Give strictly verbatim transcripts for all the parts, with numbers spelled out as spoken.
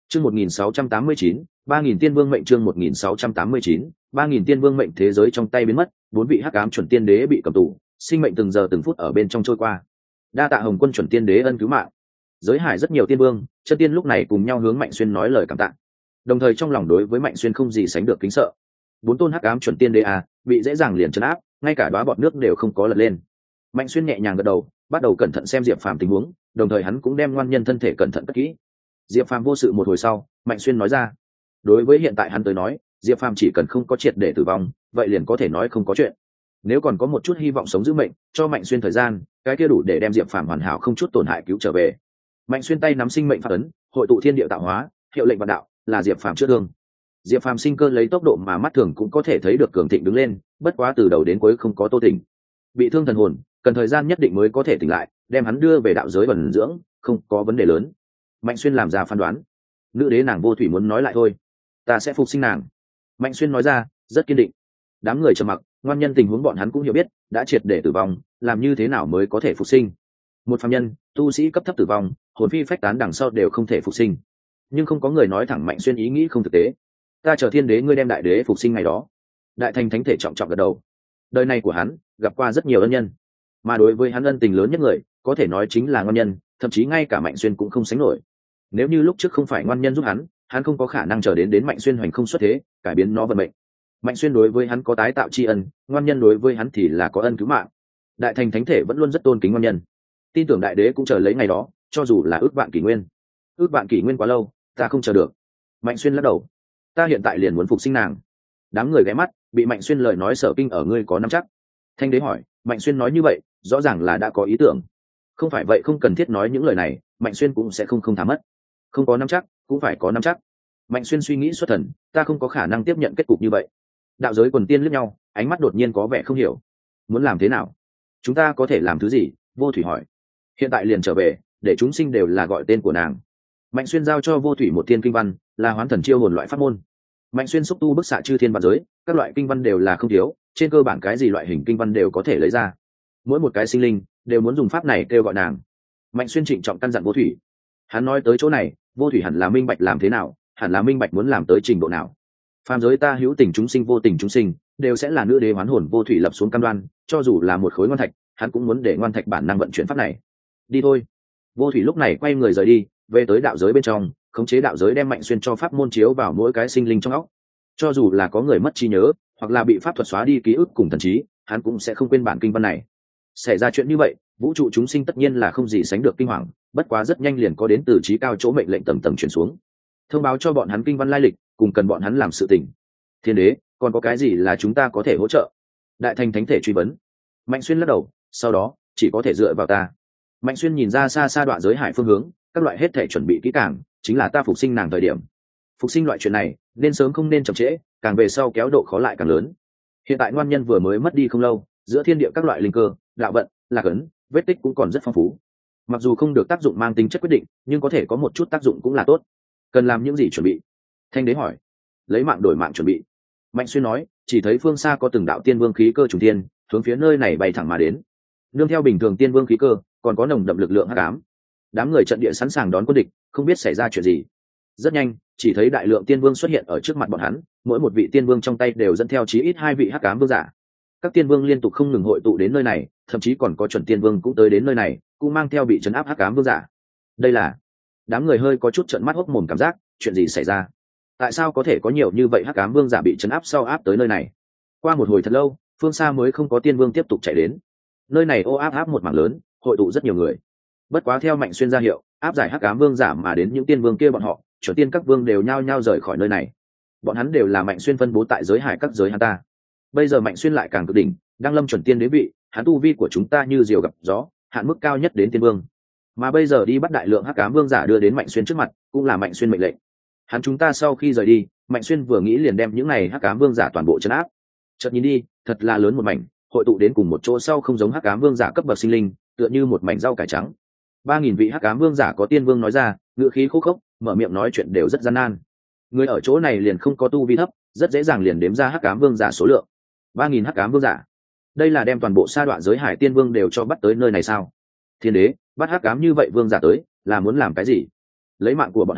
Chương một nghìn sáu trăm tám mươi chín, ba nghìn tiên vương mệnh chương một nghìn sáu trăm tám mươi chín, ba nghìn tiên vương mệnh thế giới trong tay biến mất, bốn vị hắc ám chuẩn tiên đế bị cầm tù, sinh mệnh từng giờ từng phút ở bên trong trôi qua. Đa tạ Hồng Quân chuẩn tiên đế ân cứu mạng. Giới hải rất nhiều tiên vương, chân tiên lúc này cùng nhau hướng Mạnh Xuyên nói lời cảm tạ. Đồng thời trong lòng đối với Mạnh Xuyên không gì sánh được kính sợ. Bốn tôn hắc ám chuẩn tiên đế à, bị dễ dàng liền trấn áp, ngay cả đóa bọt nước đều không có lật lên. Mạnh Xuyên nhẹ nhàng gật đầu, bắt đầu cẩn thận xem Diệp Phàm tình huống, đồng thời hắn cũng đem ngoan nhân thân thể cẩn thận cất kỹ. Diệp Phàm vô sự một hồi sau, Mạnh Xuyên nói ra, đối với hiện tại hắn tới nói, Diệp Phàm chỉ cần không có triệt để tử vong, vậy liền có thể nói không có chuyện. Nếu còn có một chút hy vọng sống giữ mệnh, cho Mạnh Xuyên thời gian, cái kia đủ để đem Diệp Phàm hoàn hảo không chút tổn hại cứu trở về. Mạnh Xuyên tay nắm sinh mệnh pháp ấn, hội tụ thiên địa tạo hóa, hiệu lệnh vạn đạo, là Diệp Phàm chữa thương. Diệp Phàm sinh cơ lấy tốc độ mà mắt thường cũng có thể thấy được cường thịnh đứng lên, bất quá từ đầu đến cuối không có tô tỉnh. Bị thương thần hồn, cần thời gian nhất định mới có thể tỉnh lại, đem hắn đưa về đạo giới bẩn dưỡng, không có vấn đề lớn. Mạnh Xuyên làm ra phán đoán. Nữ đế nàng Vô Thủy muốn nói lại thôi, ta sẽ phục sinh nàng. Mạnh Xuyên nói ra, rất kiên định. Đám người trầm mặc, ngoan nhân tình huống bọn hắn cũng hiểu biết, đã triệt để tử vong, làm như thế nào mới có thể phục sinh? Một phàm nhân, tu sĩ cấp thấp tử vong, hồn phi phách tán đằng sau đều không thể phục sinh. Nhưng không có người nói thẳng Mạnh Xuyên ý nghĩ không thực tế. Ta chờ thiên đế ngươi đem đại đế phục sinh ngày đó. Đại thành thánh thể trọng trọng gật đầu. Đời này của hắn gặp qua rất nhiều ân nhân, mà đối với hắn ân tình lớn nhất người, có thể nói chính là ngoan nhân, thậm chí ngay cả Mạnh Xuyên cũng không sánh nổi. Nếu như lúc trước không phải ngoan nhân giúp hắn, hắn không có khả năng chờ đến đến Mạnh Xuyên hoành không xuất thế, cải biến nó vận mệnh. Mạnh Xuyên đối với hắn có tái tạo tri ân, ngoan nhân đối với hắn thì là có ân cứu mạng. Đại thành thánh thể vẫn luôn rất tôn kính ngoan nhân, tin tưởng đại đế cũng chờ lấy ngày đó, cho dù là ước vạn kỷ nguyên. Ước vạn kỷ nguyên quá lâu, ta không chờ được. Mạnh Xuyên lắc đầu. Ta hiện tại liền muốn phục sinh nàng. Đám người ghé mắt, bị Mạnh Xuyên lời nói sở kinh ở ngươi có nắm chắc. Thanh đế hỏi, Mạnh Xuyên nói như vậy, rõ ràng là đã có ý tưởng. Không phải vậy không cần thiết nói những lời này, Mạnh Xuyên cũng sẽ không không thả mất. Không có nắm chắc, cũng phải có nắm chắc. Mạnh Xuyên suy nghĩ xuất thần, ta không có khả năng tiếp nhận kết cục như vậy. Đạo giới quần tiên liếc nhau, ánh mắt đột nhiên có vẻ không hiểu. Muốn làm thế nào? Chúng ta có thể làm thứ gì? Vô Thủy hỏi. Hiện tại liền trở về, để chúng sinh đều là gọi tên của nàng. Mạnh Xuyên giao cho Vô Thủy một thiên kinh văn, là hoán thần chiêu hồn loại pháp môn. Mạnh Xuyên xúc tu bức xạ chư thiên vạn giới, các loại kinh văn đều là không thiếu, trên cơ bản cái gì loại hình kinh văn đều có thể lấy ra. Mỗi một cái sinh linh đều muốn dùng pháp này kêu gọi nàng. Mạnh Xuyên trịnh trọng căn dặn Vô Thủy. Hắn nói tới chỗ này, Vô Thủy hẳn là minh bạch làm thế nào, hẳn là minh bạch muốn làm tới trình độ nào. Phàm giới ta hữu tình chúng sinh vô tình chúng sinh, đều sẽ là nữ đế hoán hồn. Vô Thủy lập xuống cam đoan, cho dù là một khối ngoan thạch, hắn cũng muốn để ngoan thạch bản năng vận chuyển pháp này. Đi thôi. Vô Thủy lúc này quay người rời đi, về tới đạo giới bên trong, khống chế đạo giới đem Mạnh Xuyên cho pháp môn chiếu vào mỗi cái sinh linh trong óc. Cho dù là có người mất trí nhớ, hoặc là bị pháp thuật xóa đi ký ức cùng thần trí, hắn cũng sẽ không quên bản kinh văn này. Xảy ra chuyện như vậy, vũ trụ chúng sinh tất nhiên là không gì sánh được kinh hoàng, bất quá rất nhanh liền có đến từ trí cao chỗ mệnh lệnh tầng tầng truyền xuống, thông báo cho bọn hắn kinh văn lai lịch, cùng cần bọn hắn làm sự tình. Thiên đế, còn có cái gì là chúng ta có thể hỗ trợ? Đại thành thánh thể truy vấn. Mạnh Xuyên lắc đầu, sau đó chỉ có thể dựa vào ta. Mạnh Xuyên nhìn ra xa xa đoạn giới hải phương hướng, các loại hết thể chuẩn bị kỹ càng, chính là ta phục sinh nàng thời điểm. Phục sinh loại chuyện này nên sớm không nên chậm trễ, càng về sau kéo độ khó lại càng lớn. Hiện tại ngoan nhân vừa mới mất đi không lâu, giữa thiên địa các loại linh cơ, đạo vận, lạc ấn, vết tích cũng còn rất phong phú. Mặc dù không được tác dụng mang tính chất quyết định, nhưng có thể có một chút tác dụng cũng là tốt. Cần làm những gì chuẩn bị? Thanh đế hỏi. Lấy mạng đổi mạng chuẩn bị. Mạnh Xuyên nói, chỉ thấy phương xa có từng đạo tiên vương khí cơ trùng thiên, hướng phía nơi này bay thẳng mà đến. Nương theo bình thường tiên vương khí cơ, còn có nồng đậm lực lượng hắc ám. Đám người trận địa sẵn sàng đón quân địch, không biết xảy ra chuyện gì. Rất nhanh, chỉ thấy đại lượng tiên vương xuất hiện ở trước mặt bọn hắn, mỗi một vị tiên vương trong tay đều dẫn theo chí ít hai vị hắc ám vương giả. Các tiên vương liên tục không ngừng hội tụ đến nơi này, thậm chí còn có chuẩn tiên vương cũng tới đến nơi này, cũng mang theo bị trấn áp hắc ám vương giả. Đây là, đám người hơi có chút trợn mắt hốc mồm cảm giác, chuyện gì xảy ra? Tại sao có thể có nhiều như vậy hắc ám vương giả bị trấn áp sau áp tới nơi này? Qua một hồi thật lâu, phương xa mới không có tiên vương tiếp tục chạy đến. Nơi này ô áp áp một mảng lớn, hội tụ rất nhiều người. Bất quá theo Mạnh Xuyên ra hiệu, áp giải hắc ám vương giả mà đến những tiên vương kia bọn họ, chuẩn tiên các vương đều nhao nhao rời khỏi nơi này. Bọn hắn đều là Mạnh Xuyên phân bố tại giới hải các giới hắn ta. Bây giờ Mạnh Xuyên lại càng cực đỉnh, đang lâm chuẩn tiên đế vị, hắn tu vi của chúng ta như diều gặp gió, hạn mức cao nhất đến tiên vương. Mà bây giờ đi bắt đại lượng hắc ám vương giả đưa đến Mạnh Xuyên trước mặt, cũng là Mạnh Xuyên mệnh lệnh. Hắn chúng ta sau khi rời đi, Mạnh Xuyên vừa nghĩ liền đem những này hắc ám vương giả toàn bộ trấn áp. Chợt nhìn đi, thật là lớn một mảnh, hội tụ đến cùng một chỗ sau không giống hắc ám vương giả cấp bậc sinh linh, tựa như một mảnh rau cải trắng. Ba nghìn vị hắc ám vương giả có tiên vương nói ra, ngữ khí khô khốc, mở miệng nói chuyện đều rất gian nan. Người ở chỗ này liền không có tu vi thấp, rất dễ dàng liền đếm ra hắc ám vương giả số lượng. Ba nghìn hắc ám vương giả, đây là đem toàn bộ sa đoạn giới hải tiên vương đều cho bắt tới nơi này sao? Thiên đế, bắt hắc ám như vậy vương giả tới, là muốn làm cái gì? Lấy mạng của bọn hắn,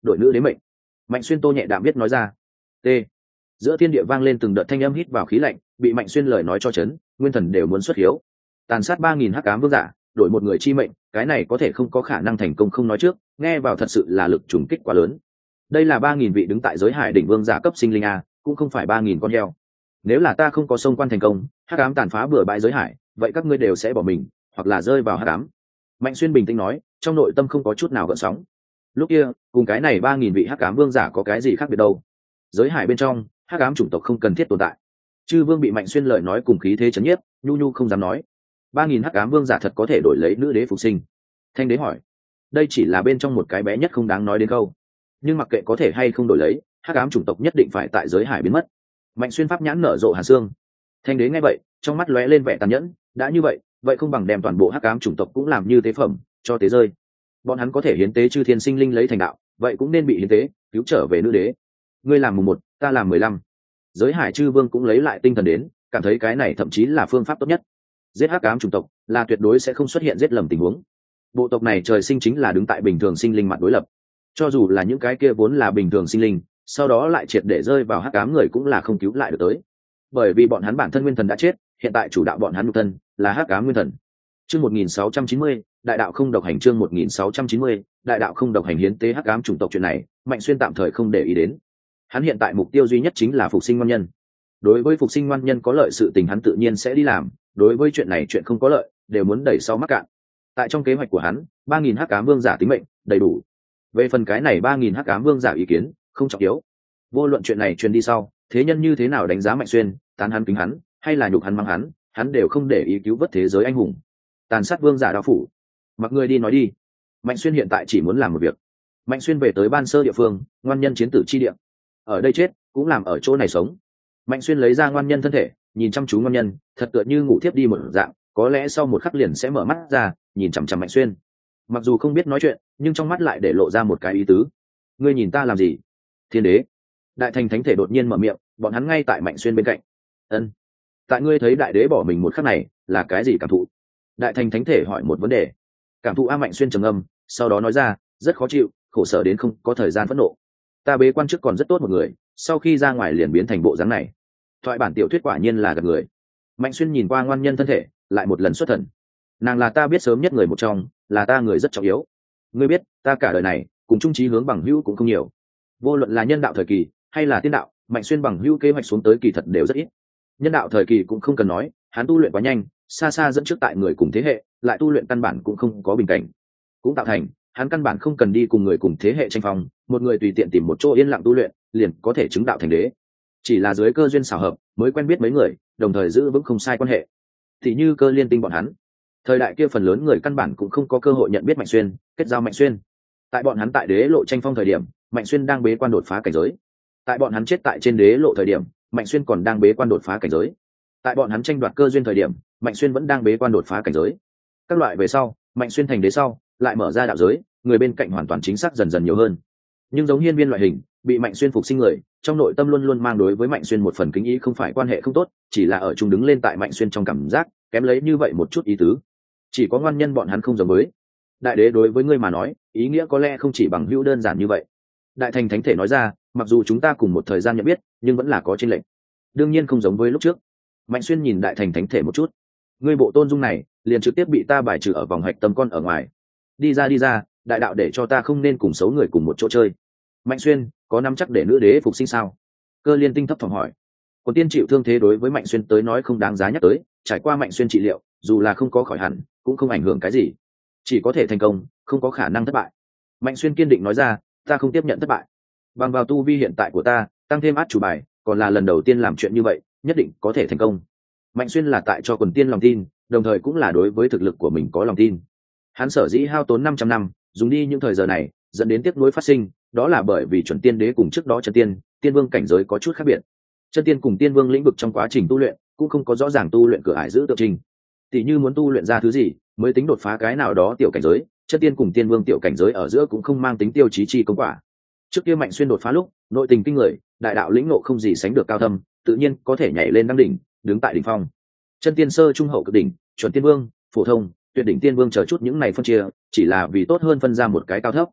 đội nữ đế mệnh. Mạnh Xuyên tô nhẹ đạm biết nói ra. T. Giữa thiên địa vang lên từng đợt thanh âm hít vào khí lạnh, bị Mạnh Xuyên lời nói cho chấn, nguyên thần đều muốn xuất hiếu. Tàn sát ba nghìn hắc ám vương giả, đổi một người chi mệnh, cái này có thể không có khả năng thành công không nói trước, nghe vào thật sự là lực trùng kích quá lớn. Đây là ba nghìn vị đứng tại giới hải đỉnh vương giả cấp sinh linh a, cũng không phải ba nghìn con heo. Nếu là ta không có xông quan thành công, hắc ám tàn phá bừa bãi giới hải, vậy các ngươi đều sẽ bỏ mình, hoặc là rơi vào hắc ám. Mạnh Xuyên bình tĩnh nói, trong nội tâm không có chút nào gợn sóng. Lúc kia, cùng cái này ba nghìn vị hắc ám vương giả có cái gì khác biệt đâu? Giới hải bên trong, hắc ám chủng tộc không cần thiết tồn tại. Chư vương bị Mạnh Xuyên lời nói cùng khí thế chấn nhiếp, nhu nhu không dám nói. Ba nghìn hắc ám vương giả thật có thể đổi lấy nữ đế phục sinh? Thanh đế hỏi. Đây chỉ là bên trong một cái bé nhất không đáng nói đến câu. Nhưng mặc kệ có thể hay không đổi lấy, hắc ám chủng tộc nhất định phải tại giới hải biến mất. Mạnh Xuyên pháp nhãn nở rộ hàn xương. Thanh đế nghe vậy, trong mắt lóe lên vẻ tàn nhẫn, đã như vậy, vậy không bằng đem toàn bộ hắc ám chủng tộc cũng làm như tế phẩm, cho tế rơi. Bọn hắn có thể hiến tế chư thiên sinh linh lấy thành đạo, vậy cũng nên bị hiến tế, cứu trở về nữ đế. Ngươi làm mùng một, ta làm mười lăm. Giới hải chư vương cũng lấy lại tinh thần đến, cảm thấy cái này thậm chí là phương pháp tốt nhất. Giết hắc ám chủng tộc là tuyệt đối sẽ không xuất hiện giết lầm tình huống. Bộ tộc này trời sinh chính là đứng tại bình thường sinh linh mặt đối lập. Cho dù là những cái kia vốn là bình thường sinh linh, sau đó lại triệt để rơi vào hắc ám người cũng là không cứu lại được tới. Bởi vì bọn hắn bản thân nguyên thần đã chết, hiện tại chủ đạo bọn hắn nhục thân là hắc ám nguyên thần. Chương một nghìn sáu trăm chín mươi, đại đạo không độc hành. Chương một nghìn sáu trăm chín mươi, đại đạo không độc hành. Hiến tế hắc ám chủng tộc chuyện này, Mạnh Xuyên tạm thời không để ý đến. Hắn hiện tại mục tiêu duy nhất chính là phục sinh ngoan nhân. Đối với phục sinh ngoan nhân có lợi sự tình hắn tự nhiên sẽ đi làm, đối với chuyện này chuyện không có lợi đều muốn đẩy sau mắc cạn. Tại trong kế hoạch của hắn, ba nghìn hắc ám vương giả tính mệnh đầy đủ. Về phần cái này ba nghìn hắc ám vương giả ý kiến không trọng yếu. Vô luận chuyện này truyền đi sau, thế nhân như thế nào đánh giá Mạnh Xuyên, tán hắn kính hắn, hay là nhục hắn mắng hắn, hắn đều không để ý cứu vớt thế giới anh hùng. Tàn sát vương giả đao phủ, mặc người đi nói đi. Mạnh Xuyên hiện tại chỉ muốn làm một việc. Mạnh Xuyên về tới ban sơ địa phương, ngoan nhân chiến tử chi địa. Ở đây chết, cũng làm ở chỗ này sống. Mạnh Xuyên lấy ra ngoan nhân thân thể, nhìn chăm chú ngoan nhân, thật tựa như ngủ thiếp đi một dạng, có lẽ sau một khắc liền sẽ mở mắt ra, nhìn chằm chằm Mạnh Xuyên. Mặc dù không biết nói chuyện, nhưng trong mắt lại để lộ ra một cái ý tứ. Ngươi nhìn ta làm gì? Thiên đế. Đại thành thánh thể đột nhiên mở miệng, bọn hắn ngay tại Mạnh Xuyên bên cạnh. Ân. Tại ngươi thấy đại đế bỏ mình một khắc này, là cái gì cảm thụ? Đại thành thánh thể hỏi một vấn đề. Cảm thụ A. Mạnh Xuyên trầm âm, sau đó nói ra, rất khó chịu, khổ sở đến không có thời gian phẫn nộ. Ta bế quan trước còn rất tốt một người, sau khi ra ngoài liền biến thành bộ dáng này. Thoại bản tiểu thuyết quả nhiên là gặp người. Mạnh Xuyên nhìn qua ngoan nhân thân thể, lại một lần xuất thần. Nàng là ta biết sớm nhất người một trong, là ta người rất trọng yếu. Ngươi biết, ta cả đời này cùng chung chí hướng bằng hữu cũng không nhiều. Vô luận là nhân đạo thời kỳ hay là tiên đạo, Mạnh Xuyên bằng hữu kế hoạch xuống tới kỳ thật đều rất ít. Nhân đạo thời kỳ cũng không cần nói, hắn tu luyện quá nhanh, xa xa dẫn trước tại người cùng thế hệ, lại tu luyện căn bản cũng không có bình cảnh, cũng tạo thành hắn căn bản không cần đi cùng người cùng thế hệ tranh phong, một người tùy tiện tìm một chỗ yên lặng tu luyện, liền có thể chứng đạo thành đế. Chỉ là dưới cơ duyên xảo hợp mới quen biết mấy người, đồng thời giữ vững không sai quan hệ. Thì như Cơ Liên Tinh bọn hắn, thời đại kia phần lớn người căn bản cũng không có cơ hội nhận biết Mạnh Xuyên, kết giao Mạnh Xuyên. Tại bọn hắn tại đế lộ tranh phong thời điểm, Mạnh Xuyên đang bế quan đột phá cảnh giới. Tại bọn hắn chết tại trên đế lộ thời điểm, Mạnh Xuyên còn đang bế quan đột phá cảnh giới. Tại bọn hắn tranh đoạt cơ duyên thời điểm, Mạnh Xuyên vẫn đang bế quan đột phá cảnh giới. Các loại về sau, Mạnh Xuyên thành đế sau, lại mở ra đạo giới, người bên cạnh hoàn toàn chính xác dần dần nhiều hơn. Nhưng giống Hiên Viên loại hình, bị Mạnh Xuyên phục sinh người, trong nội tâm luôn luôn mang đối với Mạnh Xuyên một phần kính ý, không phải quan hệ không tốt, chỉ là ở chung đứng lên tại Mạnh Xuyên trong cảm giác, kém lấy như vậy một chút ý tứ. Chỉ có ngoan nhân bọn hắn không giống với. Đại đế đối với ngươi mà nói, ý nghĩa có lẽ không chỉ bằng hữu đơn giản như vậy. Đại thành thánh thể nói ra, mặc dù chúng ta cùng một thời gian nhận biết, nhưng vẫn là có chênh lệch. Đương nhiên không giống với lúc trước. Mạnh Xuyên nhìn Đại thành thánh thể một chút. Ngươi bộ tôn dung này, liền trực tiếp bị ta bài trừ ở vòng hạch tâm con ở ngoài. Đi ra đi ra, đại đạo để cho ta không nên cùng xấu người cùng một chỗ chơi. Mạnh Xuyên, có nắm chắc để nữ đế phục sinh sao? Cơ Liên Tinh thấp thỏm hỏi. Quân tiên chịu thương thế đối với Mạnh Xuyên tới nói không đáng giá nhắc tới, trải qua Mạnh Xuyên trị liệu, dù là không có khỏi hẳn, cũng không ảnh hưởng cái gì, chỉ có thể thành công, không có khả năng thất bại. Mạnh Xuyên kiên định nói ra, ta không tiếp nhận thất bại. Bằng vào tu vi hiện tại của ta, tăng thêm át chủ bài, còn là lần đầu tiên làm chuyện như vậy, nhất định có thể thành công. Mạnh Xuyên là tại cho quần tiên lòng tin, đồng thời cũng là đối với thực lực của mình có lòng tin. Hắn sở dĩ hao tốn năm trăm năm, dùng đi những thời giờ này, dẫn đến tiếp nối phát sinh, đó là bởi vì chuẩn tiên đế cùng trước đó chân tiên, tiên vương cảnh giới có chút khác biệt. Chân tiên cùng tiên vương lĩnh vực trong quá trình tu luyện, cũng không có rõ ràng tu luyện cửa ải giữ tượng trình. Tỷ như muốn tu luyện ra thứ gì, mới tính đột phá cái nào đó tiểu cảnh giới, chân tiên cùng tiên vương tiểu cảnh giới ở giữa cũng không mang tính tiêu chí chi công quả. Trước kia Mạnh Xuyên đột phá lúc, nội tình kinh người, đại đạo lĩnh ngộ không gì sánh được cao thâm, tự nhiên có thể nhảy lên đăng đỉnh, đứng tại đỉnh phong. Chân tiên sơ trung hậu cực đỉnh, chuẩn tiên vương, phổ thông, tuyệt đỉnh tiên vương chờ chút những này phân chia, chỉ là vì tốt hơn phân ra một cái cao thấp.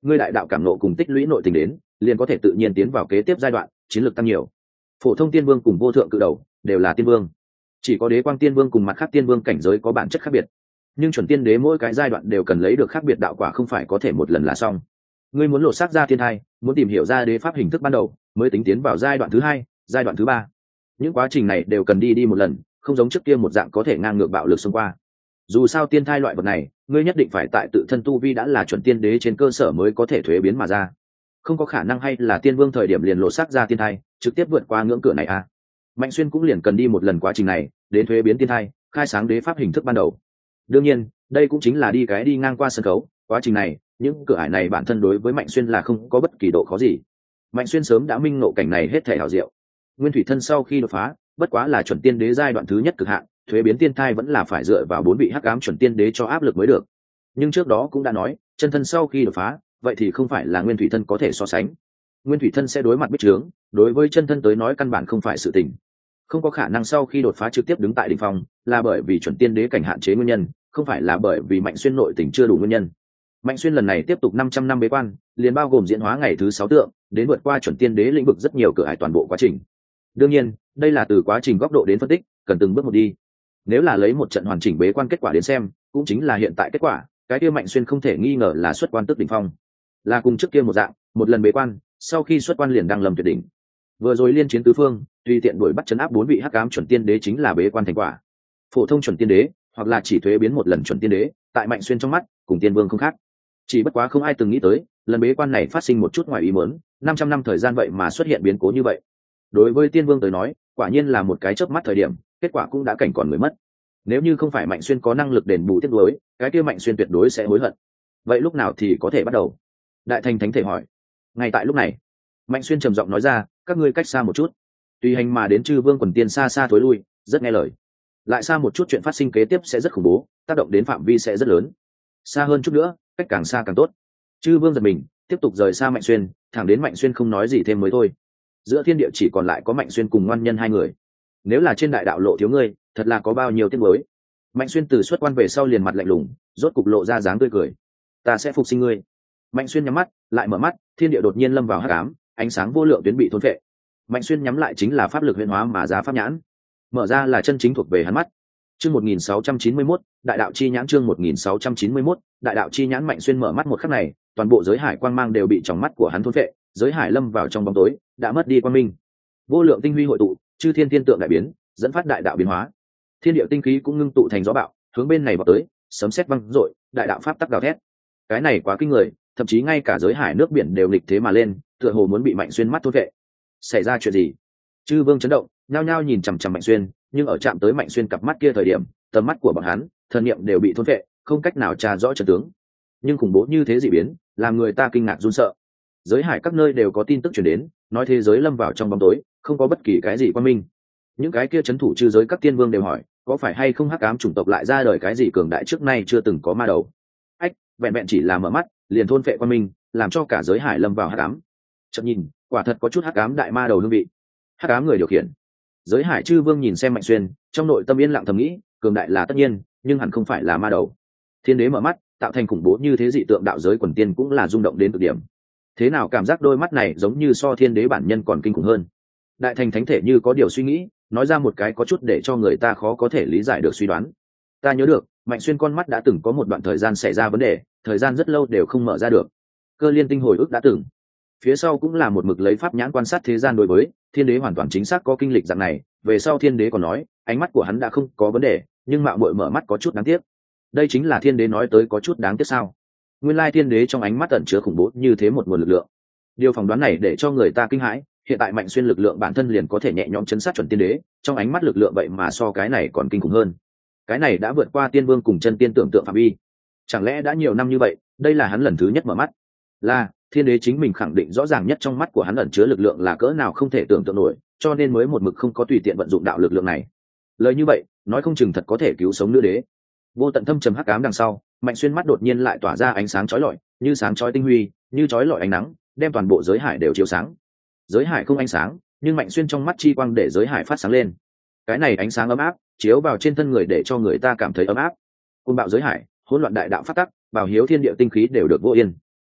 ngươi đại đạo cảm nộ cùng tích lũy nội tình đến, liền có thể tự nhiên tiến vào kế tiếp giai đoạn, chiến lược tăng nhiều. Phổ thông tiên vương cùng vô thượng cự đầu đều là tiên vương, chỉ có đế quang tiên vương cùng mặt khác tiên vương cảnh giới có bản chất khác biệt, nhưng chuẩn tiên đế mỗi cái giai đoạn đều cần lấy được khác biệt đạo quả, không phải có thể một lần là xong. Ngươi muốn lột xác ra thiên thai, muốn tìm hiểu ra đế pháp hình thức ban đầu, mới tính tiến vào giai đoạn thứ hai, giai đoạn thứ ba. Những quá trình này đều cần đi đi một lần, không giống trước kia một dạng có thể ngang ngược bạo lực xông qua. Dù sao tiên thai loại vật này, ngươi nhất định phải tại tự thân tu vi đã là chuẩn tiên đế trên cơ sở mới có thể thuế biến mà ra, không có khả năng hay là tiên vương thời điểm liền lột xác ra tiên thai, trực tiếp vượt qua ngưỡng cửa này à. Mạnh Xuyên cũng liền cần đi một lần quá trình này, đến thuế biến tiên thai, khai sáng đế pháp hình thức ban đầu. Đương nhiên, đây cũng chính là đi cái đi ngang qua sân khấu, quá trình này, những cửa ải này bản thân đối với Mạnh Xuyên là không có bất kỳ độ khó gì. Mạnh Xuyên sớm đã minh ngộ cảnh này hết thể hảo diệu. Nguyên thủy thân sau khi đột phá, bất quá là chuẩn tiên đế giai đoạn thứ nhất cực hạn, thuế biến tiên thai vẫn là phải dựa vào bốn vị hắc ám chuẩn tiên đế cho áp lực mới được. Nhưng trước đó cũng đã nói, chân thân sau khi đột phá, vậy thì không phải là nguyên thủy thân có thể so sánh. Nguyên thủy thân sẽ đối mặt bích trướng, đối với chân thân tới nói căn bản không phải sự tình. Không có khả năng sau khi đột phá trực tiếp đứng tại đỉnh phong, là bởi vì chuẩn tiên đế cảnh hạn chế nguyên nhân, không phải là bởi vì Mạnh Xuyên nội tình chưa đủ nguyên nhân. Mạnh Xuyên lần này tiếp tục năm trăm năm bế quan, liền bao gồm diễn hóa ngày thứ sáu tượng, đến vượt qua chuẩn tiên đế lĩnh vực rất nhiều cửa ải toàn bộ quá trình. Đương nhiên, đây là từ quá trình góc độ đến phân tích, cần từng bước một đi. Nếu là lấy một trận hoàn chỉnh bế quan kết quả đến xem, cũng chính là hiện tại kết quả, cái kia Mạnh Xuyên không thể nghi ngờ là xuất quan tức đỉnh phong. Là cùng trước kia một dạng, một lần bế quan, sau khi xuất quan liền đăng lâm tuyệt đỉnh. Vừa rồi liên chiến tứ phương, tùy tiện đuổi bắt chấn áp bốn vị hắc ám chuẩn tiên đế chính là bế quan thành quả. Phổ thông chuẩn tiên đế, hoặc là chỉ thuế biến một lần chuẩn tiên đế, tại Mạnh Xuyên trong mắt, cùng tiên vương không khác. Chỉ bất quá không ai từng nghĩ tới, lần bế quan này phát sinh một chút ngoài ý muốn, năm trăm năm thời gian vậy mà xuất hiện biến cố như vậy. Đối với tiên vương tới nói, quả nhiên là một cái chớp mắt thời điểm, kết quả cũng đã cảnh còn người mất. Nếu như không phải Mạnh Xuyên có năng lực đền bù tiếc nuối, cái kia Mạnh Xuyên tuyệt đối sẽ hối hận. Vậy lúc nào thì có thể bắt đầu? Đại Thành Thánh Thể hỏi. Ngay tại lúc này, Mạnh Xuyên trầm giọng nói ra, các ngươi cách xa một chút. Tùy hành mà đến chư vương quần tiên xa xa thối lui, rất nghe lời. Lại xa một chút chuyện phát sinh kế tiếp sẽ rất khủng bố, tác động đến phạm vi sẽ rất lớn. Xa hơn chút nữa, cách càng xa càng tốt. Chư vương giật mình, tiếp tục rời xa Mạnh Xuyên, thẳng đến Mạnh Xuyên không nói gì thêm mới thôi. Giữa thiên địa chỉ còn lại có Mạnh Xuyên cùng ngoan nhân hai người. Nếu là trên đại đạo lộ thiếu ngươi, thật là có bao nhiêu tiếc nuối. Mạnh Xuyên từ xuất quan về sau liền mặt lạnh lùng, rốt cục lộ ra dáng tươi cười. Ta sẽ phục sinh ngươi. Mạnh Xuyên nhắm mắt, lại mở mắt, thiên địa đột nhiên lâm vào hắc ám, ánh sáng vô lượng tuyến bị thôn phệ. Mạnh Xuyên nhắm lại chính là pháp lực huyền hóa mà ra pháp nhãn, mở ra là chân chính thuộc về hắn mắt. Chương một nghìn sáu trăm chín mươi mốt, đại đạo chi nhãn. Chương một nghìn sáu trăm chín mươi mốt, đại đạo chi nhãn. Mạnh Xuyên mở mắt một khắc này, toàn bộ giới hải quang mang đều bị trong mắt của hắn thôn phệ, giới hải lâm vào trong bóng tối, đã mất đi quang minh. Vô lượng tinh huy hội tụ, chư thiên thiên tượng đại biến, dẫn phát đại đạo biến hóa. Thiên địa tinh khí cũng ngưng tụ thành gió bạo, hướng bên này vào tới, sấm sét vang dội, đại đạo pháp tắc gào thét. Cái này quá kinh người, thậm chí ngay cả giới hải nước biển đều nghịch thế mà lên, tựa hồ muốn bị Mạnh Xuyên mắt thôn vệ. Xảy ra chuyện gì? Chư vương chấn động, nhao nhao nhìn chằm chằm Mạnh Xuyên, nhưng ở chạm tới Mạnh Xuyên cặp mắt kia thời điểm, tầm mắt của bọn hắn, thần niệm đều bị thôn vệ, không cách nào tra rõ chân tướng. Nhưng khủng bố như thế dị biến, làm người ta kinh ngạc run sợ. Giới hải các nơi đều có tin tức truyền đến, nói thế giới lâm vào trong bóng tối, không có bất kỳ cái gì quan minh. Những cái kia chấn thủ chư giới các tiên vương đều hỏi, có phải hay không hắc ám chủng tộc lại ra đời cái gì cường đại trước nay chưa từng có ma đầu? Ách, vẹn vẹn chỉ là mở mắt, liền thôn phệ quan minh, làm cho cả giới hải lâm vào hắc ám. Chợt nhìn, quả thật có chút hắc ám đại ma đầu hương vị. Hắc ám người điều khiển. Giới hải chư vương nhìn xem Mạnh Xuyên, trong nội tâm yên lặng thầm nghĩ, cường đại là tất nhiên, nhưng hẳn không phải là ma đầu. Thiên đế mở mắt, tạo thành khủng bố như thế dị tượng, đạo giới quần tiên cũng là rung động đến cực điểm. Thế nào cảm giác đôi mắt này giống như so thiên đế bản nhân còn kinh khủng hơn. Đại Thành Thánh Thể như có điều suy nghĩ, nói ra một cái có chút để cho người ta khó có thể lý giải được suy đoán. Ta nhớ được, Mạnh Xuyên con mắt đã từng có một đoạn thời gian xảy ra vấn đề, thời gian rất lâu đều không mở ra được. Cơ liên tinh hồi ức đã từng. Phía sau cũng là một mực lấy pháp nhãn quan sát thế gian, đối với thiên đế hoàn toàn chính xác có kinh lịch dạng này. Về sau thiên đế còn nói, ánh mắt của hắn đã không có vấn đề, nhưng mạo muội mở mắt có chút đáng tiếc. Đây chính là thiên đế nói tới có chút đáng tiếc sao? Nguyên lai thiên đế trong ánh mắt ẩn chứa khủng bố như thế một nguồn lực lượng. Điều phỏng đoán này để cho người ta kinh hãi. Hiện tại Mạnh Xuyên lực lượng bản thân liền có thể nhẹ nhõm chấn sát chuẩn tiên đế, trong ánh mắt lực lượng vậy mà so cái này còn kinh khủng hơn. Cái này đã vượt qua tiên vương cùng chân tiên tưởng tượng phạm vi. Chẳng lẽ đã nhiều năm như vậy, đây là hắn lần thứ nhất mở mắt? Là, thiên đế chính mình khẳng định rõ ràng nhất trong mắt của hắn ẩn chứa lực lượng là cỡ nào không thể tưởng tượng nổi, cho nên mới một mực không có tùy tiện vận dụng đạo lực lượng này. Lời như vậy, nói không chừng thật có thể cứu sống nữ đế. Vô tận thâm trầm hắc ám đằng sau, Mạnh Xuyên mắt đột nhiên lại tỏa ra ánh sáng chói lọi, như sáng chói tinh huy, như chói lọi ánh nắng, đem toàn bộ giới hải đều chiếu sáng. Giới hải không ánh sáng, nhưng Mạnh Xuyên trong mắt chi quang để giới hải phát sáng lên. Cái này ánh sáng ấm áp chiếu vào trên thân người để cho người ta cảm thấy ấm áp. Côn bạo giới hải, hỗn loạn đại đạo phát tắc, bảo hiếu thiên địa tinh khí đều được vô yên.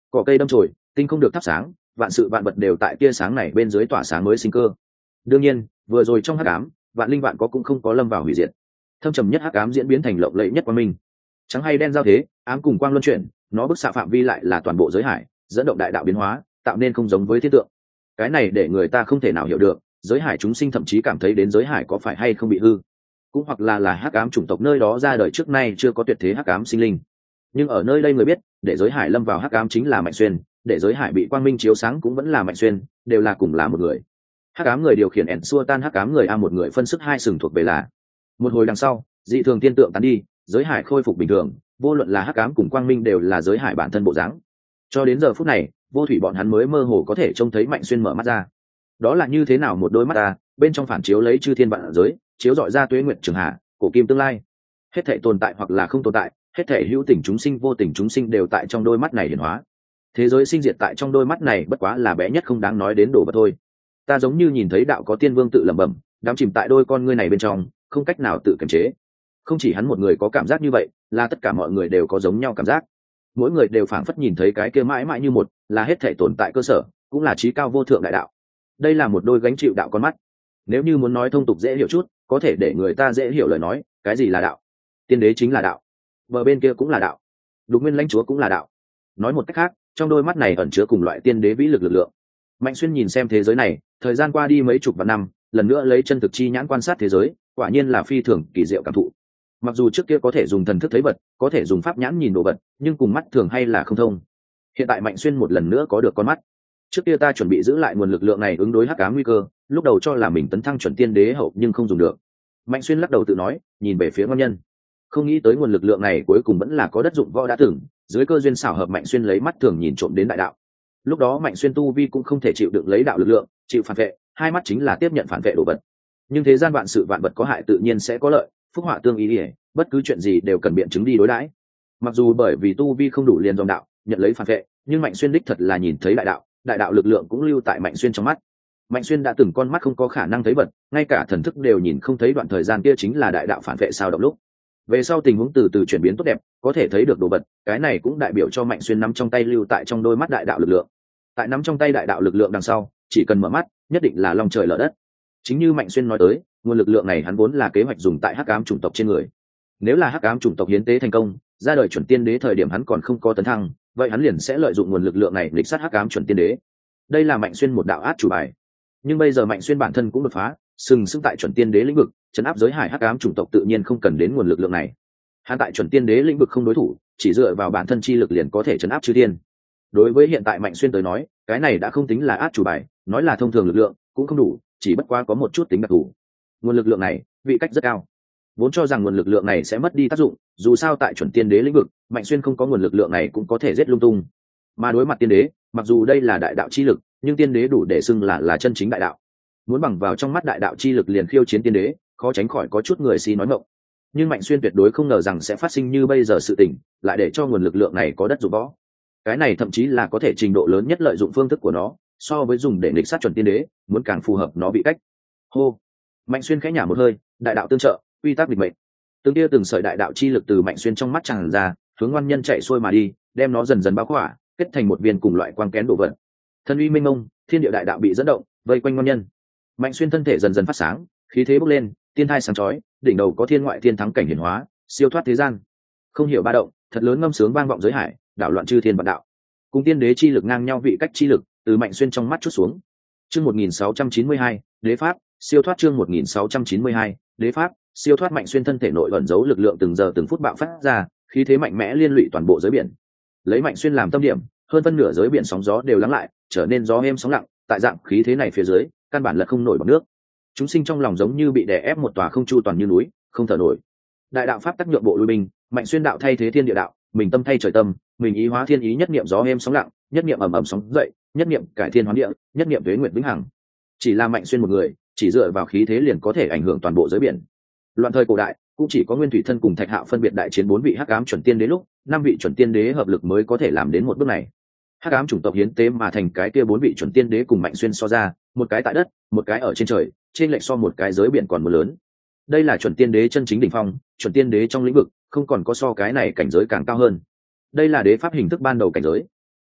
cỏ cây đâm chồi, tinh không được thắp sáng, vạn sự vạn vật đều tại tia sáng này bên dưới tỏa sáng mới sinh cơ. Đương nhiên, vừa rồi trong hắc ám, vạn linh vạn có cũng không có lâm vào hủy diệt. Thâm trầm nhất hắc ám diễn biến thành lộng lẫy nhất quang minh. Trắng hay đen giao thế, ám cùng quang luân chuyển, nó bức xạ phạm vi lại là toàn bộ giới hải, dẫn động đại đạo biến hóa, tạo nên không giống với thiên tượng. Cái này để người ta không thể nào hiểu được, giới hải chúng sinh thậm chí cảm thấy đến giới hải có phải hay không bị hư, cũng hoặc là là hắc ám chủng tộc nơi đó ra đời trước nay chưa có tuyệt thế hắc ám sinh linh. Nhưng ở nơi đây người biết, để giới hải lâm vào hắc ám chính là Mạnh Xuyên, để giới hải bị quang minh chiếu sáng cũng vẫn là Mạnh Xuyên, đều là cùng là một người. Hắc ám người điều khiển ẻn xua tan hắc ám người a một người phân sức hai sừng thuộc về là. Một hồi đằng sau, dị thường tiên tượng tán đi, giới hải khôi phục bình thường, vô luận là hắc ám cùng quang minh đều là giới hải bản thân bộ dáng. Cho đến giờ phút này, vô thủy bọn hắn mới mơ hồ có thể trông thấy Mạnh Xuyên mở mắt ra. Đó là như thế nào một đôi mắt ta, bên trong phản chiếu lấy chư thiên vạn giới, chiếu dọi ra tuế nguyệt trường hạ, cổ kim tương lai. Hết thảy tồn tại hoặc là không tồn tại, hết thảy hữu tình chúng sinh vô tình chúng sinh đều tại trong đôi mắt này hiển hóa. Thế giới sinh diệt tại trong đôi mắt này bất quá là bé nhất không đáng nói đến đồ vật thôi. Ta giống như nhìn thấy đạo có tiên vương tự lẩm bẩm, đắm chìm tại đôi con ngươi này bên trong, không cách nào tự kiềm chế. Không chỉ hắn một người có cảm giác như vậy, là tất cả mọi người đều có giống nhau cảm giác. Mỗi người đều phảng phất nhìn thấy cái kia mãi mãi như một, là hết thảy tồn tại cơ sở, cũng là trí cao vô thượng đại đạo. Đây là một đôi gánh chịu đạo con mắt. Nếu như muốn nói thông tục dễ hiểu chút, có thể để người ta dễ hiểu lời nói, cái gì là đạo? Tiên đế chính là đạo, bờ bên kia cũng là đạo, Đục Nguyên lãnh chúa cũng là đạo. Nói một cách khác, trong đôi mắt này ẩn chứa cùng loại tiên đế vĩ lực lực lượng. Mạnh Xuyên nhìn xem thế giới này, thời gian qua đi mấy chục vạn năm, lần nữa lấy chân thực chi nhãn quan sát thế giới, quả nhiên là phi thường kỳ diệu cảm thụ. Mặc dù trước kia có thể dùng thần thức thấy vật, có thể dùng pháp nhãn nhìn đồ vật, nhưng cùng mắt thường hay là không thông. Hiện tại Mạnh Xuyên một lần nữa có được con mắt. Trước kia ta chuẩn bị giữ lại nguồn lực lượng này ứng đối hắc ám nguy cơ, lúc đầu cho là mình tấn thăng chuẩn tiên đế hậu nhưng không dùng được. Mạnh Xuyên lắc đầu tự nói, nhìn về phía ngon nhân. Không nghĩ tới nguồn lực lượng này cuối cùng vẫn là có đất dụng võ đã từng, dưới cơ duyên xảo hợp Mạnh Xuyên lấy mắt thường nhìn trộm đến đại đạo. Lúc đó Mạnh Xuyên tu vi cũng không thể chịu đựng lấy đạo lực lượng, chịu phản vệ, hai mắt chính là tiếp nhận phản vệ đồ vật. Nhưng thế gian vạn sự vạn vật có hại tự nhiên sẽ có lợi, phúc họa tương ý, ý bất cứ chuyện gì đều cần biện chứng đi đối đãi. Mặc dù bởi vì tu vi không đủ liền dòng đạo, nhận lấy phản vệ, nhưng Mạnh Xuyên đích thật là nhìn thấy đại đạo, đại đạo lực lượng cũng lưu tại Mạnh Xuyên trong mắt. Mạnh Xuyên đã từng con mắt không có khả năng thấy vật, ngay cả thần thức đều nhìn không thấy, đoạn thời gian kia chính là đại đạo phản vệ sao động lúc. Về sau tình huống từ từ chuyển biến tốt đẹp, có thể thấy được đồ vật, cái này cũng đại biểu cho Mạnh Xuyên nắm trong tay lưu tại trong đôi mắt đại đạo lực lượng. Tại nắm trong tay đại đạo lực lượng đằng sau, chỉ cần mở mắt, nhất định là long trời lở đất. Chính như Mạnh Xuyên nói tới, nguồn lực lượng này hắn vốn là kế hoạch dùng tại hắc ám chủng tộc trên người. Nếu là hắc ám chủng tộc hiến tế thành công, ra đời chuẩn tiên đế thời điểm hắn còn không có tấn thăng, vậy hắn liền sẽ lợi dụng nguồn lực lượng này lịch sát hắc ám chuẩn tiên đế. Đây là Mạnh Xuyên một đạo át chủ bài. Nhưng bây giờ Mạnh Xuyên bản thân cũng đột phá, sừng sững tại chuẩn tiên đế lĩnh vực, chấn áp giới hải hắc ám chủng tộc tự nhiên không cần đến nguồn lực lượng này. Hắn tại chuẩn tiên đế lĩnh vực không đối thủ, chỉ dựa vào bản thân chi lực liền có thể chấn áp chư thiên. Đối với hiện tại Mạnh Xuyên tới nói, cái này đã không tính là át chủ bài, nói là thông thường lực lượng cũng không đủ, chỉ bất quá có một chút tính đặc thù. Nguồn lực lượng này vị cách rất cao, vốn cho rằng nguồn lực lượng này sẽ mất đi tác dụng, dù sao tại chuẩn tiên đế lĩnh vực, Mạnh Xuyên không có nguồn lực lượng này cũng có thể giết lung tung. Mà đối mặt tiên đế, mặc dù đây là đại đạo chi lực, nhưng tiên đế đủ để xưng là là chân chính đại đạo. Muốn bằng vào trong mắt đại đạo chi lực liền khiêu chiến tiên đế, khó tránh khỏi có chút người si nói ngọng. Nhưng Mạnh Xuyên tuyệt đối không ngờ rằng sẽ phát sinh như bây giờ sự tình, lại để cho nguồn lực lượng này có đất dụng võ. Cái này thậm chí là có thể trình độ lớn nhất lợi dụng phương thức của nó, so với dùng để nghịch sát chuẩn tiên đế, muốn càng phù hợp nó bị cách. Hô, Mạnh Xuyên khẽ nhả một hơi, đại đạo tương trợ, quy tắc định mệnh. Từng tia từng sợi đại đạo chi lực từ Mạnh Xuyên trong mắt tràn ra, hướng ngoan nhân chạy xuôi mà đi, đem nó dần dần bao khỏa, kết thành một viên cùng loại quang kén đồ vật. Thân uy minh mông, thiên địa đại đạo bị dẫn động, vây quanh ngoan nhân. Mạnh Xuyên thân thể dần dần phát sáng, khí thế bốc lên, tiên thai sáng chói, đỉnh đầu có thiên ngoại thiên thắng cảnh hiển hóa, siêu thoát thế gian. Không hiểu ba động, thật lớn ngâm sướng vang vọng giới hải, đảo loạn chư thiên vạn đạo. Cùng tiên đế chi lực ngang nhau vị cách chi lực, từ Mạnh Xuyên trong mắt chút xuống. Chương một nghìn sáu trăm chín mươi hai, đế pháp, siêu thoát chương một nghìn sáu trăm chín mươi hai, đế pháp, siêu thoát. Mạnh Xuyên thân thể nội ẩn giấu lực lượng từng giờ từng phút bạo phát ra, khí thế mạnh mẽ liên lụy toàn bộ giới biển. Lấy Mạnh Xuyên làm tâm điểm, hơn phân nửa giới biển sóng gió đều lắng lại, trở nên gió êm sóng lặng, tại dạng khí thế này phía dưới, căn bản là không nổi bọt nước. Chúng sinh trong lòng giống như bị đè ép một tòa không chu toàn như núi, không thở nổi. Đại đạo pháp tác nhượng bộ lui binh, Mạnh Xuyên đạo thay thế thiên địa đạo, mình tâm thay trời tâm, mình ý hóa thiên ý, nhất niệm gió êm sóng lặng, nhất niệm ầm ầm sóng dậy, nhất niệm cải thiên hóa địa, nhất niệm tuế nguyệt vĩnh hằng. Chỉ là Mạnh Xuyên một người, chỉ dựa vào khí thế liền có thể ảnh hưởng toàn bộ giới biển. Loạn thời cổ đại, cũng chỉ có Nguyên Thủy Thân cùng Thạch Hạo phân biệt đại chiến bốn vị hắc ám chuẩn tiên đế lúc, năm vị chuẩn tiên đế hợp lực mới có thể làm đến một bước này. Hắc ám chủng tộc hiến tế mà thành cái kia bốn vị chuẩn tiên đế cùng Mạnh Xuyên so ra, một cái tại đất, một cái ở trên trời, trên lệch so một cái giới biển còn một lớn. Đây là chuẩn tiên đế chân chính đỉnh phong, chuẩn tiên đế trong lĩnh vực không còn có so cái này cảnh giới càng cao hơn. Đây là đế pháp hình thức ban đầu cảnh giới.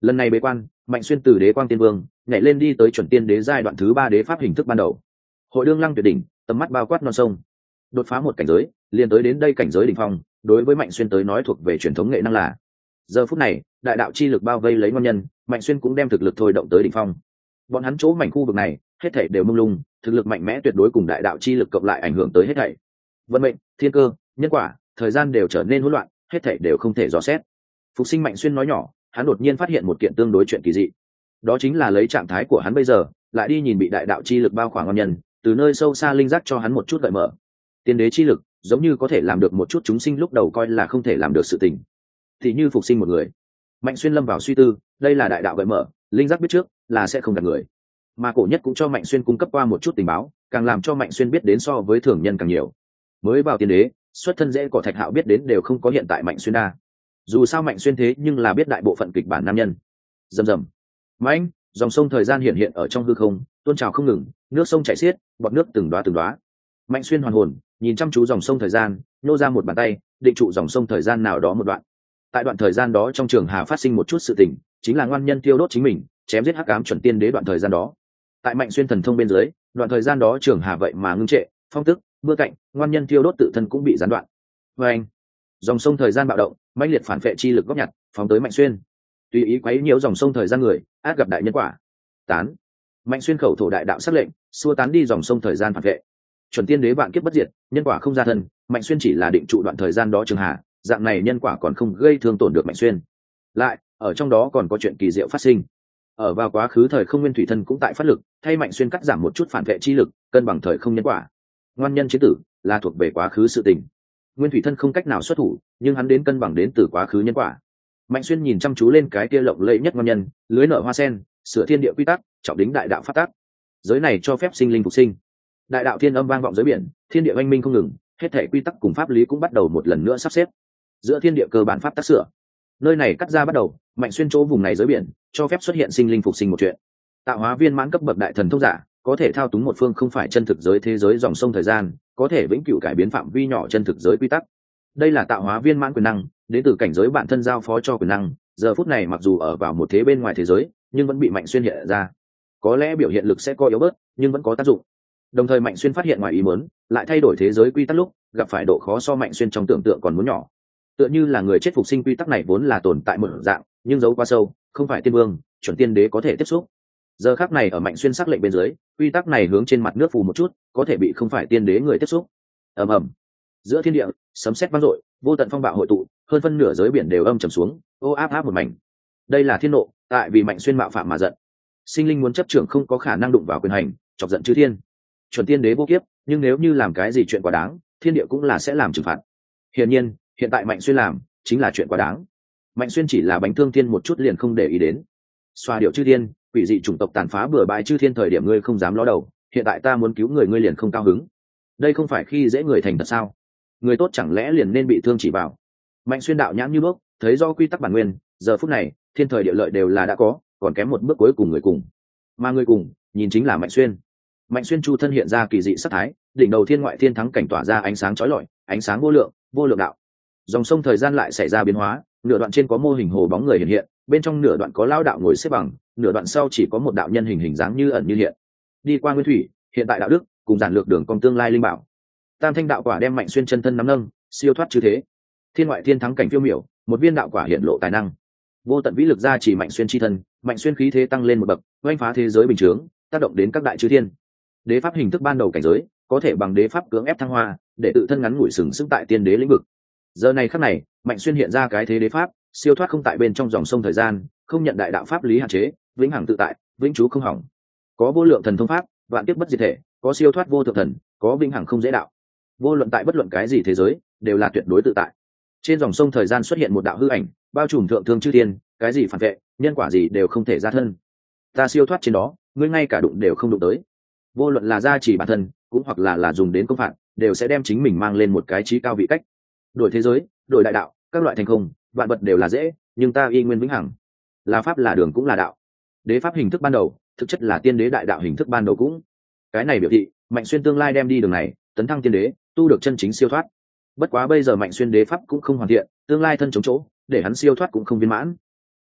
Lần này bế quan, Mạnh Xuyên từ đế quang tiên vương nhảy lên đi tới chuẩn tiên đế giai đoạn thứ ba đế pháp hình thức ban đầu. Hội đương lăng tuyệt đỉnh, tầm mắt bao quát non sông, đột phá một cảnh giới, liền tới đến đây cảnh giới đỉnh phong, đối với Mạnh Xuyên tới nói thuộc về truyền thống nghệ năng là. Giờ phút này, đại đạo chi lực bao vây lấy ngon nhân, Mạnh Xuyên cũng đem thực lực thôi động tới đỉnh phong. Bọn hắn chỗ mảnh khu vực này, hết thảy đều mông lung, thực lực mạnh mẽ tuyệt đối cùng đại đạo chi lực cộng lại ảnh hưởng tới hết thảy. Vận mệnh, thiên cơ, nhân quả, thời gian đều trở nên hỗn loạn, hết thảy đều không thể dò xét. Phục sinh Mạnh Xuyên nói nhỏ, hắn đột nhiên phát hiện một kiện tương đối chuyện kỳ dị. Đó chính là lấy trạng thái của hắn bây giờ, lại đi nhìn bị đại đạo chi lực bao khoảng ngon nhân, từ nơi sâu xa linh giác cho hắn một chút gợi mở. Tiên đế chi lực, giống như có thể làm được một chút chúng sinh lúc đầu coi là không thể làm được sự tình. Thì như phục sinh một người. Mạnh Xuyên lâm vào suy tư, đây là đại đạo gợi mở, linh giác biết trước là sẽ không gạt người. Mà cổ nhất cũng cho Mạnh Xuyên cung cấp qua một chút tình báo, càng làm cho Mạnh Xuyên biết đến so với thường nhân càng nhiều. Mới vào tiên đế, xuất thân dễ cỏ Thạch Hạo biết đến đều không có hiện tại Mạnh Xuyên đa. Dù sao Mạnh Xuyên thế nhưng là biết đại bộ phận kịch bản nam nhân. Rầm rầm. Mạnh, dòng sông thời gian hiện hiện ở trong hư không, tuôn trào không ngừng, nước sông chảy xiết, bọt nước từng đóa từng đóa. Mạnh Xuyên hoàn hồn, nhìn chăm chú dòng sông thời gian, nhô ra một bàn tay, định trụ dòng sông thời gian nào đó một đoạn. Tại đoạn thời gian đó trong trường hà phát sinh một chút sự tình, chính là ngoan nhân tiêu đốt chính mình, chém giết hắc ám chuẩn tiên đế đoạn thời gian đó. Tại Mạnh Xuyên thần thông bên dưới, đoạn thời gian đó trường hà vậy mà ngưng trệ, phong tức, mưa cạnh, ngoan nhân tiêu đốt tự thân cũng bị gián đoạn. Và anh, dòng sông thời gian bạo động, mãnh liệt phản vệ chi lực góp nhặt, phóng tới Mạnh Xuyên. Tùy ý quấy nhiễu dòng sông thời gian người, át gặp đại nhân quả. Tán. Mạnh Xuyên khẩu thổ đại đạo sắc lệnh, xua tán đi dòng sông thời gian phản vệ. Chuẩn tiên đế vạn kiếp bất diệt, nhân quả không ra thân, Mạnh Xuyên chỉ là định trụ đoạn thời gian đó trường hà, dạng này nhân quả còn không gây thương tổn được Mạnh Xuyên. Lại, ở trong đó còn có chuyện kỳ diệu phát sinh. Ở vào quá khứ thời không nguyên thủy thân cũng tại phát lực, thay Mạnh Xuyên cắt giảm một chút phản vệ chi lực, cân bằng thời không nhân quả. Ngoan nhân chế tử là thuộc về quá khứ sự tình. Nguyên thủy thân không cách nào xuất thủ, nhưng hắn đến cân bằng đến từ quá khứ nhân quả. Mạnh Xuyên nhìn chăm chú lên cái kia lộng lẫy nhất ngoan nhân, lưới nở hoa sen, sửa thiên địa quy tắc, trọng đính đại đạo pháp tắc. Giới này cho phép sinh linh phục sinh. Đại đạo thiên âm vang vọng giới biển, thiên địa oanh minh không ngừng, hết thảy quy tắc cùng pháp lý cũng bắt đầu một lần nữa sắp xếp. Giữa thiên địa cơ bản pháp tắc sửa. Nơi này cắt ra bắt đầu, Mạnh Xuyên chỗ vùng này giới biển, cho phép xuất hiện sinh linh phục sinh một chuyện. Tạo hóa viên mãn cấp bậc đại thần thông giả, có thể thao túng một phương không phải chân thực giới thế giới dòng sông thời gian, có thể vĩnh cửu cải biến phạm vi nhỏ chân thực giới quy tắc. Đây là tạo hóa viên mãn quyền năng, đến từ cảnh giới bản thân giao phó cho quyền năng, giờ phút này mặc dù ở vào một thế bên ngoài thế giới, nhưng vẫn bị Mạnh Xuyên hiện ra. Có lẽ biểu hiện lực sẽ có yếu bớt, nhưng vẫn có tác dụng. Đồng thời Mạnh Xuyên phát hiện ngoài ý muốn, lại thay đổi thế giới quy tắc lúc, gặp phải độ khó so Mạnh Xuyên trong tưởng tượng còn muốn nhỏ. Tựa như là người chết phục sinh quy tắc này vốn là tồn tại một dạng, nhưng giấu quá sâu, không phải tiên vương, chuẩn tiên đế có thể tiếp xúc. Giờ khắc này ở Mạnh Xuyên sắc lệnh bên dưới, quy tắc này hướng trên mặt nước phù một chút, có thể bị không phải tiên đế người tiếp xúc. Ầm ầm. Giữa thiên địa, sấm sét vang dội, vô tận phong bạo hội tụ, hơn phân nửa giới biển đều âm trầm xuống, ô áp áp một mảnh. Đây là thiên nộ, tại vì Mạnh Xuyên mạo phạm mà giận. Sinh linh muốn chấp trưởng không có khả năng đụng vào quyền hành, chọc giận chư thiên. Chuẩn tiên đế vô kiếp, nhưng nếu như làm cái gì chuyện quá đáng, thiên địa cũng là sẽ làm trừng phạt. Hiển nhiên, hiện tại Mạnh Xuyên làm chính là chuyện quá đáng. Mạnh Xuyên chỉ là bánh thương thiên một chút liền không để ý đến. Xoa điệu chư thiên, quỷ dị chủng tộc tàn phá bừa bãi chư thiên thời điểm ngươi không dám ló đầu, hiện tại ta muốn cứu người ngươi liền không cao hứng. Đây không phải khi dễ người thành thật sao? Người tốt chẳng lẽ liền nên bị thương chỉ bảo? Mạnh Xuyên đạo nhãn như bước, thấy do quy tắc bản nguyên, giờ phút này, thiên thời địa lợi đều là đã có, còn kém một bước cuối cùng người cùng. Mà người cùng, nhìn chính là Mạnh Xuyên. Mạnh Xuyên chu thân hiện ra kỳ dị sắc thái, đỉnh đầu thiên ngoại thiên thắng cảnh tỏa ra ánh sáng chói lọi, ánh sáng vô lượng, vô lượng đạo. Dòng sông thời gian lại xảy ra biến hóa, nửa đoạn trên có mô hình hồ bóng người hiện hiện, bên trong nửa đoạn có lao đạo ngồi xếp bằng, nửa đoạn sau chỉ có một đạo nhân hình hình dáng như ẩn như hiện. Đi qua nguyên thủy, hiện tại đạo đức, cùng giản lược đường con tương lai linh bảo. Tam thanh đạo quả đem Mạnh Xuyên chân thân nắm nâng, siêu thoát chư thế. Thiên ngoại thiên thắng cảnh phiêu miểu, một viên đạo quả hiện lộ tài năng. Vô tận vĩ lực ra chỉ Mạnh Xuyên chi thân, Mạnh Xuyên khí thế tăng lên một bậc, oanh phá thế giới bình thường, tác động đến các đại chư thiên. Đế pháp hình thức ban đầu cảnh giới, có thể bằng đế pháp cưỡng ép thăng hoa, để tự thân ngắn ngủi sừng sững tại tiên đế lĩnh vực. Giờ này khắc này, Mạnh Xuyên hiện ra cái thế đế pháp, siêu thoát không tại bên trong dòng sông thời gian, không nhận đại đạo pháp lý hạn chế, vĩnh hằng tự tại, vĩnh trú không hỏng. Có vô lượng thần thông pháp, vạn kiếp bất diệt thể, có siêu thoát vô thượng thần, có vĩnh hằng không dễ đạo. Vô luận tại bất luận cái gì thế giới, đều là tuyệt đối tự tại. Trên dòng sông thời gian xuất hiện một đạo hư ảnh, bao trùm thượng thương chư thiên, cái gì phản vệ, nhân quả gì đều không thể ra thân. Ta siêu thoát trên đó, ngươi ngay cả đụng đều không đụng tới. Vô luận là gia trì bản thân, cũng hoặc là là dùng đến công phạt, đều sẽ đem chính mình mang lên một cái trí cao vị cách. Đổi thế giới, đổi đại đạo, các loại thành không, vạn vật đều là dễ, nhưng ta y nguyên vĩnh hằng. Là pháp là đường cũng là đạo. Đế pháp hình thức ban đầu, thực chất là tiên đế đại đạo hình thức ban đầu cũng. Cái này biểu thị, Mạnh Xuyên tương lai đem đi đường này, tấn thăng tiên đế, tu được chân chính siêu thoát. Bất quá bây giờ Mạnh Xuyên đế pháp cũng không hoàn thiện, tương lai thân chống chỗ, để hắn siêu thoát cũng không viên mãn.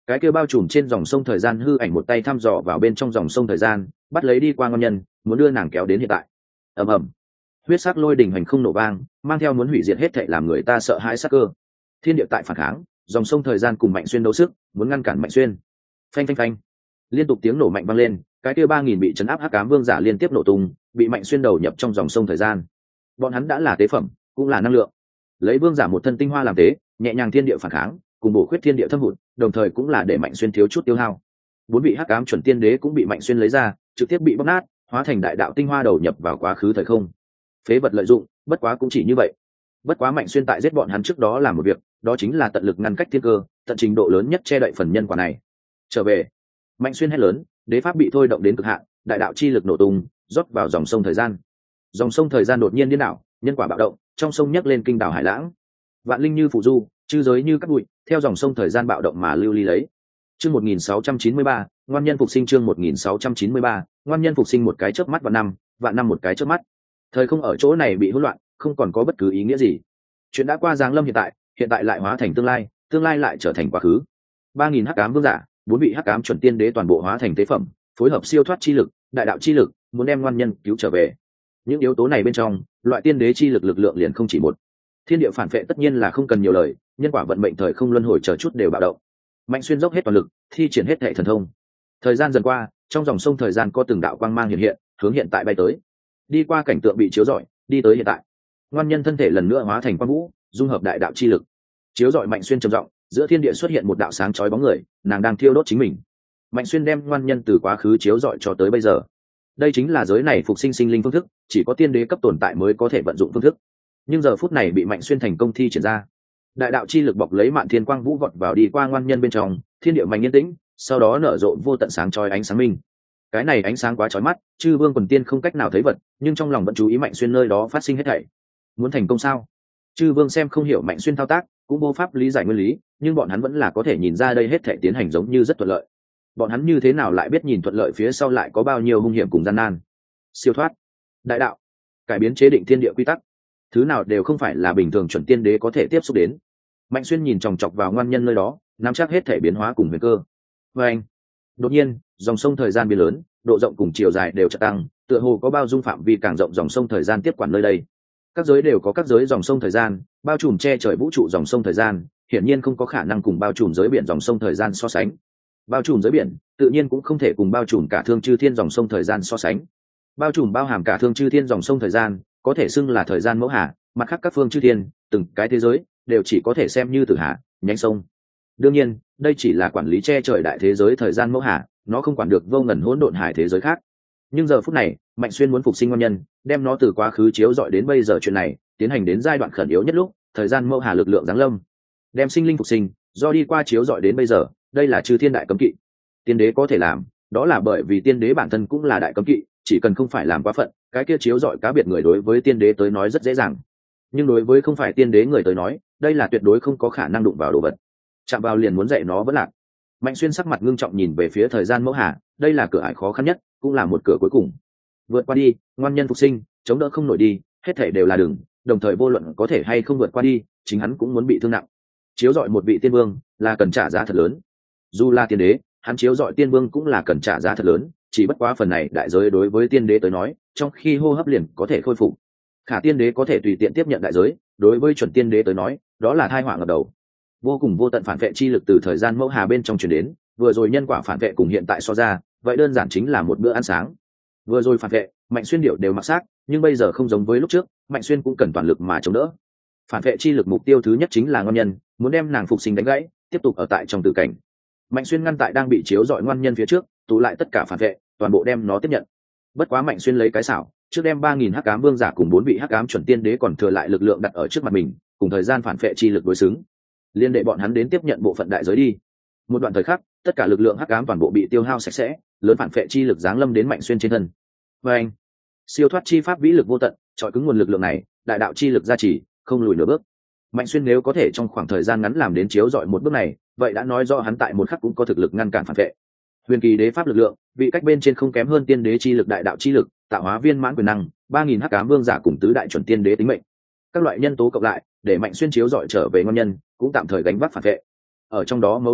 cái kia bao trùm trên dòng sông thời gian hư ảnh một tay thăm dò vào bên trong dòng sông thời gian, bắt lấy đi qua ngon nhân, muốn đưa nàng kéo đến hiện tại. ầm ầm, huyết sắc lôi đình hành không nổ vang, mang theo muốn hủy diệt hết thảy làm người ta sợ hãi sắc cơ. Thiên địa tại phản kháng, dòng sông thời gian cùng Mạnh Xuyên đấu sức, muốn ngăn cản Mạnh Xuyên. Phanh phanh phanh, liên tục tiếng nổ mạnh vang lên, cái kia ba nghìn bị chấn áp hắc ám vương giả liên tiếp nổ tung, bị Mạnh Xuyên đầu nhập trong dòng sông thời gian. Bọn hắn đã là tế phẩm, cũng là năng lượng. Lấy vương giả một thân tinh hoa làm tế, nhẹ nhàng thiên địa phản kháng, cùng bổ khuyết thiên địa thâm hụt, đồng thời cũng là để Mạnh Xuyên thiếu chút tiêu hao. Bốn vị hắc ám chuẩn tiên đế cũng bị Mạnh Xuyên lấy ra, trực tiếp bị bóc nát, hóa thành đại đạo tinh hoa đầu nhập vào quá khứ thời không. Phế vật lợi dụng, bất quá cũng chỉ như vậy. Bất quá Mạnh Xuyên tại giết bọn hắn trước đó làm một việc, đó chính là tận lực ngăn cách thiên cơ, tận trình độ lớn nhất che đậy phần nhân quả này. Trở về, Mạnh Xuyên hét lớn, đế pháp bị thôi động đến cực hạn, đại đạo chi lực nổ tung, rót vào dòng sông thời gian. Dòng sông thời gian đột nhiên điên đảo, nhân quả bạo động, trong sông nhấc lên kinh đảo hải lãng. Vạn linh như phù du, chư giới như cát bụi, theo dòng sông thời gian bạo động mà lưu ly lấy. Chương một nghìn sáu trăm chín mươi ba, ngoan nhân phục sinh chương một nghìn sáu trăm chín mươi ba, ngoan nhân phục sinh một cái chớp mắt vạn năm, vạn năm một cái chớp mắt. Thời không ở chỗ này bị hỗn loạn, không còn có bất cứ ý nghĩa gì. Chuyện đã qua giáng lâm hiện tại, hiện tại lại hóa thành tương lai, tương lai lại trở thành quá khứ. Ba nghìn hắc ám vương giả, bốn vị hắc ám chuẩn tiên đế toàn bộ hóa thành tế phẩm, phối hợp siêu thoát chi lực, đại đạo chi lực, muốn đem ngoan nhân cứu trở về. Những yếu tố này bên trong, loại tiên đế chi lực lực lượng liền không chỉ một. Thiên địa phản vệ tất nhiên là không cần nhiều lời, nhân quả vận mệnh thời không luân hồi chờ chút đều bạo động. Mạnh Xuyên dốc hết toàn lực, thi triển hết hệ thần thông. Thời gian dần qua, trong dòng sông thời gian có từng đạo quang mang hiện hiện, hướng hiện tại bay tới. Đi qua cảnh tượng bị chiếu rọi, đi tới hiện tại. Ngoan nhân thân thể lần nữa hóa thành quang vũ, dung hợp đại đạo chi lực. Chiếu rọi Mạnh Xuyên trầm giọng, giữa thiên địa xuất hiện một đạo sáng chói bóng người, nàng đang thiêu đốt chính mình. Mạnh Xuyên đem ngoan nhân từ quá khứ chiếu rọi cho tới bây giờ. Đây chính là giới này phục sinh sinh linh phương thức, chỉ có tiên đế cấp tồn tại mới có thể vận dụng phương thức. Nhưng giờ phút này bị Mạnh Xuyên thành công thi triển ra. Đại đạo chi lực bọc lấy mạn thiên quang vũ vọt vào đi qua ngoan nhân bên trong, thiên địa mạnh yên tĩnh, sau đó nở rộ vô tận sáng chói ánh sáng minh. Cái này ánh sáng quá chói mắt, chư vương quần tiên không cách nào thấy vật, nhưng trong lòng vẫn chú ý Mạnh Xuyên nơi đó phát sinh hết thảy. Muốn thành công sao? Chư vương xem không hiểu Mạnh Xuyên thao tác, cũng vô pháp lý giải nguyên lý, nhưng bọn hắn vẫn là có thể nhìn ra đây hết thảy tiến hành giống như rất thuận lợi. Bọn hắn như thế nào lại biết nhìn thuận lợi phía sau lại có bao nhiêu hung hiểm cùng gian nan? Siêu thoát, đại đạo, cải biến chế định thiên địa quy tắc, thứ nào đều không phải là bình thường chuẩn tiên đế có thể tiếp xúc đến. Mạnh Xuyên nhìn chòng chọc vào ngoan nhân nơi đó, nắm chắc hết thể biến hóa cùng huyền cơ. Và anh, đột nhiên, dòng sông thời gian biến lớn, độ rộng cùng chiều dài đều chợt tăng, tựa hồ có bao dung phạm vi càng rộng dòng sông thời gian tiếp quản nơi đây. Các giới đều có các giới dòng sông thời gian, bao trùm che trời vũ trụ dòng sông thời gian, hiển nhiên không có khả năng cùng bao trùm giới biển dòng sông thời gian so sánh. Bao trùm giới biển, tự nhiên cũng không thể cùng bao trùm cả thương chư thiên dòng sông thời gian so sánh. Bao trùm bao hàm cả thương chư thiên dòng sông thời gian, có thể xưng là thời gian mẫu hà, mặt khác các phương chư thiên, từng cái thế giới đều chỉ có thể xem như tử hà, nhánh sông. Đương nhiên, đây chỉ là quản lý che trời đại thế giới thời gian mẫu hà, nó không quản được vô ngần hỗn độn hải thế giới khác. Nhưng giờ phút này, Mạnh Xuyên muốn phục sinh ngoan nhân, đem nó từ quá khứ chiếu dọi đến bây giờ chuyện này, tiến hành đến giai đoạn khẩn yếu nhất lúc, thời gian mẫu hà lực lượng giáng lâm, đem sinh linh phục sinh, do đi qua chiếu dọi đến bây giờ, đây là chư thiên đại cấm kỵ. Tiên đế có thể làm, đó là bởi vì tiên đế bản thân cũng là đại cấm kỵ, chỉ cần không phải làm quá phận, cái kia chiếu dọi cá biệt người đối với tiên đế tới nói rất dễ dàng. Nhưng đối với không phải tiên đế người tới nói, đây là tuyệt đối không có khả năng đụng vào đồ vật. Chạm vào liền muốn dạy nó vẫn lạc. Mạnh Xuyên sắc mặt ngưng trọng nhìn về phía thời gian mẫu hà, đây là cửa ải khó khăn nhất, cũng là một cửa cuối cùng. Vượt qua đi, ngoan nhân phục sinh, chống đỡ không nổi đi, hết thảy đều là đường, đồng thời vô luận có thể hay không vượt qua đi, chính hắn cũng muốn bị thương nặng. Chiếu dọi một vị tiên vương là cần trả giá thật lớn. Dù là tiên đế, hắn chiếu dọi tiên vương cũng là cần trả giá thật lớn, chỉ bất quá phần này đại giới đối với tiên đế tới nói, trong khi hô hấp liền có thể khôi phục. Khả tiên đế có thể tùy tiện tiếp nhận đại giới, đối với chuẩn tiên đế tới nói, đó là tai họa ngập đầu. Vô cùng vô tận phản vệ chi lực từ thời gian mẫu hà bên trong truyền đến, vừa rồi nhân quả phản vệ cùng hiện tại so ra, vậy đơn giản chính là một bữa ăn sáng. Vừa rồi phản vệ, Mạnh Xuyên điệu đều mặc xác, nhưng bây giờ không giống với lúc trước, Mạnh Xuyên cũng cần toàn lực mà chống đỡ. Phản vệ chi lực mục tiêu thứ nhất chính là ngoan nhân, muốn đem nàng phục sinh đánh gãy, tiếp tục ở tại trong tử cảnh. Mạnh Xuyên ngăn tại đang bị chiếu dọi ngoan nhân phía trước, tụ lại tất cả phản vệ, toàn bộ đem nó tiếp nhận. Bất quá Mạnh Xuyên lấy cái xảo, trước đem ba nghìn hắc ám vương giả cùng bốn vị hắc ám chuẩn tiên đế còn thừa lại lực lượng đặt ở trước mặt mình, cùng thời gian phản vệ chi lực đối xứng, liên đệ bọn hắn đến tiếp nhận bộ phận đại giới đi. Một đoạn thời khắc, tất cả lực lượng hắc ám toàn bộ bị tiêu hao sạch sẽ, lớn phản vệ chi lực giáng lâm đến Mạnh Xuyên trên thân. Và anh, siêu thoát chi pháp vĩ lực vô tận, trọi cứng nguồn lực lượng này, đại đạo chi lực gia trì, không lùi nửa bước. Mạnh Xuyên nếu có thể trong khoảng thời gian ngắn làm đến chiếu dọi một bước này, vậy đã nói rõ hắn tại một khắc cũng có thực lực ngăn cản phản vệ. Huyền kỳ đế pháp lực lượng, vị cách bên trên không kém hơn tiên đế chi lực, đại đạo chi lực, tạo hóa viên mãn quyền năng, ba nghìn hắc ám vương giả cùng tứ đại chuẩn tiên đế tính mệnh. Các loại nhân tố cộng lại, để Mạnh Xuyên chiếu dọi trở về ngon nhân, cũng tạm thời gánh vác phản vệ. Ở trong đó mấu chốt nhất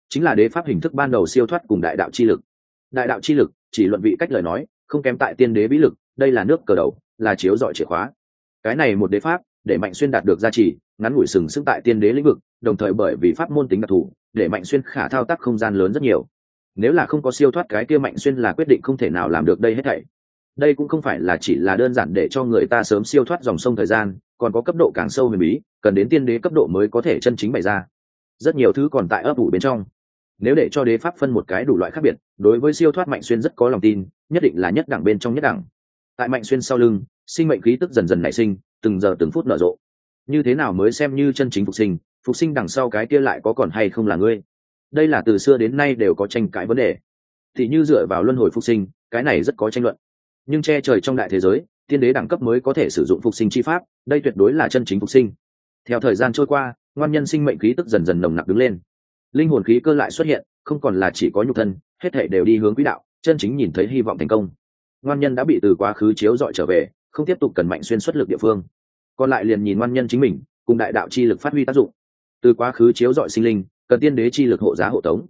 chính là đế pháp hình thức ban đầu siêu thoát cùng đại đạo chi lực. Đại đạo chi lực chỉ luận vị cách lời nói không kém tại tiên đế vĩ lực, đây là nước cờ đầu, là chiếu dọi chìa khóa. Cái này một đế pháp để Mạnh Xuyên đạt được gia trì ngắn ngủi sừng sững tại tiên đế lĩnh vực, đồng thời bởi vì pháp môn tính đặc thù để Mạnh Xuyên khả thao tác không gian lớn rất nhiều. Nếu là không có siêu thoát cái kia Mạnh Xuyên là quyết định không thể nào làm được đây hết thảy. Đây cũng không phải là chỉ là đơn giản để cho người ta sớm siêu thoát dòng sông thời gian, còn có cấp độ càng sâu huyền bí, cần đến tiên đế cấp độ mới có thể chân chính bày ra. Rất nhiều thứ còn tại ấp ủ bên trong. Nếu để cho đế pháp phân một cái đủ loại khác biệt, đối với siêu thoát Mạnh Xuyên rất có lòng tin, nhất định là nhất đẳng bên trong nhất đẳng. Tại Mạnh Xuyên sau lưng, sinh mệnh khí tức dần dần nảy sinh, từng giờ từng phút nở rộ. Như thế nào mới xem như chân chính phục sinh? Phục sinh đằng sau cái kia lại có còn hay không là ngươi? Đây là từ xưa đến nay đều có tranh cãi vấn đề. Thì như dựa vào luân hồi phục sinh, cái này rất có tranh luận. Nhưng che trời trong đại thế giới, tiên đế đẳng cấp mới có thể sử dụng phục sinh chi pháp, đây tuyệt đối là chân chính phục sinh. Theo thời gian trôi qua, ngoan nhân sinh mệnh khí tức dần dần nồng nặc đứng lên, linh hồn khí cơ lại xuất hiện, không còn là chỉ có nhục thân, hết thảy đều đi hướng quỹ đạo, chân chính nhìn thấy hy vọng thành công. Ngoan nhân đã bị từ quá khứ chiếu dọi trở về, không tiếp tục cần Mạnh Xuyên xuất lực địa phương, còn lại liền nhìn ngoan nhân chính mình cùng đại đạo chi lực phát huy tác dụng. Từ quá khứ chiếu dọi sinh linh, cần tiên đế chi lực hộ giá hộ tống.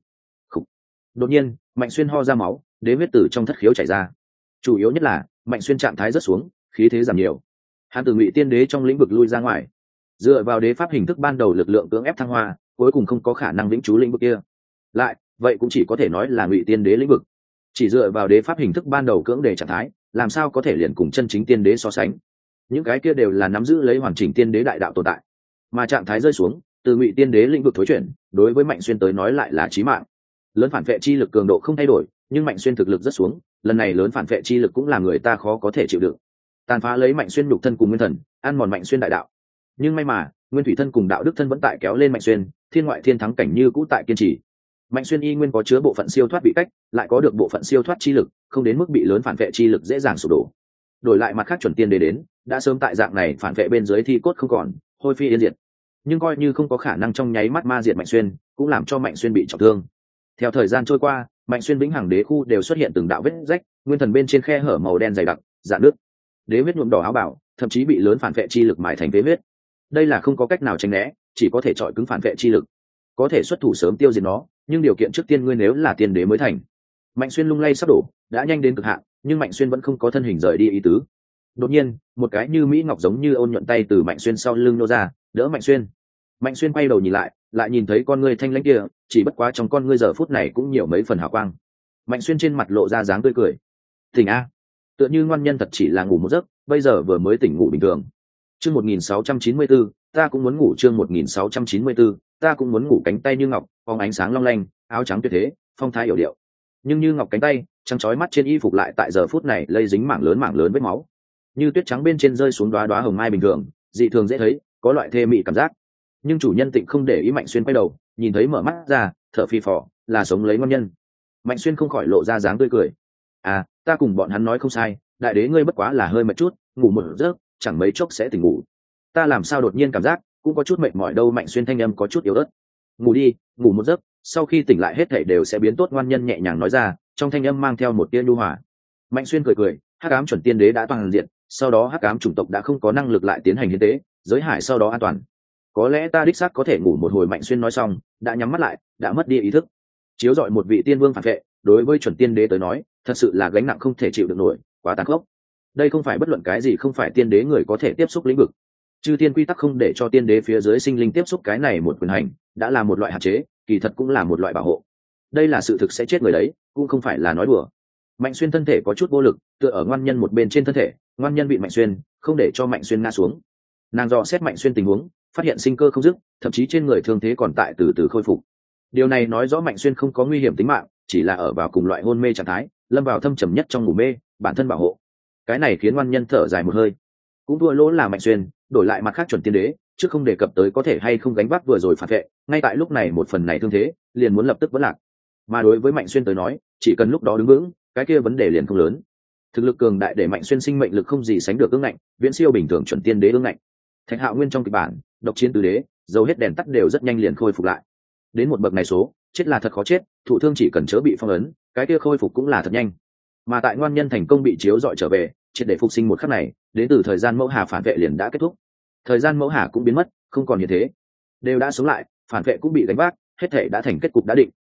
Đột nhiên, Mạnh Xuyên ho ra máu, đế huyết tử trong thất khiếu chảy ra. Chủ yếu nhất là Mạnh Xuyên trạng thái rất xuống, khí thế giảm nhiều. Hắn từ ngụy tiên đế trong lĩnh vực lui ra ngoài, dựa vào đế pháp hình thức ban đầu lực lượng cưỡng ép thăng hoa, cuối cùng không có khả năng vĩnh trú lĩnh vực kia. Lại, vậy cũng chỉ có thể nói là ngụy tiên đế lĩnh vực. Chỉ dựa vào đế pháp hình thức ban đầu cưỡng đề trạng thái, làm sao có thể liền cùng chân chính tiên đế so sánh? Những cái kia đều là nắm giữ lấy hoàn chỉnh tiên đế đại đạo tồn tại, mà trạng thái rơi xuống, từ ngụy tiên đế lĩnh vực thối chuyển, đối với Mạnh Xuyên tới nói lại là chí mạng. Lớn phản vệ chi lực cường độ không thay đổi, nhưng Mạnh Xuyên thực lực rất xuống, lần này lớn phản vệ chi lực cũng làm người ta khó có thể chịu đựng. Tàn phá lấy Mạnh Xuyên nhục thân cùng nguyên thần, ăn mòn Mạnh Xuyên đại đạo. Nhưng may mà, nguyên thủy thân cùng đạo đức thân vẫn tại kéo lên Mạnh Xuyên, thiên ngoại thiên thắng cảnh như cũ tại kiên trì. Mạnh Xuyên y nguyên có chứa bộ phận siêu thoát bị cách, lại có được bộ phận siêu thoát chi lực, không đến mức bị lớn phản vệ chi lực dễ dàng sụp đổ. Đổi lại mặt khác chuẩn tiên đế đến, đã sớm tại dạng này phản vệ bên dưới thi cốt không còn, hôi phi yên diệt. Nhưng coi như không có khả năng trong nháy mắt ma diệt Mạnh Xuyên, cũng làm cho Mạnh Xuyên bị trọng thương. Theo thời gian trôi qua, Mạnh Xuyên vĩnh hằng đế khu đều xuất hiện từng đạo vết rách, nguyên thần bên trên khe hở màu đen dày đặc, rạn nước. Đế huyết nhuộm đỏ áo bảo, thậm chí bị lớn phản vệ chi lực mài thành phế huyết. Đây là không có cách nào tránh né, chỉ có thể chọi cứng phản vệ chi lực. Có thể xuất thủ sớm tiêu diệt nó, nhưng điều kiện trước tiên ngươi nếu là tiên đế mới thành. Mạnh Xuyên lung lay sắp đổ, đã nhanh đến cực hạn, nhưng Mạnh Xuyên vẫn không có thân hình rời đi ý tứ. Đột nhiên, một cái như mỹ ngọc giống như ôn nhuận tay từ Mạnh Xuyên sau lưng nô ra, đỡ Mạnh Xuyên. Mạnh Xuyên quay đầu nhìn lại, lại nhìn thấy con ngươi thanh lãnh kia, chỉ bất quá trong con ngươi giờ phút này cũng nhiều mấy phần hào quang. Mạnh Xuyên trên mặt lộ ra dáng tươi cười. Tỉnh a, tựa như ngoan nhân thật chỉ là ngủ một giấc, bây giờ vừa mới tỉnh ngủ bình thường. Chương một nghìn sáu trăm chín mươi tư, ta cũng muốn ngủ. Chương một nghìn sáu trăm chín mươi tư, ta cũng muốn ngủ. Cánh tay như ngọc, phóng ánh sáng long lanh, áo trắng tuyệt thế, phong thái yểu điệu. Nhưng như ngọc cánh tay, trắng chói mắt trên y phục lại tại giờ phút này lây dính mảng lớn mảng lớn vết máu. Như tuyết trắng bên trên rơi xuống đóa đóa hồng mai bình thường, dị thường dễ thấy, có loại thê mị cảm giác. Nhưng chủ nhân Tịnh không để ý, Mạnh Xuyên quay đầu, nhìn thấy mở mắt ra, thở phì phò, là sống lấy ngon nhân. Mạnh Xuyên không khỏi lộ ra dáng tươi cười. À, ta cùng bọn hắn nói không sai, đại đế ngươi bất quá là hơi mệt chút, ngủ một giấc, chẳng mấy chốc sẽ tỉnh ngủ. Ta làm sao đột nhiên cảm giác cũng có chút mệt mỏi đâu? Mạnh Xuyên thanh âm có chút yếu ớt. Ngủ đi, ngủ một giấc, sau khi tỉnh lại hết thảy đều sẽ biến tốt. Ngoan nhân nhẹ nhàng nói ra, trong thanh âm mang theo một tia nhu hòa. Mạnh Xuyên cười cười, hắc ám chuẩn tiên đế đã toàn diện, sau đó hắc ám chủng tộc đã không có năng lực lại tiến hành hiến tế, giới hải sau đó an toàn. Có lẽ ta đích xác có thể ngủ một hồi. Mạnh Xuyên nói xong, đã nhắm mắt lại, đã mất đi ý thức. Chiếu dọi một vị tiên vương phản vệ, đối với chuẩn tiên đế tới nói, thật sự là gánh nặng không thể chịu được nổi, quá tàn khốc. Đây không phải bất luận cái gì không phải tiên đế người có thể tiếp xúc lĩnh vực. Chư tiên quy tắc không để cho tiên đế phía dưới sinh linh tiếp xúc cái này một quyền hành, đã là một loại hạn chế, kỳ thật cũng là một loại bảo hộ. Đây là sự thực sẽ chết người đấy, cũng không phải là nói đùa. Mạnh Xuyên thân thể có chút vô lực, tựa ở ngoan nhân một bên trên thân thể, ngoan nhân bị Mạnh Xuyên không để cho Mạnh Xuyên ngã xuống. Nàng dò xét Mạnh Xuyên tình huống, phát hiện sinh cơ không dứt, thậm chí trên người thương thế còn tại từ từ khôi phục. Điều này nói rõ Mạnh Xuyên không có nguy hiểm tính mạng, chỉ là ở vào cùng loại hôn mê trạng thái, lâm vào thâm trầm nhất trong ngủ mê, bản thân bảo hộ. Cái này khiến ngoan nhân thở dài một hơi. Cũng thua lỗ là Mạnh Xuyên, đổi lại mặt khác chuẩn tiên đế, chứ không đề cập tới có thể hay không gánh vác vừa rồi phản vệ, ngay tại lúc này một phần này thương thế, liền muốn lập tức vẫn lạc. Mà đối với Mạnh Xuyên tới nói, chỉ cần lúc đó đứng vững, cái kia vấn đề liền không lớn. Thực lực cường đại để Mạnh Xuyên sinh mệnh lực không gì sánh được ương ngạnh, viễn siêu bình thường chuẩn tiên đế ương ngạnh. Thạch Hạo Nguyên trong kịch bản, độc chiến tứ đế, dầu hết đèn tắt đều rất nhanh liền khôi phục lại. Đến một bậc này số, chết là thật khó chết, thụ thương chỉ cần chớ bị phong ấn, cái kia khôi phục cũng là thật nhanh. Mà tại ngoan nhân thành công bị chiếu dọi trở về, triệt để phục sinh một khắc này, đến từ thời gian mẫu hà phản vệ liền đã kết thúc. Thời gian mẫu hà cũng biến mất, không còn như thế, đều đã sống lại, phản vệ cũng bị đánh vác, hết thể đã thành kết cục đã định,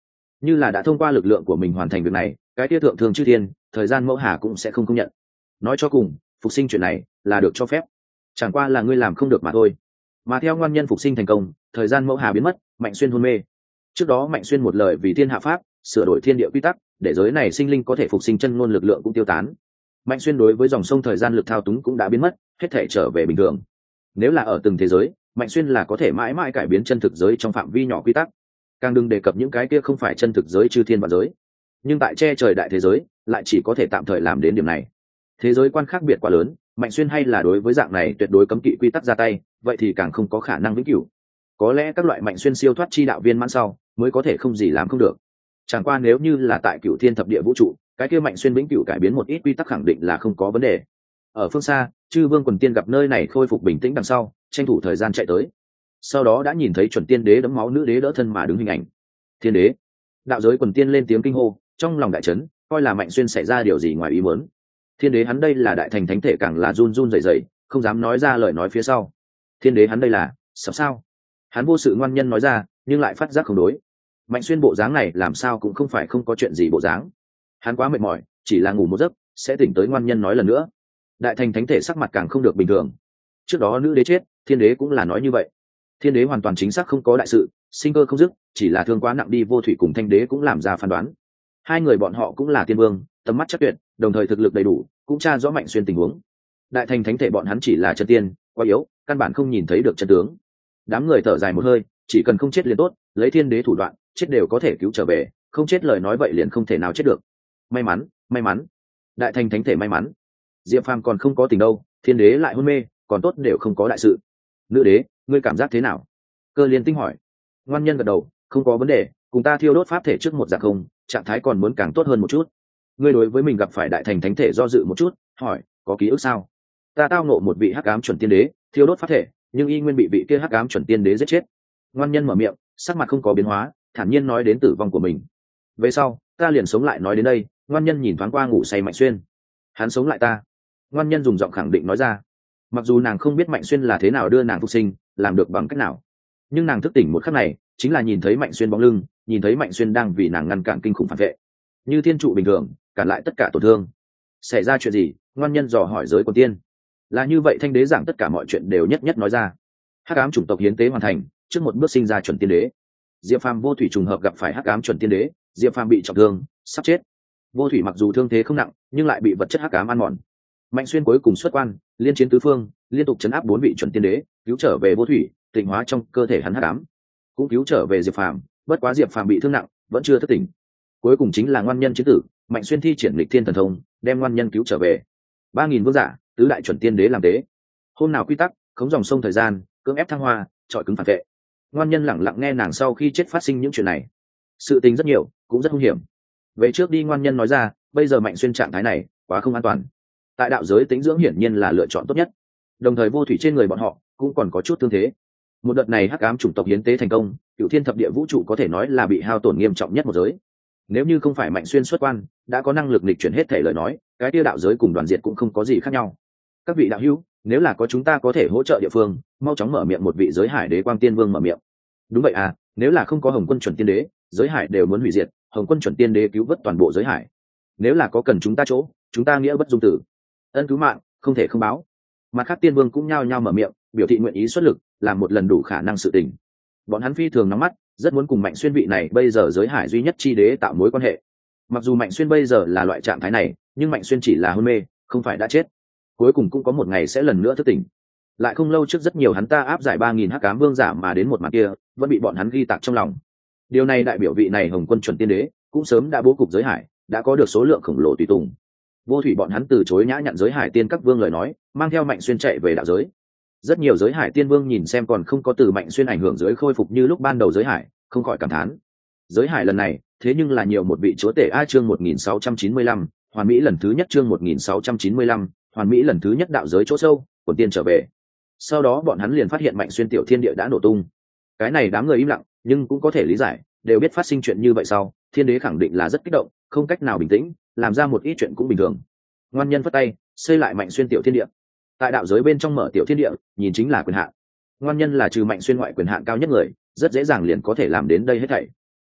như là đã thông qua lực lượng của mình hoàn thành việc này, cái tia thượng thường chư thiên thời gian mẫu hà cũng sẽ không công nhận. Nói cho cùng, phục sinh chuyện này là được cho phép, chẳng qua là ngươi làm không được mà thôi. Mà theo ngoan nhân phục sinh thành công, thời gian mẫu hà biến mất, Mạnh Xuyên hôn mê. Trước đó Mạnh Xuyên một lời vì thiên hạ pháp, sửa đổi thiên địa quy tắc, để giới này sinh linh có thể phục sinh, chân ngôn lực lượng cũng tiêu tán. Mạnh Xuyên đối với dòng sông thời gian lực thao túng cũng đã biến mất, hết thể trở về bình thường. Nếu là ở từng thế giới, Mạnh Xuyên là có thể mãi mãi cải biến chân thực giới trong phạm vi nhỏ quy tắc, càng đừng đề cập những cái kia không phải chân thực giới chư thiên và giới. Nhưng tại che trời đại thế giới, lại chỉ có thể tạm thời làm đến điểm này. Thế giới quan khác biệt quá lớn, Mạnh Xuyên hay là đối với dạng này tuyệt đối cấm kỵ quy tắc ra tay, vậy thì càng không có khả năng vĩnh cửu. Có lẽ các loại Mạnh Xuyên siêu thoát chi đạo viên mãn sau, mới có thể không gì làm không được. Chẳng qua nếu như là tại Cửu Thiên thập địa vũ trụ, cái kia Mạnh Xuyên vĩnh cửu cải biến một ít quy tắc khẳng định là không có vấn đề. Ở phương xa, chư vương quần tiên gặp nơi này khôi phục bình tĩnh đằng sau, tranh thủ thời gian chạy tới. Sau đó đã nhìn thấy chuẩn tiên đế đấm máu nữ đế đỡ thân mà đứng hình ảnh. Thiên đế, đạo giới quần tiên lên tiếng kinh hô, trong lòng đại chấn, coi là Mạnh Xuyên xảy ra điều gì ngoài ý muốn. Thiên đế hắn đây là đại thành thánh thể, càng là run run rẩy rẩy, không dám nói ra lời nói phía sau. Thiên đế hắn đây là sắp sao? Hắn vô sự ngoan nhân nói ra, nhưng lại phát giác không đối. Mạnh Xuyên bộ dáng này làm sao cũng không phải không có chuyện gì bộ dáng. Hắn quá mệt mỏi, chỉ là ngủ một giấc sẽ tỉnh tới. Ngoan nhân nói lần nữa. Đại thành thánh thể sắc mặt càng không được bình thường. Trước đó nữ đế chết, thiên đế cũng là nói như vậy. Thiên đế hoàn toàn chính xác không có đại sự, sinh cơ không dứt, chỉ là thương quá nặng đi. Vô thủy cùng thanh đế cũng làm ra phán đoán. Hai người bọn họ cũng là tiên vương, tầm mắt chắc tuyệt, đồng thời thực lực đầy đủ, cũng tra rõ Mạnh Xuyên tình huống. Đại thành thánh thể bọn hắn chỉ là chân tiên, quá yếu, căn bản không nhìn thấy được chân tướng. Đám người thở dài một hơi, chỉ cần không chết liền tốt, lấy thiên đế thủ đoạn, chết đều có thể cứu trở về, không chết lời nói vậy liền không thể nào chết được. May mắn, may mắn. Đại thành thánh thể may mắn. Diệp Phàm còn không có tình đâu, thiên đế lại hôn mê, còn tốt đều không có đại sự. Nữ đế, ngươi cảm giác thế nào? Cơ Liên Tinh hỏi. Ngoan nhân gật đầu, không có vấn đề, cùng ta thiêu đốt pháp thể trước một dạng không, trạng thái còn muốn càng tốt hơn một chút. Ngươi đối với mình gặp phải đại thành thánh thể do dự một chút, hỏi, có ký ức sao? Ta tao ngộ một vị hắc ám chuẩn tiên đế, thiêu đốt pháp thể, nhưng y nguyên bị vị kia hắc ám chuẩn tiên đế giết chết. Ngoan nhân mở miệng, sắc mặt không có biến hóa, thản nhiên nói đến tử vong của mình. Về sau, ta liền sống lại. Nói đến đây, ngoan nhân nhìn thoáng qua ngủ say Mạnh Xuyên. Hắn sống lại ta. Ngoan nhân dùng giọng khẳng định nói ra. Mặc dù nàng không biết Mạnh Xuyên là thế nào đưa nàng phục sinh, làm được bằng cách nào, nhưng nàng thức tỉnh một khắc này, chính là nhìn thấy Mạnh Xuyên bóng lưng, nhìn thấy Mạnh Xuyên đang vì nàng ngăn cản kinh khủng phản vệ, như thiên trụ bình thường, cản lại tất cả tổn thương. Xảy ra chuyện gì? Ngoan nhân dò hỏi giới quần tiên. Là như vậy, thanh đế giảng tất cả mọi chuyện đều nhất nhất nói ra. Hắc ám chủng tộc hiến tế hoàn thành, trước một bước sinh ra chuẩn tiên đế. Diệp Phàm vô thủy trùng hợp gặp phải hắc ám chuẩn tiên đế, Diệp Phàm bị trọng thương, sắp chết. Vô thủy mặc dù thương thế không nặng, nhưng lại bị vật chất hắc ám ăn mòn. Mạnh Xuyên cuối cùng xuất quan, liên chiến tứ phương, liên tục chấn áp bốn vị chuẩn tiên đế, cứu trở về vô thủy, tịnh hóa trong cơ thể hắn hắc ám, cũng cứu trở về Diệp Phàm. Bất quá Diệp Phàm bị thương nặng, vẫn chưa thức tỉnh. Cuối cùng chính là ngoan nhân chiến tử, Mạnh Xuyên thi triển lịch thiên thần thông, đem ngoan nhân cứu trở về. Ba nghìn vương giả, tứ đại chuẩn tiên đế làm tế. Hôm nào quy tắc, khống dòng sông thời gian, cưỡng ép thăng hoa, trọi cứng phản vệ. Ngoan nhân lẳng lặng nghe nàng sau khi chết phát sinh những chuyện này. Sự tình rất nhiều, cũng rất hung hiểm. Về trước đi, ngoan nhân nói ra, bây giờ Mạnh Xuyên trạng thái này quá không an toàn. Tại đạo giới tĩnh dưỡng hiển nhiên là lựa chọn tốt nhất. Đồng thời vô thủy trên người bọn họ cũng còn có chút thương thế. Một đợt này hắc ám chủng tộc hiến tế thành công, Cửu Thiên thập địa vũ trụ có thể nói là bị hao tổn nghiêm trọng nhất một giới. Nếu như không phải Mạnh Xuyên xuất quan, đã có năng lực nghịch chuyển hết thể lời nói, cái tiêu đạo giới cùng đoàn diệt cũng không có gì khác nhau. Các vị đạo hữu, nếu là có chúng ta có thể hỗ trợ địa phương, mau chóng mở miệng. Một vị giới hải đế quang tiên vương mở miệng. Đúng vậy à, nếu là không có Hồng Quân chuẩn tiên đế, giới hải đều muốn hủy diệt. Hồng Quân chuẩn tiên đế cứu vớt toàn bộ giới hải. Nếu là có cần chúng ta chỗ, chúng ta nghĩa bất dung tử. Ân cứu mạng, không thể không báo. Mặt khác tiên vương cũng nhao nhao mở miệng, biểu thị nguyện ý xuất lực, làm một lần đủ khả năng sự tình. Bọn hắn phi thường nóng mắt, rất muốn cùng Mạnh Xuyên vị này bây giờ giới hải duy nhất chi đế tạo mối quan hệ. Mặc dù Mạnh Xuyên bây giờ là loại trạng thái này, nhưng Mạnh Xuyên chỉ là hôn mê, không phải đã chết. Cuối cùng cũng có một ngày sẽ lần nữa thức tỉnh. Lại không lâu trước rất nhiều hắn ta áp giải ba nghìn hắc ám vương giả mà đến một mặt kia, vẫn bị bọn hắn ghi tạc trong lòng. Điều này đại biểu vị này Hồng Quân chuẩn tiên đế cũng sớm đã bố cục giới hải, đã có được số lượng khổng lồ tùy tùng. Vô thủy bọn hắn từ chối nhã nhận giới hải tiên các vương lời nói, mang theo Mạnh Xuyên chạy về đạo giới. Rất nhiều giới hải tiên vương nhìn xem còn không có từ Mạnh Xuyên ảnh hưởng dưới khôi phục như lúc ban đầu giới hải, không khỏi cảm thán. Giới hải lần này, thế nhưng là nhiều một vị chúa tể. A chương một nghìn sáu trăm chín mươi lăm, hoàn mỹ lần thứ nhất. Chương một nghìn sáu trăm chín mươi lăm, hoàn mỹ lần thứ nhất. Đạo giới chỗ sâu, quần tiên trở về. Sau đó bọn hắn liền phát hiện Mạnh Xuyên tiểu thiên địa đã nổ tung. Cái này đám người im lặng, nhưng cũng có thể lý giải, đều biết phát sinh chuyện như vậy sau, thiên đế khẳng định là rất kích động, không cách nào bình tĩnh, làm ra một ít chuyện cũng bình thường. Ngoan nhân phất tay, xây lại Mạnh Xuyên tiểu thiên địa. Tại đạo giới bên trong mở tiểu thiên địa, nhìn chính là quyền hạn. Ngoan nhân là trừ Mạnh Xuyên ngoại quyền hạn cao nhất người, rất dễ dàng liền có thể làm đến đây hết thảy.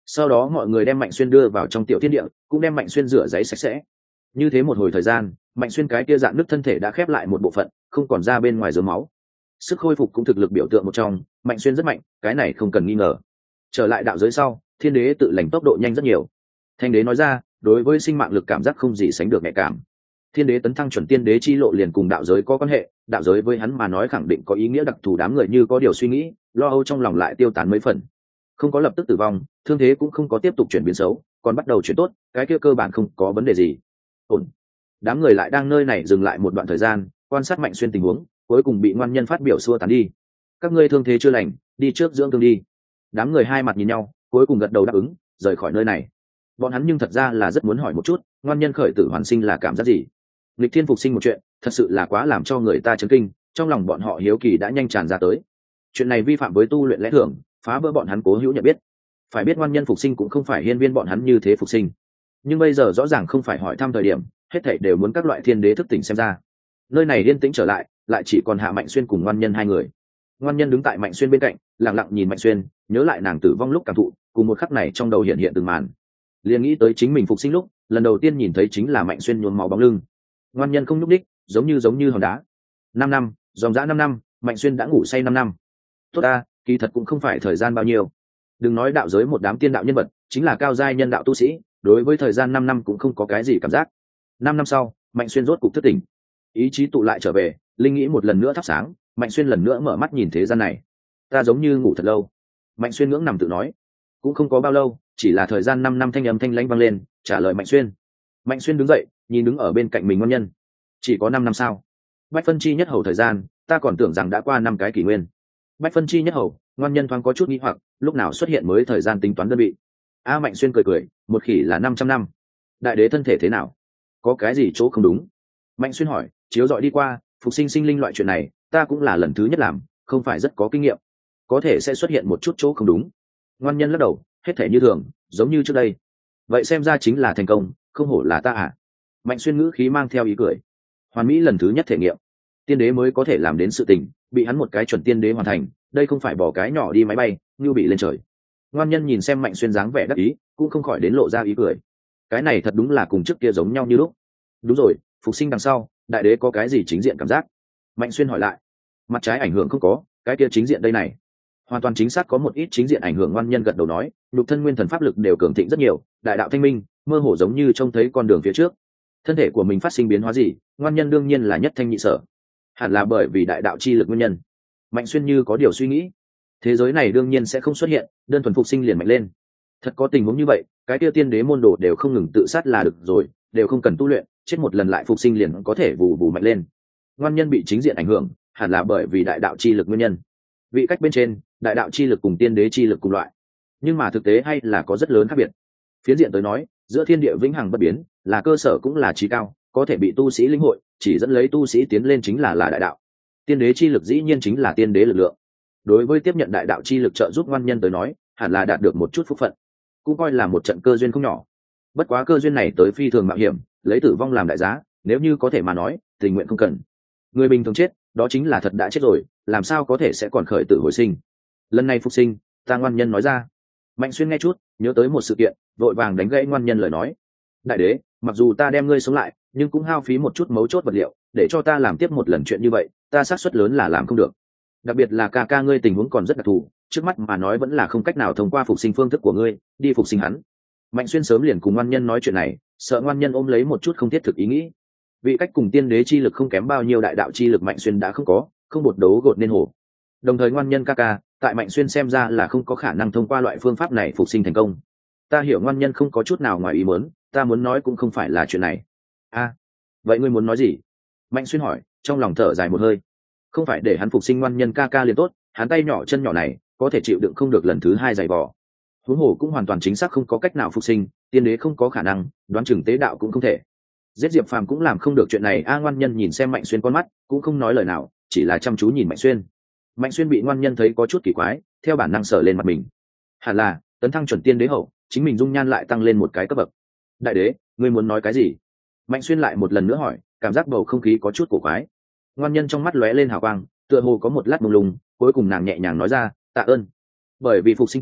Sau đó mọi người đem Mạnh Xuyên đưa vào trong tiểu thiên địa, cũng đem Mạnh Xuyên rửa giấy sạch sẽ. Như thế một hồi thời gian, Mạnh Xuyên cái kia dạng nứt thân thể đã khép lại một bộ phận, không còn ra bên ngoài rớm máu. Sức khôi phục cũng thực lực biểu tượng một trong, Mạnh Xuyên rất mạnh, cái này không cần nghi ngờ. Trở lại đạo giới sau, thiên đế tự lành tốc độ nhanh rất nhiều. Thanh đế nói ra, đối với sinh mạng lực cảm giác không gì sánh được nhạy cảm. Thiên đế tấn thăng chuẩn tiên đế chi lộ liền cùng đạo giới có quan hệ, đạo giới với hắn mà nói khẳng định có ý nghĩa đặc thù, đám người như có điều suy nghĩ, lo âu trong lòng lại tiêu tán mấy phần. Không có lập tức tử vong, thương thế cũng không có tiếp tục chuyển biến xấu, còn bắt đầu chuyển tốt, cái kia cơ bản không có vấn đề gì. Ổn. Đám người lại đang nơi này dừng lại một đoạn thời gian, quan sát Mạnh Xuyên tình huống, cuối cùng bị ngoan nhân phát biểu xua tán đi. Các ngươi thương thế chưa lành, đi trước dưỡng thương đi. Đám người hai mặt nhìn nhau, cuối cùng gật đầu đáp ứng, rời khỏi nơi này. Bọn hắn nhưng thật ra là rất muốn hỏi một chút, ngoan nhân khởi tử hoàn sinh là cảm giác gì? Lịch thiên phục sinh một chuyện, thật sự là quá làm cho người ta chấn kinh, trong lòng bọn họ hiếu kỳ đã nhanh tràn ra tới. Chuyện này vi phạm với tu luyện lẽ thường, phá vỡ bọn hắn cố hữu nhận biết. Phải biết ngoan nhân phục sinh cũng không phải hiên viên bọn hắn như thế phục sinh, nhưng bây giờ rõ ràng không phải hỏi thăm thời điểm, hết thảy đều muốn các loại thiên đế thức tỉnh xem ra. Nơi này yên tĩnh trở lại, lại chỉ còn Hạ Mạnh Xuyên cùng ngoan nhân hai người. Ngoan nhân đứng tại Mạnh Xuyên bên cạnh, lặng lặng nhìn Mạnh Xuyên, nhớ lại nàng tử vong lúc cảm thụ, cùng một khắc này trong đầu hiện hiện từng màn. Liền nghĩ tới chính mình phục sinh lúc, lần đầu tiên nhìn thấy chính là Mạnh Xuyên nhuốm máu bóng lưng. Ngoan nhân không nhúc đích, giống như giống như hòn đá. Năm năm, dòng dã năm năm, Mạnh Xuyên đã ngủ say năm năm. Tốt ta, kỳ thật cũng không phải thời gian bao nhiêu. Đừng nói đạo giới một đám tiên đạo nhân vật, chính là cao giai nhân đạo tu sĩ, đối với thời gian năm năm cũng không có cái gì cảm giác. Năm năm sau, Mạnh Xuyên rốt cục thức tỉnh, ý chí tụ lại trở về, linh nghĩ một lần nữa thắp sáng, Mạnh Xuyên lần nữa mở mắt nhìn thế gian này. Ta giống như ngủ thật lâu. Mạnh Xuyên ngưỡng nằm tự nói. Cũng không có bao lâu, chỉ là thời gian năm năm, thanh âm thanh lãnh vang lên, trả lời Mạnh Xuyên. Mạnh Xuyên đứng dậy, nhìn đứng ở bên cạnh mình ngoan nhân. Chỉ có năm năm sao? Bách phân chi nhất hầu thời gian, ta còn tưởng rằng đã qua năm cái kỷ nguyên. Bách phân chi nhất hầu, ngoan nhân thoáng có chút nghi hoặc, lúc nào xuất hiện mới thời gian tính toán đơn vị? A Mạnh Xuyên cười cười, một khỉ là năm trăm năm. Đại đế thân thể thế nào? Có cái gì chỗ không đúng? Mạnh Xuyên hỏi, chiếu dọi đi qua, phục sinh sinh linh loại chuyện này, ta cũng là lần thứ nhất làm, không phải rất có kinh nghiệm, có thể sẽ xuất hiện một chút chỗ không đúng. Ngoan nhân lắc đầu, hết thể như thường, giống như trước đây. Vậy xem ra chính là thành công, không hổ là ta à? Mạnh Xuyên ngữ khí mang theo ý cười. Hoàn mỹ lần thứ nhất thể nghiệm, tiên đế mới có thể làm đến sự tình, bị hắn một cái chuẩn tiên đế hoàn thành, đây không phải bỏ cái nhỏ đi máy bay, như bị lên trời. Ngoan nhân nhìn xem Mạnh Xuyên dáng vẻ đắc ý, cũng không khỏi đến lộ ra ý cười. Cái này thật đúng là cùng trước kia giống nhau như lúc. Đúng rồi, phục sinh đằng sau, đại đế có cái gì chính diện cảm giác? Mạnh Xuyên hỏi lại. Mặt trái ảnh hưởng không có, cái kia chính diện đây này, hoàn toàn chính xác có một ít chính diện ảnh hưởng. Ngoan nhân gật đầu nói, nhục thân nguyên thần pháp lực đều cường thịnh rất nhiều, đại đạo thanh minh, mơ hồ giống như trông thấy con đường phía trước. Thân thể của mình phát sinh biến hóa gì, ngoan nhân đương nhiên là nhất thanh nhị sở. Hẳn là bởi vì đại đạo chi lực nguyên nhân. Mạnh Xuyên như có điều suy nghĩ. Thế giới này đương nhiên sẽ không xuất hiện đơn thuần phục sinh liền mạnh lên. Thật có tình huống như vậy, cái kia tiên đế môn đồ đều không ngừng tự sát là được rồi, đều không cần tu luyện, chết một lần lại phục sinh liền có thể vù vù mạnh lên. Ngoan nhân bị chính diện ảnh hưởng, hẳn là bởi vì đại đạo chi lực nguyên nhân. Vị cách bên trên, đại đạo chi lực cùng tiên đế chi lực cùng loại, nhưng mà thực tế hay là có rất lớn khác biệt. Phiến diện tới nói, giữa thiên địa vĩnh hằng bất biến, là cơ sở cũng là trí cao, có thể bị tu sĩ lĩnh hội, chỉ dẫn lấy tu sĩ tiến lên chính là là đại đạo. Tiên đế chi lực dĩ nhiên chính là tiên đế lực lượng. Đối với tiếp nhận đại đạo chi lực trợ giúp ngoan nhân tới nói, hẳn là đạt được một chút phúc phận, cũng coi là một trận cơ duyên không nhỏ. Bất quá cơ duyên này tới phi thường mạo hiểm, lấy tử vong làm đại giá, nếu như có thể mà nói, tình nguyện không cần. Người bình thường chết, đó chính là thật đã chết rồi, làm sao có thể sẽ còn khởi tử hồi sinh. Lần này phục sinh, ta ngoan nhân nói ra. Mạnh Xuyên nghe chút, nhớ tới một sự kiện, vội vàng đánh gãy ngoan nhân lời nói. Đại đế, mặc dù ta đem ngươi sống lại, nhưng cũng hao phí một chút mấu chốt vật liệu, để cho ta làm tiếp một lần chuyện như vậy, ta xác suất lớn là làm không được. Đặc biệt là ca ca ngươi tình huống còn rất đặc thù, trước mắt mà nói vẫn là không cách nào thông qua phục sinh phương thức của ngươi đi phục sinh hắn. Mạnh Xuyên sớm liền cùng ngoan nhân nói chuyện này, sợ ngoan nhân ôm lấy một chút không thiết thực ý nghĩ. Vị cách cùng tiên đế chi lực không kém bao nhiêu, đại đạo chi lực Mạnh Xuyên đã không có, không bột đấu gột nên hổ. Đồng thời ngoan nhân ca ca, tại Mạnh Xuyên xem ra là không có khả năng thông qua loại phương pháp này phục sinh thành công. Ta hiểu ngoan nhân không có chút nào ngoài ý muốn, ta muốn nói cũng không phải là chuyện này. A, à, vậy ngươi muốn nói gì? Mạnh Xuyên hỏi, trong lòng thở dài một hơi. Không phải để hắn phục sinh ngoan nhân ca ca liền tốt, hắn tay nhỏ chân nhỏ này có thể chịu đựng không được lần thứ hai giày vò. Huống hồ cũng hoàn toàn chính xác không có cách nào phục sinh, tiên đế không có khả năng, đoán chừng tế đạo cũng không thể. Giết Diệp Phàm cũng làm không được chuyện này. A à, ngoan nhân nhìn xem Mạnh Xuyên con mắt, cũng không nói lời nào, chỉ là chăm chú nhìn Mạnh Xuyên. Mạnh Xuyên bị ngoan nhân thấy có chút kỳ quái, theo bản năng sờ lên mặt mình. Hẳn là tấn thăng chuẩn tiên đế hậu, chính mình dung nhan lại tăng lên một cái cấp bậc. Đại đế, ngươi muốn nói cái gì? Mạnh Xuyên lại một lần nữa hỏi, cảm giác bầu không khí có chút cổ quái. Ngoan nhân trong mắt lóe lên hào quang, tựa hồ có một lát mông lung, cuối cùng nàng nhẹ nhàng nói ra, tạ ơn. Bởi vì phục sinh ta,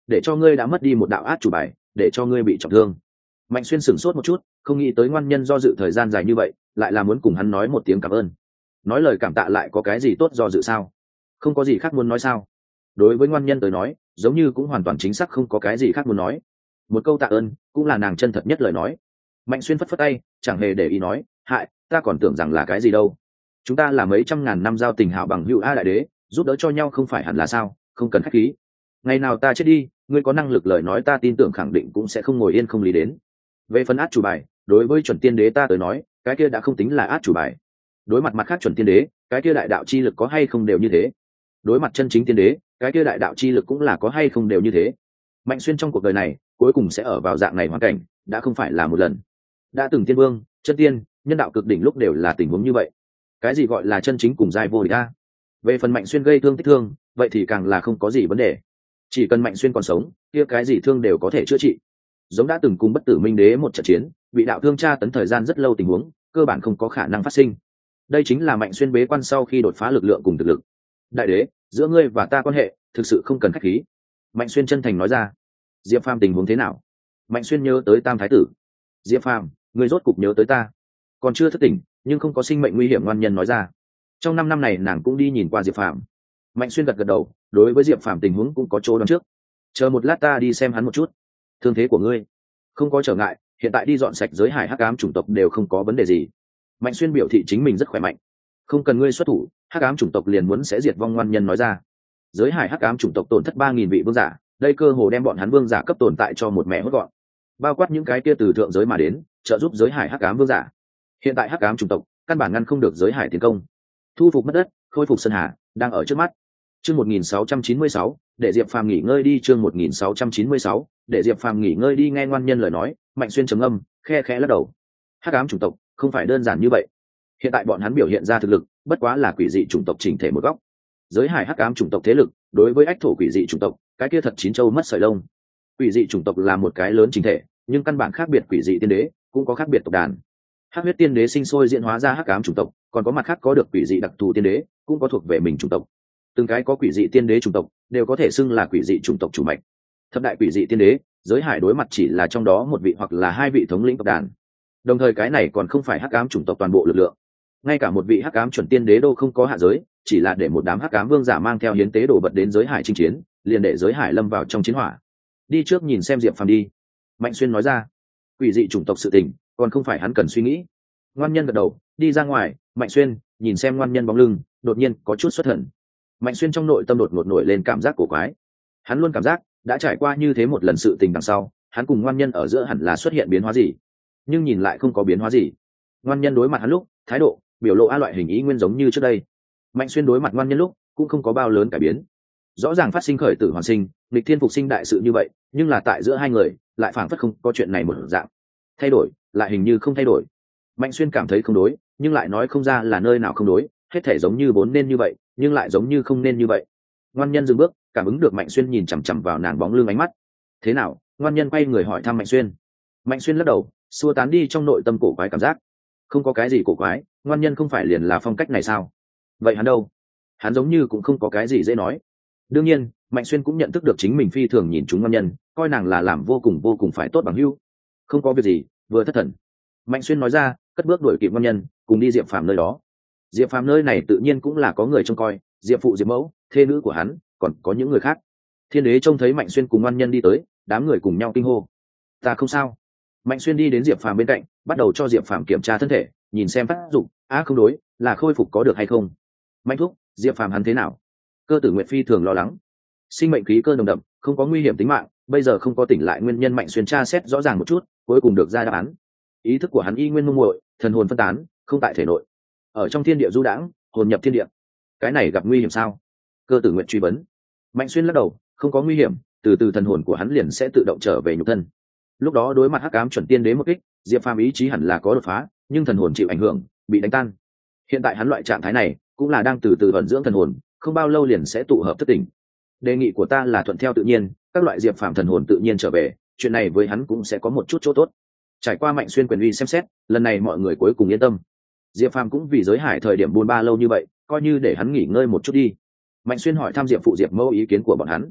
để cho ngươi đã mất đi một đạo át chủ bài, để cho ngươi bị trọng thương. Mạnh Xuyên sửng sốt một chút, không nghĩ tới ngoan nhân do dự thời gian dài như vậy, lại là muốn cùng hắn nói một tiếng cảm ơn. Nói lời cảm tạ lại có cái gì tốt do dự sao? Không có gì khác muốn nói sao? Đối với ngoan nhân tới nói, giống như cũng hoàn toàn chính xác không có cái gì khác muốn nói. Một câu tạ ơn cũng là nàng chân thật nhất lời nói. Mạnh Xuyên phất phất tay, chẳng hề để ý nói, hại, ta còn tưởng rằng là cái gì đâu. Chúng ta là mấy trăm ngàn năm giao tình hảo bằng hữu a đại đế, giúp đỡ cho nhau không phải hẳn là sao, không cần khách khí. Ngày nào ta chết đi, ngươi có năng lực lời nói ta tin tưởng khẳng định cũng sẽ không ngồi yên không lý đến. Về phần át chủ bài, đối với chuẩn tiên đế ta tới nói, cái kia đã không tính là át chủ bài. Đối mặt mặt khác chuẩn tiên đế, cái kia đại đạo chi lực có hay không đều như thế. Đối mặt chân chính tiên đế, cái kia đại đạo chi lực cũng là có hay không đều như thế. Mạnh Xuyên trong cuộc đời này, cuối cùng sẽ ở vào dạng này hoàn cảnh, đã không phải là một lần. Đã từng tiên vương, chân tiên, nhân đạo cực đỉnh lúc đều là tình huống như vậy. Cái gì gọi là chân chính cùng giai vô địch a? Về phần Mạnh Xuyên gây thương tích thương, vậy thì càng là không có gì vấn đề. Chỉ cần Mạnh Xuyên còn sống, kia cái gì thương đều có thể chữa trị. Giống đã từng cùng bất tử minh đế một trận chiến, bị đạo thương tra tấn thời gian rất lâu tình huống, cơ bản không có khả năng phát sinh. Đây chính là Mạnh Xuyên bế quan sau khi đột phá lực lượng cùng thực lực. Đại đế, giữa ngươi và ta quan hệ thực sự không cần khách khí. Mạnh Xuyên chân thành nói ra. Diệp Phàm tình huống thế nào? Mạnh Xuyên nhớ tới Tam Thái tử. Diệp Phàm, ngươi rốt cục nhớ tới ta. Còn chưa thức tỉnh, nhưng không có sinh mệnh nguy hiểm, ngoan nhân nói ra. Trong năm năm này nàng cũng đi nhìn qua Diệp Phàm. Mạnh Xuyên gật gật đầu, đối với Diệp Phàm tình huống cũng có chỗ đoán trước. Chờ một lát ta đi xem hắn một chút. Thương thế của ngươi không có trở ngại, hiện tại đi dọn sạch giới hải hắc ám chủng tộc đều không có vấn đề gì. Mạnh Xuyên biểu thị chính mình rất khỏe mạnh. Không cần ngươi xuất thủ, hắc ám chủng tộc liền muốn sẽ diệt vong, ngoan nhân nói ra. Giới hải hắc ám chủng tộc tổn thất ba nghìn vị vương giả, đây cơ hồ đem bọn hắn vương giả cấp tồn tại cho một mẹ hốt gọn, bao quát những cái kia từ thượng giới mà đến trợ giúp giới hải hắc ám vương giả. Hiện tại hắc ám chủng tộc căn bản ngăn không được giới hải tiến công. Thu phục mất đất, khôi phục sơn hà đang ở trước mắt. Chương một nghìn sáu trăm chín mươi sáu, để Diệp Phàm nghỉ ngơi đi. Chương một nghìn sáu trăm chín mươi sáu, để Diệp Phàm nghỉ ngơi đi. Nghe ngoan nhân lời nói, Mạnh Xuyên trầm âm, khe khẽ lắc đầu. Hắc ám chủng tộc không phải đơn giản như vậy. Hiện tại bọn hắn biểu hiện ra thực lực, bất quá là quỷ dị chủng tộc chỉnh thể một góc. Giới hải hắc ám chủng tộc thế lực, đối với ách thổ quỷ dị chủng tộc, cái kia thật chín châu mất sợi lông. Quỷ dị chủng tộc là một cái lớn chỉnh thể, nhưng căn bản khác biệt quỷ dị tiên đế, cũng có khác biệt tộc đàn. Hắc huyết tiên đế sinh sôi diễn hóa ra hắc ám chủng tộc, còn có mặt khác có được quỷ dị đặc thù tiên đế, cũng có thuộc về mình chủng tộc. Từng cái có quỷ dị tiên đế chủng tộc, đều có thể xưng là quỷ dị chủng tộc chủ mạch. Thập đại quỷ dị tiên đế, giới hải đối mặt chỉ là trong đó một vị hoặc là hai vị thống lĩnh tộc đàn. Đồng thời cái này còn không phải hắc ám chủng tộc toàn bộ lực lượng. Ngay cả một vị hắc ám chuẩn tiên đế đô không có hạ giới, chỉ là để một đám hắc ám vương giả mang theo hiến tế đồ vật đến giới hải chinh chiến, liền để giới hải lâm vào trong chiến hỏa. Đi trước nhìn xem Diệp Phàm đi. Mạnh Xuyên nói ra. Quỷ dị chủng tộc sự tình, còn không phải hắn cần suy nghĩ. Ngoan nhân gật đầu, đi ra ngoài. Mạnh Xuyên nhìn xem ngoan nhân bóng lưng, đột nhiên có chút xuất thần. Mạnh Xuyên trong nội tâm đột ngột nổi lên cảm giác cổ quái. Hắn luôn cảm giác đã trải qua như thế một lần sự tình đằng sau, hắn cùng ngoan nhân ở giữa hẳn là xuất hiện biến hóa gì, nhưng nhìn lại không có biến hóa gì. Ngoan nhân đối mặt hắn lúc, thái độ, biểu lộ a loại hình ý nguyên giống như trước đây. Mạnh Xuyên đối mặt ngoan nhân lúc, cũng không có bao lớn cải biến. Rõ ràng phát sinh khởi tử hoàn sinh, nghịch thiên phục sinh đại sự như vậy, nhưng là tại giữa hai người, lại phảng phất không có chuyện này một dạng. Thay đổi, lại hình như không thay đổi. Mạnh Xuyên cảm thấy không đối, nhưng lại nói không ra là nơi nào không đối, hết thể giống như vốn nên như vậy, nhưng lại giống như không nên như vậy. Ngoan nhân dừng bước, cảm ứng được Mạnh Xuyên nhìn chằm chằm vào nàng bóng lưng ánh mắt. Thế nào? Ngoan nhân quay người hỏi thăm Mạnh Xuyên. Mạnh Xuyên lắc đầu, xua tán đi trong nội tâm cổ quái cảm giác. Không có cái gì cổ quái, ngoan nhân không phải liền là phong cách này sao? Vậy hắn đâu? Hắn giống như cũng không có cái gì dễ nói. Đương nhiên, Mạnh Xuyên cũng nhận thức được chính mình phi thường nhìn chúng ngoan nhân, coi nàng là làm vô cùng vô cùng phải tốt bằng hữu. Không có việc gì, vừa thất thần. Mạnh Xuyên nói ra, cất bước đuổi kịp ngoan nhân, cùng đi Diệp Phàm nơi đó. Diệp Phàm nơi này tự nhiên cũng là có người trông coi, Diệp phụ Diệp mẫu, thê nữ của hắn, còn có những người khác. Thiên đế trông thấy Mạnh Xuyên cùng ngoan nhân đi tới, đám người cùng nhau kinh hô. Ta không sao. Mạnh Xuyên đi đến Diệp Phàm bên cạnh, bắt đầu cho Diệp Phàm kiểm tra thân thể, nhìn xem tác dụng. Á không đối, là khôi phục có được hay không. Mạnh thúc, Diệp Phàm hắn thế nào? Cơ tử Nguyệt phi thường lo lắng. Sinh mệnh khí cơ nồng đậm, không có nguy hiểm tính mạng, bây giờ không có tỉnh lại nguyên nhân. Mạnh Xuyên tra xét rõ ràng một chút, cuối cùng được ra đáp án. Ý thức của hắn y nguyên mông muội, thần hồn phân tán, không tại thể nội, ở trong thiên địa du đãng, hồn nhập thiên địa. Cái này gặp nguy hiểm sao? Cơ tử Nguyệt truy vấn. Mạnh Xuyên lắc đầu, không có nguy hiểm, từ từ thần hồn của hắn liền sẽ tự động trở về nhục thân. Lúc đó đối mặt hắc ám chuẩn tiên đế một kích, Diệp Phàm ý chí hẳn là có đột phá, nhưng thần hồn chịu ảnh hưởng, bị đánh tan. Hiện tại hắn loại trạng thái này, cũng là đang từ từ ẩn dưỡng thần hồn, không bao lâu liền sẽ tụ hợp thức tỉnh. Đề nghị của ta là thuận theo tự nhiên, các loại Diệp Phàm thần hồn tự nhiên trở về, chuyện này với hắn cũng sẽ có một chút chỗ tốt. Trải qua Mạnh Xuyên quyền uy xem xét, lần này mọi người cuối cùng yên tâm. Diệp Phàm cũng vì giới hải thời điểm buôn ba lâu như vậy, coi như để hắn nghỉ ngơi một chút đi. Mạnh Xuyên hỏi thăm Diệp phụ Diệp mẫu ý kiến của bọn hắn.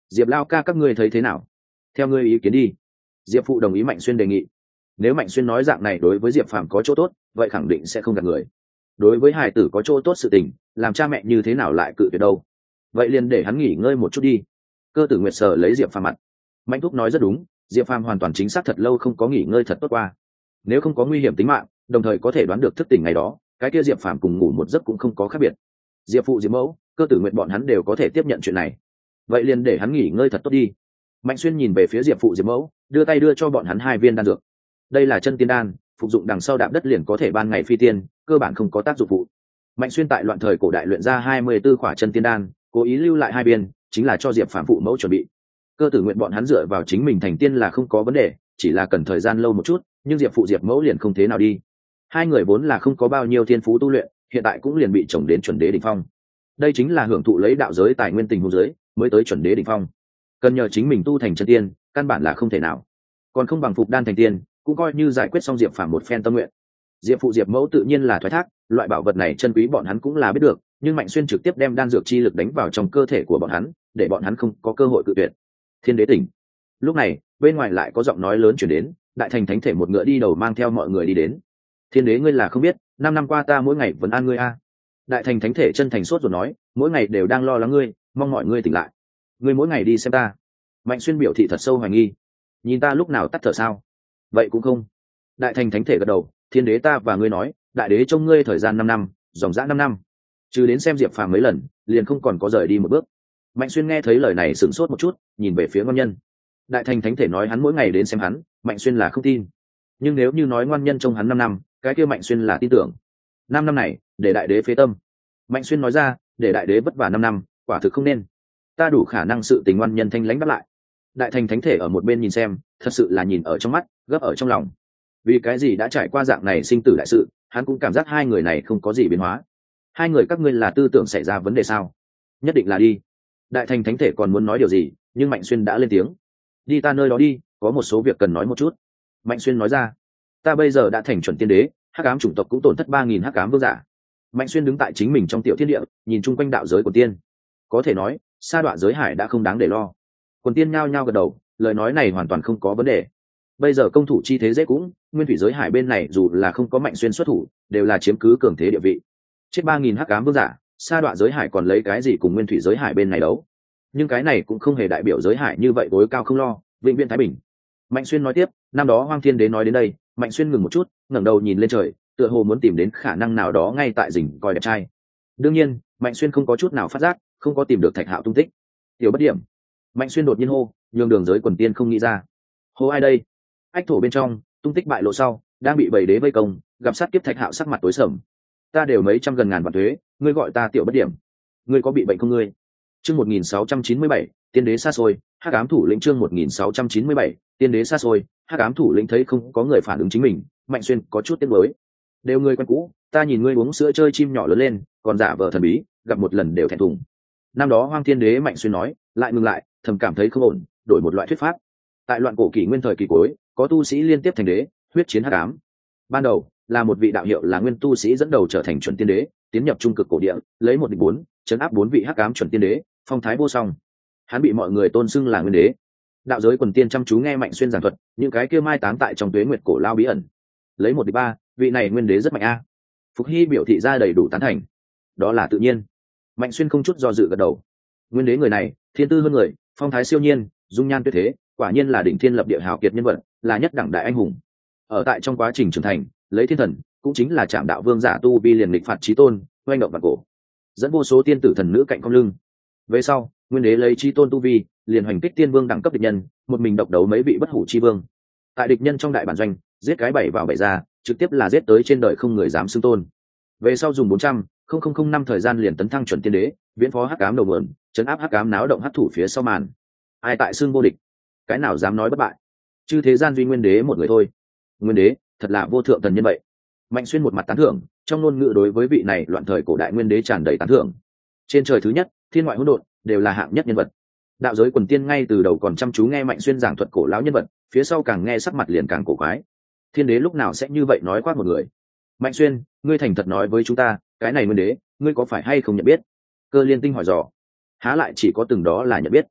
Diệp lao ca các ngươi thấy thế nào? Theo ngươi ý kiến đi. Diệp phụ đồng ý Mạnh Xuyên đề nghị. Nếu Mạnh Xuyên nói dạng này đối với Diệp Phàm có chỗ tốt, vậy khẳng định sẽ không gạt người. Đối với hài tử có chỗ tốt sự tình, làm cha mẹ như thế nào lại cự tuyệt đâu? Vậy liền để hắn nghỉ ngơi một chút đi. Cơ Tử Nguyệt sờ lấy Diệp Phàm mặt. Mạnh thúc nói rất đúng, Diệp Phàm hoàn toàn chính xác thật lâu không có nghỉ ngơi thật tốt qua. Nếu không có nguy hiểm tính mạng, đồng thời có thể đoán được thức tỉnh ngày đó, cái kia Diệp Phàm cùng ngủ một giấc cũng không có khác biệt. Diệp phụ Diệp mẫu, Cơ Tử Nguyệt bọn hắn đều có thể tiếp nhận chuyện này. Vậy liền để hắn nghỉ ngơi thật tốt đi. Mạnh Xuyên nhìn về phía Diệp phụ Diệp mẫu, đưa tay đưa cho bọn hắn hai viên đan dược. Đây là chân tiên đan, phục dụng đằng sau đạp đất liền có thể ban ngày phi tiên, cơ bản không có tác dụng phụ. Mạnh Xuyên tại loạn thời cổ đại luyện ra hai mươi 24 khỏa chân tiên đan, cố ý lưu lại hai viên, chính là cho Diệp Phàm phụ mẫu chuẩn bị. Cơ Tử Nguyện bọn hắn dựa vào chính mình thành tiên là không có vấn đề, chỉ là cần thời gian lâu một chút, nhưng Diệp phụ Diệp mẫu liền không thế nào đi. Hai người vốn là không có bao nhiêu thiên phú tu luyện, hiện tại cũng liền bị chồng đến chuẩn đế đỉnh phong. Đây chính là hưởng thụ lấy đạo giới tài nguyên tình huống giới, mới tới chuẩn đế đỉnh phong. Cần nhờ chính mình tu thành chân tiên, căn bản là không thể nào. Còn không bằng phục đan thành tiên, cũng coi như giải quyết xong Diệp Phàm một phen tâm nguyện. Diệp phụ Diệp mẫu tự nhiên là thoái thác, loại bảo vật này chân quý bọn hắn cũng là biết được, nhưng Mạnh Xuyên trực tiếp đem đan dược chi lực đánh vào trong cơ thể của bọn hắn, để bọn hắn không có cơ hội cự tuyệt. Thiên đế tỉnh. Lúc này, bên ngoài lại có giọng nói lớn truyền đến, đại thành thánh thể một ngựa đi đầu mang theo mọi người đi đến. Thiên đế ngươi là không biết, năm năm qua ta mỗi ngày vẫn an ngươi a. Đại thành thánh thể chân thành sốt rồi nói, mỗi ngày đều đang lo lắng ngươi, mong mọi ngươi tỉnh lại. Ngươi mỗi ngày đi xem ta. Mạnh Xuyên biểu thị thật sâu hoài nghi. Nhìn ta lúc nào tắt thở sao? Vậy cũng không. Đại thành thánh thể gật đầu, thiên đế ta và ngươi nói, đại đế trông ngươi thời gian năm năm, dòng dã năm năm. Trừ đến xem Diệp Phàm mấy lần, liền không còn có rời đi một bước. Mạnh Xuyên nghe thấy lời này sửng sốt một chút, nhìn về phía ngoan nhân. Đại thành thánh thể nói hắn mỗi ngày đến xem hắn, Mạnh Xuyên là không tin. Nhưng nếu như nói ngoan nhân trông hắn năm năm, cái kia Mạnh Xuyên là tin tưởng. Năm năm này, để đại đế phế tâm. Mạnh Xuyên nói ra, để đại đế vất vả năm năm, quả thực không nên. Ta đủ khả năng sự tình ngoan nhân thanh lãnh bắt lại. Đại thành thánh thể ở một bên nhìn xem, thật sự là nhìn ở trong mắt, gấp ở trong lòng. Vì cái gì đã trải qua dạng này sinh tử đại sự, hắn cũng cảm giác hai người này không có gì biến hóa. Hai người các ngươi là tư tưởng xảy ra vấn đề sao? Nhất định là đi. Đại thành thánh thể còn muốn nói điều gì, nhưng Mạnh Xuyên đã lên tiếng. Đi ta nơi đó đi, có một số việc cần nói một chút. Mạnh Xuyên nói ra, ta bây giờ đã thành chuẩn tiên đế, hắc ám chủng tộc cũng tổn thất ba nghìn hắc ám vương giả. Mạnh Xuyên đứng tại chính mình trong tiểu thiên địa, nhìn chung quanh đạo giới của tiên. Có thể nói, sa đọa giới hải đã không đáng để lo. Quần tiên nhao nhao gật đầu, lời nói này hoàn toàn không có vấn đề. Bây giờ công thủ chi thế dễ cũng, nguyên thủy giới hải bên này dù là không có Mạnh Xuyên xuất thủ, đều là chiếm cứ cường thế địa vị. Chết ba nghìn hắc ám vương giả, sa đọa giới hải còn lấy cái gì cùng nguyên thủy giới hải bên này đấu? Nhưng cái này cũng không hề đại biểu giới hải như vậy tối cao không lo, vĩnh viễn thái bình. Mạnh Xuyên nói tiếp, năm đó Hoang Thiên Đế nói đến đây, Mạnh Xuyên ngừng một chút, ngẩng đầu nhìn lên trời, tựa hồ muốn tìm đến khả năng nào đó ngay tại rình coi đẹp trai. Đương nhiên, Mạnh Xuyên không có chút nào phát giác, không có tìm được Thạch Hạo tung tích. Tiểu bất điểm. Mạnh Xuyên đột nhiên hô, nhường đường giới quần tiên không nghĩ ra. Hô ai đây? Ách thổ bên trong, tung tích bại lộ sau, đang bị bảy đế vây công, gặp sát kiếp Thạch Hạo sắc mặt tối sầm. Ta đều mấy trăm gần ngàn vạn thuế, ngươi gọi ta tiểu bất điểm. Ngươi có bị bệnh không ngươi? Chương một nghìn sáu trăm chín mươi bảy, tiên đế xa xôi, hắc ám thủ lĩnh chương một nghìn sáu trăm chín mươi bảy, tiên đế xa xôi, hắc ám thủ lĩnh thấy không có người phản ứng chính mình, Mạnh Xuyên có chút tiếc nuối. Đều người quen cũ, ta nhìn ngươi uống sữa chơi chim nhỏ lớn lên, còn giả vờ thần bí, gặp một lần đều thẹn thùng. Năm đó Hoang Thiên Đế Mạnh Xuyên nói, lại ngừng lại, thầm cảm thấy không ổn, đổi một loại thuyết pháp. Tại loạn cổ kỷ nguyên thời kỳ cuối, có tu sĩ liên tiếp thành đế, huyết chiến hắc ám. Ban đầu là một vị đạo hiệu là nguyên tu sĩ dẫn đầu trở thành chuẩn tiên đế, tiến nhập trung cực cổ địa, lấy một địch bốn, chấn áp bốn vị hắc ám chuẩn tiên đế, phong thái vô song. Hắn bị mọi người tôn xưng là nguyên đế. Đạo giới quần tiên chăm chú nghe Mạnh Xuyên giảng thuật, những cái kia mai táng tại trong tuế nguyệt cổ lao bí ẩn. Lấy một địch ba, vị này nguyên đế rất mạnh a. Phục Hy biểu thị ra đầy đủ tán thành. Đó là tự nhiên. Mạnh Xuyên không chút do dự gật đầu. Nguyên đế người này, thiên tư hơn người, phong thái siêu nhiên, dung nhan tuyệt thế, quả nhiên là đỉnh thiên lập địa hào kiệt nhân vật, là nhất đẳng đại anh hùng. Ở tại trong quá trình trưởng thành, lấy thiên thần, cũng chính là Trảm Đạo Vương giả tu vi liền lịch phạt chí tôn, oanh động vạn cổ, dẫn vô số tiên tử thần nữ cạnh cong lưng. Về sau, nguyên đế lấy chí tôn tu vi, liền hoành kích tiên vương đẳng cấp địch nhân, một mình độc đấu mấy vị bất hủ chi vương. Tại địch nhân trong đại bản doanh, giết cái bảy vào bảy ra, trực tiếp là giết tới trên đời không người dám xưng tôn. Về sau dùng bốn trăm không năm thời gian liền tấn thăng chuẩn tiên đế, viễn phó hắc ám đầu mượn, chấn áp hắc ám náo động hắc thủ phía sau màn. Ai tại xưng vô địch, cái nào dám nói bất bại? Chư thế gian duy nguyên đế một người thôi. Nguyên đế, thật là vô thượng thần nhân vậy. Mạnh Xuyên một mặt tán thưởng, trong ngôn ngữ đối với vị này loạn thời cổ đại nguyên đế tràn đầy tán thưởng. Trên trời thứ nhất, thiên ngoại hỗn độn, đều là hạng nhất nhân vật. Đạo giới quần tiên ngay từ đầu còn chăm chú nghe Mạnh Xuyên giảng thuật cổ lão nhân vật, phía sau càng nghe sắc mặt liền càng cổ quái. Thiên đế lúc nào sẽ như vậy nói quát một người? Mạnh Xuyên, ngươi thành thật nói với chúng ta, cái này nguyên đế, ngươi có phải hay không nhận biết? Cơ Liên Tinh hỏi dò. Há lại chỉ có từng đó là nhận biết.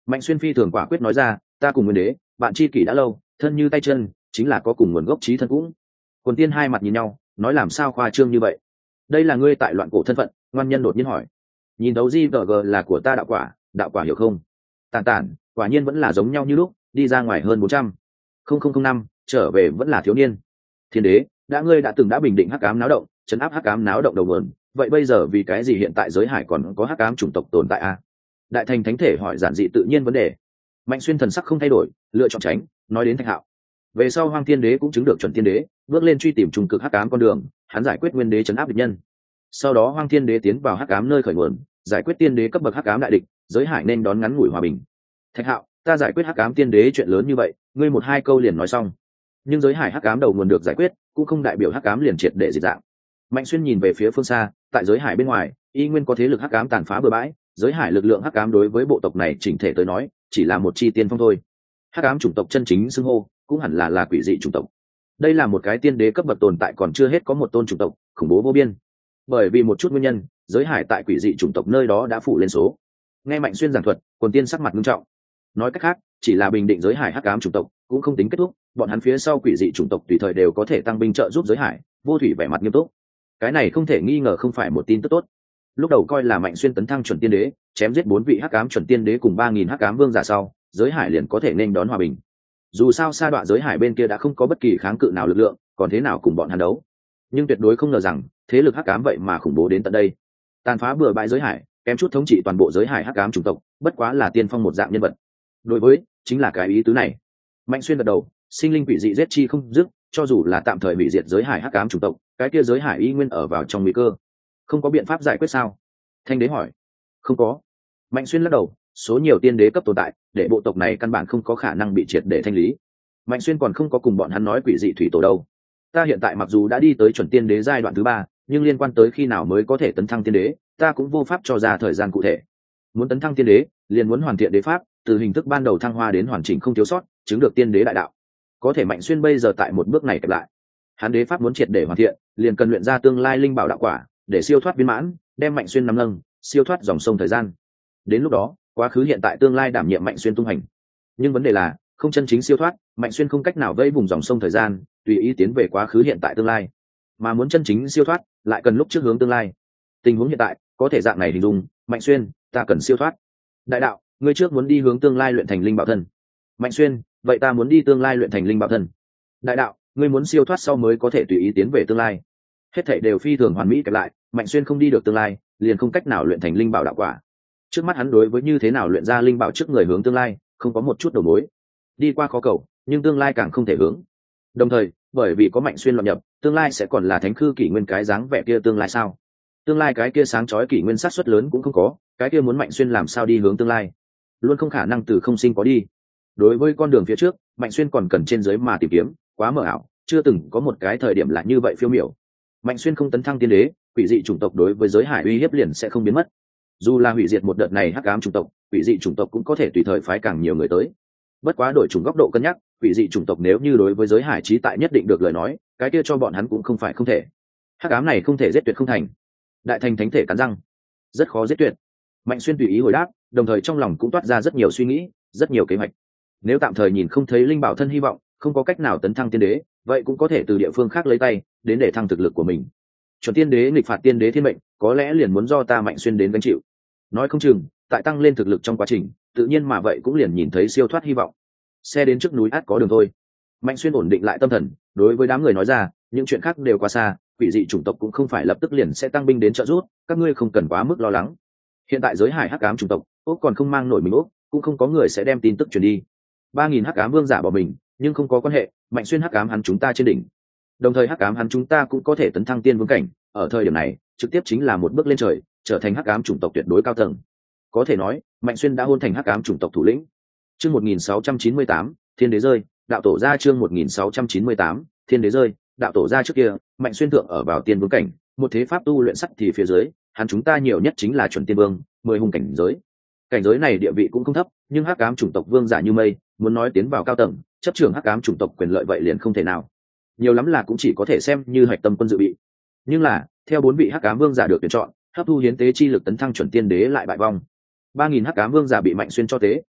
Mạnh Xuyên phi thường quả quyết nói ra, ta cùng Nguyên Đế bạn tri kỷ đã lâu, thân như tay chân, chính là có cùng nguồn gốc chí thân cũng. Quần tiên hai mặt nhìn nhau, nói làm sao khoa trương như vậy? Đây là ngươi tại loạn cổ thân phận. Ngoan Nhân đột nhiên hỏi. Nhìn đấu di vờ gờ là của ta đạo quả, đạo quả hiểu không? Tản tản, quả nhiên vẫn là giống nhau như lúc, đi ra ngoài hơn bốn trăm không không không năm, trở về vẫn là thiếu niên. Thiên Đế, đã ngươi đã từng đã bình định hắc ám náo động, chấn áp hắc ám náo động đầu nguồn, vậy bây giờ vì cái gì hiện tại giới hải còn có hắc ám chủng tộc tồn tại a? Đại Thành Thánh Thể hỏi giản dị tự nhiên vấn đề. Mạnh Xuyên thần sắc không thay đổi, lựa chọn tránh, nói đến Thạch Hạo. Về sau Hoang Thiên Đế cũng chứng được chuẩn Thiên Đế, bước lên truy tìm trung cực hắc ám con đường, hắn giải quyết Nguyên Đế trấn áp địch nhân. Sau đó Hoang Thiên Đế tiến vào hắc ám nơi khởi nguồn, giải quyết Tiên Đế cấp bậc hắc ám đại địch, giới hải nên đón ngắn ngủi hòa bình. Thạch Hạo, ta giải quyết hắc ám Tiên Đế chuyện lớn như vậy, ngươi một hai câu liền nói xong. Nhưng giới hải hắc ám đầu nguồn được giải quyết, cũng không đại biểu hắc ám liền triệt để diệt dạng. Mạnh Xuyên nhìn về phía phương xa, tại giới hải bên ngoài, y nguyên có thế lực hắc ám tàn phá bừa bãi, giới hải lực lượng hắc ám đối với bộ tộc này chỉnh thể tới nói, chỉ là một chi tiên phong thôi. Hắc ám chủng tộc chân chính xưng hô, cũng hẳn là là quỷ dị chủng tộc. Đây là một cái tiên đế cấp bậc tồn tại còn chưa hết có một tôn chủng tộc, khủng bố vô biên. Bởi vì một chút nguyên nhân, giới hải tại quỷ dị chủng tộc nơi đó đã phủ lên số. Nghe Mạnh Xuyên giảng thuật, Quần Tiên sắc mặt nghiêm trọng. Nói cách khác, chỉ là bình định giới hải hắc ám chủng tộc, cũng không tính kết thúc, bọn hắn phía sau quỷ dị chủng tộc tùy thời đều có thể tăng binh trợ giúp giới hải. Vô Thủy vẻ mặt nghiêm túc. Cái này không thể nghi ngờ không phải một tin tức tốt. Lúc đầu coi là Mạnh Xuyên tấn thăng chuẩn tiên đế, chém giết bốn vị hắc ám chuẩn tiên đế cùng ba nghìn hắc ám vương giả sau, giới hải liền có thể nên đón hòa bình. Dù sao sa đoạn giới hải bên kia đã không có bất kỳ kháng cự nào lực lượng, còn thế nào cùng bọn hắn đấu. Nhưng tuyệt đối không ngờ rằng thế lực hắc ám vậy mà khủng bố đến tận đây, tàn phá bừa bãi giới hải, kém chút thống trị toàn bộ giới hải hắc ám chủng tộc, bất quá là tiên phong một dạng nhân vật. Đối với chính là cái ý tứ này. Mạnh Xuyên gật đầu, sinh linh quỷ dị giết chi không dứt, cho dù là tạm thời hủy diệt giới hải hắc ám chủng tộc, cái kia giới hải y nguyên ở vào trong nguy cơ. Không có biện pháp giải quyết sao? Thanh Đế hỏi. Không có. Mạnh Xuyên lắc đầu, số nhiều tiên đế cấp tồn tại, để bộ tộc này căn bản không có khả năng bị triệt để thanh lý. Mạnh Xuyên còn không có cùng bọn hắn nói quỷ dị thủy tổ đâu. Ta hiện tại mặc dù đã đi tới chuẩn tiên đế giai đoạn thứ ba, nhưng liên quan tới khi nào mới có thể tấn thăng tiên đế, ta cũng vô pháp cho ra thời gian cụ thể. Muốn tấn thăng tiên đế, liền muốn hoàn thiện đế pháp, từ hình thức ban đầu thăng hoa đến hoàn chỉnh không thiếu sót, chứng được tiên đế đại đạo. Có thể Mạnh Xuyên bây giờ tại một bước này kẹp lại. Hắn đế pháp muốn triệt để hoàn thiện, liền cần luyện ra tương lai linh bảo đạo quả, để siêu thoát viên mãn, đem Mạnh Xuyên nắm lâng, siêu thoát dòng sông thời gian. Đến lúc đó, quá khứ hiện tại tương lai đảm nhiệm Mạnh Xuyên tung hành. Nhưng vấn đề là, không chân chính siêu thoát, Mạnh Xuyên không cách nào vây vùng dòng sông thời gian, tùy ý tiến về quá khứ hiện tại tương lai. Mà muốn chân chính siêu thoát, lại cần lúc trước hướng tương lai. Tình huống hiện tại, có thể dạng này hình dung, Mạnh Xuyên, ta cần siêu thoát. Đại đạo, ngươi trước muốn đi hướng tương lai luyện thành linh bảo thân. Mạnh Xuyên, vậy ta muốn đi tương lai luyện thành linh bảo thân. Đại đạo, ngươi muốn siêu thoát sau mới có thể tùy ý tiến về tương lai. Hết thảy đều phi thường hoàn mỹ kẹp lại, Mạnh Xuyên không đi được tương lai, liền không cách nào luyện thành linh bảo đạo quả. Trước mắt hắn đối với như thế nào luyện ra linh bảo trước người hướng tương lai, không có một chút đầu mối. Đi qua khó cầu, nhưng tương lai càng không thể hướng. Đồng thời, bởi vì có Mạnh Xuyên lọt nhập, tương lai sẽ còn là thánh khư kỷ nguyên cái dáng vẻ kia tương lai sao? Tương lai cái kia sáng chói kỷ nguyên sát suất lớn cũng không có, cái kia muốn Mạnh Xuyên làm sao đi hướng tương lai? Luôn không khả năng từ không sinh có đi. Đối với con đường phía trước, Mạnh Xuyên còn cần trên dưới mà tìm kiếm, quá mờ ảo, chưa từng có một cái thời điểm là như vậy phiêu miểu. Mạnh Xuyên không tấn thăng tiên đế, quỷ dị chủng tộc đối với giới hải uy hiếp liền sẽ không biến mất. Dù là hủy diệt một đợt này hắc ám chủng tộc, quỷ dị chủng tộc cũng có thể tùy thời phái càng nhiều người tới. Bất quá đổi chủng góc độ cân nhắc, quỷ dị chủng tộc nếu như đối với giới hải trí tại nhất định được lời nói, cái kia cho bọn hắn cũng không phải không thể. Hắc ám này không thể giết tuyệt không thành. Đại Thành Thánh Thể cắn răng, rất khó giết tuyệt. Mạnh Xuyên tùy ý hồi đáp, đồng thời trong lòng cũng toát ra rất nhiều suy nghĩ, rất nhiều kế hoạch. Nếu tạm thời nhìn không thấy linh bảo thân hy vọng, không có cách nào tấn thăng tiên đế, vậy cũng có thể từ địa phương khác lấy tay đến để thăng thực lực của mình. Chuẩn tiên đế nghịch phạt tiên đế thiên mệnh, có lẽ liền muốn do ta Mạnh Xuyên đến gánh chịu. Nói không chừng, tại tăng lên thực lực trong quá trình, tự nhiên mà vậy cũng liền nhìn thấy siêu thoát hy vọng. Xe đến trước núi ắt có đường thôi. Mạnh Xuyên ổn định lại tâm thần, đối với đám người nói ra, những chuyện khác đều quá xa, quỷ dị chủng tộc cũng không phải lập tức liền sẽ tăng binh đến trợ giúp, các ngươi không cần quá mức lo lắng. Hiện tại giới hải hắc ám chủng tộc, ốc còn không mang nổi mình ốc, cũng không có người sẽ đem tin tức truyền đi. ba nghìn hắc ám vương giả bỏ mình, nhưng không có quan hệ, Mạnh Xuyên hắc ám hắn chúng ta trên đỉnh. Đồng thời hắc ám hắn chúng ta cũng có thể tấn thăng tiên vương cảnh, ở thời điểm này, trực tiếp chính là một bước lên trời, trở thành hắc ám chủng tộc tuyệt đối cao tầng. Có thể nói, Mạnh Xuyên đã hôn thành hắc ám chủng tộc thủ lĩnh. Chương một nghìn sáu trăm chín mươi tám, Thiên Đế rơi, đạo tổ ra chương một nghìn sáu trăm chín mươi tám, Thiên Đế rơi, đạo tổ ra trước kia, Mạnh Xuyên thượng ở vào tiên vương cảnh, một thế pháp tu luyện sắt thì phía dưới, hắn chúng ta nhiều nhất chính là chuẩn tiên vương, mười hùng cảnh giới. Cảnh giới này địa vị cũng không thấp, nhưng hắc ám chủng tộc vương giả như mây, muốn nói tiến vào cao tầng, chấp trưởng hắc ám chủng tộc quyền lợi vậy liền không thể nào. Nhiều lắm là cũng chỉ có thể xem như hạch tâm quân dự bị. Nhưng là, theo bốn vị hắc ám vương giả được tuyển chọn, hấp thu hiến tế chi lực tấn thăng chuẩn tiên đế lại bại vong. ba nghìn hắc ám vương giả bị Mạnh Xuyên cho tế,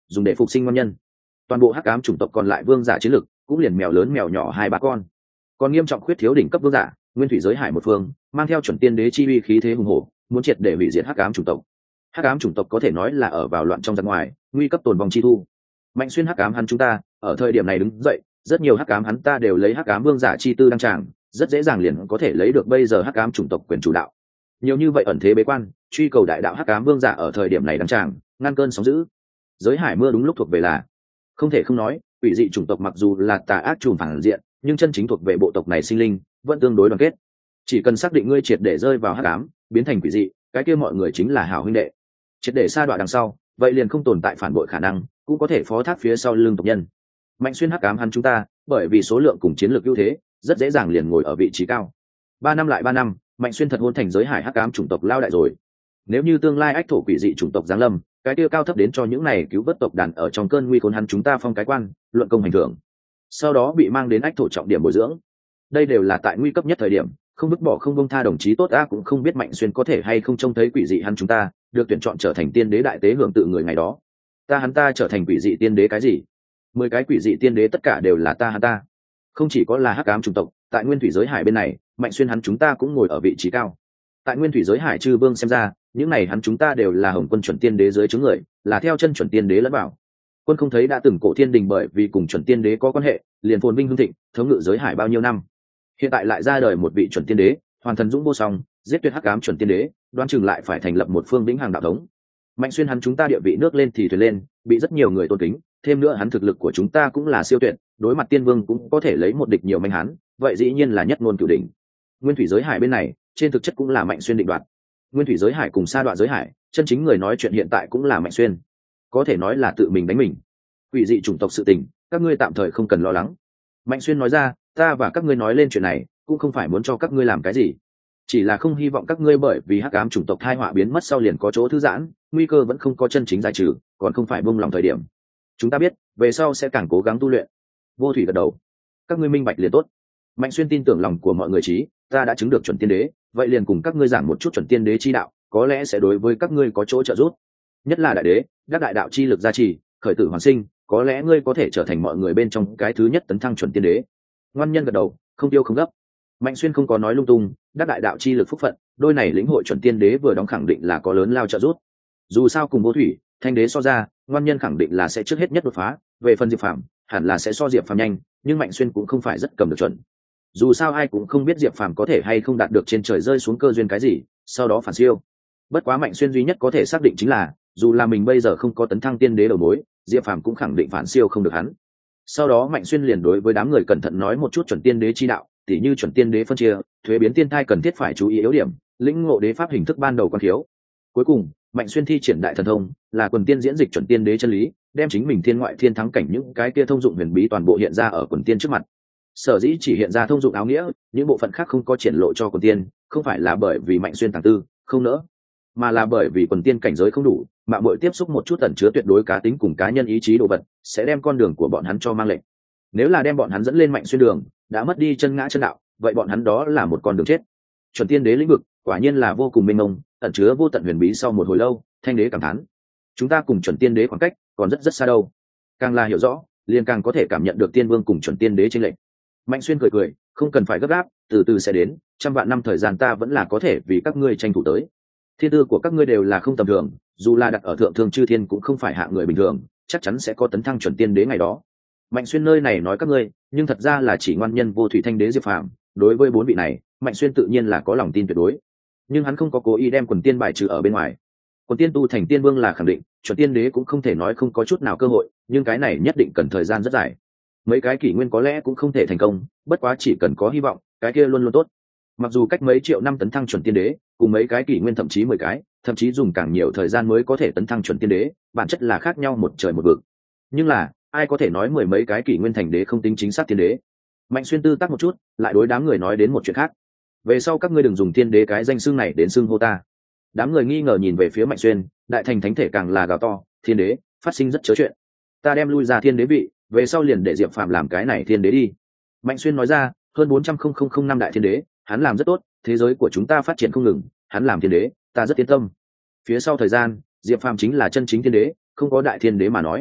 dùng để phục sinh ngon nhân. Toàn bộ hắc ám chủng tộc còn lại vương giả chiến lực cũng liền mèo lớn mèo nhỏ hai ba con, còn nghiêm trọng khuyết thiếu đỉnh cấp vương giả. Nguyên thủy giới hải một phương mang theo chuẩn tiên đế chi uy khí thế hùng hổ, muốn triệt để hủy diệt hắc ám chủng tộc. Hắc ám chủng tộc có thể nói là ở vào loạn trong giặc ngoài, nguy cấp tồn vong chi thu. Mạnh Xuyên hắc ám hắn chúng ta ở thời điểm này đứng dậy, rất nhiều hắc ám hắn ta đều lấy hắc ám vương giả chi tư đăng tràng, rất dễ dàng liền có thể lấy được bây giờ hắc ám chủng tộc quyền chủ đạo. Nhiều như vậy ẩn thế bế quan, truy cầu đại đạo hắc ám vương giả ở thời điểm này đăng tràng, ngăn cơn sóng dữ. Giới hải mưa đúng lúc thuộc về là, không thể không nói, quỷ dị chủng tộc mặc dù là tà ác trùm phản diện, nhưng chân chính thuộc về bộ tộc này sinh linh vẫn tương đối đoàn kết. Chỉ cần xác định ngươi triệt để rơi vào hắc ám, biến thành quỷ dị, cái kia mọi người chính là hảo huynh đệ. Triệt để sa đoạn đằng sau, vậy liền không tồn tại phản bội khả năng, cũng có thể phó thác phía sau lưng tộc nhân. Mạnh Xuyên hắc ám hắn chúng ta, bởi vì số lượng cùng chiến lược ưu thế, rất dễ dàng liền ngồi ở vị trí cao. Ba năm lại ba năm, Mạnh Xuyên thật hôn thành giới hải hắc ám chủng tộc lao đại rồi. Nếu như tương lai ách thổ quỷ dị chủng tộc giáng lâm, cái kia cao thấp đến cho những này cứu vớt tộc đàn ở trong cơn nguy khốn hắn chúng ta phong cái quan, luận công hành thưởng. Sau đó bị mang đến ách thổ trọng điểm bồi dưỡng. Đây đều là tại nguy cấp nhất thời điểm, không vứt bỏ không bông tha đồng chí tốt a cũng không biết Mạnh Xuyên có thể hay không trông thấy quỷ dị hắn chúng ta được tuyển chọn trở thành tiên đế đại tế hưởng tự người ngày đó. Ta hắn ta trở thành quỷ dị tiên đế cái gì? Mười cái quỷ dị tiên đế tất cả đều là ta hắn ta. Không chỉ có là hắc ám chủng tộc, tại nguyên thủy giới hải bên này, Mạnh Xuyên hắn chúng ta cũng ngồi ở vị trí cao. Tại nguyên thủy giới hải chư vương xem ra, những này hắn chúng ta đều là hồng quân chuẩn tiên đế dưới chứng người, là theo chân chuẩn tiên đế lẫn bảo. Quân không thấy đã từng cổ thiên đình bởi vì cùng chuẩn tiên đế có quan hệ, liền phồn vinh hưng thịnh, thống ngự giới hải bao nhiêu năm. Hiện tại lại ra đời một vị chuẩn tiên đế, hoàn thần dũng vô song, giết tuyệt hắc ám chuẩn tiên đế, đoán chừng lại phải thành lập một phương vĩnh hằng đạo thống. Mạnh Xuyên hắn chúng ta địa vị nước lên thì thuyền lên, bị rất nhiều người tôn kính, thêm nữa hắn thực lực của chúng ta cũng là siêu tuyệt, đối mặt tiên vương cũng có thể lấy một địch nhiều manh hắn, vậy dĩ nhiên là nhất ngôn cửu đỉnh. Nguyên thủy giới hải bên này, trên thực chất cũng là Mạnh Xuyên định đoạt. Nguyên thủy giới hải cùng sa đoạn giới hải, chân chính người nói chuyện hiện tại cũng là Mạnh Xuyên, có thể nói là tự mình đánh mình. Quỷ dị chủng tộc sự tình, các ngươi tạm thời không cần lo lắng. Mạnh Xuyên nói ra, ta và các ngươi nói lên chuyện này, cũng không phải muốn cho các ngươi làm cái gì, chỉ là không hy vọng các ngươi bởi vì hắc ám chủng tộc thai họa biến mất sau liền có chỗ thư giãn, nguy cơ vẫn không có chân chính giải trừ, còn không phải buông lòng thời điểm. Chúng ta biết, về sau sẽ càng cố gắng tu luyện. Vô thủy gật đầu, các ngươi minh bạch liền tốt. Mạnh Xuyên tin tưởng lòng của mọi người trí, ta đã chứng được chuẩn tiên đế, vậy liền cùng các ngươi giảng một chút chuẩn tiên đế chi đạo, có lẽ sẽ đối với các ngươi có chỗ trợ giúp. Nhất là đại đế, các đại đạo chi lực gia trì, khởi tử hoàn sinh, có lẽ ngươi có thể trở thành mọi người bên trong cái thứ nhất tấn thăng chuẩn tiên đế. Ngoan nhân gật đầu, không tiêu không gấp. Mạnh Xuyên không có nói lung tung, đắc đại đạo chi lực phúc phận, đôi này lĩnh hội chuẩn tiên đế vừa đóng khẳng định là có lớn lao trợ giúp. Dù sao cùng Vô Thủy, Thanh đế so ra, ngoan nhân khẳng định là sẽ trước hết nhất đột phá, về phần Diệp Phàm, hẳn là sẽ so Diệp Phàm nhanh, nhưng Mạnh Xuyên cũng không phải rất cầm được chuẩn. Dù sao ai cũng không biết Diệp Phàm có thể hay không đạt được trên trời rơi xuống cơ duyên cái gì, sau đó phản siêu. Bất quá Mạnh Xuyên duy nhất có thể xác định chính là, dù là mình bây giờ không có tấn thăng tiên đế đầu mối, Diệp Phàm cũng khẳng định phản siêu không được hắn. Sau đó Mạnh Xuyên liền đối với đám người cẩn thận nói một chút chuẩn tiên đế chi đạo, tỉ như chuẩn tiên đế phân chia, thuế biến tiên thai cần thiết phải chú ý yếu điểm, lĩnh ngộ đế pháp hình thức ban đầu quan thiếu. Cuối cùng, Mạnh Xuyên thi triển đại thần thông, là quần tiên diễn dịch chuẩn tiên đế chân lý, đem chính mình thiên ngoại thiên thắng cảnh những cái kia thông dụng huyền bí toàn bộ hiện ra ở quần tiên trước mặt. Sở dĩ chỉ hiện ra thông dụng áo nghĩa, những bộ phận khác không có triển lộ cho quần tiên, không phải là bởi vì Mạnh Xuyên tàng tư không nỡ, mà là bởi vì quần tiên cảnh giới không đủ, mạng bội tiếp xúc một chút tẩn chứa tuyệt đối cá tính cùng cá nhân ý chí đồ vật, sẽ đem con đường của bọn hắn cho mang lệnh. Nếu là đem bọn hắn dẫn lên Mạnh Xuyên đường, đã mất đi chân ngã chân đạo, vậy bọn hắn đó là một con đường chết. Chuẩn tiên đế lĩnh vực quả nhiên là vô cùng mênh mông, ẩn chứa vô tận huyền bí. Sau một hồi lâu, Thanh đế cảm thán, chúng ta cùng chuẩn tiên đế khoảng cách còn rất rất xa đâu. Càng là hiểu rõ, liền càng có thể cảm nhận được tiên vương cùng chuẩn tiên đế chênh lệch. Mạnh Xuyên cười cười, không cần phải gấp gáp, từ từ sẽ đến, trăm vạn năm thời gian ta vẫn là có thể vì các ngươi tranh thủ tới. Thiên tư của các ngươi đều là không tầm thường, dù là đặt ở thượng thương chư thiên cũng không phải hạ người bình thường, chắc chắn sẽ có tấn thăng chuẩn tiên đế ngày đó. Mạnh Xuyên nơi này nói các ngươi, nhưng thật ra là chỉ ngoan nhân Vô Thủy, Thanh đế, Diệp Phàm. Đối với bốn vị này, Mạnh Xuyên tự nhiên là có lòng tin tuyệt đối, nhưng hắn không có cố ý đem quần tiên bài trừ ở bên ngoài. Quần tiên tu thành tiên vương là khẳng định, chuẩn tiên đế cũng không thể nói không có chút nào cơ hội, nhưng cái này nhất định cần thời gian rất dài. Mấy cái kỷ nguyên có lẽ cũng không thể thành công, bất quá chỉ cần có hy vọng, cái kia luôn luôn tốt. Mặc dù cách mấy triệu năm tấn thăng chuẩn tiên đế, cùng mấy cái kỷ nguyên thậm chí mười cái, thậm chí dùng càng nhiều thời gian mới có thể tấn thăng chuẩn tiên đế, bản chất là khác nhau một trời một vực. Nhưng là, ai có thể nói mười mấy cái kỷ nguyên thành đế không tính chính xác tiên đế? Mạnh Xuyên tư tác một chút, lại đối đám người nói đến một chuyện khác. Về sau các ngươi đừng dùng tiên đế cái danh xưng này đến xưng hô ta. Đám người nghi ngờ nhìn về phía Mạnh Xuyên, đại thành thánh thể càng là gào to, thiên đế, phát sinh rất chớ chuyện. Ta đem lui ra thiên đế vị, về sau liền để Diệp Phàm làm cái này thiên đế đi. Mạnh Xuyên nói ra, hơn bốn trăm năm đại thiên đế, hắn làm rất tốt, thế giới của chúng ta phát triển không ngừng, hắn làm thiên đế, ta rất yên tâm. Phía sau thời gian, Diệp Phàm chính là chân chính thiên đế, không có đại thiên đế mà nói,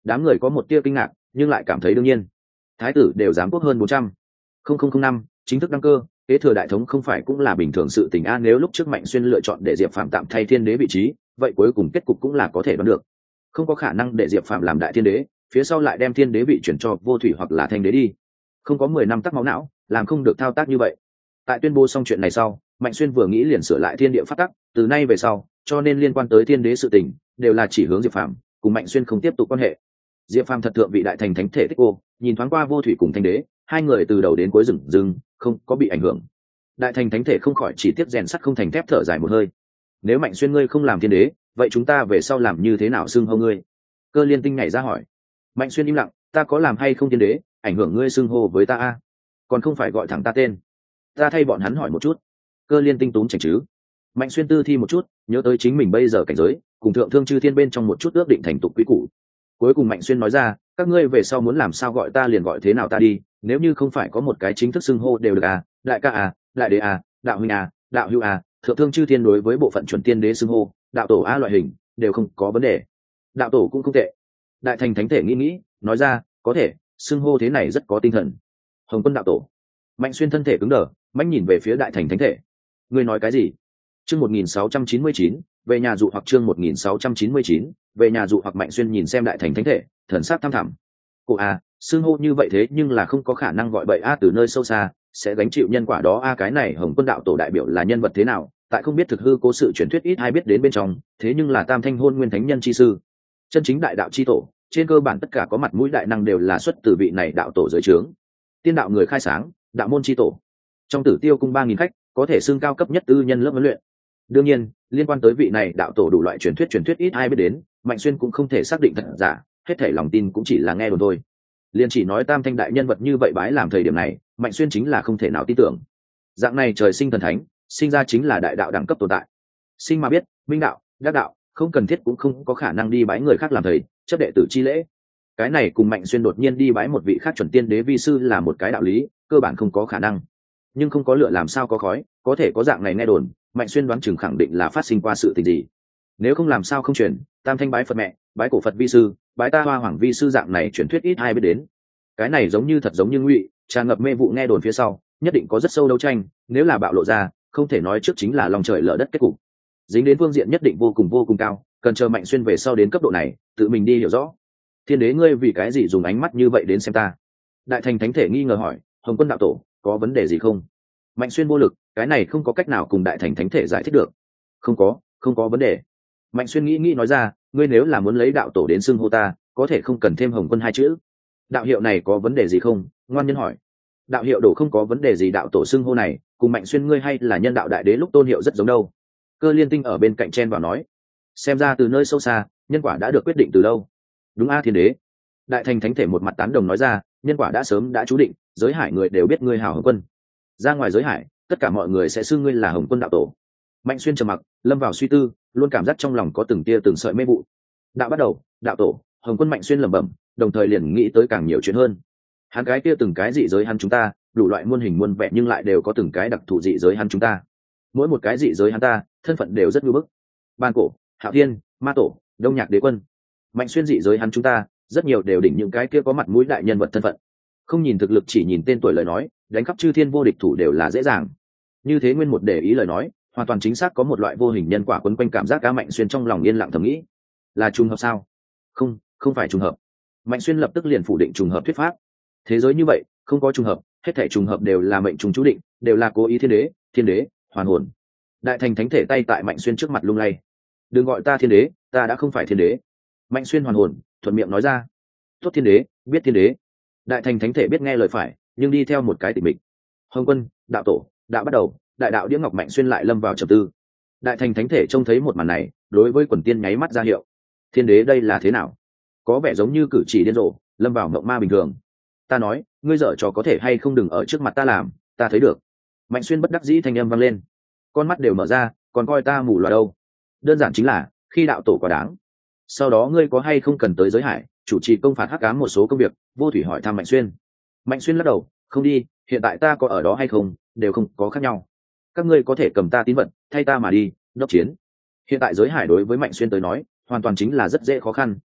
Đám người có một tia kinh ngạc nhưng lại cảm thấy đương nhiên. Thái tử đều giám quốc hơn bốn trăm linh năm chính thức đăng cơ, kế thừa đại thống không phải cũng là bình thường sự tình a. Nếu lúc trước Mạnh Xuyên lựa chọn để Diệp Phàm tạm thay thiên đế vị trí, vậy cuối cùng kết cục cũng là có thể đoán được. Không có khả năng để Diệp Phàm làm đại thiên đế, phía sau lại đem thiên đế vị chuyển cho Vô Thủy hoặc là Thanh đế đi. Không có mười năm tắc máu não, làm không được thao tác như vậy. Tại tuyên bố xong chuyện này sau, Mạnh Xuyên vừa nghĩ liền sửa lại thiên địa pháp tắc, từ nay về sau, cho nên liên quan tới thiên đế sự tình, đều là chỉ hướng Diệp Phàm, cùng Mạnh Xuyên không tiếp tục quan hệ. Diệp Phàm thật thượng vị đại thành thánh thể tích cô, nhìn thoáng qua Vô Thủy cùng Thanh đế, hai người từ đầu đến cuối dừng dừng, không có bị ảnh hưởng. Đại thành thánh thể không khỏi chỉ tiếc rèn sắt không thành thép, thở dài một hơi. Nếu Mạnh Xuyên ngươi không làm thiên đế, vậy chúng ta về sau làm như thế nào xưng hô ngươi? Cơ Liên Tinh nhảy ra hỏi. Mạnh Xuyên im lặng, ta có làm hay không thiên đế, ảnh hưởng ngươi xưng hô với ta a? Còn không phải gọi thẳng ta tên. Ta thay bọn hắn hỏi một chút. Cơ Liên Tinh túm chảnh chứ. Mạnh Xuyên tư thi một chút, nhớ tới chính mình bây giờ cảnh giới, cùng thượng thương chư thiên bên trong một chút ước định thành tục quý củ. Cuối cùng Mạnh Xuyên nói ra, các ngươi về sau muốn làm sao gọi ta liền gọi thế nào ta đi, nếu như không phải có một cái chính thức xưng hô đều được à, đại ca à, đại đế à, đạo huynh à, đạo hữu à, thượng thương chư thiên đối với bộ phận chuẩn tiên đế xưng hô, đạo tổ a loại hình đều không có vấn đề. Đạo tổ cũng không tệ. Đại thành thánh thể nghĩ nghĩ, nói ra, có thể, xưng hô thế này rất có tinh thần. Hồng Quân đạo tổ. Mạnh Xuyên thân thể cứng đờ, mạnh nhìn về phía đại thành thánh thể. Ngươi nói cái gì? Chương một nghìn sáu trăm chín mươi chín, về nhà dụ hoặc chương một nghìn sáu trăm chín mươi chín, về nhà dụ hoặc. Mạnh Xuyên nhìn xem đại thành thánh thể, thần sắc thăm thẳm. Cô a, xưng hô như vậy thế nhưng là không có khả năng gọi bậy a, từ nơi sâu xa sẽ gánh chịu nhân quả đó a. Cái này Hồng Quân đạo tổ đại biểu là nhân vật thế nào, tại không biết thực hư cố sự truyền thuyết ít ai biết đến bên trong, thế nhưng là tam thanh hôn nguyên thánh nhân chi sư, chân chính đại đạo chi tổ, trên cơ bản tất cả có mặt mũi đại năng đều là xuất từ vị này đạo tổ dưới trướng. Tiên đạo người khai sáng, đạo môn chi tổ. Trong Tử Tiêu cung ba nghìn khách, có thể xưng cao cấp nhất tư nhân lớp huấn luyện. Đương nhiên, liên quan tới vị này đạo tổ đủ loại truyền thuyết truyền thuyết ít ai biết đến, Mạnh Xuyên cũng không thể xác định thật giả, hết thảy lòng tin cũng chỉ là nghe đồn thôi. Liên chỉ nói tam thanh đại nhân vật như vậy bái làm thời điểm này, Mạnh Xuyên chính là không thể nào tin tưởng. Dạng này trời sinh thần thánh, sinh ra chính là đại đạo đẳng cấp tồn tại. Sinh mà biết, minh đạo, đắc đạo, không cần thiết cũng không có khả năng đi bái người khác làm thầy, chấp đệ tử chi lễ. Cái này cùng Mạnh Xuyên đột nhiên đi bái một vị khác chuẩn tiên đế vi sư là một cái đạo lý, cơ bản không có khả năng. Nhưng không có lửa làm sao có khói, có thể có dạng này nghe đồn, Mạnh Xuyên đoán chừng khẳng định là phát sinh qua sự tình gì. Nếu không làm sao không truyền, tam thanh bái Phật mẹ, bái cổ Phật vi sư, bái ta Hoa Hoàng vi sư dạng này truyền thuyết ít ai biết đến. Cái này giống như thật giống như ngụy, tràn ngập mê vụ nghe đồn phía sau, nhất định có rất sâu đấu tranh, nếu là bạo lộ ra, không thể nói trước chính là lòng trời lở đất kết cục. Dính đến phương diện nhất định vô cùng vô cùng cao, cần chờ Mạnh Xuyên về sau đến cấp độ này, tự mình đi hiểu rõ. Thiên đế ngươi vì cái gì dùng ánh mắt như vậy đến xem ta? Đại thành thánh thể nghi ngờ hỏi. Hồng Quân đạo tổ, có vấn đề gì không? Mạnh Xuyên vô lực, cái này không có cách nào cùng đại thành thánh thể giải thích được. Không có, không có vấn đề. Mạnh Xuyên nghĩ nghĩ nói ra, ngươi nếu là muốn lấy đạo tổ đến xưng hô ta, có thể không cần thêm Hồng Quân hai chữ. Đạo hiệu này có vấn đề gì không? Ngoan nhân hỏi. Đạo hiệu đổ không có vấn đề gì, đạo tổ xưng hô này cùng Mạnh Xuyên ngươi hay là nhân đạo đại đế lúc tôn hiệu rất giống đâu. Cơ Liên Tinh ở bên cạnh chen vào nói. Xem ra từ nơi sâu xa, nhân quả đã được quyết định từ lâu. Đúng a thiên đế. Đại thành thánh thể một mặt tán đồng nói ra, nhân quả đã sớm đã chú định, giới hải người đều biết ngươi hào Hồng Quân. Ra ngoài giới hải, tất cả mọi người sẽ xưng ngươi là Hồng Quân đạo tổ. Mạnh Xuyên trầm mặc, lâm vào suy tư, luôn cảm giác trong lòng có từng tia từng sợi mê vụ. Đạo bắt đầu, đạo tổ, Hồng Quân. Mạnh Xuyên lẩm bẩm, đồng thời liền nghĩ tới càng nhiều chuyện hơn. Hắn cái kia từng cái dị giới hắn chúng ta, đủ loại muôn hình muôn vẻ nhưng lại đều có từng cái đặc thù dị giới hắn chúng ta. Mỗi một cái dị giới hắn ta, thân phận đều rất ngưỡng bức. Ban cổ, Hạo Thiên, Ma Tổ, Đông Nhạc Đế Quân. Mạnh Xuyên dị giới hắn chúng ta, rất nhiều đều đỉnh những cái kia có mặt mũi đại nhân vật thân phận. Không nhìn thực lực, chỉ nhìn tên tuổi lời nói, đánh khắp chư thiên vô địch thủ đều là dễ dàng. Như thế nguyên một để ý lời nói, hoàn toàn chính xác có một loại vô hình nhân quả quấn quanh cảm giác. Cá Mạnh Xuyên trong lòng yên lặng thầm nghĩ, là trùng hợp sao? Không, không phải trùng hợp. Mạnh Xuyên lập tức liền phủ định trùng hợp thuyết pháp. Thế giới như vậy, không có trùng hợp, hết thảy trùng hợp đều là mệnh trùng chú định, đều là cố ý thiên đế, thiên đế, hoàn hồn. Đại thành thánh thể tay tại Mạnh Xuyên trước mặt lung lay. Đừng gọi ta thiên đế, ta đã không phải thiên đế. Mạnh Xuyên hoàn hồn, thuận miệng nói ra. Tốt thiên đế, biết thiên đế. Đại thành thánh thể biết nghe lời phải, nhưng đi theo một cái tịch mịch. Hồng Quân, đạo tổ, đã bắt đầu. Đại đạo đĩa ngọc. Mạnh Xuyên lại lâm vào trầm tư. Đại thành thánh thể trông thấy một màn này, đối với quần tiên nháy mắt ra hiệu. Thiên đế đây là thế nào? Có vẻ giống như cử chỉ điên rồ, lâm vào mộng ma bình thường. Ta nói, ngươi dở trò có thể hay không đừng ở trước mặt ta làm, ta thấy được. Mạnh Xuyên bất đắc dĩ thanh âm vang lên, con mắt đều mở ra, còn coi ta mù loà đâu? Đơn giản chính là khi đạo tổ quá đáng. Sau đó ngươi có hay không cần tới giới hải chủ trì công phạt hắc ám một số công việc? Vô Thủy hỏi thăm Mạnh Xuyên. Mạnh Xuyên lắc đầu, không đi, hiện tại ta có ở đó hay không đều không có khác nhau. Các ngươi có thể cầm ta tín vật thay ta mà đi đốc chiến. Hiện tại giới hải đối với Mạnh Xuyên tới nói hoàn toàn chính là rất dễ khó khăn,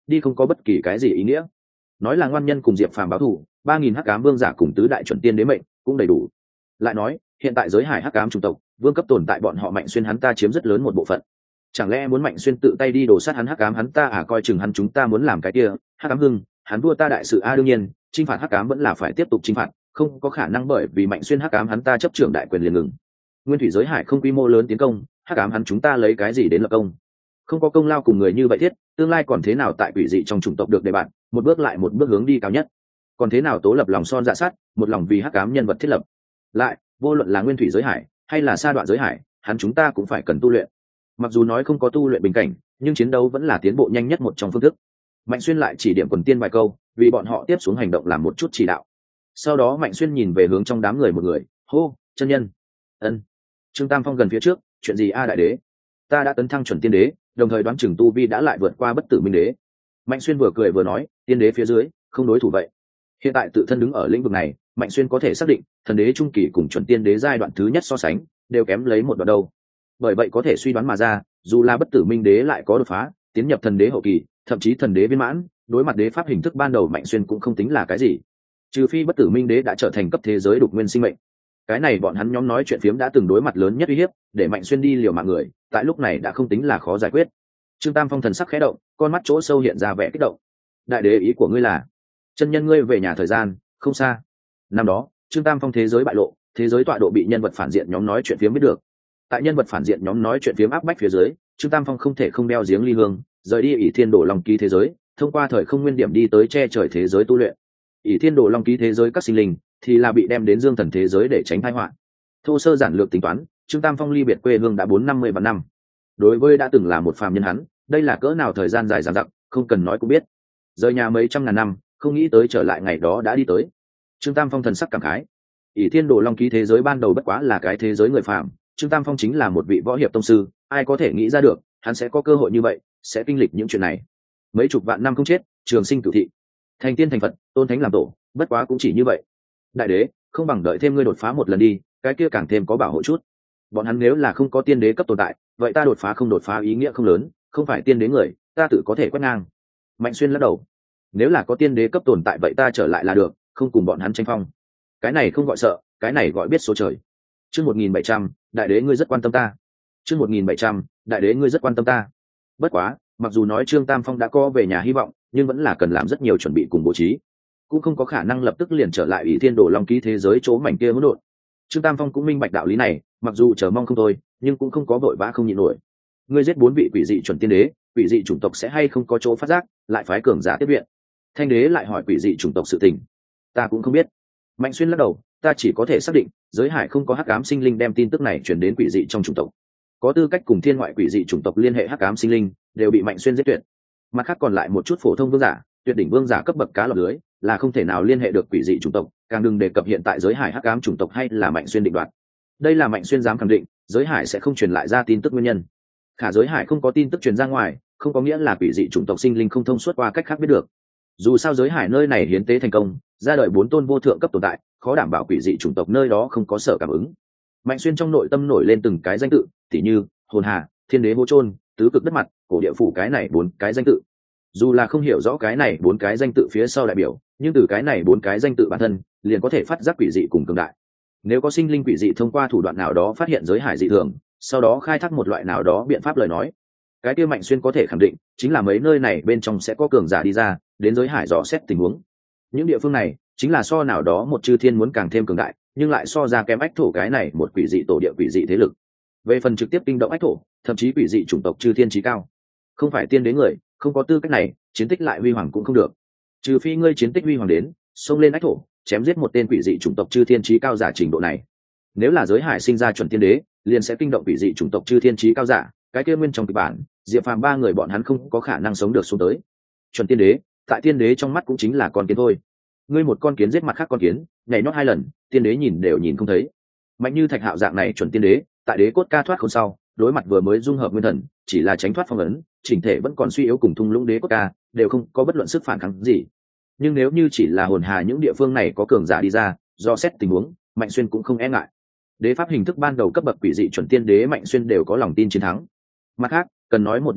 đi không có bất kỳ cái gì ý nghĩa. Nói là ngoan nhân cùng Diệp Phàm báo thù, ba nghìn hắc ám vương giả cùng tứ đại chuẩn tiên đế mệnh cũng đầy đủ. Lại nói hiện tại giới hải hắc ám chủng tộc vương cấp tồn tại, bọn họ Mạnh Xuyên hắn ta chiếm rất lớn một bộ phận. Chẳng lẽ muốn Mạnh Xuyên tự tay đi đổ sát hắn hắc ám hắn ta à? Coi chừng hắn chúng ta muốn làm cái kia hắc ám hưng hắn vua ta đại sự a. Đương nhiên chinh phạt hắc ám vẫn là phải tiếp tục chinh phạt, không có khả năng bởi vì Mạnh Xuyên hắc ám hắn ta chấp trưởng đại quyền liền ngừng. Nguyên thủy giới hải không quy mô lớn tiến công, hắc ám hắn chúng ta lấy cái gì đến lập công? Không có công lao cùng người như vậy thiết, tương lai còn thế nào tại quỷ dị trong chủng tộc được đề bạn, một bước lại một bước hướng đi cao nhất. Còn thế nào tố lập lòng son dạ sát, một lòng vì hắc ám nhân vật thiết lập. Lại vô luận là nguyên thủy giới hải hay là sa đoạn giới hải, hắn chúng ta cũng phải cần tu luyện. Mặc dù nói không có tu luyện bình cảnh, nhưng chiến đấu vẫn là tiến bộ nhanh nhất một trong phương thức. Mạnh Xuyên lại chỉ điểm quần tiên vài câu, vì bọn họ tiếp xuống hành động làm một chút chỉ đạo. Sau đó Mạnh Xuyên nhìn về hướng trong đám người một người, hô, chân nhân. Ân. Trương Tam Phong gần phía trước, chuyện gì a đại đế? Ta đã tấn thăng chuẩn tiên đế, đồng thời đoán chừng tu vi đã lại vượt qua bất tử minh đế. Mạnh Xuyên vừa cười vừa nói, tiên đế phía dưới không đối thủ vậy. Hiện tại tự thân đứng ở lĩnh vực này, Mạnh Xuyên có thể xác định thần đế trung kỳ cùng chuẩn tiên đế giai đoạn thứ nhất so sánh đều kém lấy một đoạn đâu. Bởi vậy có thể suy đoán mà ra, dù là bất tử minh đế lại có đột phá tiến nhập thần đế hậu kỳ, thậm chí thần đế viên mãn, đối mặt đế pháp hình thức ban đầu Mạnh Xuyên cũng không tính là cái gì. Trừ phi bất tử minh đế đã trở thành cấp thế giới đục nguyên sinh mệnh, cái này bọn hắn nhóm nói chuyện phiếm đã từng đối mặt lớn nhất uy hiếp, để Mạnh Xuyên đi liều mạng người tại lúc này đã không tính là khó giải quyết. Trương Tam Phong thần sắc khẽ động, con mắt chỗ sâu hiện ra vẻ kích động. Đại đế ý của ngươi là chân nhân ngươi về nhà thời gian không xa. Năm đó Trương Tam Phong thế giới bại lộ, thế giới tọa độ bị nhân vật phản diện nhóm nói chuyện phiếm biết được. Tại nhân vật phản diện nhóm nói chuyện phiếm áp bách phía dưới, Trương Tam Phong không thể không đeo giếng ly hương, rời đi ỷ thiên đồ long ký thế giới, thông qua thời không nguyên điểm đi tới che trời thế giới tu luyện. ỷ thiên đồ long ký thế giới các sinh linh thì là bị đem đến dương thần thế giới để tránh tai họa. Thô sơ giản lược tính toán, Trương Tam Phong ly biệt quê hương đã bốn năm mươi vạn năm. Đối với đã từng là một phàm nhân hắn, đây là cỡ nào thời gian dài dằng dặc, không cần nói cũng biết. Rời nhà mấy trăm ngàn năm, không nghĩ tới trở lại ngày đó đã đi tới. Trương Tam Phong thần sắc cảm khái. ỷ thiên đồ long ký thế giới ban đầu bất quá là cái thế giới người phàm, Trương Tam Phong chính là một vị võ hiệp tông sư, ai có thể nghĩ ra được hắn sẽ có cơ hội như vậy, sẽ kinh lịch những chuyện này. Mấy chục vạn năm không chết, trường sinh cửu thị, thành tiên thành Phật, tôn thánh làm tổ, bất quá cũng chỉ như vậy. Đại đế, không bằng đợi thêm ngươi đột phá một lần đi, cái kia càng thêm có bảo hộ chút. Bọn hắn nếu là không có tiên đế cấp tồn tại, vậy ta đột phá không đột phá ý nghĩa không lớn, không phải tiên đế người, ta tự có thể quét ngang. Mạnh Xuyên lắc đầu. Nếu là có tiên đế cấp tồn tại vậy ta trở lại là được, không cùng bọn hắn tranh phong. Cái này không gọi sợ, cái này gọi biết số trời. Chương một nghìn bảy trăm, đại đế ngươi rất quan tâm ta. Chương một nghìn bảy trăm, đại đế ngươi rất quan tâm ta. Bất quá, mặc dù nói Trương Tam Phong đã có về nhà hy vọng, nhưng vẫn là cần làm rất nhiều chuẩn bị cùng bố trí. Cũng không có khả năng lập tức liền trở lại ỷ thiên đồ long ký thế giới chỗ mảnh kia hỗn độn. Trương Tam Phong cũng minh bạch đạo lý này, mặc dù chờ mong không thôi, nhưng cũng không có vội vã không nhịn nổi. Ngươi giết bốn vị quỷ dị chuẩn tiên đế, quỷ dị chủng tộc sẽ hay không có chỗ phát giác, lại phái cường giả tiếp viện. Thanh đế lại hỏi quỷ dị chủng tộc sự tình, ta cũng không biết. Mạnh Xuyên lắc đầu, ta chỉ có thể xác định giới hải không có hắc ám sinh linh đem tin tức này truyền đến quỷ dị trong chủng tộc. Có tư cách cùng thiên ngoại quỷ dị chủng tộc liên hệ hắc ám sinh linh đều bị Mạnh Xuyên giết tuyệt. Mặt khác còn lại một chút phổ thông vương giả, tuyệt đỉnh vương giả cấp bậc cá lọt lưới là không thể nào liên hệ được quỷ dị chủng tộc, càng đừng đề cập hiện tại giới hải hắc ám chủng tộc hay là Mạnh Xuyên định đoạt. Đây là Mạnh Xuyên dám khẳng định giới hải sẽ không truyền lại ra tin tức nguyên nhân. Khả giới hải không có tin tức truyền ra ngoài, không có nghĩa là quỷ dị chủng tộc sinh linh không thông suốt qua cách khác biết được. Dù sao giới hải nơi này hiến tế thành công, ra đời bốn tôn vô thượng cấp tồn tại, khó đảm bảo quỷ dị chủng tộc nơi đó không có sở cảm ứng. Mạnh Xuyên trong nội tâm nổi lên từng cái danh tự, tỉ như hồn hà, thiên đế hô trôn, tứ cực đất mặt, cổ địa phủ, cái này bốn cái danh tự. Dù là không hiểu rõ cái này bốn cái danh tự phía sau đại biểu, nhưng từ cái này bốn cái danh tự bản thân liền có thể phát giác quỷ dị cùng cường đại. Nếu có sinh linh quỷ dị thông qua thủ đoạn nào đó phát hiện giới hải dị thường, sau đó khai thác một loại nào đó biện pháp lời nói, cái kia Mạnh Xuyên có thể khẳng định chính là mấy nơi này bên trong sẽ có cường giả đi ra đến giới hải dò xét tình huống. Những địa phương này chính là so nào đó một chư thiên muốn càng thêm cường đại, nhưng lại so ra kém ách thổ cái này một quỷ dị tổ địa quỷ dị thế lực. Về phần trực tiếp kinh động ách thổ, thậm chí quỷ dị chủng tộc chư thiên chí cao, không phải tiên đế người, không có tư cách này, chiến tích lại huy hoàng cũng không được. Trừ phi ngươi chiến tích huy hoàng đến xông lên ách thổ, chém giết một tên quỷ dị chủng tộc chư thiên chí cao giả trình độ này. Nếu là giới hải sinh ra chuẩn tiên đế, liền sẽ kinh động quỷ dị chủng tộc chư thiên chí cao giả, cái kia nguyên trong kịch bản, Diệp Phàm ba người bọn hắn không có khả năng sống được xuống tới. Chuẩn tiên đế, tại tiên đế trong mắt cũng chính là con kiến thôi. Ngươi một con kiến giết mặt khác con kiến, nhảy nhót hai lần, tiên đế nhìn đều nhìn không thấy. Mạnh như Thạch Hạo dạng này chuẩn tiên đế, tại đế cốt ca thoát khôn sau, đối mặt vừa mới dung hợp nguyên thần, chỉ là tránh thoát phong ấn, chỉnh thể vẫn còn suy yếu cùng thung lũng đế cốt ca, đều không có bất luận sức phản kháng gì. Nhưng nếu như chỉ là hồn hà những địa phương này có cường giả đi ra, do xét tình huống, Mạnh Xuyên cũng không e ngại. Đế pháp hình thức ban đầu cấp bậc quỷ dị chuẩn tiên đế Mạnh Xuyên đều có lòng tin chiến thắng. Mặt khác, cần nói một điểm là,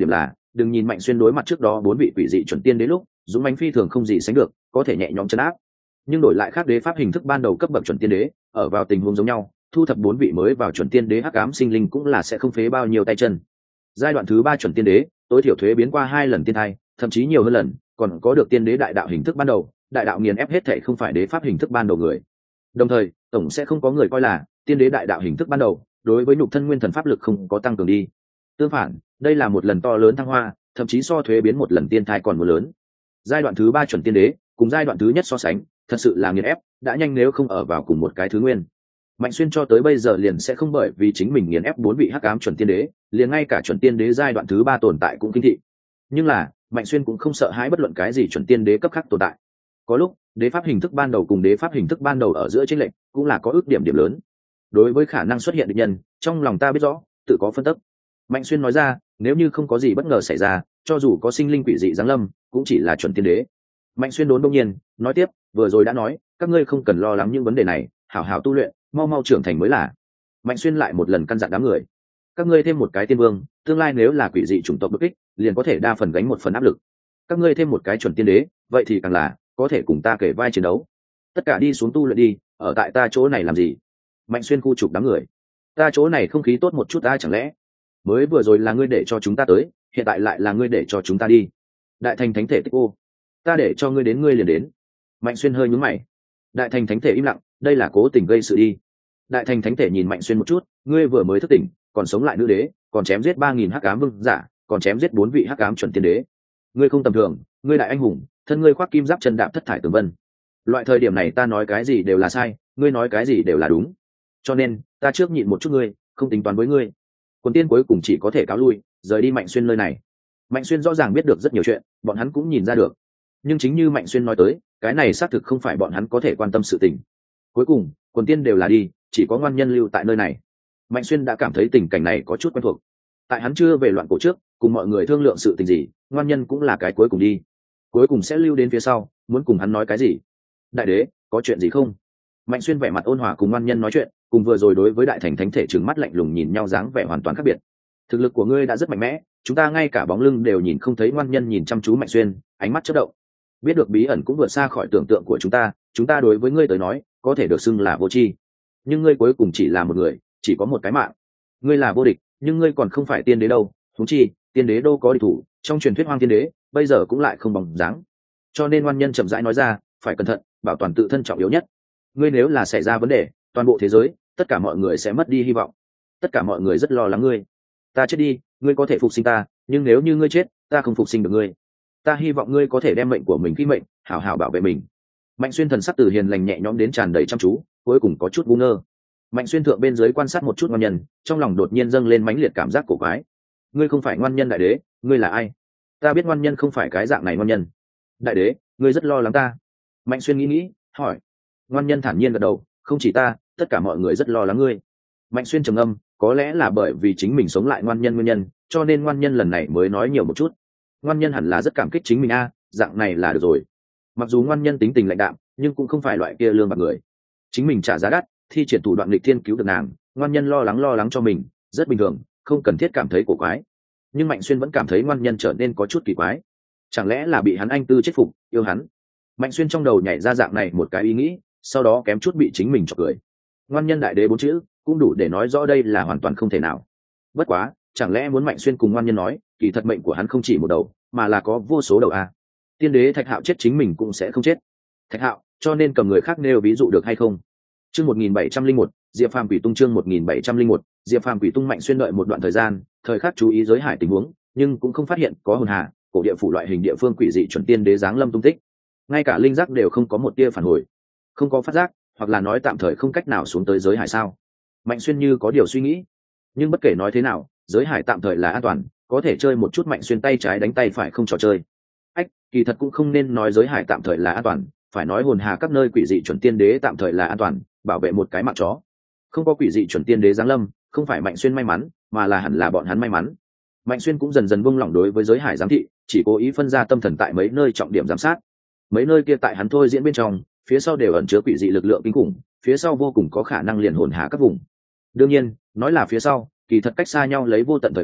đừng nhìn Mạnh Xuyên đối mặt trước đó bốn vị quỷ dị chuẩn tiên đế lúc dũng mãnh phi thường không gì sánh được, có thể nhẹ nhõm chấn áp, nhưng đổi lại khác đế pháp hình thức ban đầu cấp bậc chuẩn tiên đế, ở vào tình huống giống nhau, thu thập bốn vị mới vào chuẩn tiên đế hắc ám sinh linh cũng là sẽ không phế bao nhiêu tay chân. Giai đoạn thứ ba chuẩn tiên đế, tối thiểu thuế biến qua hai lần tiên thai, thậm chí nhiều hơn lần, còn có được tiên đế đại đạo hình thức ban đầu, đại đạo nghiền ép hết thảy không phải đế pháp hình thức ban đầu người. Đồng thời, tổng sẽ không có người coi là tiên đế đại đạo hình thức ban đầu, đối với nhục thân nguyên thần pháp lực không có tăng cường đi. Tương phản, đây là một lần to lớn thăng hoa, thậm chí so thuế biến một lần tiên thai còn muốn lớn. Giai đoạn thứ ba chuẩn tiên đế, cùng giai đoạn thứ nhất so sánh, thật sự là nghiền ép, đã nhanh nếu không ở vào cùng một cái thứ nguyên. Mạnh Xuyên cho tới bây giờ liền sẽ không bởi vì chính mình nghiền ép bốn vị hắc ám chuẩn tiên đế, liền ngay cả chuẩn tiên đế giai đoạn thứ ba tồn tại cũng kinh thị. Nhưng là, Mạnh Xuyên cũng không sợ hãi bất luận cái gì chuẩn tiên đế cấp khác tồn tại. Có lúc, đế pháp hình thức ban đầu cùng đế pháp hình thức ban đầu ở giữa chênh lệch, cũng là có ước điểm điểm lớn. Đối với khả năng xuất hiện địch nhân, trong lòng ta biết rõ, tự có phân tích. Mạnh Xuyên nói ra, nếu như không có gì bất ngờ xảy ra, cho dù có sinh linh quỷ dị giáng lâm, cũng chỉ là chuẩn tiên đế. Mạnh Xuyên đốn đông nhiên, nói tiếp, vừa rồi đã nói, các ngươi không cần lo lắng những vấn đề này, hảo hảo tu luyện, mau mau trưởng thành mới là. Mạnh Xuyên lại một lần căn dặn đám người, các ngươi thêm một cái tiên vương, tương lai nếu là quỷ dị chủng tộc bất kích, liền có thể đa phần gánh một phần áp lực. Các ngươi thêm một cái chuẩn tiên đế, vậy thì càng là có thể cùng ta kể vai chiến đấu. Tất cả đi xuống tu luyện đi, ở tại ta chỗ này làm gì? Mạnh Xuyên khu trục đám người, ta chỗ này không khí tốt một chút ta chẳng lẽ? Mới vừa rồi là ngươi để cho chúng ta tới, hiện tại lại là ngươi để cho chúng ta đi. Đại thành thánh thể tích ô, ta để cho ngươi đến ngươi liền đến. Mạnh Xuyên hơi nhướng mày. Đại thành thánh thể im lặng, đây là cố tình gây sự đi. Đại thành thánh thể nhìn Mạnh Xuyên một chút, ngươi vừa mới thức tỉnh, còn sống lại nữ đế, còn chém giết ba nghìn hắc ám vương giả, còn chém giết bốn vị hắc ám chuẩn tiên đế. Ngươi không tầm thường, ngươi đại anh hùng, thân ngươi khoác kim giáp chân đạp thất thải tường vân. Loại thời điểm này ta nói cái gì đều là sai, ngươi nói cái gì đều là đúng. Cho nên, ta trước nhịn một chút ngươi, không tính toán với ngươi. Quần tiên cuối cùng chỉ có thể cáo lui, rời đi Mạnh Xuyên nơi này. Mạnh Xuyên rõ ràng biết được rất nhiều chuyện, bọn hắn cũng nhìn ra được. Nhưng chính như Mạnh Xuyên nói tới, cái này xác thực không phải bọn hắn có thể quan tâm sự tình. Cuối cùng, quần tiên đều là đi, chỉ có ngoan nhân lưu tại nơi này. Mạnh Xuyên đã cảm thấy tình cảnh này có chút quen thuộc. Tại hắn chưa về loạn cổ trước, cùng mọi người thương lượng sự tình gì, ngoan nhân cũng là cái cuối cùng đi. Cuối cùng sẽ lưu đến phía sau, muốn cùng hắn nói cái gì? Đại đế, có chuyện gì không? Mạnh Xuyên vẻ mặt ôn hòa cùng ngoan nhân nói chuyện, cùng vừa rồi đối với đại thành thánh thể trừng mắt lạnh lùng nhìn nhau dáng vẻ hoàn toàn khác biệt. Thực lực của ngươi đã rất mạnh mẽ, chúng ta ngay cả bóng lưng đều nhìn không thấy. Ngoan nhân nhìn chăm chú Mạnh Xuyên, ánh mắt chớp động. Biết được bí ẩn cũng vượt xa khỏi tưởng tượng của chúng ta, chúng ta đối với ngươi tới nói, có thể được xưng là vô tri. Nhưng ngươi cuối cùng chỉ là một người, chỉ có một cái mạng. Ngươi là vô địch, nhưng ngươi còn không phải tiên đế đâu, huống chi, tiên đế đâu có địch thủ, trong truyền thuyết hoang tiên đế, bây giờ cũng lại không bóng dáng. Cho nên ngoan nhân chậm rãi nói ra, phải cẩn thận, bảo toàn tự thân trọng yếu nhất. Ngươi nếu là xảy ra vấn đề, toàn bộ thế giới, tất cả mọi người sẽ mất đi hy vọng. Tất cả mọi người rất lo lắng ngươi. Ta chết đi, ngươi có thể phục sinh ta, nhưng nếu như ngươi chết, ta không phục sinh được ngươi. Ta hy vọng ngươi có thể đem mệnh của mình khi mệnh, hảo hảo bảo vệ mình. Mạnh Xuyên thần sắc từ hiền lành nhẹ nhõm đến tràn đầy chăm chú, cuối cùng có chút ngu ngơ. Mạnh Xuyên thượng bên dưới quan sát một chút ngoan nhân, trong lòng đột nhiên dâng lên mãnh liệt cảm giác cổ quái. Ngươi không phải ngoan nhân đại đế, ngươi là ai? Ta biết ngoan nhân không phải cái dạng này ngoan nhân. Đại đế, ngươi rất lo lắng ta. Mạnh Xuyên nghĩ nghĩ, hỏi. Ngoan nhân thản nhiên gật đầu, không chỉ ta, tất cả mọi người rất lo lắng ngươi. Mạnh Xuyên trầm ngâm, có lẽ là bởi vì chính mình sống lại ngoan nhân nguyên nhân, cho nên ngoan nhân lần này mới nói nhiều một chút. Ngoan nhân hẳn là rất cảm kích chính mình a, dạng này là được rồi. Mặc dù ngoan nhân tính tình lạnh đạm, nhưng cũng không phải loại kia lương bạc người. Chính mình trả giá đắt, thi triển thủ đoạn nghịch thiên cứu được nàng, ngoan nhân lo lắng lo lắng cho mình, rất bình thường, không cần thiết cảm thấy cổ quái. Nhưng Mạnh Xuyên vẫn cảm thấy ngoan nhân trở nên có chút kỳ quái. Chẳng lẽ là bị hắn anh tư chết phục, yêu hắn? Mạnh Xuyên trong đầu nhảy ra dạng này một cái ý nghĩ, sau đó kém chút bị chính mình chọc cười. Ngoan nhân đại đế bốn chữ, cũng đủ để nói rõ đây là hoàn toàn không thể nào. Bất quá, chẳng lẽ muốn Mạnh Xuyên cùng ngoan nhân nói, kỳ thật mệnh của hắn không chỉ một đầu, mà là có vô số đầu a. Tiên đế Thạch Hạo chết chính mình cũng sẽ không chết. Thạch Hạo, cho nên cầm người khác nêu ví dụ được hay không? Chương một nghìn bảy trăm linh một, Diệp Phàm Quỷ Tung chương một nghìn bảy trăm linh một, Diệp Phàm Quỷ Tung. Mạnh Xuyên đợi một đoạn thời gian, thời khắc chú ý giới hải tình huống, nhưng cũng không phát hiện có hồn hà, cổ địa phủ loại hình địa phương quỷ dị chuẩn tiên đế giáng lâm tung tích. Ngay cả linh giác đều không có một tia phản hồi. Không có phát giác, hoặc là nói tạm thời không cách nào xuống tới giới hải sao? Mạnh Xuyên như có điều suy nghĩ. Nhưng bất kể nói thế nào, giới hải tạm thời là an toàn, có thể chơi một chút Mạnh Xuyên tay trái đánh tay phải không trò chơi. Ách, kỳ thật cũng không nên nói giới hải tạm thời là an toàn, phải nói hồn hà các nơi quỷ dị chuẩn tiên đế tạm thời là an toàn, bảo vệ một cái mạng chó. Không có quỷ dị chuẩn tiên đế giáng lâm, không phải Mạnh Xuyên may mắn, mà là hẳn là bọn hắn may mắn. Mạnh Xuyên cũng dần dần buông lỏng đối với giới hải giám thị, chỉ cố ý phân ra tâm thần tại mấy nơi trọng điểm giám sát. Mấy nơi kia tại hắn thôi diễn bên trong, phía sau đều ẩn chứa quỷ dị lực lượng kinh khủng, phía sau vô cùng có khả năng liền hồn hà các vùng. Đương nhiên, nói là phía sau, kỳ thật cách xa nhau lấy vô tận thời không,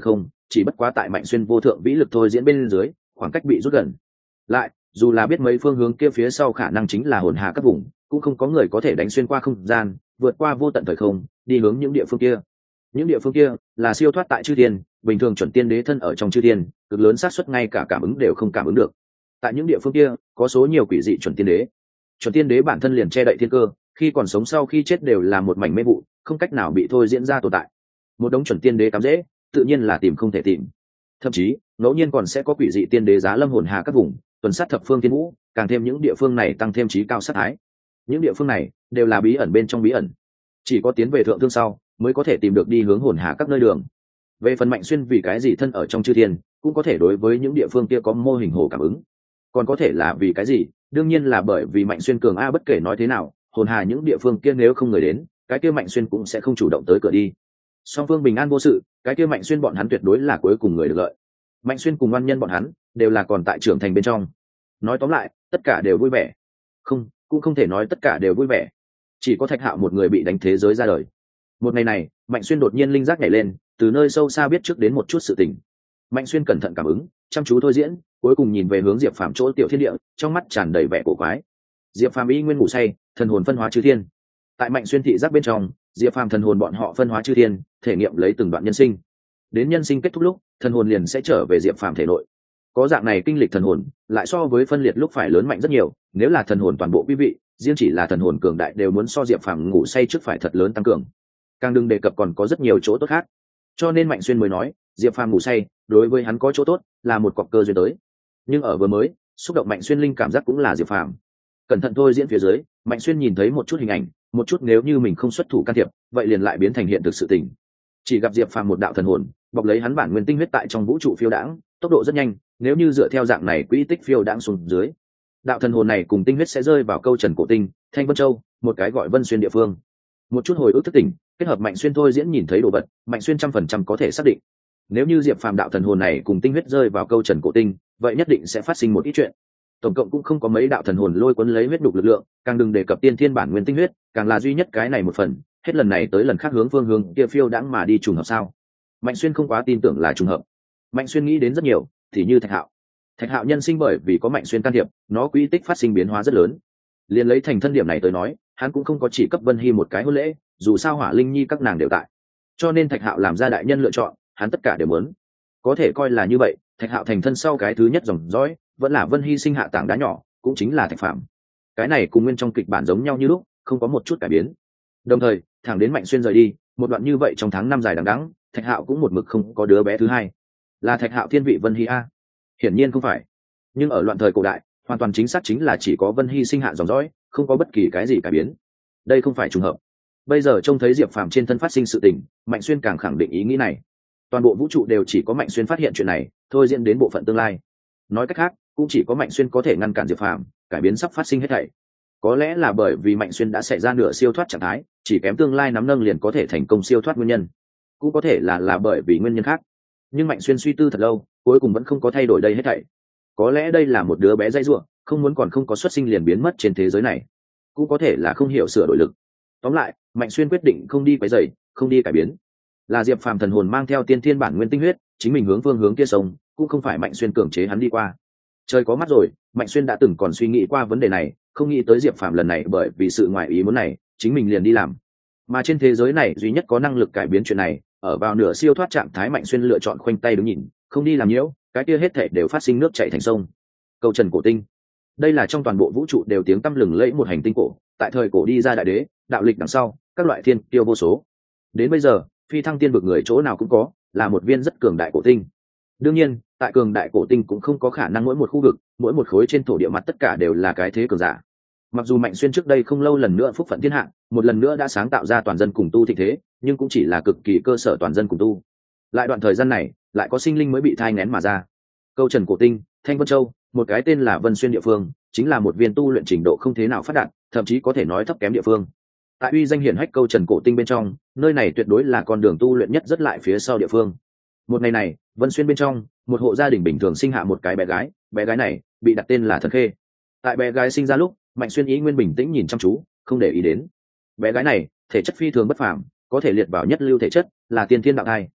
chỉ bất quá tại Mạnh Xuyên vô thượng vĩ lực thôi diễn bên dưới, khoảng cách bị rút gần lại. Dù là biết mấy phương hướng kia phía sau khả năng chính là hồn hà các vùng, cũng không có người có thể đánh xuyên qua không gian, vượt qua vô tận thời không, đi hướng những địa phương kia. Những địa phương kia là siêu thoát tại chư thiên, bình thường chuẩn tiên đế thân ở trong chư thiên, cực lớn xác suất ngay cả cảm ứng đều không cảm ứng được. Tại những địa phương kia có số nhiều quỷ dị chuẩn tiên đế. Chuẩn tiên đế bản thân liền che đậy thiên cơ, khi còn sống sau khi chết đều là một mảnh mê vụ, không cách nào bị thôi diễn ra tồn tại. Một đống chuẩn tiên đế cắm dễ, tự nhiên là tìm không thể tìm. Thậm chí ngẫu nhiên còn sẽ có quỷ dị tiên đế giá lâm hồn hà các vùng, tuần sát thập phương tiên vũ, càng thêm những địa phương này tăng thêm trí cao sát thái. Những địa phương này đều là bí ẩn bên trong bí ẩn, chỉ có tiến về thượng thương sau mới có thể tìm được đi hướng hồn hà các nơi đường. Về phần Mạnh Xuyên vì cái gì thân ở trong chư thiên, cũng có thể đối với những địa phương kia có mô hình hồ cảm ứng. Còn có thể là vì cái gì? Đương nhiên là bởi vì Mạnh Xuyên cường a, bất kể nói thế nào, hồn hà những địa phương kia nếu không người đến, cái kia Mạnh Xuyên cũng sẽ không chủ động tới cửa đi. Song phương bình an vô sự, cái kia Mạnh Xuyên bọn hắn tuyệt đối là cuối cùng người được lợi. Mạnh Xuyên cùng oan nhân bọn hắn đều là còn tại trưởng thành bên trong. Nói tóm lại, tất cả đều vui vẻ. Không, cũng không thể nói tất cả đều vui vẻ. Chỉ có Thạch Hạo một người bị đánh thế giới ra đời. Một ngày này, Mạnh Xuyên đột nhiên linh giác nhảy lên, từ nơi sâu xa biết trước đến một chút sự tình. Mạnh Xuyên cẩn thận cảm ứng, chăm chú thôi diễn, cuối cùng nhìn về hướng Diệp Phàm chỗ tiểu thiên địa, trong mắt tràn đầy vẻ cổ quái. Diệp Phàm y nguyên ngủ say, thần hồn phân hóa chư thiên. Tại Mạnh Xuyên thị giác bên trong, Diệp Phàm thần hồn bọn họ phân hóa chư thiên, thể nghiệm lấy từng đoạn nhân sinh. Đến nhân sinh kết thúc lúc, thần hồn liền sẽ trở về Diệp Phàm thể nội. Có dạng này kinh lịch thần hồn, lại so với phân liệt lúc phải lớn mạnh rất nhiều. Nếu là thần hồn toàn bộ quý vị, riêng chỉ là thần hồn cường đại đều muốn so Diệp Phàm ngủ say trước phải thật lớn tăng cường. Càng đừng đề cập còn có rất nhiều chỗ tốt khác. Cho nên Mạnh Xuyên mới nói, Diệp Phàm ngủ say, đối với hắn có chỗ tốt, là một cọc cơ duyên tới. Nhưng ở vừa mới, xúc động Mạnh Xuyên linh cảm giác cũng là Diệp Phàm. Cẩn thận thôi diễn phía dưới, Mạnh Xuyên nhìn thấy một chút hình ảnh, một chút nếu như mình không xuất thủ can thiệp, vậy liền lại biến thành hiện thực sự tình. Chỉ gặp Diệp Phàm một đạo thần hồn, bọc lấy hắn bản nguyên tinh huyết tại trong vũ trụ phiêu đãng, tốc độ rất nhanh, nếu như dựa theo dạng này quỹ tích phiêu đãng xuống dưới, đạo thần hồn này cùng tinh huyết sẽ rơi vào câu Trần Cổ Tinh, Thanh Vân Châu, một cái gọi Vân Xuyên địa phương. Một chút hồi ức thức tỉnh, kết hợp Mạnh Xuyên thôi diễn nhìn thấy đồ vật, Mạnh Xuyên trăm phần trăm có thể xác định, nếu như Diệp Phàm đạo thần hồn này cùng tinh huyết rơi vào câu Trần Cổ Tinh, vậy nhất định sẽ phát sinh một ít chuyện. Tổng cộng cũng không có mấy đạo thần hồn lôi cuốn lấy huyết đục lực lượng, càng đừng đề cập tiên thiên bản nguyên tinh huyết, càng là duy nhất cái này một phần, hết lần này tới lần khác hướng phương hướng kia phiêu đãng mà đi trùng hợp sao? Mạnh Xuyên không quá tin tưởng là trùng hợp. Mạnh Xuyên nghĩ đến rất nhiều, thì như Thạch Hạo. Thạch Hạo nhân sinh bởi vì có Mạnh Xuyên can thiệp, nó quỹ tích phát sinh biến hóa rất lớn. Liên lấy thành thân điểm này tới nói, hắn cũng không có chỉ cấp Vân Hy một cái hôn lễ, dù sao Hỏa Linh Nhi các nàng đều tại. Cho nên Thạch Hạo làm ra đại nhân lựa chọn, hắn tất cả đều muốn. Có thể coi là như vậy, Thạch Hạo thành thân sau cái thứ nhất dòng dõi, vẫn là Vân Hy sinh hạ tảng đá nhỏ, cũng chính là Thạch Phàm. Cái này cùng nguyên trong kịch bản giống nhau như lúc, không có một chút cải biến. Đồng thời, thẳng đến Mạnh Xuyên rời đi, một đoạn như vậy trong tháng năm dài đằng đẵng, Thạch Hạo cũng một mực không có đứa bé thứ hai. Là Thạch Hạo thiên vị Vân Hy a? Hiển nhiên không phải. Nhưng ở loạn thời cổ đại, hoàn toàn chính xác chính là chỉ có Vân Hy sinh hạ dòng dõi, không có bất kỳ cái gì cải biến. Đây không phải trùng hợp. Bây giờ trông thấy Diệp Phàm trên thân phát sinh sự tình, Mạnh Xuyên càng khẳng định ý nghĩ này. Toàn bộ vũ trụ đều chỉ có Mạnh Xuyên phát hiện chuyện này, thôi diễn đến bộ phận tương lai. Nói cách khác, cũng chỉ có Mạnh Xuyên có thể ngăn cản Diệp Phàm, cải biến sắp phát sinh hết thảy. Có lẽ là bởi vì Mạnh Xuyên đã xảy ra nửa siêu thoát trạng thái, chỉ kém tương lai nắm nâng liền có thể thành công siêu thoát nguyên nhân. Cũng có thể là là bởi vì nguyên nhân khác. Nhưng Mạnh Xuyên suy tư thật lâu, cuối cùng vẫn không có thay đổi đây hết thảy. Có lẽ đây là một đứa bé dây dưa, không muốn còn không có xuất sinh liền biến mất trên thế giới này. Cũng có thể là không hiểu sửa đổi lực. Tóm lại, Mạnh Xuyên quyết định không đi quấy rầy, không đi cải biến. Là Diệp Phàm thần hồn mang theo tiên thiên bản nguyên tinh huyết, chính mình hướng phương hướng kia sông, cũng không phải Mạnh Xuyên cường chế hắn đi qua. Trời có mắt rồi, Mạnh Xuyên đã từng còn suy nghĩ qua vấn đề này, không nghĩ tới Diệp Phàm lần này bởi vì sự ngoại ý muốn này, chính mình liền đi làm. Mà trên thế giới này duy nhất có năng lực cải biến chuyện này, ở vào nửa siêu thoát trạng thái Mạnh Xuyên lựa chọn khoanh tay đứng nhìn, không đi làm nhiễu, cái kia hết thảy đều phát sinh nước chảy thành sông. Câu Trần Cổ Tinh. Đây là trong toàn bộ vũ trụ đều tiếng tăm lừng lẫy một hành tinh cổ, tại thời cổ đi ra đại đế, đạo lịch đằng sau, các loại thiên tiêu vô số. Đến bây giờ, phi thăng tiên vực người chỗ nào cũng có, là một viên rất cường đại cổ tinh. Đương nhiên, tại cường đại cổ tinh cũng không có khả năng mỗi một khu vực, mỗi một khối trên thổ địa mặt tất cả đều là cái thế cường giả. Mặc dù Mạnh Xuyên trước đây không lâu lần nữa phúc phận thiên hạ, một lần nữa đã sáng tạo ra toàn dân cùng tu thịnh thế, nhưng cũng chỉ là cực kỳ cơ sở toàn dân cùng tu. Lại đoạn thời gian này, lại có sinh linh mới bị thai nghén mà ra. Câu Trần Cổ Tinh, Thanh Vân Châu, một cái tên là Vân Xuyên địa phương, chính là một viên tu luyện trình độ không thế nào phát đạt, thậm chí có thể nói thấp kém địa phương. Tại uy danh hiển hách Câu Trần Cổ Tinh bên trong, nơi này tuyệt đối là con đường tu luyện nhất rất lại phía sau địa phương. Một ngày này, Vân Xuyên bên trong, một hộ gia đình bình thường sinh hạ một cái bé gái, bé gái này bị đặt tên là Thần Khê. Tại bé gái sinh ra lúc, Mạnh Xuyên ý nguyên bình tĩnh nhìn chăm chú, không để ý đến. Bé gái này, thể chất phi thường bất phàm, có thể liệt vào nhất lưu thể chất, là tiên thiên đạo thai.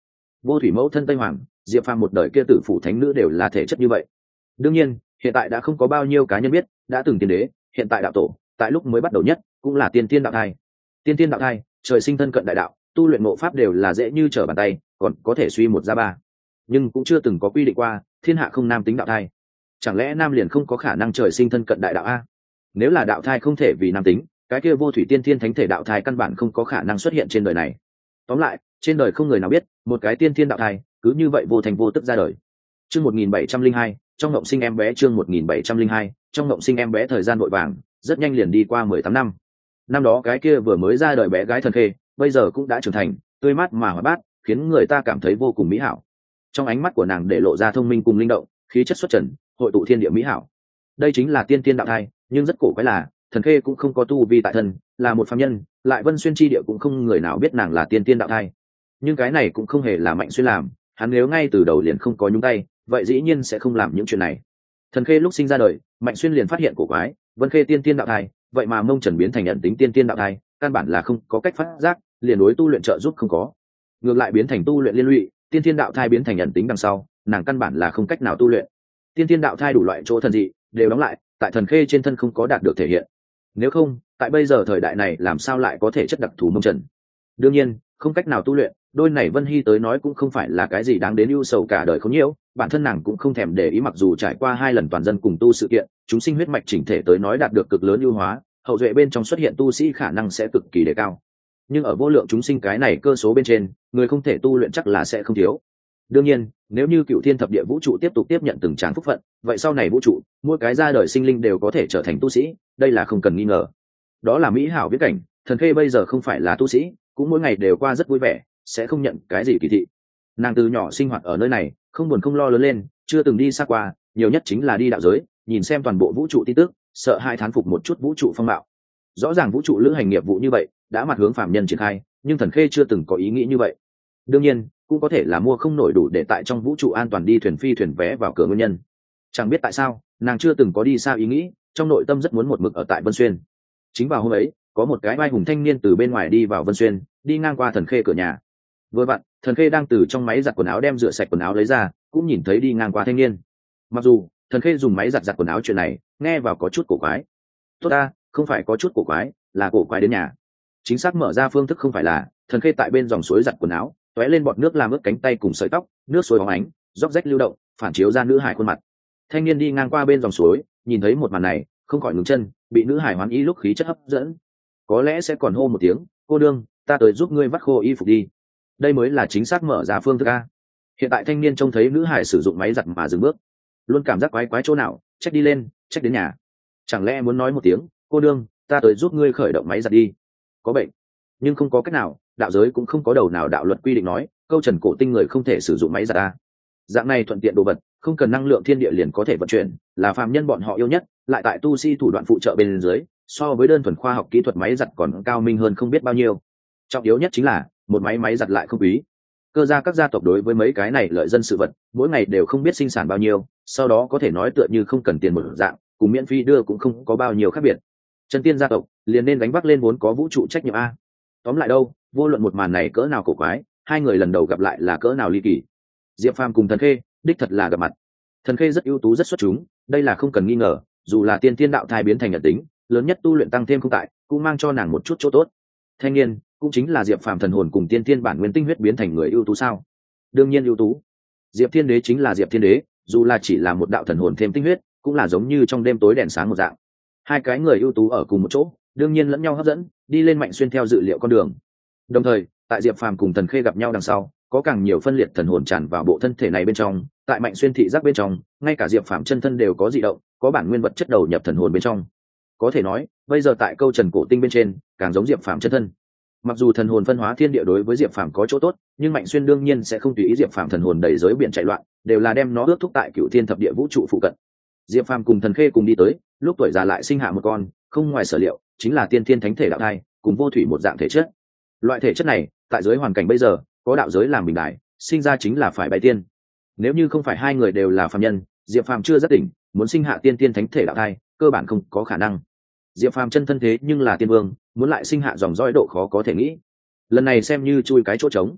vô thủy mẫu thân tây hoàng, diệp phàm một đời kia tử phủ thánh nữ đều là thể chất như vậy. Đương nhiên hiện tại đã không có bao nhiêu cá nhân biết đã từng tiên đế, hiện tại đạo tổ tại lúc mới bắt đầu nhất cũng là tiên tiên đạo thai. Tiên tiên đạo thai trời sinh thân cận đại đạo, tu luyện ngộ pháp đều là dễ như trở bàn tay, còn có thể suy một ra ba, nhưng cũng chưa từng có quy định qua thiên hạ không nam tính đạo thai. Chẳng lẽ nam liền không có khả năng trời sinh thân cận đại đạo a? Nếu là đạo thai không thể vì nam tính, cái kia vô thủy tiên thiên thánh thể đạo thai căn bản không có khả năng xuất hiện trên đời này. Tóm lại trên đời không người nào biết một cái tiên thiên đạo thai cứ như vậy vô thành vô tức ra đời. Chương một nghìn bảy trăm linh hai, trong ngộng sinh em bé. Chương một nghìn bảy trăm linh hai, trong ngộng sinh em bé. Thời gian vội vàng rất nhanh liền đi qua mười tám năm. Năm đó cái kia vừa mới ra đời bé gái Thần Khê bây giờ cũng đã trưởng thành, tươi mát mà hoạt bát, khiến người ta cảm thấy vô cùng mỹ hảo. Trong ánh mắt của nàng để lộ ra thông minh cùng linh động, khí chất xuất trần, hội tụ thiên địa mỹ hảo. Đây chính là tiên tiên đạo thai, nhưng rất cổ quái là Thần Khê cũng không có tu vi tại thân, là một phàm nhân, lại Vân Xuyên chi địa cũng không người nào biết nàng là tiên tiên đạo thai. Nhưng cái này cũng không hề là Mạnh Xuyên làm, hắn nếu ngay từ đầu liền không có nhúng tay, vậy dĩ nhiên sẽ không làm những chuyện này. Thần Khê lúc sinh ra đời, Mạnh Xuyên liền phát hiện cổ quái, Vân Khê tiên tiên đạo thai, vậy mà Mông Trần biến thành nhận tính tiên tiên đạo thai, căn bản là không có cách phát giác, liền đối tu luyện trợ giúp không có. Ngược lại biến thành tu luyện liên lụy, tiên tiên đạo thai biến thành nhận tính đằng sau, nàng căn bản là không cách nào tu luyện. Tiên tiên đạo thai đủ loại chỗ thần dị đều đóng lại, tại Thần Khê trên thân không có đạt được thể hiện. Nếu không, tại bây giờ thời đại này làm sao lại có thể chất đặc thù Mông Trần? Đương nhiên, không cách nào tu luyện, đôi này Vân Hy tới nói cũng không phải là cái gì đáng đến ưu sầu cả đời không nhiễu, bản thân nàng cũng không thèm để ý, mặc dù trải qua hai lần toàn dân cùng tu sự kiện, chúng sinh huyết mạch chỉnh thể tới nói đạt được cực lớn ưu hóa, hậu duệ bên trong xuất hiện tu sĩ khả năng sẽ cực kỳ đề cao. Nhưng ở vô lượng chúng sinh cái này cơ số bên trên, người không thể tu luyện chắc là sẽ không thiếu. Đương nhiên, nếu như Cựu Thiên Thập Địa vũ trụ tiếp tục tiếp nhận từng tràng phúc phận, vậy sau này vũ trụ, mỗi cái ra đời sinh linh đều có thể trở thành tu sĩ, đây là không cần nghi ngờ. Đó là mỹ hảo viễn cảnh, Thần Khê bây giờ không phải là tu sĩ, cũng mỗi ngày đều qua rất vui vẻ, sẽ không nhận cái gì kỳ thị. Nàng từ nhỏ sinh hoạt ở nơi này, không buồn không lo lớn lên, chưa từng đi xa qua, nhiều nhất chính là đi đạo giới, nhìn xem toàn bộ vũ trụ tin tức, sợ hai thán phục một chút vũ trụ phong mạo. Rõ ràng vũ trụ lữ hành nghiệp vụ như vậy đã mặt hướng phạm nhân triển khai, nhưng Thần Khê chưa từng có ý nghĩ như vậy. Đương nhiên cũng có thể là mua không nổi đủ để tại trong vũ trụ an toàn đi thuyền phi thuyền vé vào cửa nguyên nhân. Chẳng biết tại sao nàng chưa từng có đi xa ý nghĩ, trong nội tâm rất muốn một mực ở tại Vân Xuyên. Chính vào hôm ấy, có một cái vai hùng thanh niên từ bên ngoài đi vào Vân Xuyên, đi ngang qua Thần Khê cửa nhà. Vừa vặn Thần Khê đang từ trong máy giặt quần áo đem rửa sạch quần áo lấy ra, cũng nhìn thấy đi ngang qua thanh niên. Mặc dù Thần Khê dùng máy giặt giặt quần áo chuyện này nghe vào có chút cổ quái. Tốt ta, không phải có chút cổ quái, là cổ quái đến nhà. Chính xác mở ra phương thức không phải là Thần Khê tại bên dòng suối giặt quần áo, tóe lên bọt nước làm ướt cánh tay cùng sợi tóc, nước suối bóng ánh, róc rách lưu động, phản chiếu ra nữ hải khuôn mặt. Thanh niên đi ngang qua bên dòng suối, nhìn thấy một màn này, không khỏi ngừng chân, bị nữ hải hoán ý lúc khí chất hấp dẫn. Có lẽ sẽ còn hô một tiếng, cô đương, ta tới giúp ngươi vắt khô y phục đi. Đây mới là chính xác mở ra phương thức a. Hiện tại thanh niên trông thấy nữ hải sử dụng máy giặt mà dừng bước, luôn cảm giác quái quái chỗ nào, trách đi lên, trách đến nhà. Chẳng lẽ muốn nói một tiếng, cô đương, ta tới giúp ngươi khởi động máy giặt đi. Có bệnh. Nhưng không có cách nào, đạo giới cũng không có đầu nào đạo luật quy định nói câu trần cổ tinh người không thể sử dụng máy giặt a. Dạng này thuận tiện đồ vật, không cần năng lượng thiên địa liền có thể vận chuyển, là phàm nhân bọn họ yêu nhất, lại tại tu sĩ thủ đoạn phụ trợ bên dưới, so với đơn thuần khoa học kỹ thuật máy giặt còn cao minh hơn không biết bao nhiêu. Trọng yếu nhất chính là một máy máy giặt lại không quý. Cơ gia các gia tộc đối với mấy cái này lợi dân sự vật, mỗi ngày đều không biết sinh sản bao nhiêu, sau đó có thể nói tựa như không cần tiền một dạng, cùng miễn phí đưa cũng không có bao nhiêu khác biệt. Chân tiên gia tộc liền nên gánh vác lên vốn có vũ trụ trách nhiệm a. Tóm lại đâu, vô luận một màn này cỡ nào cổ quái, hai người lần đầu gặp lại là cỡ nào ly kỳ. Diệp Phàm cùng Thần Khê đích thật là gặp mặt. Thần Khê rất ưu tú rất xuất chúng, đây là không cần nghi ngờ, dù là tiên tiên đạo thai biến thành nhận tính, lớn nhất tu luyện tăng thêm không tại, cũng mang cho nàng một chút chỗ tốt. Thanh niên cũng chính là Diệp Phàm thần hồn cùng tiên tiên bản nguyên tinh huyết biến thành người ưu tú sao? Đương nhiên ưu tú. Diệp Thiên Đế chính là Diệp Thiên Đế, dù là chỉ là một đạo thần hồn thêm tinh huyết, cũng là giống như trong đêm tối đèn sáng một dạng. Hai cái người ưu tú ở cùng một chỗ, đương nhiên lẫn nhau hấp dẫn, đi lên Mạnh Xuyên theo dự liệu con đường. Đồng thời, tại Diệp Phàm cùng Thần Khê gặp nhau đằng sau, có càng nhiều phân liệt thần hồn tràn vào bộ thân thể này bên trong, tại Mạnh Xuyên thị giác bên trong, ngay cả Diệp Phàm chân thân đều có dị động, có bản nguyên vật chất đầu nhập thần hồn bên trong. Có thể nói, bây giờ tại câu trần cổ tinh bên trên, càng giống Diệp Phàm chân thân. Mặc dù thần hồn phân hóa thiên địa đối với Diệp Phàm có chỗ tốt, nhưng Mạnh Xuyên đương nhiên sẽ không tùy ý Diệp Phàm thần hồn đầy giới biển chạy loạn, đều là đem nó ước thúc tại Cựu Thiên Thập Địa vũ trụ phụ cận. Diệp Phàm cùng Thần Khê cùng đi tới, lúc tuổi già lại sinh hạ một con, không ngoài sở liệu, chính là tiên thiên thánh thể đạo thai, cùng vô thủy một dạng thể chất. Loại thể chất này, tại giới hoàn cảnh bây giờ, có đạo giới làm bình đại, sinh ra chính là phải bái tiên. Nếu như không phải hai người đều là phàm nhân, Diệp Phàm chưa rất tỉnh, muốn sinh hạ tiên tiên thánh thể đạo thai, cơ bản không có khả năng. Diệp Phàm chân thân thế nhưng là tiên vương, muốn lại sinh hạ dòng dõi độ khó có thể nghĩ. Lần này xem như chui cái chỗ trống.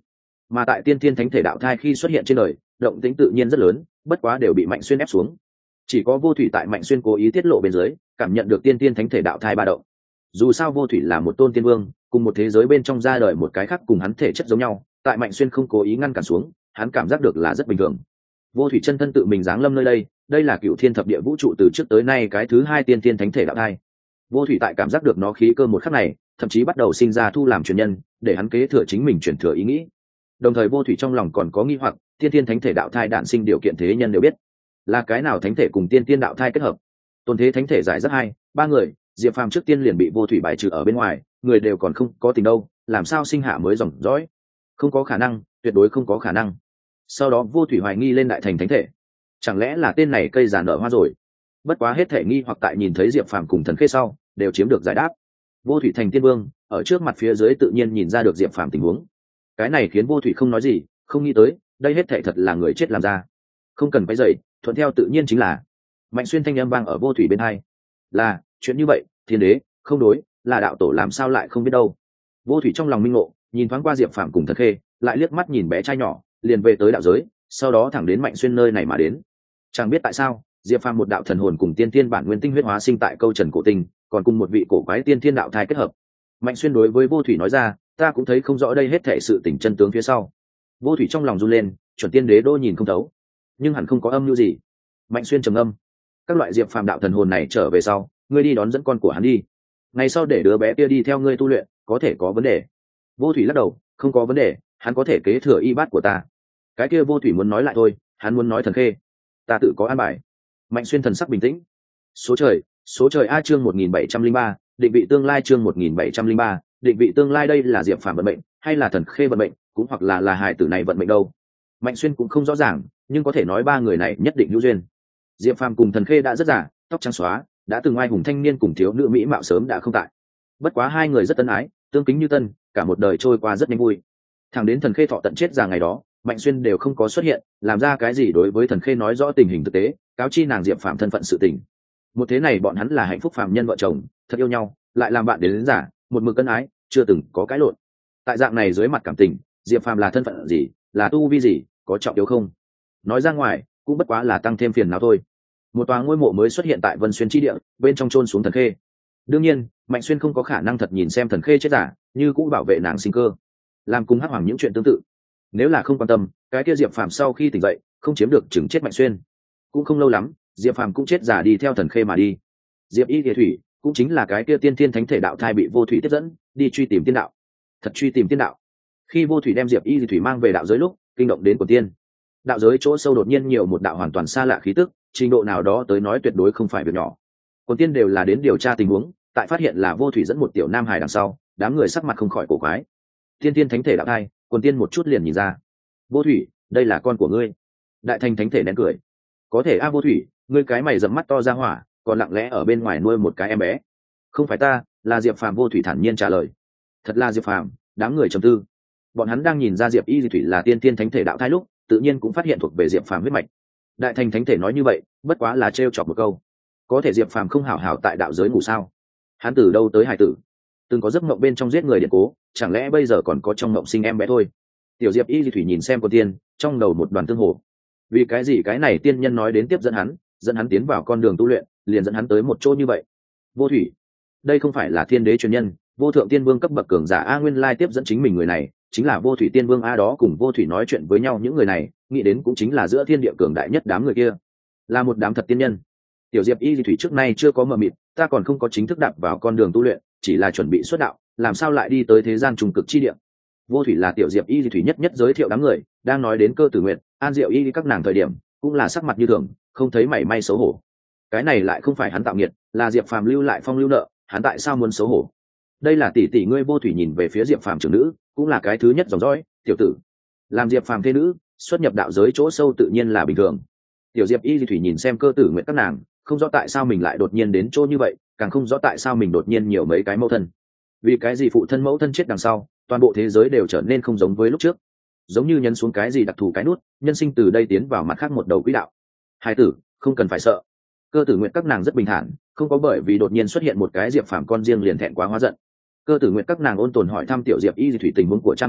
mà tại tiên thiên thánh thể đạo thai khi xuất hiện trên đời động tĩnh tự nhiên rất lớn, bất quá đều bị Mạnh Xuyên ép xuống. Chỉ có Vô Thủy tại Mạnh Xuyên cố ý tiết lộ bên dưới cảm nhận được tiên thiên thánh thể đạo thai ba động. Dù sao Vô Thủy là một tôn tiên vương, cùng một thế giới bên trong ra đời một cái khác cùng hắn thể chất giống nhau, tại Mạnh Xuyên không cố ý ngăn cản xuống, hắn cảm giác được là rất bình thường. Vô Thủy chân thân tự mình giáng lâm nơi đây, đây là cựu thiên thập địa vũ trụ từ trước tới nay cái thứ hai tiên thiên thánh thể đạo thai. Vô Thủy tại cảm giác được nó khí cơ một khắc này, thậm chí bắt đầu sinh ra thu làm truyền nhân, để hắn kế thừa chính mình truyền thừa ý nghĩ. Đồng thời Vô Thủy trong lòng còn có nghi hoặc, tiên thiên thánh thể đạo thai đản sinh điều kiện thế nhân đều biết, là cái nào thánh thể cùng tiên thiên đạo thai kết hợp. Tôn thế thánh thể giải rất hai, ba người, Diệp Phàm trước tiên liền bị Vô Thủy bài trừ ở bên ngoài, người đều còn không có tình đâu, làm sao sinh hạ mới dòng dõi? Không có khả năng, tuyệt đối không có khả năng. Sau đó Vô Thủy hoài nghi lên đại thành thánh thể, chẳng lẽ là tên này cây già nở hoa rồi? Bất quá hết thể nghi hoặc tại nhìn thấy Diệp Phàm cùng Thần Khê sau, đều chiếm được giải đáp. Vô Thủy thành tiên vương, ở trước mặt phía dưới tự nhiên nhìn ra được Diệp Phàm tình huống. Cái này khiến Vô Thủy không nói gì, không nghĩ tới, đây hết thảy thật là người chết làm ra. Không cần phải dậy, thuận theo tự nhiên chính là. Mạnh Xuyên thanh âm vang ở Vô Thủy bên hai. Là, chuyện như vậy, thiên đế, không đối, là đạo tổ làm sao lại không biết đâu. Vô Thủy trong lòng minh ngộ, nhìn thoáng qua Diệp Phàm cùng Thần Khê, lại liếc mắt nhìn bé trai nhỏ, liền về tới đạo giới, sau đó thẳng đến Mạnh Xuyên nơi này mà đến. Chẳng biết tại sao, Diệp Phàm một đạo thần hồn cùng tiên thiên bản nguyên tinh huyết hóa sinh tại câu Trần cổ tinh, còn cùng một vị cổ quái tiên thiên đạo thai kết hợp. Mạnh Xuyên đối với Vô Thủy nói ra, ta cũng thấy không rõ đây hết thảy sự tình chân tướng phía sau. Vô Thủy trong lòng run lên, chuẩn tiên đế đô nhìn không thấu, nhưng hẳn không có âm mưu gì. Mạnh Xuyên trầm âm, các loại Diệp Phàm đạo thần hồn này trở về sau, ngươi đi đón dẫn con của hắn đi, ngày sau để đứa bé kia đi theo ngươi tu luyện, có thể có vấn đề. Vô Thủy lắc đầu, không có vấn đề, hắn có thể kế thừa y bát của ta. Cái kia Vô Thủy muốn nói lại thôi, hắn muốn nói Thần Khê, ta tự có an bài. Mạnh Xuyên thần sắc bình tĩnh. Số trời, số trời a chương một nghìn bảy trăm linh ba, định vị tương lai chương một nghìn bảy trăm linh ba, định vị tương lai đây là Diệp Phàm vận mệnh, hay là Thần Khê vận mệnh, cũng hoặc là là hài tử này vận mệnh đâu. Mạnh Xuyên cũng không rõ ràng, nhưng có thể nói ba người này nhất định hữu duyên. Diệp Phàm cùng Thần Khê đã rất già, tóc trắng xóa, đã từng oai hùng thanh niên cùng thiếu nữ mỹ mạo sớm đã không tại. Bất quá hai người rất tân ái, tương kính như tân, cả một đời trôi qua rất nhanh vui. Thẳng đến Thần Khê thọ tận chết già ngày đó, Mạnh Xuyên đều không có xuất hiện, làm ra cái gì đối với Thần Khê nói rõ tình hình thực tế, cáo chi nàng Diệp Phàm thân phận sự tình. Một thế này bọn hắn là hạnh phúc phàm nhân vợ chồng, thật yêu nhau, lại làm bạn đến, đến giả, một mực cân ái, chưa từng có cãi lộn. Tại dạng này dưới mặt cảm tình, Diệp Phàm là thân phận gì, là tu vi gì, có trọng yếu không? Nói ra ngoài, cũng bất quá là tăng thêm phiền não thôi. Một tòa ngôi mộ mới xuất hiện tại Vân Xuyên chi địa, bên trong chôn xuống Thần Khê. Đương nhiên, Mạnh Xuyên không có khả năng thật nhìn xem Thần Khê chết giả, như cũng bảo vệ nàng sinh cơ, làm cùng Hắc Hoàng những chuyện tương tự. Nếu là không quan tâm, cái kia Diệp Phàm sau khi tỉnh dậy, không chiếm được chừng chết Mạnh Xuyên. Cũng không lâu lắm, Diệp Phàm cũng chết giả đi theo Thần Khê mà đi. Diệp Y Địa Thủy cũng chính là cái kia tiên thiên thánh thể đạo thai bị Vô Thủy tiếp dẫn đi truy tìm tiên đạo. Thật truy tìm tiên đạo. Khi Vô Thủy đem Diệp Y Địa Thủy mang về đạo giới lúc, kinh động đến quần tiên. Đạo giới chỗ sâu đột nhiên nhiều một đạo hoàn toàn xa lạ khí tức, trình độ nào đó tới nói tuyệt đối không phải việc nhỏ. Quần tiên đều là đến điều tra tình huống, tại phát hiện là Vô Thủy dẫn một tiểu nam hài đằng sau, đám người sắc mặt không khỏi cổ quái. Tiên tiên thánh thể đạo thai, quần tiên một chút liền nhìn ra. Vô Thủy, đây là con của ngươi. Đại thành thánh thể nén cười. Có thể a Vô Thủy, ngươi cái mày dẫm mắt to ra hỏa, còn lặng lẽ ở bên ngoài nuôi một cái em bé. Không phải ta, là Diệp Phàm. Vô Thủy thản nhiên trả lời. Thật là Diệp Phàm. Đám người trầm tư. Bọn hắn đang nhìn ra Diệp Y Di Thủy là tiên tiên thánh thể đạo thai lúc, tự nhiên cũng phát hiện thuộc về Diệp Phàm huyết mạch. Đại thành thánh thể nói như vậy, bất quá là trêu chọc một câu. Có thể Diệp Phàm không hảo hảo tại đạo giới ngủ sao? Hắn từ đâu tới hải tử? Từng có giấc mộng bên trong giết người điện cố, chẳng lẽ bây giờ còn có trong mộng sinh em bé thôi? Tiểu Diệp Y Di Thủy nhìn xem con tiên, trong đầu một đoàn tương hồ. Vì cái gì cái này tiên nhân nói đến tiếp dẫn hắn, dẫn hắn tiến vào con đường tu luyện, liền dẫn hắn tới một chỗ như vậy? Vô Thủy, đây không phải là thiên đế truyền nhân, vô thượng tiên vương cấp bậc cường giả a nguyên lai tiếp dẫn chính mình người này, chính là Vô Thủy tiên vương a đó cùng Vô Thủy nói chuyện với nhau những người này, nghĩ đến cũng chính là giữa thiên địa cường đại nhất đám người kia, là một đám thật tiên nhân. Tiểu Diệp Y Di Thủy trước nay chưa có mờ mịt, ta còn không có chính thức đạp vào con đường tu luyện, chỉ là chuẩn bị xuất đạo, làm sao lại đi tới thế gian trùng cực chi địa? Vô Thủy là Tiểu Diệp Y Di Thủy nhất nhất giới thiệu đám người, đang nói đến Cơ Tử Nguyện, An Diệu Y các nàng thời điểm, cũng là sắc mặt như thường, không thấy mảy may xấu hổ. Cái này lại không phải hắn tạo nghiệt, là Diệp Phàm lưu lại phong lưu nợ, hắn tại sao muốn xấu hổ? Đây là tỷ tỷ ngươi Vô Thủy nhìn về phía Diệp Phàm trưởng nữ, cũng là cái thứ nhất dòng dõi, tiểu tử. Làm Diệp Phàm thế nữ, xuất nhập đạo giới chỗ sâu tự nhiên là bình thường. Tiểu Diệp Y Di Thủy nhìn xem Cơ Tử Nguyện các nàng, không rõ tại sao mình lại đột nhiên đến chỗ như vậy, càng không rõ tại sao mình đột nhiên nhiều mấy cái mẫu thân. Vì cái gì phụ thân mẫu thân chết đằng sau, toàn bộ thế giới đều trở nên không giống với lúc trước, giống như nhấn xuống cái gì đặc thù cái nút, nhân sinh từ đây tiến vào mặt khác một đầu quỹ đạo. Hai tử, không cần phải sợ. Cơ Tử Nguyện các nàng rất bình thản, không có bởi vì đột nhiên xuất hiện một cái Diệp Phàm con riêng liền thẹn quá hóa giận. Cơ Tử Nguyện các nàng ôn tồn hỏi thăm Tiểu Diệp Y Di Thủy tình huống của cha mẹ,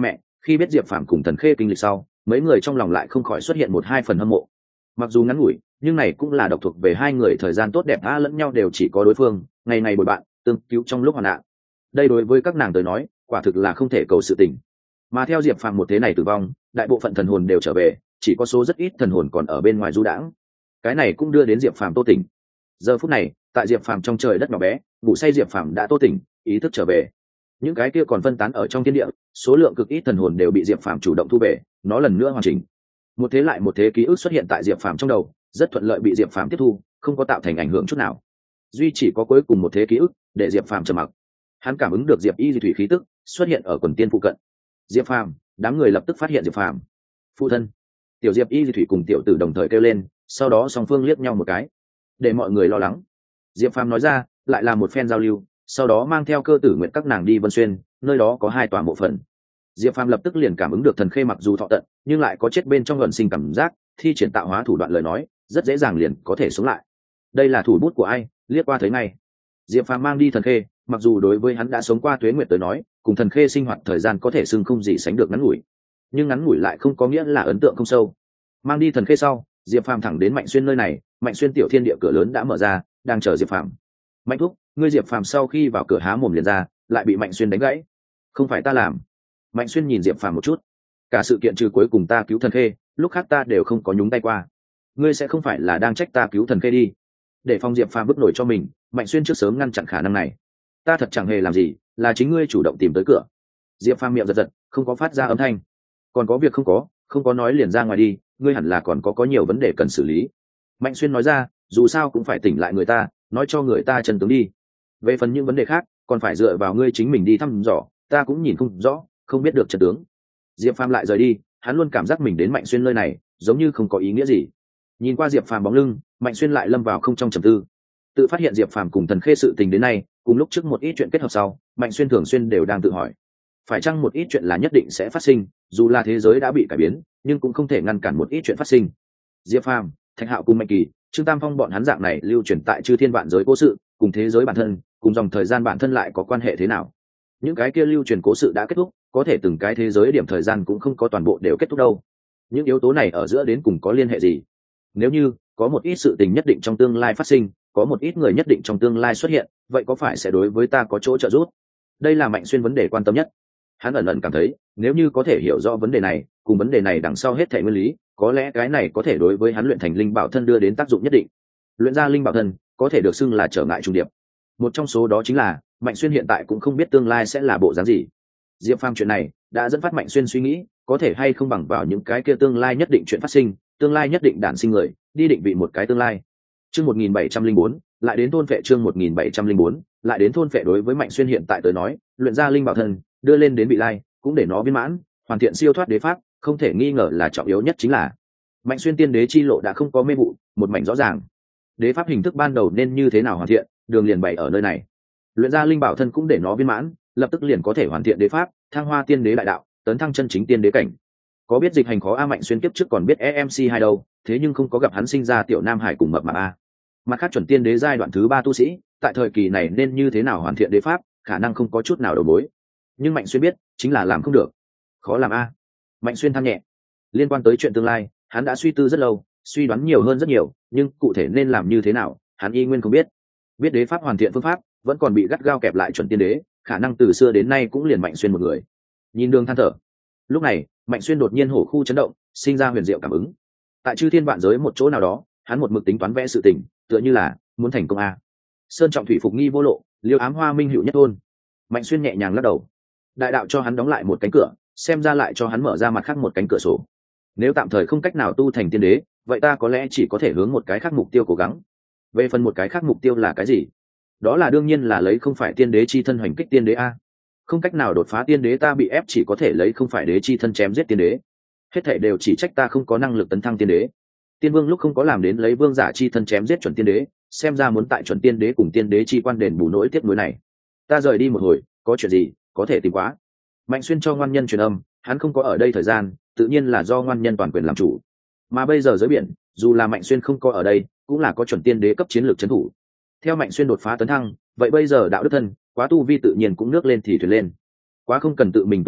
Khi biết diệp phàm cùng thần khê kinh lịch sau, mấy người trong lòng lại không khỏi xuất hiện một hai phần hâm mộ. Mặc dù ngắn ngủi, nhưng này cũng là độc thuộc về hai người thời gian tốt đẹp tha lẫn nhau, đều chỉ có đối phương ngày ngày bồi bạn tương cứu trong lúc hoạn nạn. Đây đối với các nàng tới nói quả thực là không thể cầu sự tình. Mà theo diệp phàm một thế này tử vong, đại bộ phận thần hồn đều trở về, chỉ có số rất ít thần hồn còn ở bên ngoài du đãng. Cái này cũng đưa đến diệp phàm tô tỉnh. Giờ phút này tại diệp phàm trong trời đất nhỏ bé ngủ say, diệp phàm đã tô tỉnh, ý thức trở về. Những cái kia còn phân tán ở trong thiên địa số lượng cực ít thần hồn đều bị diệp phàm chủ động thu về, nó lần nữa hoàn chỉnh. Một thế lại một thế ký ức xuất hiện tại diệp phàm trong đầu, rất thuận lợi bị diệp phàm tiếp thu, không có tạo thành ảnh hưởng chút nào. Duy chỉ có cuối cùng một thế ký ức để diệp phàm trầm mặc. Hắn cảm ứng được diệp y di thủy khí tức xuất hiện ở quần tiên phụ cận. Diệp phàm, đám người lập tức phát hiện diệp phàm. Phụ thân. Tiểu diệp y di thủy cùng tiểu tử đồng thời kêu lên, sau đó song phương liếc nhau một cái để mọi người lo lắng. Diệp phàm nói ra, lại là một phen giao lưu, sau đó mang theo cơ tử nguyện các nàng đi Vân Xuyên, nơi đó có hai tòa mộ phần. Diệp phàm lập tức liền cảm ứng được thần khê mặc dù thọ tận nhưng lại có chết bên trong gần sinh cảm giác, thi triển tạo hóa thủ đoạn lời nói rất dễ dàng liền có thể sống lại. Đây là thủ bút của ai? Liếc qua thấy ngay. Diệp phàm mang đi thần khê, mặc dù đối với hắn đã sống qua tuế nguyệt tới nói cùng thần khê sinh hoạt thời gian có thể xưng không gì sánh được ngắn ngủi, nhưng ngắn ngủi lại không có nghĩa là ấn tượng không sâu. Mang đi thần khê sau, diệp phàm thẳng đến Mạnh Xuyên nơi này. Mạnh Xuyên tiểu thiên địa cửa lớn đã mở ra, đang chờ diệp phàm. Mạnh thúc, ngươi. Diệp phàm sau khi vào cửa há mồm liền ra, lại bị Mạnh Xuyên đánh gãy. Không phải ta làm. Mạnh Xuyên nhìn diệp phàm một chút. Cả sự kiện trừ cuối cùng ta cứu thần khê, lúc khác ta đều không có nhúng tay qua. Ngươi sẽ không phải là đang trách ta cứu thần khê đi? Để phòng diệp phàm bức nổi cho mình, Mạnh Xuyên trước sớm ngăn chặn khả năng này. Ta thật chẳng hề làm gì, là chính ngươi chủ động tìm tới cửa. Diệp phàm miệng giật giật, không có phát ra âm thanh. Còn có việc không có, không có nói liền ra ngoài đi, ngươi hẳn là còn có có nhiều vấn đề cần xử lý. Mạnh Xuyên nói ra, dù sao cũng phải tỉnh lại người ta, nói cho người ta chân tướng đi. Về phần những vấn đề khác còn phải dựa vào ngươi chính mình đi thăm dò, ta cũng nhìn không rõ, không biết được chân tướng. Diệp phàm lại rời đi, hắn luôn cảm giác mình đến Mạnh Xuyên nơi này giống như không có ý nghĩa gì. Nhìn qua diệp phàm bóng lưng, Mạnh Xuyên lại lâm vào không trong trầm tư. Tự phát hiện diệp phàm cùng thần khê sự tình đến nay cùng lúc trước một ít chuyện kết hợp sau, Mạnh Xuyên thường xuyên đều đang tự hỏi, phải chăng một ít chuyện là nhất định sẽ phát sinh, dù là thế giới đã bị cải biến nhưng cũng không thể ngăn cản một ít chuyện phát sinh. Diệp phàm, Thạch Hạo cùng Mạnh Kỳ, Trương Tam Phong bọn hắn dạng này lưu truyền tại chư thiên vạn giới cố sự, cùng thế giới bản thân, cùng dòng thời gian bản thân lại có quan hệ thế nào? Những cái kia lưu truyền cố sự đã kết thúc, có thể từng cái thế giới điểm thời gian cũng không có toàn bộ đều kết thúc đâu. Những yếu tố này ở giữa đến cùng có liên hệ gì? Nếu như có một ít sự tình nhất định trong tương lai phát sinh, có một ít người nhất định trong tương lai xuất hiện, vậy có phải sẽ đối với ta có chỗ trợ giúp? Đây là Mạnh Xuyên vấn đề quan tâm nhất. Hắn ẩn ẩn cảm thấy, nếu như có thể hiểu rõ vấn đề này, cùng vấn đề này đằng sau hết thảy nguyên lý, có lẽ cái này có thể đối với hắn luyện thành linh bảo thân đưa đến tác dụng nhất định. Luyện ra linh bảo thân có thể được xưng là trở ngại trùng điệp. Một trong số đó chính là Mạnh Xuyên hiện tại cũng không biết tương lai sẽ là bộ dáng gì. Diệp phàm chuyện này đã dẫn phát Mạnh Xuyên suy nghĩ, có thể hay không bằng vào những cái kia tương lai nhất định chuyện phát sinh, tương lai nhất định đản sinh người, đi định vị một cái tương lai. Chương một nghìn bảy trăm linh bốn, lại đến thôn phệ. Chương một nghìn bảy trăm linh bốn, lại đến thôn phệ. Đối với Mạnh Xuyên hiện tại tới nói, luyện ra linh bảo thân đưa lên đến vị lai, cũng để nó viên mãn hoàn thiện siêu thoát đế pháp, không thể nghi ngờ là trọng yếu nhất. Chính là Mạnh Xuyên tiên đế chi lộ đã không có mê vụ, một mảnh rõ ràng. Đế pháp hình thức ban đầu nên như thế nào hoàn thiện, đường liền bày ở nơi này. Luyện ra linh bảo thân cũng để nó viên mãn, lập tức liền có thể hoàn thiện đế pháp, thăng hoa tiên đế đại đạo, tấn thăng chân chính tiên đế cảnh. Có biết dịch hành khó a? Mạnh Xuyên kiếp trước còn biết e em xê hai đâu, thế nhưng không có gặp hắn sinh ra tiểu nam hải cùng mập mạp a. Mặt khác chuẩn tiên đế giai đoạn thứ ba tu sĩ, tại thời kỳ này nên như thế nào hoàn thiện đế pháp, khả năng không có chút nào đầu mối. Nhưng Mạnh Xuyên biết, chính là làm không được. Khó làm a. Mạnh Xuyên than nhẹ. Liên quan tới chuyện tương lai, hắn đã suy tư rất lâu, suy đoán nhiều hơn rất nhiều, nhưng cụ thể nên làm như thế nào, hắn y nguyên không biết. Biết đế pháp hoàn thiện phương pháp, vẫn còn bị gắt gao kẹp lại chuẩn tiên đế, khả năng từ xưa đến nay cũng liền Mạnh Xuyên một người. Nhìn đường than thở. Lúc này, Mạnh Xuyên đột nhiên hổ khu chấn động, sinh ra huyền diệu cảm ứng. Tại chư thiên vạn giới một chỗ nào đó, hắn một mực tính toán vẽ sự tình, tựa như là muốn thành công a. Sơn trọng thủy phục nghi vô lộ, liêu ám hoa minh hữu nhất thôn. Mạnh Xuyên nhẹ nhàng lắc đầu. Đại đạo cho hắn đóng lại một cánh cửa, xem ra lại cho hắn mở ra mặt khác một cánh cửa sổ. Nếu tạm thời không cách nào tu thành tiên đế, vậy ta có lẽ chỉ có thể hướng một cái khác mục tiêu cố gắng. Về phần một cái khác mục tiêu là cái gì? Đó là đương nhiên là lấy không phải tiên đế chi thân hoành kích tiên đế a. Không cách nào đột phá tiên đế, ta bị ép chỉ có thể lấy không phải đế chi thân chém giết tiên đế. Hết thảy đều chỉ trách ta không có năng lực tấn thăng tiên đế. Tiên vương lúc không có làm đến lấy vương giả chi thân chém giết chuẩn tiên đế, xem ra muốn tại chuẩn tiên đế cùng tiên đế chi quan đền bù nỗi tiếc nuối này. Ta rời đi một hồi, có chuyện gì có thể tìm quá. Mạnh Xuyên cho ngoan nhân truyền âm, hắn không có ở đây thời gian, tự nhiên là do ngoan nhân toàn quyền làm chủ. Mà bây giờ dưới biển, dù là Mạnh Xuyên không có ở đây, cũng là có chuẩn tiên đế cấp chiến lược trấn thủ. Theo Mạnh Xuyên đột phá tấn thăng, vậy bây giờ đạo đức thân quá tu vi tự nhiên cũng nước lên thì thuyền lên. Quá không cần tự mình tu luyện,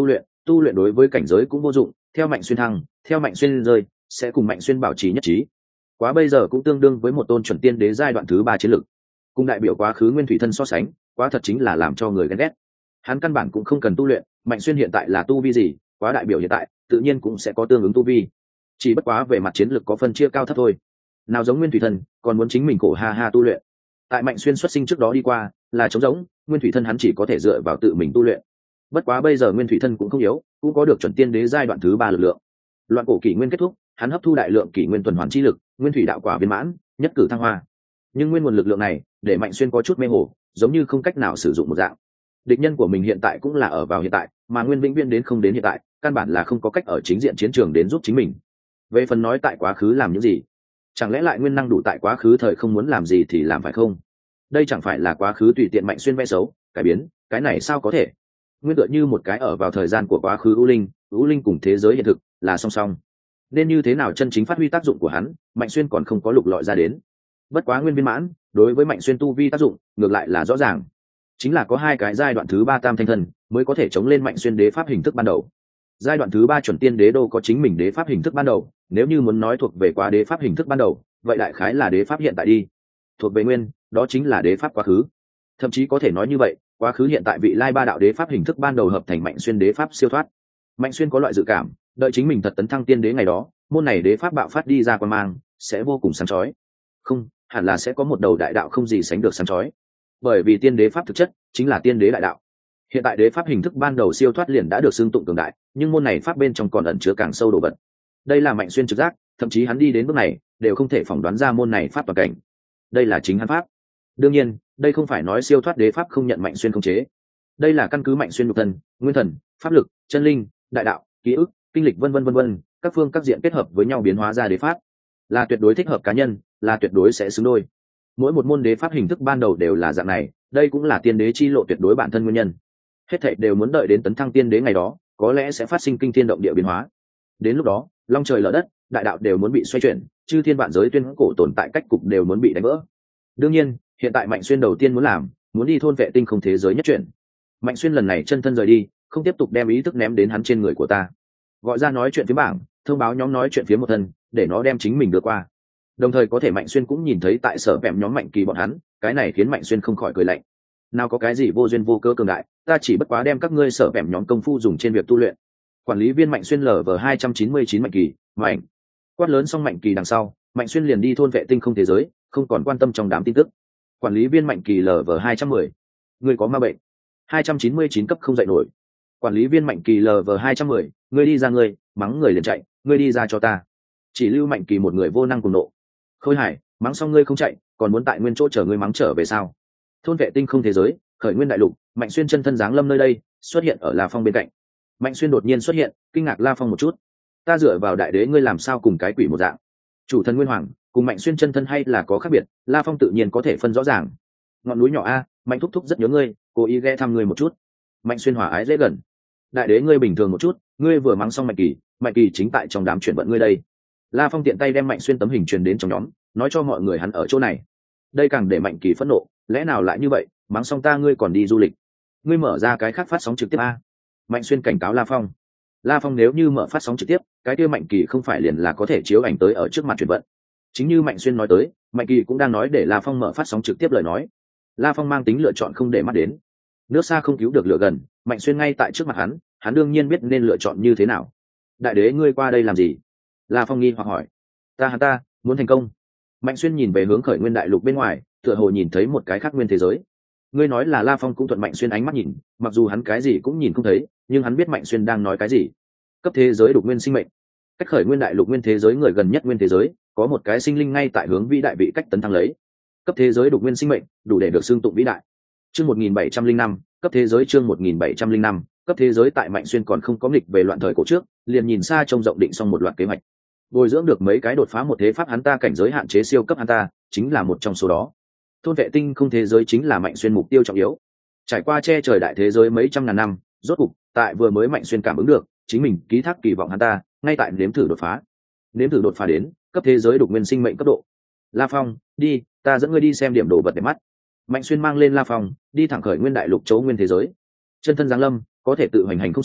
tu luyện đối với cảnh giới cũng vô dụng, theo Mạnh Xuyên thăng, theo Mạnh Xuyên rơi, sẽ cùng Mạnh Xuyên bảo trì nhất trí. Quá bây giờ cũng tương đương với một tôn chuẩn tiên đế giai đoạn thứ ba chiến lực. Cùng đại biểu quá khứ Nguyên Thủy Thân so sánh, quá thật chính là làm cho người ghen ghét. Hắn căn bản cũng không cần tu luyện, Mạnh Xuyên hiện tại là tu vi gì, quá đại biểu hiện tại tự nhiên cũng sẽ có tương ứng tu vi. Chỉ bất quá về mặt chiến lược có phân chia cao thấp thôi. Nào giống Nguyên Thủy Thân, còn muốn chính mình khổ ha ha tu luyện. Tại Mạnh Xuyên xuất sinh trước đó đi qua, là trống rỗng, Nguyên Thủy Thân hắn chỉ có thể dựa vào tự mình tu luyện. Bất quá bây giờ Nguyên Thủy Thân cũng không yếu, cũng có được chuẩn tiên đế giai đoạn thứ ba lực lượng. Loạn cổ kỷ nguyên kết thúc, hắn hấp thu đại lượng kỷ nguyên tuần hoàn chi lực, nguyên thủy đạo quả viên mãn, nhất cử thăng hoa. Nhưng nguyên nguồn lực lượng này, để Mạnh Xuyên có chút mê hồ, giống như không cách nào sử dụng một dạng. Địch nhân của mình hiện tại cũng là ở vào hiện tại, mà Nguyên Vĩnh Viễn đến không đến hiện tại, căn bản là không có cách ở chính diện chiến trường đến giúp chính mình. Về phần nói tại quá khứ làm những gì, chẳng lẽ lại nguyên năng đủ tại quá khứ thời không muốn làm gì thì làm phải không? Đây chẳng phải là quá khứ tùy tiện Mạnh Xuyên vẽ xấu, cải biến, cái này sao có thể? Nguyên tựa như một cái ở vào thời gian của quá khứ ưu linh, ưu linh cùng thế giới hiện thực là song song. Nên như thế nào chân chính phát huy tác dụng của hắn, Mạnh Xuyên còn không có lục lọi ra đến. Bất quá Nguyên viên mãn, đối với Mạnh Xuyên tu vi tác dụng, ngược lại là rõ ràng. Chính là có hai cái giai đoạn thứ ba tam thanh thần mới có thể chống lên Mạnh Xuyên đế pháp hình thức ban đầu. Giai đoạn thứ ba chuẩn tiên đế đô có chính mình đế pháp hình thức ban đầu, nếu như muốn nói thuộc về quá đế pháp hình thức ban đầu, vậy đại khái là đế pháp hiện tại đi. Thuộc về nguyên, đó chính là đế pháp quá khứ. Thậm chí có thể nói như vậy, quá khứ hiện tại vị lai ba đạo đế pháp hình thức ban đầu hợp thành Mạnh Xuyên đế pháp siêu thoát. Mạnh Xuyên có loại dự cảm, đợi chính mình thật tấn thăng tiên đế ngày đó, môn này đế pháp bạo phát đi ra quan mang, sẽ vô cùng sáng chói. Không, hẳn là sẽ có một đầu đại đạo không gì sánh được sáng chói. Bởi vì tiên đế pháp thực chất chính là tiên đế đại đạo. Hiện tại đế pháp hình thức ban đầu siêu thoát liền đã được xưng tụng cường đại, nhưng môn này pháp bên trong còn ẩn chứa càng sâu đồ vật. Đây là Mạnh Xuyên trực giác, thậm chí hắn đi đến bước này đều không thể phỏng đoán ra môn này pháp toàn cảnh. Đây là chính hắn pháp. Đương nhiên, đây không phải nói siêu thoát đế pháp không nhận Mạnh Xuyên khống chế. Đây là căn cứ Mạnh Xuyên nhục thân, nguyên thần, pháp lực, chân linh, đại đạo, ký ức, kinh lịch vân vân vân vân, các phương các diện kết hợp với nhau biến hóa ra đế pháp, là tuyệt đối thích hợp cá nhân, là tuyệt đối sẽ xứng đôi. Mỗi một môn đế pháp hình thức ban đầu đều là dạng này, đây cũng là tiên đế chi lộ tuyệt đối bản thân nguyên nhân. Hết thảy đều muốn đợi đến tấn thăng tiên đế ngày đó, có lẽ sẽ phát sinh kinh thiên động địa biến hóa. Đến lúc đó, long trời lở đất, đại đạo đều muốn bị xoay chuyển, chư thiên vạn giới tuyên cổ tồn tại cách cục đều muốn bị đánh vỡ. Đương nhiên, hiện tại Mạnh Xuyên đầu tiên muốn làm, muốn đi thôn vệ tinh không thế giới nhất chuyển. Mạnh Xuyên lần này chân thân rời đi, không tiếp tục đem ý thức ném đến hắn trên người của ta. Gọi ra nói chuyện phía bảng, thông báo nhóm nói chuyện phía một thân, để nó đem chính mình đưa qua. Đồng thời có thể Mạnh Xuyên cũng nhìn thấy tại sở vẹm nhóm Mạnh Kỳ bọn hắn, cái này khiến Mạnh Xuyên không khỏi cười lạnh. Nào có cái gì vô duyên vô cớ cường đại, ta chỉ bất quá đem các ngươi sở vẹm nhóm công phu dùng trên việc tu luyện. Quản lý viên Mạnh Xuyên lở vờ hai trăm chín mươi chín Mạnh Kỳ, Mạnh. Quát lớn xong Mạnh Kỳ đằng sau, Mạnh Xuyên liền đi thôn vệ tinh không thế giới, không còn quan tâm trong đám tin tức. Quản lý viên Mạnh Kỳ lở vờ hai trăm mười, người có ma bệnh. hai trăm chín mươi chín cấp không dậy nổi. Quản lý viên Mạnh Kỳ lở vờ hai trăm mười, ngươi đi ra ngươi, mắng người liền chạy, ngươi đi ra cho ta. Chỉ lưu Mạnh Kỳ một người vô năng cùng nộ. Khôi Hải, mắng xong ngươi không chạy, còn muốn tại nguyên chỗ chờ ngươi mắng trở về sao? Thôn vệ tinh không thế giới, khởi nguyên đại lục, Mạnh Xuyên chân thân giáng lâm nơi đây, xuất hiện ở La Phong bên cạnh. Mạnh Xuyên đột nhiên xuất hiện, kinh ngạc La Phong một chút. Ta dựa vào đại đế ngươi làm sao cùng cái quỷ một dạng? Chủ thần Nguyên Hoàng, cùng Mạnh Xuyên chân thân hay là có khác biệt, La Phong tự nhiên có thể phân rõ ràng. Ngọn núi nhỏ a, Mạnh thúc thúc rất nhớ ngươi, cố ý ghé thăm ngươi một chút. Mạnh Xuyên hòa ái dễ gần. Đại đế ngươi bình thường một chút, ngươi vừa mắng xong Mạnh Kỳ, Mạnh Kỳ chính tại trong đám chuyển vận ngươi đây. La Phong tiện tay đem Mạnh Xuyên tấm hình truyền đến trong nhóm, nói cho mọi người hắn ở chỗ này. Đây càng để Mạnh Kỳ phẫn nộ, lẽ nào lại như vậy, mắng xong ta ngươi còn đi du lịch, ngươi mở ra cái khác phát sóng trực tiếp a. Mạnh Xuyên cảnh cáo La Phong. La Phong nếu như mở phát sóng trực tiếp, cái kia Mạnh Kỳ không phải liền là có thể chiếu ảnh tới ở trước mặt chuyển vận. Chính như Mạnh Xuyên nói tới, Mạnh Kỳ cũng đang nói để La Phong mở phát sóng trực tiếp lời nói. La Phong mang tính lựa chọn không để mắt đến. Nước xa không cứu được lửa gần, Mạnh Xuyên ngay tại trước mặt hắn, hắn đương nhiên biết nên lựa chọn như thế nào. Đại đế ngươi qua đây làm gì? La Phong nghi hoặc hỏi. Ta hắn ta muốn thành công. Mạnh Xuyên nhìn về hướng khởi nguyên đại lục bên ngoài, tựa hồ nhìn thấy một cái khác nguyên thế giới. Ngươi nói là La Phong cũng thuận Mạnh Xuyên ánh mắt nhìn, mặc dù hắn cái gì cũng nhìn không thấy, nhưng hắn biết Mạnh Xuyên đang nói cái gì. Cấp thế giới đục nguyên sinh mệnh, cách khởi nguyên đại lục nguyên thế giới người gần nhất nguyên thế giới, có một cái sinh linh ngay tại hướng vĩ đại vị cách tấn thăng lấy. Cấp thế giới đục nguyên sinh mệnh, đủ để được xưng tụng vĩ đại. Chương một nghìn bảy trăm linh năm, cấp thế giới chương một nghìn bảy trăm linh năm, cấp thế giới tại Mạnh Xuyên còn không có nghịch về loạn thời cổ trước, liền nhìn xa trông rộng định xong một loạt kế hoạch. Bồi dưỡng được mấy cái đột phá một thế pháp hắn ta cảnh giới hạn chế siêu cấp hắn ta, chính là một trong số đó. Thôn vệ tinh không thế giới chính là Mạnh Xuyên mục tiêu trọng yếu. Trải qua che trời đại thế giới mấy trăm ngàn năm, rốt cục, tại vừa mới Mạnh Xuyên cảm ứng được, chính mình ký thác kỳ vọng hắn ta, ngay tại nếm thử đột phá. Nếm thử đột phá đến cấp thế giới đục nguyên sinh mệnh cấp độ. La Phong, đi, ta dẫn ngươi đi xem điểm đồ vật để mắt. Mạnh Xuyên mang lên La Phong, đi thẳng khởi nguyên đại lục chỗ nguyên thế giới. Chân thân giáng lâm, có thể tự hành hành không sợ,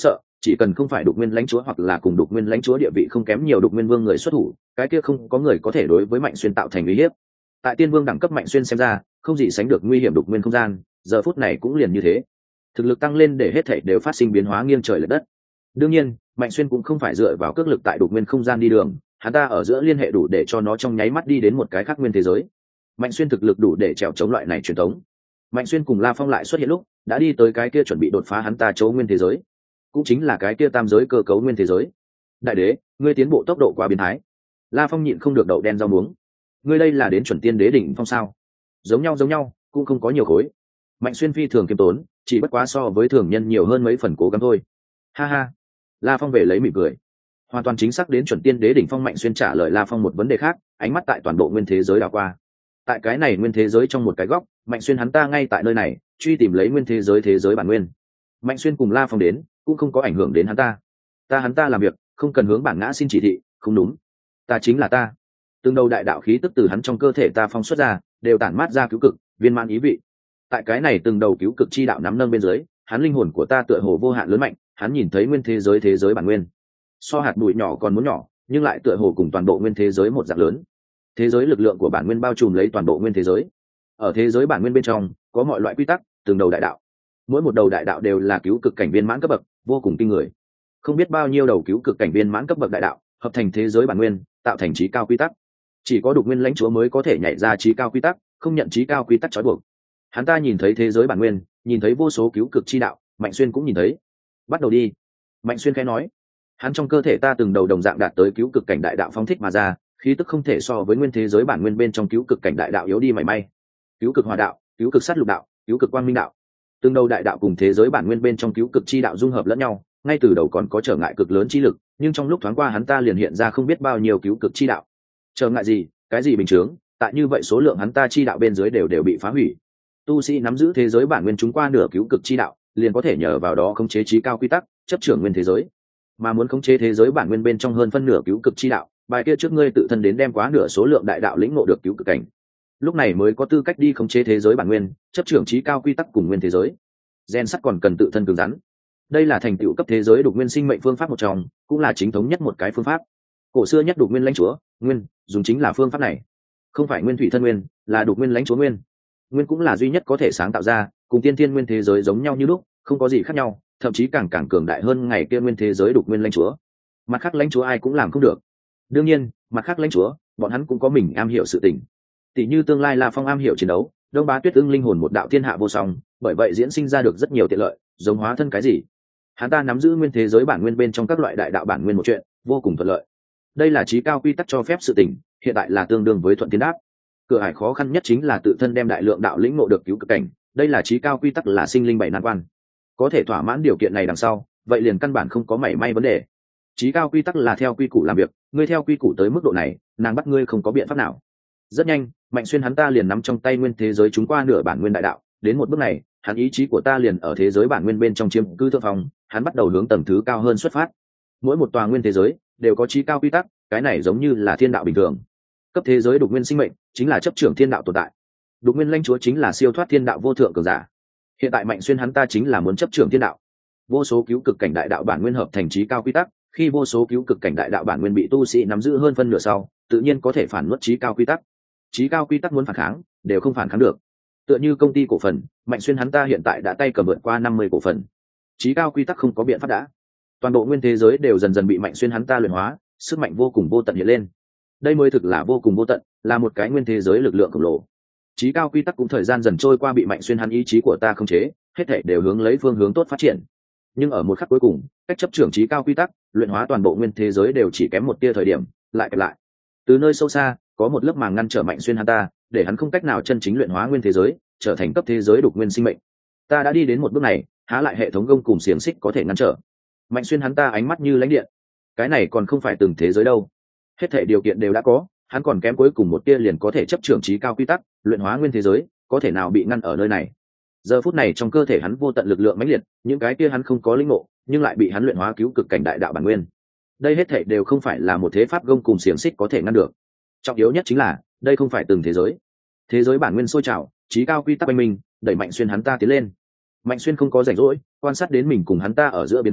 chỉ cần không phải đục nguyên lãnh chúa hoặc là cùng đục nguyên lãnh chúa địa vị không kém nhiều đục nguyên vương người xuất thủ, cái kia không có người có thể đối với Mạnh Xuyên tạo thành uy hiếp. Tại tiên vương đẳng cấp Mạnh Xuyên xem ra không gì sánh được nguy hiểm đục nguyên không gian, giờ phút này cũng liền như thế, thực lực tăng lên để hết thảy đều phát sinh biến hóa nghiêng trời lệch đất. Đương nhiên Mạnh Xuyên cũng không phải dựa vào cước lực tại đục nguyên không gian đi đường, hắn ta ở giữa liên hệ đủ để cho nó trong nháy mắt đi đến một cái khác nguyên thế giới. Mạnh Xuyên thực lực đủ để trèo chống loại này truyền thống. Mạnh Xuyên cùng La Phong lại xuất hiện lúc đã đi tới cái kia chuẩn bị đột phá hắn ta chỗ nguyên thế giới, cũng chính là cái kia tam giới cơ cấu nguyên thế giới. Đại đế, ngươi tiến bộ tốc độ quá biến thái. La Phong nhịn không được đậu đen rau muống. Ngươi đây là đến chuẩn tiên đế đỉnh phong sao? Giống nhau giống nhau, cũng không có nhiều khối. Mạnh Xuyên phi thường kiêm tốn, chỉ bất quá so với thường nhân nhiều hơn mấy phần cố gắng thôi. Ha ha. La Phong về lấy mỉm cười. Hoàn toàn chính xác đến chuẩn tiên đế đỉnh phong. Mạnh Xuyên trả lời La Phong một vấn đề khác, ánh mắt tại toàn bộ nguyên thế giới đảo qua. Tại cái này nguyên thế giới trong một cái góc, Mạnh Xuyên hắn ta ngay tại nơi này truy tìm lấy nguyên thế giới thế giới bản nguyên. Mạnh Xuyên cùng La Phong đến cũng không có ảnh hưởng đến hắn ta. Ta hắn ta làm việc không cần hướng bản ngã xin chỉ thị. Không đúng, ta chính là ta. Từng đầu đại đạo khí tức từ hắn trong cơ thể ta phong xuất ra, đều tản mát ra cứu cực viên mãn ý vị. Tại cái này từng đầu cứu cực chi đạo nắm nâng bên dưới, hắn linh hồn của ta tựa hồ vô hạn lớn mạnh. Hắn nhìn thấy nguyên thế giới thế giới bản nguyên so hạt bụi nhỏ còn muốn nhỏ, nhưng lại tựa hồ cùng toàn bộ nguyên thế giới một dạng lớn. Thế giới lực lượng của bản nguyên bao trùm lấy toàn bộ nguyên thế giới. Ở thế giới bản nguyên bên trong có mọi loại quy tắc, từng đầu đại đạo, mỗi một đầu đại đạo đều là cứu cực cảnh viên mãn cấp bậc, vô cùng kinh người. Không biết bao nhiêu đầu cứu cực cảnh viên mãn cấp bậc đại đạo hợp thành thế giới bản nguyên, tạo thành trí cao quy tắc. Chỉ có đục nguyên lãnh chúa mới có thể nhảy ra trí cao quy tắc, không nhận trí cao quy tắc trói buộc. Hắn ta nhìn thấy thế giới bản nguyên, nhìn thấy vô số cứu cực chi đạo. Mạnh Xuyên cũng nhìn thấy. Bắt đầu đi. Mạnh Xuyên khẽ nói. Hắn trong cơ thể ta từng đầu đồng dạng đạt tới cứu cực cảnh đại đạo phóng thích mà ra, khí tức không thể so với nguyên thế giới bản nguyên bên trong cứu cực cảnh đại đạo yếu đi mảy may. Cứu cực hòa đạo, cứu cực sát lục đạo, cứu cực quang minh đạo, từng đầu đại đạo cùng thế giới bản nguyên bên trong cứu cực chi đạo dung hợp lẫn nhau, ngay từ đầu còn có trở ngại cực lớn chi lực, nhưng trong lúc thoáng qua hắn ta liền hiện ra không biết bao nhiêu cứu cực chi đạo. Trở ngại gì, cái gì bình thường, tại như vậy số lượng hắn ta chi đạo bên dưới đều đều bị phá hủy. Tu sĩ nắm giữ thế giới bản nguyên chúng qua nửa cứu cực chi đạo, liền có thể nhờ vào đó khống chế trí cao quy tắc, chấp trưởng nguyên thế giới. Mà muốn khống chế thế giới bản nguyên bên trong hơn phân nửa cứu cực chi đạo, bài kia trước ngươi tự thân đến đem quá nửa số lượng đại đạo lĩnh ngộ được cứu cực cảnh, lúc này mới có tư cách đi khống chế thế giới bản nguyên, chấp trưởng trí cao quy tắc cùng nguyên thế giới. Gen sắt còn cần tự thân cứng rắn, đây là thành tựu cấp thế giới đục nguyên sinh mệnh phương pháp một trong, cũng là chính thống nhất một cái phương pháp. Cổ xưa nhất đục nguyên lãnh chúa nguyên dùng chính là phương pháp này, không phải nguyên thủy thân nguyên, là đục nguyên lãnh chúa nguyên. Nguyên cũng là duy nhất có thể sáng tạo ra cùng tiên thiên nguyên thế giới giống nhau như lúc, không có gì khác nhau, thậm chí càng càng cường đại hơn ngày kia nguyên thế giới đục nguyên lãnh chúa. Mặt khác lãnh chúa ai cũng làm không được. Đương nhiên mặt khác lãnh chúa bọn hắn cũng có mình am hiểu sự tình, tỷ như tương lai La Phong am hiểu chiến đấu, Đông Bá Tuyết ưng linh hồn một đạo thiên hạ vô song, bởi vậy diễn sinh ra được rất nhiều tiện lợi, giống hóa thân cái gì. Hắn ta nắm giữ nguyên thế giới bản nguyên bên trong các loại đại đạo bản nguyên một chuyện, vô cùng thuận lợi. Đây là trí cao quy tắc cho phép sự tình, hiện tại là tương đương với thuận thiên đáp. Cửa ải khó khăn nhất chính là tự thân đem đại lượng đạo lĩnh ngộ được cứu cực cảnh, đây là trí cao quy tắc là sinh linh bảy nan quan. Có thể thỏa mãn điều kiện này đằng sau, vậy liền căn bản không có mảy may vấn đề. Trí cao quy tắc là theo quy củ làm việc, ngươi theo quy củ tới mức độ này, nàng bắt ngươi không có biện pháp nào. Rất nhanh, Mạnh Xuyên hắn ta liền nắm trong tay nguyên thế giới chúng qua nửa bản nguyên đại đạo, đến một bước này, hắn ý chí của ta liền ở thế giới bản nguyên bên trong chiếm cư thượng phong, hắn bắt đầu hướng tầng thứ cao hơn xuất phát. Mỗi một tòa nguyên thế giới đều có trí cao quy tắc, cái này giống như là thiên đạo bình thường. Cấp thế giới đục nguyên sinh mệnh chính là chấp trưởng thiên đạo tồn tại, đục nguyên lãnh chúa chính là siêu thoát thiên đạo vô thượng cường giả. Hiện tại Mạnh Xuyên hắn ta chính là muốn chấp trưởng thiên đạo. Vô số cứu cực cảnh đại đạo bản nguyên hợp thành trí cao quy tắc, khi vô số cứu cực cảnh đại đạo bản nguyên bị tu sĩ nắm giữ hơn phân nửa sau, tự nhiên có thể phản nuốt trí cao quy tắc. Trí cao quy tắc muốn phản kháng đều không phản kháng được. Tựa như công ty cổ phần Mạnh Xuyên hắn ta hiện tại đã tay cầm vượt qua năm mươi cổ phần, trí cao quy tắc không có biện pháp đã. Toàn bộ nguyên thế giới đều dần dần bị Mạnh Xuyên hắn ta luyện hóa, sức mạnh vô cùng vô tận hiện lên. Đây mới thực là vô cùng vô tận, là một cái nguyên thế giới lực lượng khổng lồ. Trí cao quy tắc cũng thời gian dần trôi qua bị Mạnh Xuyên hắn ý chí của ta khống chế, hết thảy đều hướng lấy phương hướng tốt phát triển. Nhưng ở một khắc cuối cùng, cách chấp trưởng trí cao quy tắc, luyện hóa toàn bộ nguyên thế giới đều chỉ kém một tia thời điểm, lại kẹp lại. Từ nơi sâu xa, có một lớp màng ngăn trở Mạnh Xuyên hắn ta, để hắn không cách nào chân chính luyện hóa nguyên thế giới, trở thành cấp thế giới đục nguyên sinh mệnh. Ta đã đi đến một bước này, há lại hệ thống gông cùng xiềng xích có thể ngăn trở. Mạnh Xuyên hắn ta ánh mắt như lãnh điện. Cái này còn không phải từng thế giới đâu. Hết thảy điều kiện đều đã có, hắn còn kém cuối cùng một tia liền có thể chấp trưởng trí cao quy tắc, luyện hóa nguyên thế giới, có thể nào bị ngăn ở nơi này. Giờ phút này trong cơ thể hắn vô tận lực lượng mãnh liệt, những cái kia hắn không có linh ngộ, nhưng lại bị hắn luyện hóa cứu cực cảnh đại đạo bản nguyên. Đây hết thảy đều không phải là một thế pháp gông cùng xiềng xích có thể ngăn được. Trọng yếu nhất chính là, đây không phải từng thế giới. Thế giới bản nguyên sôi trào, trí cao quy tắc bên mình, đẩy Mạnh Xuyên hắn ta tiến lên. Mạnh Xuyên không có rảnh rỗi quan sát đến mình cùng hắn ta ở giữa biến hóa,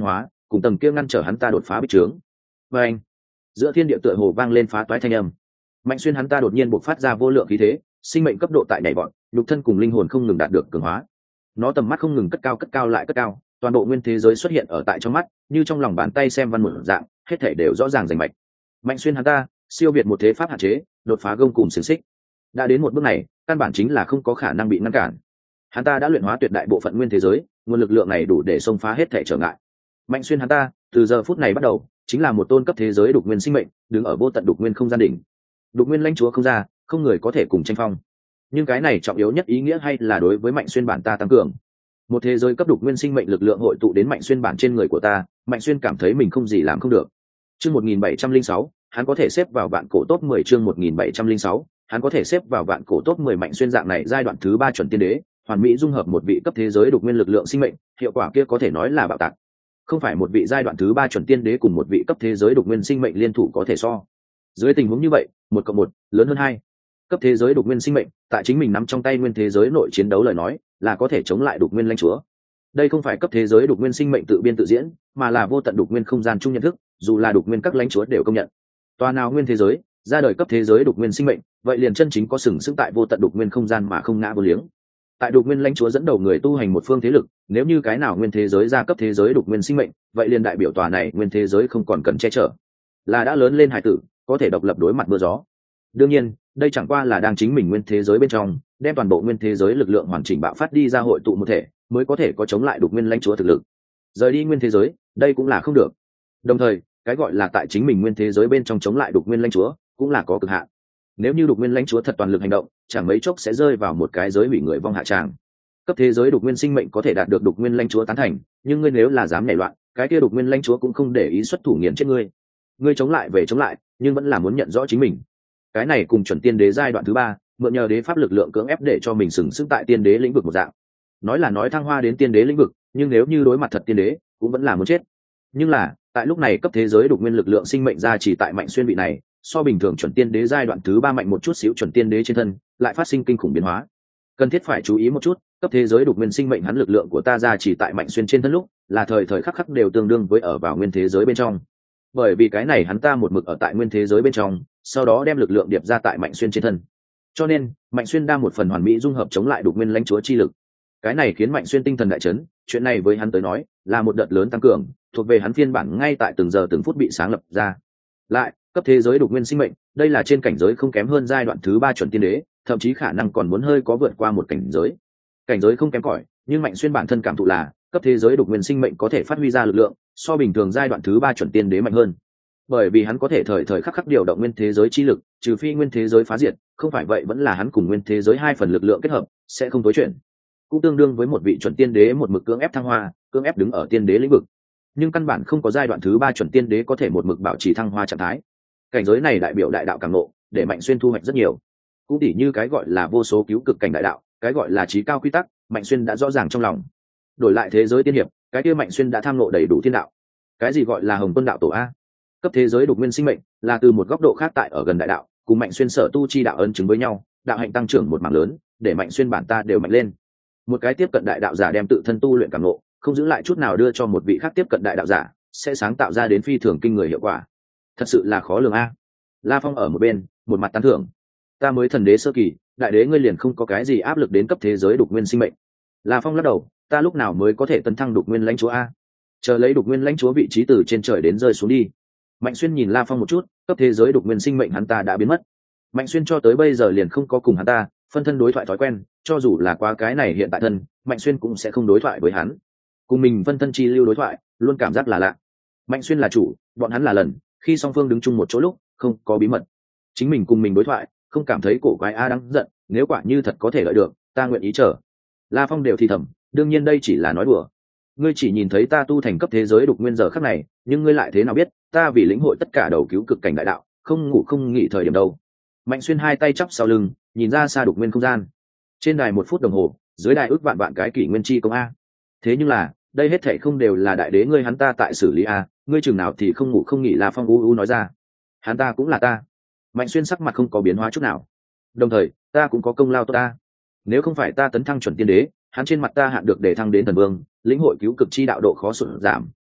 cùng tầng kia ngăn trở hắn ta đột phá bích trướng. Và anh, giữa thiên địa tựa hồ vang lên phá toái thanh âm. Mạnh Xuyên hắn ta đột nhiên bộc phát ra vô lượng khí thế, sinh mệnh cấp độ tại nhảy vọt, nhục thân cùng linh hồn không ngừng đạt được cường hóa. Nó tầm mắt không ngừng cất cao cất cao lại cất cao, toàn bộ nguyên thế giới xuất hiện ở tại trong mắt, như trong lòng bàn tay xem văn một dạng, hết thảy đều rõ ràng rành mạch. Mạnh Xuyên hắn ta siêu việt một thế pháp hạn chế, đột phá gông cùng xiềng xích. Đã đến một bước này, căn bản chính là không có khả năng bị ngăn cản. Hắn ta đã luyện hóa tuyệt đại bộ phận nguyên thế giới, nguồn lực lượng này đủ để xông phá hết thảy trở ngại. Mạnh Xuyên hắn ta từ giờ phút này bắt đầu chính là một tôn cấp thế giới đục nguyên sinh mệnh, đứng ở vô tận đục nguyên không gian đỉnh. Đục nguyên lãnh chúa không ra, không người có thể cùng tranh phong. Nhưng cái này trọng yếu nhất ý nghĩa hay là đối với Mạnh Xuyên bản ta tăng cường. Một thế giới cấp đục nguyên sinh mệnh lực lượng hội tụ đến Mạnh Xuyên bản trên người của ta, Mạnh Xuyên cảm thấy mình không gì làm không được. Chương một nghìn bảy trăm lẻ sáu, hắn có thể xếp vào vạn cổ top mười. Chương một nghìn bảy trăm lẻ sáu, hắn có thể xếp vào vạn cổ top mười. Mạnh Xuyên dạng này giai đoạn thứ ba chuẩn tiên đế, hoàn mỹ dung hợp một vị cấp thế giới đục nguyên lực lượng sinh mệnh, hiệu quả kia có thể nói là bạo tạc. Không phải một vị giai đoạn thứ ba chuẩn tiên đế cùng một vị cấp thế giới đục nguyên sinh mệnh liên thủ có thể so. Dưới tình huống như vậy, một cộng một lớn hơn hai. Cấp thế giới đục nguyên sinh mệnh, tại chính mình nắm trong tay nguyên thế giới nội chiến đấu lời nói, là có thể chống lại đục nguyên lãnh chúa. Đây không phải cấp thế giới đục nguyên sinh mệnh tự biên tự diễn, mà là vô tận đục nguyên không gian chung nhận thức, dù là đục nguyên các lãnh chúa đều công nhận. Toa nào nguyên thế giới, ra đời cấp thế giới đục nguyên sinh mệnh, vậy liền chân chính có sừng sững tại vô tận đục nguyên không gian mà không ngã vô liếng. Tại đục nguyên lãnh chúa dẫn đầu người tu hành một phương thế lực, nếu như cái nào nguyên thế giới ra cấp thế giới đục nguyên sinh mệnh, vậy liền đại biểu tòa này nguyên thế giới không còn cần che chở, là đã lớn lên hải tử, có thể độc lập đối mặt mưa gió. Đương nhiên, đây chẳng qua là đang chính mình nguyên thế giới bên trong, đem toàn bộ nguyên thế giới lực lượng hoàn chỉnh bạo phát đi ra hội tụ một thể, mới có thể có chống lại đục nguyên lãnh chúa thực lực. Rời đi nguyên thế giới, đây cũng là không được. Đồng thời, cái gọi là tại chính mình nguyên thế giới bên trong chống lại đục nguyên lãnh chúa, cũng là có cực hạn. Nếu như đục nguyên lãnh chúa thật toàn lực hành động, chẳng mấy chốc sẽ rơi vào một cái giới hủy người vong hạ tràng. Cấp thế giới đục nguyên sinh mệnh có thể đạt được đục nguyên lãnh chúa tán thành, nhưng ngươi nếu là dám nhảy loạn, cái kia đục nguyên lãnh chúa cũng không để ý xuất thủ nghiền chết ngươi. Ngươi chống lại về chống lại, nhưng vẫn là muốn nhận rõ chính mình. Cái này cùng chuẩn tiên đế giai đoạn thứ ba, mượn nhờ đế pháp lực lượng cưỡng ép để cho mình sừng sững tại tiên đế lĩnh vực một dạng. Nói là nói thăng hoa đến tiên đế lĩnh vực, nhưng nếu như đối mặt thật tiên đế, cũng vẫn là muốn chết. Nhưng là, tại lúc này cấp thế giới đục nguyên lực lượng sinh mệnh ra chỉ tại Mạnh Xuyên vị này, so bình thường chuẩn tiên đế giai đoạn thứ ba mạnh một chút xíu chuẩn tiên đế trên thân, lại phát sinh kinh khủng biến hóa. Cần thiết phải chú ý một chút, cấp thế giới đục nguyên sinh mệnh hắn lực lượng của ta ra chỉ tại Mạnh Xuyên trên thân lúc, là thời thời khắc khắc đều tương đương với ở vào nguyên thế giới bên trong. Bởi vì cái này hắn ta một mực ở tại nguyên thế giới bên trong, sau đó đem lực lượng điệp ra tại Mạnh Xuyên trên thân. Cho nên, Mạnh Xuyên đa một phần hoàn mỹ dung hợp chống lại đục nguyên lãnh chúa chi lực. Cái này khiến Mạnh Xuyên tinh thần đại chấn, chuyện này với hắn tới nói, là một đợt lớn tăng cường, thuộc về hắn phiên bản ngay tại từng giờ từng phút bị sáng lập ra. Lại, cấp thế giới đục nguyên sinh mệnh, đây là trên cảnh giới không kém hơn giai đoạn thứ ba chuẩn tiên đế, thậm chí khả năng còn muốn hơi có vượt qua một cảnh giới. Cảnh giới không kém cỏi, nhưng Mạnh Xuyên bản thân cảm thụ là, cấp thế giới đục nguyên sinh mệnh có thể phát huy ra lực lượng, so bình thường giai đoạn thứ ba chuẩn tiên đế mạnh hơn. Bởi vì hắn có thể thời thời khắc khắc điều động nguyên thế giới chi lực, trừ phi nguyên thế giới phá diệt, không phải vậy vẫn là hắn cùng nguyên thế giới hai phần lực lượng kết hợp, sẽ không tối chuyển. Cũng tương đương với một vị chuẩn tiên đế một mực cưỡng ép thăng hoa, cưỡng ép đứng ở tiên đế lĩnh vực. Nhưng căn bản không có giai đoạn thứ ba chuẩn tiên đế có thể một mực bảo trì thăng hoa trạng thái. Cảnh giới này đại biểu đại đạo càng ngộ, để Mạnh Xuyên thu hoạch rất nhiều. Cũng tỉ như cái gọi là vô số cứu cực cảnh đại đạo, cái gọi là trí cao quy tắc, Mạnh Xuyên đã rõ ràng trong lòng. Đổi lại thế giới tiên hiệp, cái kia Mạnh Xuyên đã tham ngộ đầy đủ thiên đạo. Cái gì gọi là Hồng Quân đạo tổ a? Cấp thế giới đục nguyên sinh mệnh, là từ một góc độ khác tại ở gần đại đạo, cùng Mạnh Xuyên sở tu chi đạo ấn chứng với nhau, đạo hạnh tăng trưởng một mảng lớn, để Mạnh Xuyên bản ta đều mạnh lên. Một cái tiếp cận đại đạo giả đem tự thân tu luyện cảm ngộ, không giữ lại chút nào đưa cho một vị khác tiếp cận đại đạo giả, sẽ sáng tạo ra đến phi thường kinh người hiệu quả. Thật sự là khó lường a. La Phong ở một bên, một mặt tán thưởng. Ta mới thần đế sơ kỳ, đại đế ngươi liền không có cái gì áp lực đến cấp thế giới đục nguyên sinh mệnh. La Phong lắc đầu, ta lúc nào mới có thể tấn thăng đục nguyên lãnh chúa a? Chờ lấy đục nguyên lãnh chúa vị trí từ trên trời đến rơi xuống đi. Mạnh Xuyên nhìn La Phong một chút, cấp thế giới đục nguyên sinh mệnh hắn ta đã biến mất. Mạnh Xuyên cho tới bây giờ liền không có cùng hắn ta phân thân đối thoại thói quen, cho dù là qua cái này hiện tại thân, Mạnh Xuyên cũng sẽ không đối thoại với hắn. Cùng mình phân thân chi lưu đối thoại, luôn cảm giác là lạ. Mạnh Xuyên là chủ, bọn hắn là lần, khi song phương đứng chung một chỗ lúc, không có bí mật. Chính mình cùng mình đối thoại, không cảm thấy cổ quái a đáng giận, nếu quả như thật có thể lợi được, ta nguyện ý chờ. La Phong đều thì thầm, đương nhiên đây chỉ là nói đùa. Ngươi chỉ nhìn thấy ta tu thành cấp thế giới đục nguyên giờ khắc này, nhưng ngươi lại thế nào biết, ta vì lĩnh hội tất cả đầu cứu cực cảnh đại đạo, không ngủ không nghỉ thời điểm đâu. Mạnh Xuyên hai tay chắp sau lưng, nhìn ra xa đục nguyên không gian. Trên đài một phút đồng hồ, dưới đài ước vạn vạn cái kỷ nguyên chi công a. Thế nhưng là, đây hết thảy không đều là đại đế ngươi hắn ta tại xử lý a, ngươi chừng nào thì không ngủ không nghỉ. La Phong u u nói ra. Hắn ta cũng là ta. Mạnh Xuyên sắc mặt không có biến hóa chút nào. Đồng thời, ta cũng có công lao tốt ta. Nếu không phải ta tấn thăng chuẩn tiên đế, hắn trên mặt ta hạn được để thăng đến thần vương, lĩnh hội cứu cực chi đạo độ khó sụt giảm,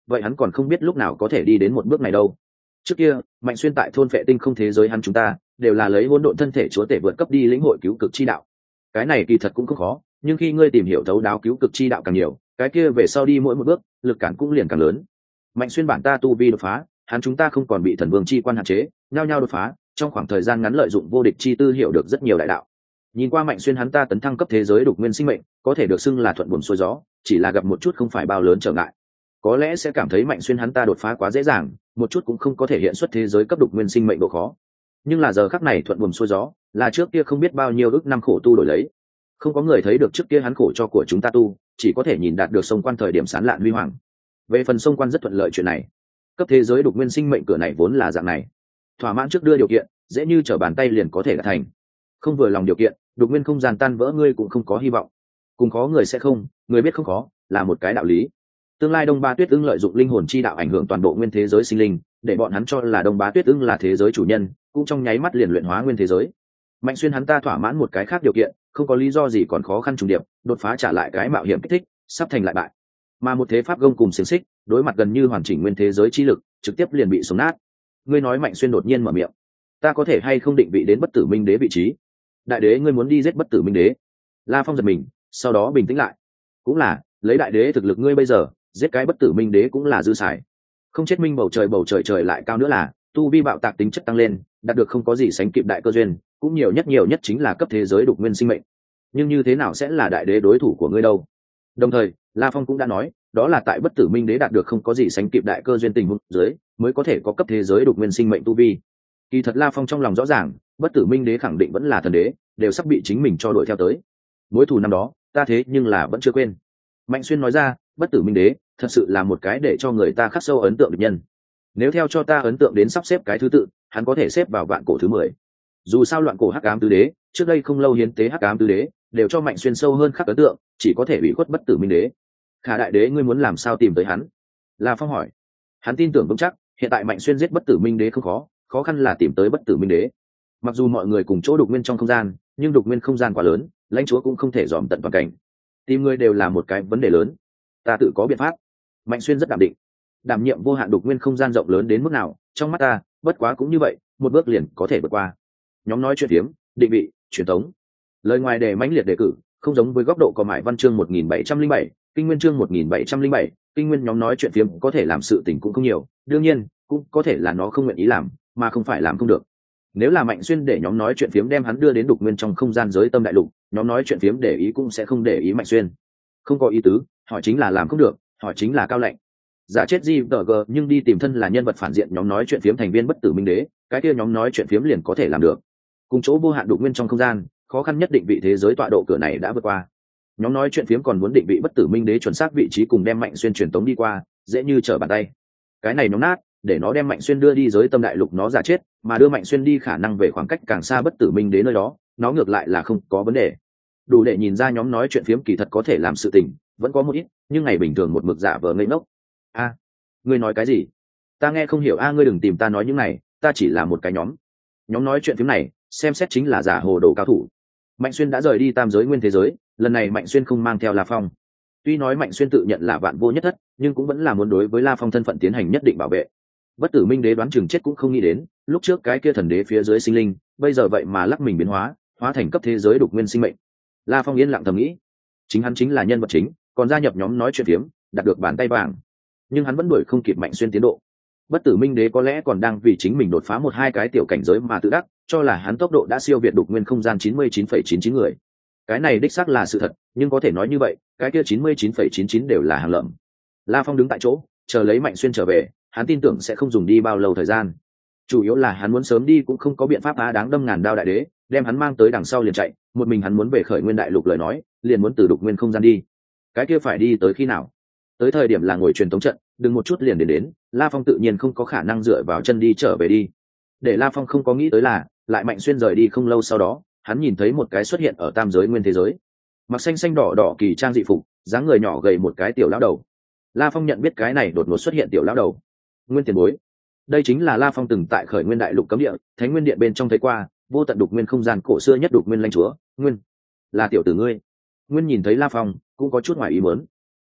vậy hắn còn không biết lúc nào có thể đi đến một bước này đâu. Trước kia Mạnh Xuyên tại thôn Phệ Tinh không thế giới hắn chúng ta đều là lấy hỗn độn thân thể chúa tể vượt cấp đi lĩnh hội cứu cực chi đạo. Cái này kỳ thật cũng không khó, nhưng khi ngươi tìm hiểu thấu đáo cứu cực chi đạo càng nhiều, cái kia về sau đi mỗi một bước lực cản cũng liền càng lớn. Mạnh Xuyên bản ta tu vi đột phá, hắn chúng ta không còn bị thần vương chi quan hạn chế, nhao nhao đột phá, trong khoảng thời gian ngắn lợi dụng vô địch chi tư hiểu được rất nhiều đại đạo. Nhìn qua Mạnh Xuyên hắn ta tấn thăng cấp thế giới đục nguyên sinh mệnh, có thể được xưng là thuận buồm xuôi gió, chỉ là gặp một chút không phải bao lớn trở ngại. Có lẽ sẽ cảm thấy Mạnh Xuyên hắn ta đột phá quá dễ dàng, một chút cũng không có thể hiện xuất thế giới cấp đục nguyên sinh mệnh độ khó. Nhưng là giờ khắc này thuận buồm xuôi gió, là trước kia không biết bao nhiêu ức năm khổ tu đổi lấy. Không có người thấy được trước kia hắn khổ cho của chúng ta tu, chỉ có thể nhìn đạt được sông quan thời điểm sán lạn huy hoàng. Về phần sông quan rất thuận lợi chuyện này, cấp thế giới đục nguyên sinh mệnh cửa này vốn là dạng này, thỏa mãn trước đưa điều kiện, dễ như trở bàn tay liền có thể đạt thành. Không vừa lòng điều kiện, đục nguyên không gian tan vỡ ngươi cũng không có hy vọng. Cùng khó người sẽ không, người biết không khó, là một cái đạo lý. Tương lai Đông Ba Tuyết Ưng lợi dụng linh hồn chi đạo ảnh hưởng toàn bộ nguyên thế giới sinh linh, để bọn hắn cho là Đông Ba Tuyết Ưng là thế giới chủ nhân, cũng trong nháy mắt liền luyện hóa nguyên thế giới. Mạnh Xuyên hắn ta thỏa mãn một cái khác điều kiện, không có lý do gì còn khó khăn trùng điệp, đột phá trả lại cái mạo hiểm kích thích, sắp thành lại bại. Mà một thế pháp gông cùng xiềng xích, đối mặt gần như hoàn chỉnh nguyên thế giới chi lực, trực tiếp liền bị sống nát. Ngươi nói Mạnh Xuyên đột nhiên mở miệng, ta có thể hay không định vị đến bất tử minh đế vị trí? Đại đế ngươi muốn đi giết bất tử minh đế? La Phong giật mình, sau đó bình tĩnh lại. Cũng là, lấy đại đế thực lực ngươi bây giờ, giết cái bất tử minh đế cũng là dư xài. Không chết minh bầu trời bầu trời trời lại cao nữa là, tu vi bạo tạc tính chất tăng lên, đạt được không có gì sánh kịp đại cơ duyên, cũng nhiều nhất nhiều nhất chính là cấp thế giới đục nguyên sinh mệnh. Nhưng như thế nào sẽ là đại đế đối thủ của ngươi đâu? Đồng thời, La Phong cũng đã nói, đó là tại bất tử minh đế đạt được không có gì sánh kịp đại cơ duyên tình huống dưới, mới có thể có cấp thế giới đục nguyên sinh mệnh tu vi. Kỳ thật La Phong trong lòng rõ ràng, bất tử minh đế khẳng định vẫn là thần đế, đều sắp bị chính mình cho đuổi theo tới. Mối thù năm đó, ta thế nhưng là vẫn chưa quên. Mạnh Xuyên nói ra, bất tử minh đế thật sự là một cái để cho người ta khắc sâu ấn tượng địch nhân. Nếu theo cho ta ấn tượng đến sắp xếp cái thứ tự, hắn có thể xếp vào vạn cổ thứ mười. Dù sao loạn cổ hắc ám tứ đế, trước đây không lâu hiến tế hắc ám tứ đế, đều cho Mạnh Xuyên sâu hơn khắc ấn tượng, chỉ có thể bị khuất bất tử minh đế. Khả đại đế ngươi muốn làm sao tìm tới hắn? La Phong hỏi. Hắn tin tưởng vững chắc, hiện tại Mạnh Xuyên giết bất tử minh đế không khó, khó khăn là tìm tới bất tử minh đế. Mặc dù mọi người cùng chỗ đục nguyên trong không gian, nhưng đục nguyên không gian quá lớn, lãnh chúa cũng không thể dòm tận toàn cảnh. Tìm người đều là một cái vấn đề lớn. Ta tự có biện pháp. Mạnh Xuyên rất đảm định. Đảm nhiệm vô hạn đục nguyên không gian rộng lớn đến mức nào, trong mắt ta, bất quá cũng như vậy, một bước liền có thể vượt qua. Nhóm nói chuyện tiếm, định vị, truyền thống. Lời ngoài đề mãnh liệt đề cử, không giống với góc độ của Mại Văn chương một nghìn bảy trăm linh bảy, Kinh Nguyên chương một nghìn bảy trăm linh bảy, Kinh Nguyên nhóm nói chuyện phiếm có thể làm sự tình cũng không nhiều, đương nhiên, cũng có thể là nó không nguyện ý làm, mà không phải làm không được. Nếu là Mạnh Xuyên để nhóm nói chuyện phiếm đem hắn đưa đến đục nguyên trong không gian giới tâm đại lục, nhóm nói chuyện phiếm để ý cũng sẽ không để ý Mạnh Xuyên. Không có ý tứ, hỏi chính là làm không được, hỏi chính là cao lạnh. Giả chết gì tờ gờ nhưng đi tìm thân là nhân vật phản diện nhóm nói chuyện phiếm thành viên bất tử minh đế, cái kia nhóm nói chuyện phiếm liền có thể làm được. Cùng chỗ vô hạn đục nguyên trong không gian, khó khăn nhất định vị thế giới tọa độ cửa này đã vượt qua. Nhóm nói chuyện phiếm còn muốn định vị bất tử minh đế chuẩn xác vị trí cùng đem Mạnh Xuyên truyền tống đi qua, dễ như trở bàn tay. Cái này nhóm nát, để nó đem Mạnh Xuyên đưa đi giới tâm đại lục nó giả chết, mà đưa Mạnh Xuyên đi khả năng về khoảng cách càng xa bất tử minh đế nơi đó, nó ngược lại là không có vấn đề. Đủ để nhìn ra nhóm nói chuyện phiếm kỳ thật có thể làm sự tình, vẫn có một ít, nhưng ngày bình thường một mực giả vờ ngây ngốc. A, ngươi nói cái gì? Ta nghe không hiểu a, ngươi đừng tìm ta nói những này, ta chỉ là một cái nhóm. Nhóm nói chuyện phiếm này, xem xét chính là giả hồ đồ cao thủ. Mạnh Xuyên đã rời đi tam giới nguyên thế giới, lần này Mạnh Xuyên không mang theo La Phong. Tuy nói Mạnh Xuyên tự nhận là vạn vô nhất thất, nhưng cũng vẫn là muốn đối với La Phong thân phận tiến hành nhất định bảo vệ. Bất tử minh đế đoán chừng chết cũng không nghĩ đến, lúc trước cái kia thần đế phía dưới sinh linh, bây giờ vậy mà lắc mình biến hóa, hóa thành cấp thế giới đục nguyên sinh mệnh. La Phong yên lặng thầm nghĩ, chính hắn chính là nhân vật chính, còn gia nhập nhóm nói chuyện phiếm, đạt được bàn tay vàng. Nhưng hắn vẫn đuổi không kịp Mạnh Xuyên tiến độ. Bất tử minh đế có lẽ còn đang vì chính mình đột phá một hai cái tiểu cảnh giới mà tự đắc, cho là hắn tốc độ đã siêu việt đục nguyên không gian chín mươi chín phẩy chín chín người. Cái này đích xác là sự thật, nhưng có thể nói như vậy, cái kia chín mươi chín phẩy chín chín đều là hàng lợm. La Phong đứng tại chỗ, chờ lấy Mạnh Xuyên trở về, hắn tin tưởng sẽ không dùng đi bao lâu thời gian. Chủ yếu là hắn muốn sớm đi cũng không có biện pháp á đáng đâm ngàn đao đại đế, đem hắn mang tới đằng sau liền chạy, một mình hắn muốn về khởi nguyên đại lục lời nói, liền muốn từ đục nguyên không gian đi. Cái kia phải đi tới khi nào? Tới thời điểm là ngồi truyền tống trận, đừng một chút liền đến đến, La Phong tự nhiên không có khả năng dựa vào chân đi trở về đi. Để La Phong không có nghĩ tới là, lại Mạnh Xuyên rời đi không lâu sau đó, hắn nhìn thấy một cái xuất hiện ở tam giới nguyên thế giới. Mặc xanh xanh đỏ đỏ kỳ trang dị phục, dáng người nhỏ gầy một cái tiểu lão đầu. La Phong nhận biết cái này đột ngột xuất hiện tiểu lão đầu. Nguyên tiền bối. Đây chính là La Phong từng tại khởi nguyên đại lục cấm địa, Thánh Nguyên Điện bên trong thấy qua, vô tận đục nguyên không gian cổ xưa nhất đục nguyên lãnh chúa, Nguyên. Là tiểu tử ngươi. Nguyên nhìn thấy La Phong, cũng có chút ngoài ý muốn.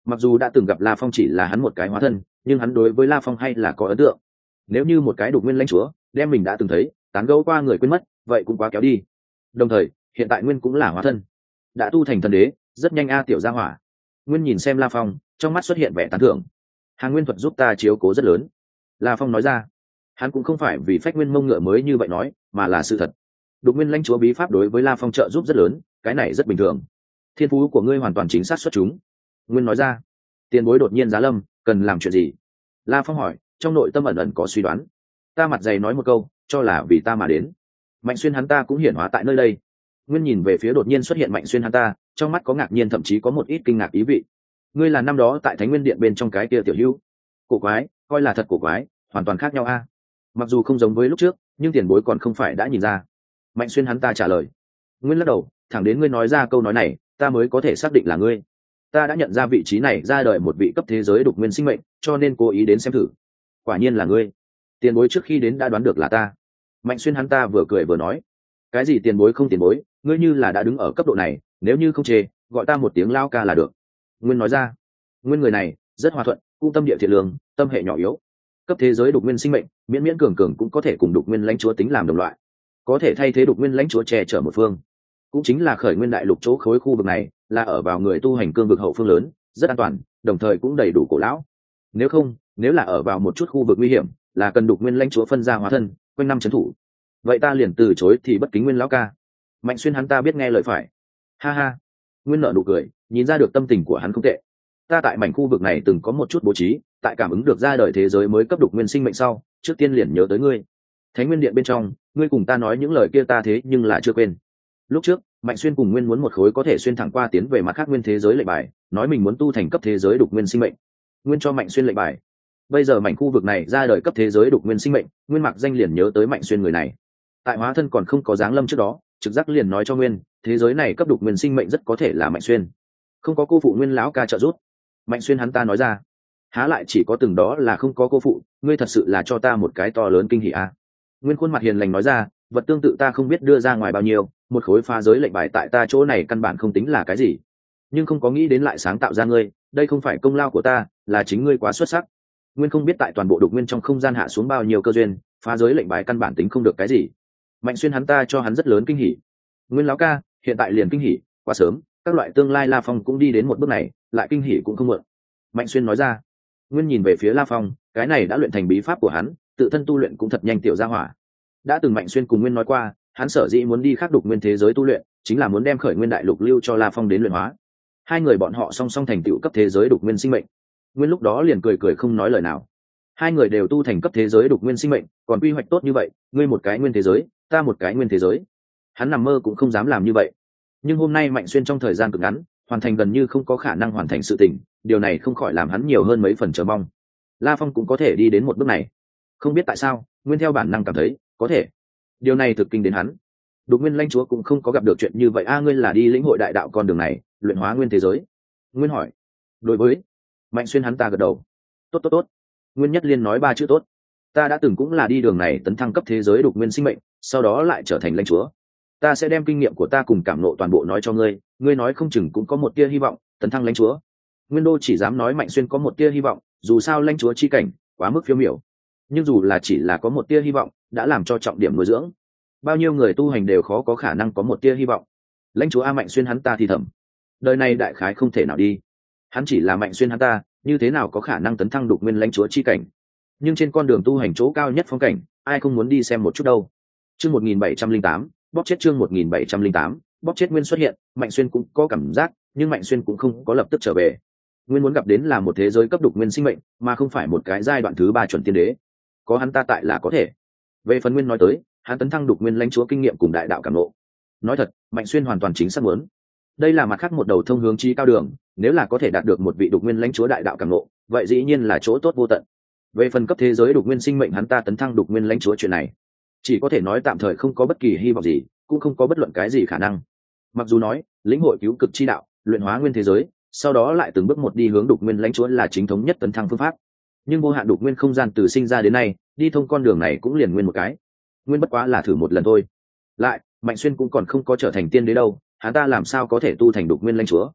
Mặc dù đã từng gặp La Phong chỉ là hắn một cái hóa thân, nhưng hắn đối với La Phong hay là có ấn tượng. Nếu như một cái đục nguyên lãnh chúa đem mình đã từng thấy tán gẫu qua người quên mất, vậy cũng quá kéo đi. Đồng thời hiện tại Nguyên cũng là hóa thân, đã tu thành thần đế, rất nhanh a tiểu gia hỏa. Nguyên nhìn xem La Phong, trong mắt xuất hiện vẻ tán thưởng. Hàng nguyên thuật giúp ta chiếu cố rất lớn. La Phong nói ra. Hắn cũng không phải vì phách nguyên mông ngựa mới như vậy nói, mà là sự thật. Đục nguyên lãnh chúa bí pháp đối với La Phong trợ giúp rất lớn, cái này rất bình thường. Thiên phú của ngươi hoàn toàn chính xác xuất chúng. Nguyên nói ra. Tiền bối đột nhiên giá lâm, cần làm chuyện gì? La Phong hỏi, trong nội tâm ẩn ẩn có suy đoán. Ta mặt dày nói một câu, cho là vì ta mà đến. Mạnh Xuyên hắn ta cũng hiển hóa tại nơi đây. Nguyên nhìn về phía đột nhiên xuất hiện Mạnh Xuyên hắn ta, trong mắt có ngạc nhiên, thậm chí có một ít kinh ngạc ý vị. Ngươi là năm đó tại Thánh Nguyên Điện bên trong cái kia tiểu hữu. Cổ quái, coi là thật cổ quái, hoàn toàn khác nhau a. Mặc dù không giống với lúc trước, nhưng tiền bối còn không phải đã nhìn ra. Mạnh Xuyên hắn ta trả lời. Nguyên lắc đầu, thẳng đến ngươi nói ra câu nói này, ta mới có thể xác định là ngươi. Ta đã nhận ra vị trí này ra đời một vị cấp thế giới đục nguyên sinh mệnh, cho nên cố ý đến xem thử. Quả nhiên là ngươi. Tiền bối trước khi đến đã đoán được là ta. Mạnh Xuyên hắn ta vừa cười vừa nói. Cái gì tiền bối không tiền bối, ngươi như là đã đứng ở cấp độ này, nếu như không chê, gọi ta một tiếng lao ca là được. Nguyên nói ra. Nguyên người này rất hòa thuận, cũng tâm địa thiện lương, tâm hệ nhỏ yếu. Cấp thế giới đục nguyên sinh mệnh, miễn miễn cường cường cũng có thể cùng đục nguyên lãnh chúa tính làm đồng loại, có thể thay thế đục nguyên lãnh chúa che chở một phương. Cũng chính là khởi nguyên đại lục chỗ khối khu vực này là ở vào người tu hành cương vực hậu phương lớn, rất an toàn, đồng thời cũng đầy đủ cổ lão. Nếu không, nếu là ở vào một chút khu vực nguy hiểm, là cần đục nguyên lãnh chúa phân ra hóa thân quanh năm trấn thủ. Vậy ta liền từ chối thì bất kính Nguyên lão ca. Mạnh Xuyên hắn ta biết nghe lời phải. Ha ha. Nguyên nở nụ cười, nhìn ra được tâm tình của hắn không tệ. Ta tại mảnh khu vực này từng có một chút bố trí, tại cảm ứng được ra đời thế giới mới cấp đục nguyên sinh mệnh sau, trước tiên liền nhớ tới ngươi. Thánh Nguyên Điện bên trong, ngươi cùng ta nói những lời kia ta thế nhưng là chưa quên. Lúc trước, Mạnh Xuyên cùng Nguyên muốn một khối có thể xuyên thẳng qua tiến về mặt khác nguyên thế giới lệnh bài, nói mình muốn tu thành cấp thế giới đục nguyên sinh mệnh. Nguyên cho Mạnh Xuyên lệnh bài. Bây giờ mảnh khu vực này ra đời cấp thế giới đục nguyên sinh mệnh, Nguyên mặc danh liền nhớ tới Mạnh Xuyên người này. Tại hóa thân còn không có dáng lâm trước đó, trực giác liền nói cho Nguyên, thế giới này cấp đục nguyên sinh mệnh rất có thể là Mạnh Xuyên. Không có cô phụ Nguyên lão ca trợ giúp. Mạnh Xuyên hắn ta nói ra. Há lại chỉ có từng đó là không có cô phụ, ngươi thật sự là cho ta một cái to lớn kinh hỉ a. Nguyên khuôn mặt hiền lành nói ra, vật tương tự ta không biết đưa ra ngoài bao nhiêu, một khối phá giới lệnh bài tại ta chỗ này căn bản không tính là cái gì, nhưng không có nghĩ đến lại sáng tạo ra ngươi, đây không phải công lao của ta, là chính ngươi quá xuất sắc. Nguyên không biết tại toàn bộ đục nguyên trong không gian hạ xuống bao nhiêu cơ duyên, phá giới lệnh bài căn bản tính không được cái gì. Mạnh Xuyên hắn ta cho hắn rất lớn kinh hỉ. Nguyên lão ca, hiện tại liền kinh hỉ, quá sớm, các loại tương lai La Phong cũng đi đến một bước này, lại kinh hỉ cũng không muộn. Mạnh Xuyên nói ra. Nguyên nhìn về phía La Phong, cái này đã luyện thành bí pháp của hắn, tự thân tu luyện cũng thật nhanh tiểu gia hỏa. Đã từng Mạnh Xuyên cùng Nguyên nói qua, hắn sở dĩ muốn đi khắc đục nguyên thế giới tu luyện, chính là muốn đem khởi nguyên đại lục lưu cho La Phong đến luyện hóa. Hai người bọn họ song song thành tựu cấp thế giới đục nguyên sinh mệnh. Nguyên lúc đó liền cười cười không nói lời nào. Hai người đều tu thành cấp thế giới đục nguyên sinh mệnh, còn quy hoạch tốt như vậy, ngươi một cái nguyên thế giới, ta một cái nguyên thế giới. Hắn nằm mơ cũng không dám làm như vậy. Nhưng hôm nay Mạnh Xuyên trong thời gian cực ngắn, hoàn thành gần như không có khả năng hoàn thành sự tình, điều này không khỏi làm hắn nhiều hơn mấy phần chờ mong. La Phong cũng có thể đi đến một bước này. Không biết tại sao, Nguyên theo bản năng cảm thấy có thể. Điều này thực kinh đến hắn. Đục nguyên lãnh chúa cũng không có gặp được chuyện như vậy a. À, ngươi là đi lĩnh hội đại đạo con đường này, luyện hóa nguyên thế giới. Nguyên hỏi. Đối với Mạnh Xuyên hắn ta gật đầu. Tốt tốt tốt. Nguyên nhất liên nói ba chữ tốt. Ta đã từng cũng là đi đường này tấn thăng cấp thế giới đục nguyên sinh mệnh, sau đó lại trở thành lãnh chúa. Ta sẽ đem kinh nghiệm của ta cùng cảm nộ toàn bộ nói cho ngươi, ngươi nói không chừng cũng có một tia hy vọng tấn thăng lãnh chúa. Nguyên đô chỉ dám nói Mạnh Xuyên có một tia hy vọng, dù sao lãnh chúa chi cảnh quá mức phiêu miểu. Nhưng dù là chỉ là có một tia hy vọng, đã làm cho trọng điểm nuôi dưỡng. Bao nhiêu người tu hành đều khó có khả năng có một tia hy vọng. Lãnh chúa A Mạnh Xuyên hắn ta thì thầm, đời này đại khái không thể nào đi. Hắn chỉ là Mạnh Xuyên hắn ta, như thế nào có khả năng tấn thăng đục nguyên lãnh chúa chi cảnh. Nhưng trên con đường tu hành chỗ cao nhất phong cảnh, ai không muốn đi xem một chút đâu. Chương một nghìn bảy trăm linh tám, bóp chết chương một nghìn bảy trăm linh tám, bóp chết. Nguyên xuất hiện, Mạnh Xuyên cũng có cảm giác, nhưng Mạnh Xuyên cũng không có lập tức trở về. Nguyên muốn gặp đến là một thế giới cấp đục nguyên sinh mệnh, mà không phải một cái giai đoạn thứ ba chuẩn tiên đế. Có hắn ta tại là có thể. Về phần Nguyên nói tới, hắn tấn thăng đục nguyên lãnh chúa kinh nghiệm cùng đại đạo cảm ngộ. Nói thật, Mạnh Xuyên hoàn toàn chính xác muốn. Đây là mặt khác một đầu thông hướng chí cao đường, nếu là có thể đạt được một vị đục nguyên lãnh chúa đại đạo cảm ngộ, vậy dĩ nhiên là chỗ tốt vô tận. Về phần cấp thế giới đục nguyên sinh mệnh hắn ta tấn thăng đục nguyên lãnh chúa chuyện này, chỉ có thể nói tạm thời không có bất kỳ hy vọng gì, cũng không có bất luận cái gì khả năng. Mặc dù nói, lĩnh hội cứu cực chi đạo, luyện hóa nguyên thế giới, sau đó lại từng bước một đi hướng đục nguyên lãnh chúa là chính thống nhất tấn thăng phương pháp. Nhưng vô hạn đục nguyên không gian từ sinh ra đến nay, đi thông con đường này cũng liền Nguyên một cái. Nguyên bất quá là thử một lần thôi. Lại, Mạnh Xuyên cũng còn không có trở thành tiên đế đâu, hắn ta làm sao có thể tu thành đục nguyên lãnh chúa.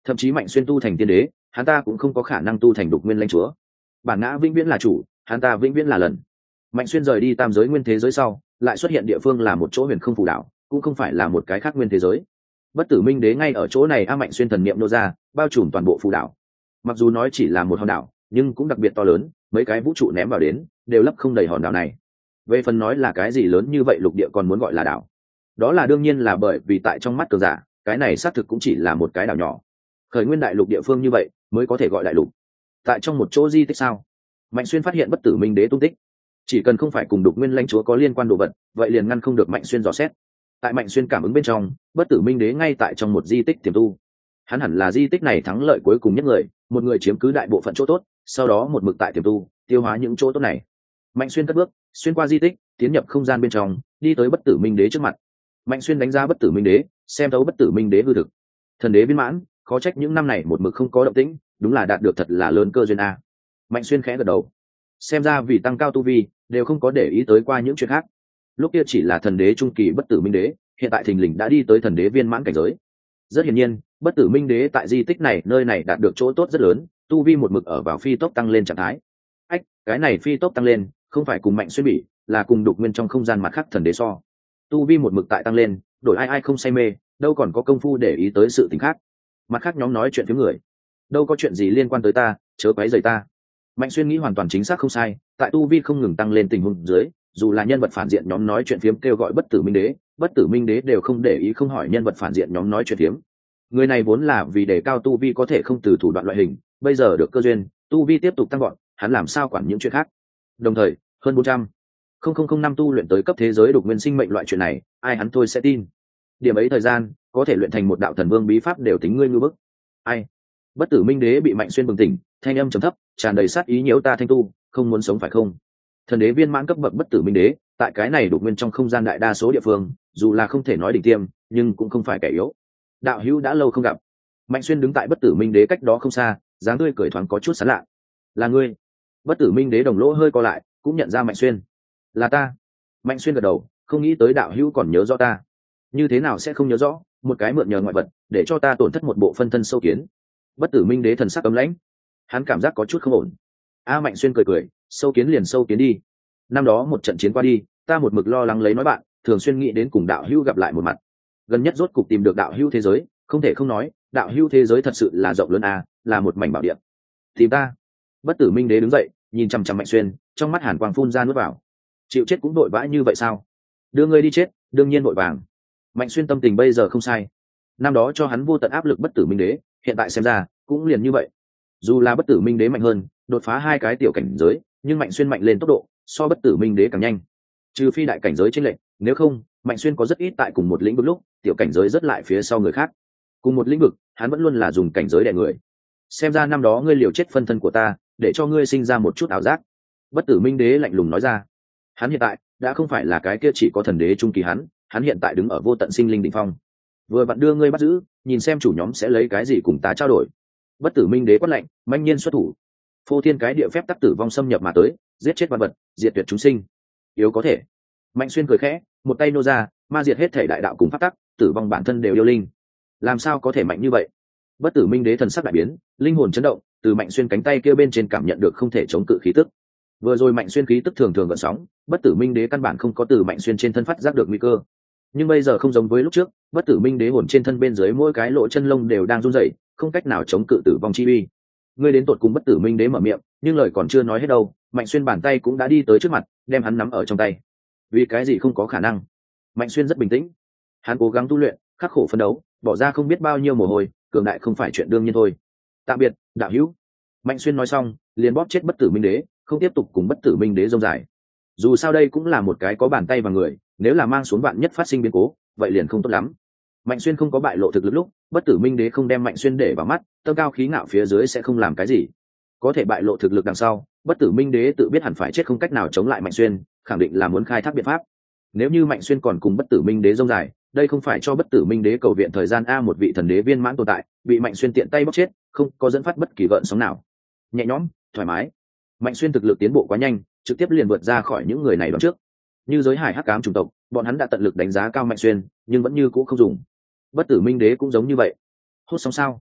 thậm chí Mạnh Xuyên tu thành tiên đế, hắn ta cũng không có khả năng tu thành đục nguyên lãnh chúa. Bản ngã vĩnh viễn là chủ, hắn ta vĩnh viễn là lần. Mạnh Xuyên rời đi tam giới nguyên thế giới sau, lại xuất hiện địa phương là một chỗ huyền không phù đảo, cũng không phải là một cái khác nguyên thế giới. Bất tử minh đế ngay ở chỗ này a Mạnh Xuyên thần niệm nô ra, bao trùm toàn bộ phù đảo. Mặc dù nói chỉ là một hòn đảo, nhưng cũng đặc biệt to lớn, mấy cái vũ trụ ném vào đến, đều lấp không đầy hòn đảo này. Về phần nói là cái gì lớn như vậy lục địa còn muốn gọi là đảo, đó là đương nhiên là bởi vì tại trong mắt cường giả, cái này xác thực cũng chỉ là một cái đảo nhỏ. Khởi nguyên đại lục địa phương như vậy mới có thể gọi đại lục. Tại trong một chỗ di tích sao? Mạnh Xuyên phát hiện bất tử minh đế tung tích. Chỉ cần không phải cùng đục nguyên lãnh chúa có liên quan đồ vật, vậy liền ngăn không được Mạnh Xuyên dò xét. Tại Mạnh Xuyên cảm ứng bên trong, bất tử minh đế ngay tại trong một di tích tiềm tu. Hắn hẳn là di tích này thắng lợi cuối cùng nhất người, một người chiếm cứ đại bộ phận chỗ tốt, sau đó một mực tại tiềm tu, tiêu hóa những chỗ tốt này. Mạnh Xuyên cất bước, xuyên qua di tích, tiến nhập không gian bên trong, đi tới bất tử minh đế trước mặt. Mạnh Xuyên đánh giá bất tử minh đế, xem thấu bất tử minh đế hư thực. Thần đế viên mãn, khó trách những năm này một mực không có động tĩnh, đúng là đạt được thật là lớn cơ duyên a. Mạnh Xuyên khẽ gật đầu, xem ra vì tăng cao tu vi, đều không có để ý tới qua những chuyện khác. Lúc kia chỉ là thần đế trung kỳ bất tử minh đế, hiện tại thình lình đã đi tới thần đế viên mãn cảnh giới. Rất hiển nhiên, bất tử minh đế tại di tích này nơi này đạt được chỗ tốt rất lớn, tu vi một mực ở vào phi tốc tăng lên trạng thái. Ách, cái này phi tốc tăng lên, không phải cùng Mạnh Xuyên bị, là cùng đục nguyên trong không gian mặt khác thần đế so. Tu vi một mực tại tăng lên, đổi ai ai không say mê, đâu còn có công phu để ý tới sự tình khác. Mặt khác nhóm nói chuyện với người, đâu có chuyện gì liên quan tới ta, chớ quấy rầy ta. Mạnh Xuyên nghĩ hoàn toàn chính xác không sai, tại tu vi không ngừng tăng lên tình huống dưới, dù là nhân vật phản diện nhóm nói chuyện phiếm kêu gọi bất tử minh đế, bất tử minh đế đều không để ý không hỏi nhân vật phản diện nhóm nói chuyện phiếm. Người này vốn là vì đề cao tu vi có thể không từ thủ đoạn loại hình, bây giờ được cơ duyên, tu vi tiếp tục tăng gọn, hắn làm sao quản những chuyện khác. Đồng thời, hơn bốn trăm không năm tu luyện tới cấp thế giới đục nguyên sinh mệnh loại chuyện này, ai hắn thôi sẽ tin. Điểm ấy thời gian, có thể luyện thành một đạo thần vương bí pháp đều tính ngươi ngư bức. Ai? Bất tử minh đế bị Mạnh Xuyên bừng tỉnh, thanh âm trầm thấp, tràn đầy sát ý nhiễu ta thanh tu, không muốn sống phải không? Thần đế viên mãn cấp bậc bất tử minh đế, tại cái này đục nguyên trong không gian đại đa số địa phương, dù là không thể nói đỉnh tiêm, nhưng cũng không phải kẻ yếu. Đạo hữu đã lâu không gặp. Mạnh Xuyên đứng tại bất tử minh đế cách đó không xa, dáng tươi cười thoáng có chút sán lạ. Là ngươi? Bất tử minh đế đồng lỗ hơi co lại, cũng nhận ra Mạnh Xuyên. Là ta. Mạnh Xuyên gật đầu, không nghĩ tới đạo hữu còn nhớ rõ ta. Như thế nào sẽ không nhớ rõ, một cái mượn nhờ ngoại vật, để cho ta tổn thất một bộ phân thân sâu kiến. Bất tử minh đế thần sắc ấm lãnh, hắn cảm giác có chút không ổn. A Mạnh Xuyên cười cười, sâu kiến liền sâu kiến đi. Năm đó một trận chiến qua đi, ta một mực lo lắng lấy nói bạn, thường xuyên nghĩ đến cùng đạo hữu gặp lại một mặt. Gần nhất rốt cục tìm được đạo hữu thế giới, không thể không nói, đạo hữu thế giới thật sự là rộng lớn a, là một mảnh bảo địa. Tìm ta? Bất tử minh đế đứng dậy, nhìn chăm chăm Mạnh Xuyên, trong mắt hàn quang phun ra nuốt vào. Chịu chết cũng vội vã như vậy sao? Đưa ngươi đi chết, đương nhiên vội vàng. Mạnh Xuyên tâm tình bây giờ không sai. Năm đó cho hắn vô tận áp lực bất tử minh đế, hiện tại xem ra cũng liền như vậy. Dù là bất tử minh đế mạnh hơn, đột phá hai cái tiểu cảnh giới, nhưng Mạnh Xuyên mạnh lên tốc độ so bất tử minh đế càng nhanh. Trừ phi đại cảnh giới chênh lệch, nếu không, Mạnh Xuyên có rất ít tại cùng một lĩnh vực lúc, tiểu cảnh giới rất lại phía sau người khác. Cùng một lĩnh vực, hắn vẫn luôn là dùng cảnh giới đè người. Xem ra năm đó ngươi liều chết phân thân của ta, để cho ngươi sinh ra một chút ảo giác. Bất tử minh đế lạnh lùng nói ra. Hắn hiện tại đã không phải là cái kia chỉ có thần đế trung kỳ hắn, hắn hiện tại đứng ở vô tận sinh linh đỉnh phong. Vừa vặn đưa ngươi bắt giữ, nhìn xem chủ nhóm sẽ lấy cái gì cùng ta trao đổi. Bất tử minh đế quát lạnh, manh nhiên xuất thủ. Phô thiên cái địa phép tắc tử vong xâm nhập mà tới, giết chết vạn vật, diệt tuyệt chúng sinh. Yếu có thể. Mạnh Xuyên cười khẽ, một tay nô ra, ma diệt hết thể đại đạo cùng pháp tắc, tử vong bản thân đều yêu linh. Làm sao có thể mạnh như vậy? Bất tử minh đế thần sắc đại biến, linh hồn chấn động, từ Mạnh Xuyên cánh tay kia bên trên cảm nhận được không thể chống cự khí tức. Vừa rồi Mạnh Xuyên khí tức thường thường gợn sóng, bất tử minh đế căn bản không có từ Mạnh Xuyên trên thân phát giác được nguy cơ. Nhưng bây giờ không giống với lúc trước, bất tử minh đế hồn trên thân bên dưới mỗi cái lỗ chân lông đều đang run rẩy, không cách nào chống cự tử vong chi uy. Ngươi đến tột cùng bất tử minh đế mở miệng, nhưng lời còn chưa nói hết đâu, Mạnh Xuyên bàn tay cũng đã đi tới trước mặt, đem hắn nắm ở trong tay. Vì cái gì không có khả năng? Mạnh Xuyên rất bình tĩnh, hắn cố gắng tu luyện, khắc khổ phấn đấu, bỏ ra không biết bao nhiêu mồ hôi, cường đại không phải chuyện đương nhiên thôi. Tạm biệt, đạo hữu. Mạnh Xuyên nói xong, liền bóp chết bất tử minh đế, không tiếp tục cùng bất tử minh đế rông dài. Dù sao đây cũng là một cái có bàn tay và người, nếu là mang xuống vạn nhất phát sinh biến cố, vậy liền không tốt lắm. Mạnh Xuyên không có bại lộ thực lực lúc, bất tử minh đế không đem Mạnh Xuyên để vào mắt, tâm cao khí ngạo phía dưới sẽ không làm cái gì. Có thể bại lộ thực lực đằng sau, bất tử minh đế tự biết hẳn phải chết không cách nào chống lại Mạnh Xuyên, khẳng định là muốn khai thác biện pháp. Nếu như Mạnh Xuyên còn cùng bất tử minh đế rông dài, đây không phải cho bất tử minh đế cầu viện thời gian a, một vị thần đế viên mãn tồn tại, bị Mạnh Xuyên tiện tay bóc chết, không có dẫn phát bất kỳ gợn sóng nào. Nhẹ nhõm, thoải mái. Mạnh Xuyên thực lực tiến bộ quá nhanh, trực tiếp liền vượt ra khỏi những người này đoạn trước. Như giới hải hắc ám chủng tộc, bọn hắn đã tận lực đánh giá cao Mạnh Xuyên, nhưng vẫn như cũ không dùng. Bất tử minh đế cũng giống như vậy. Hốt xong sao?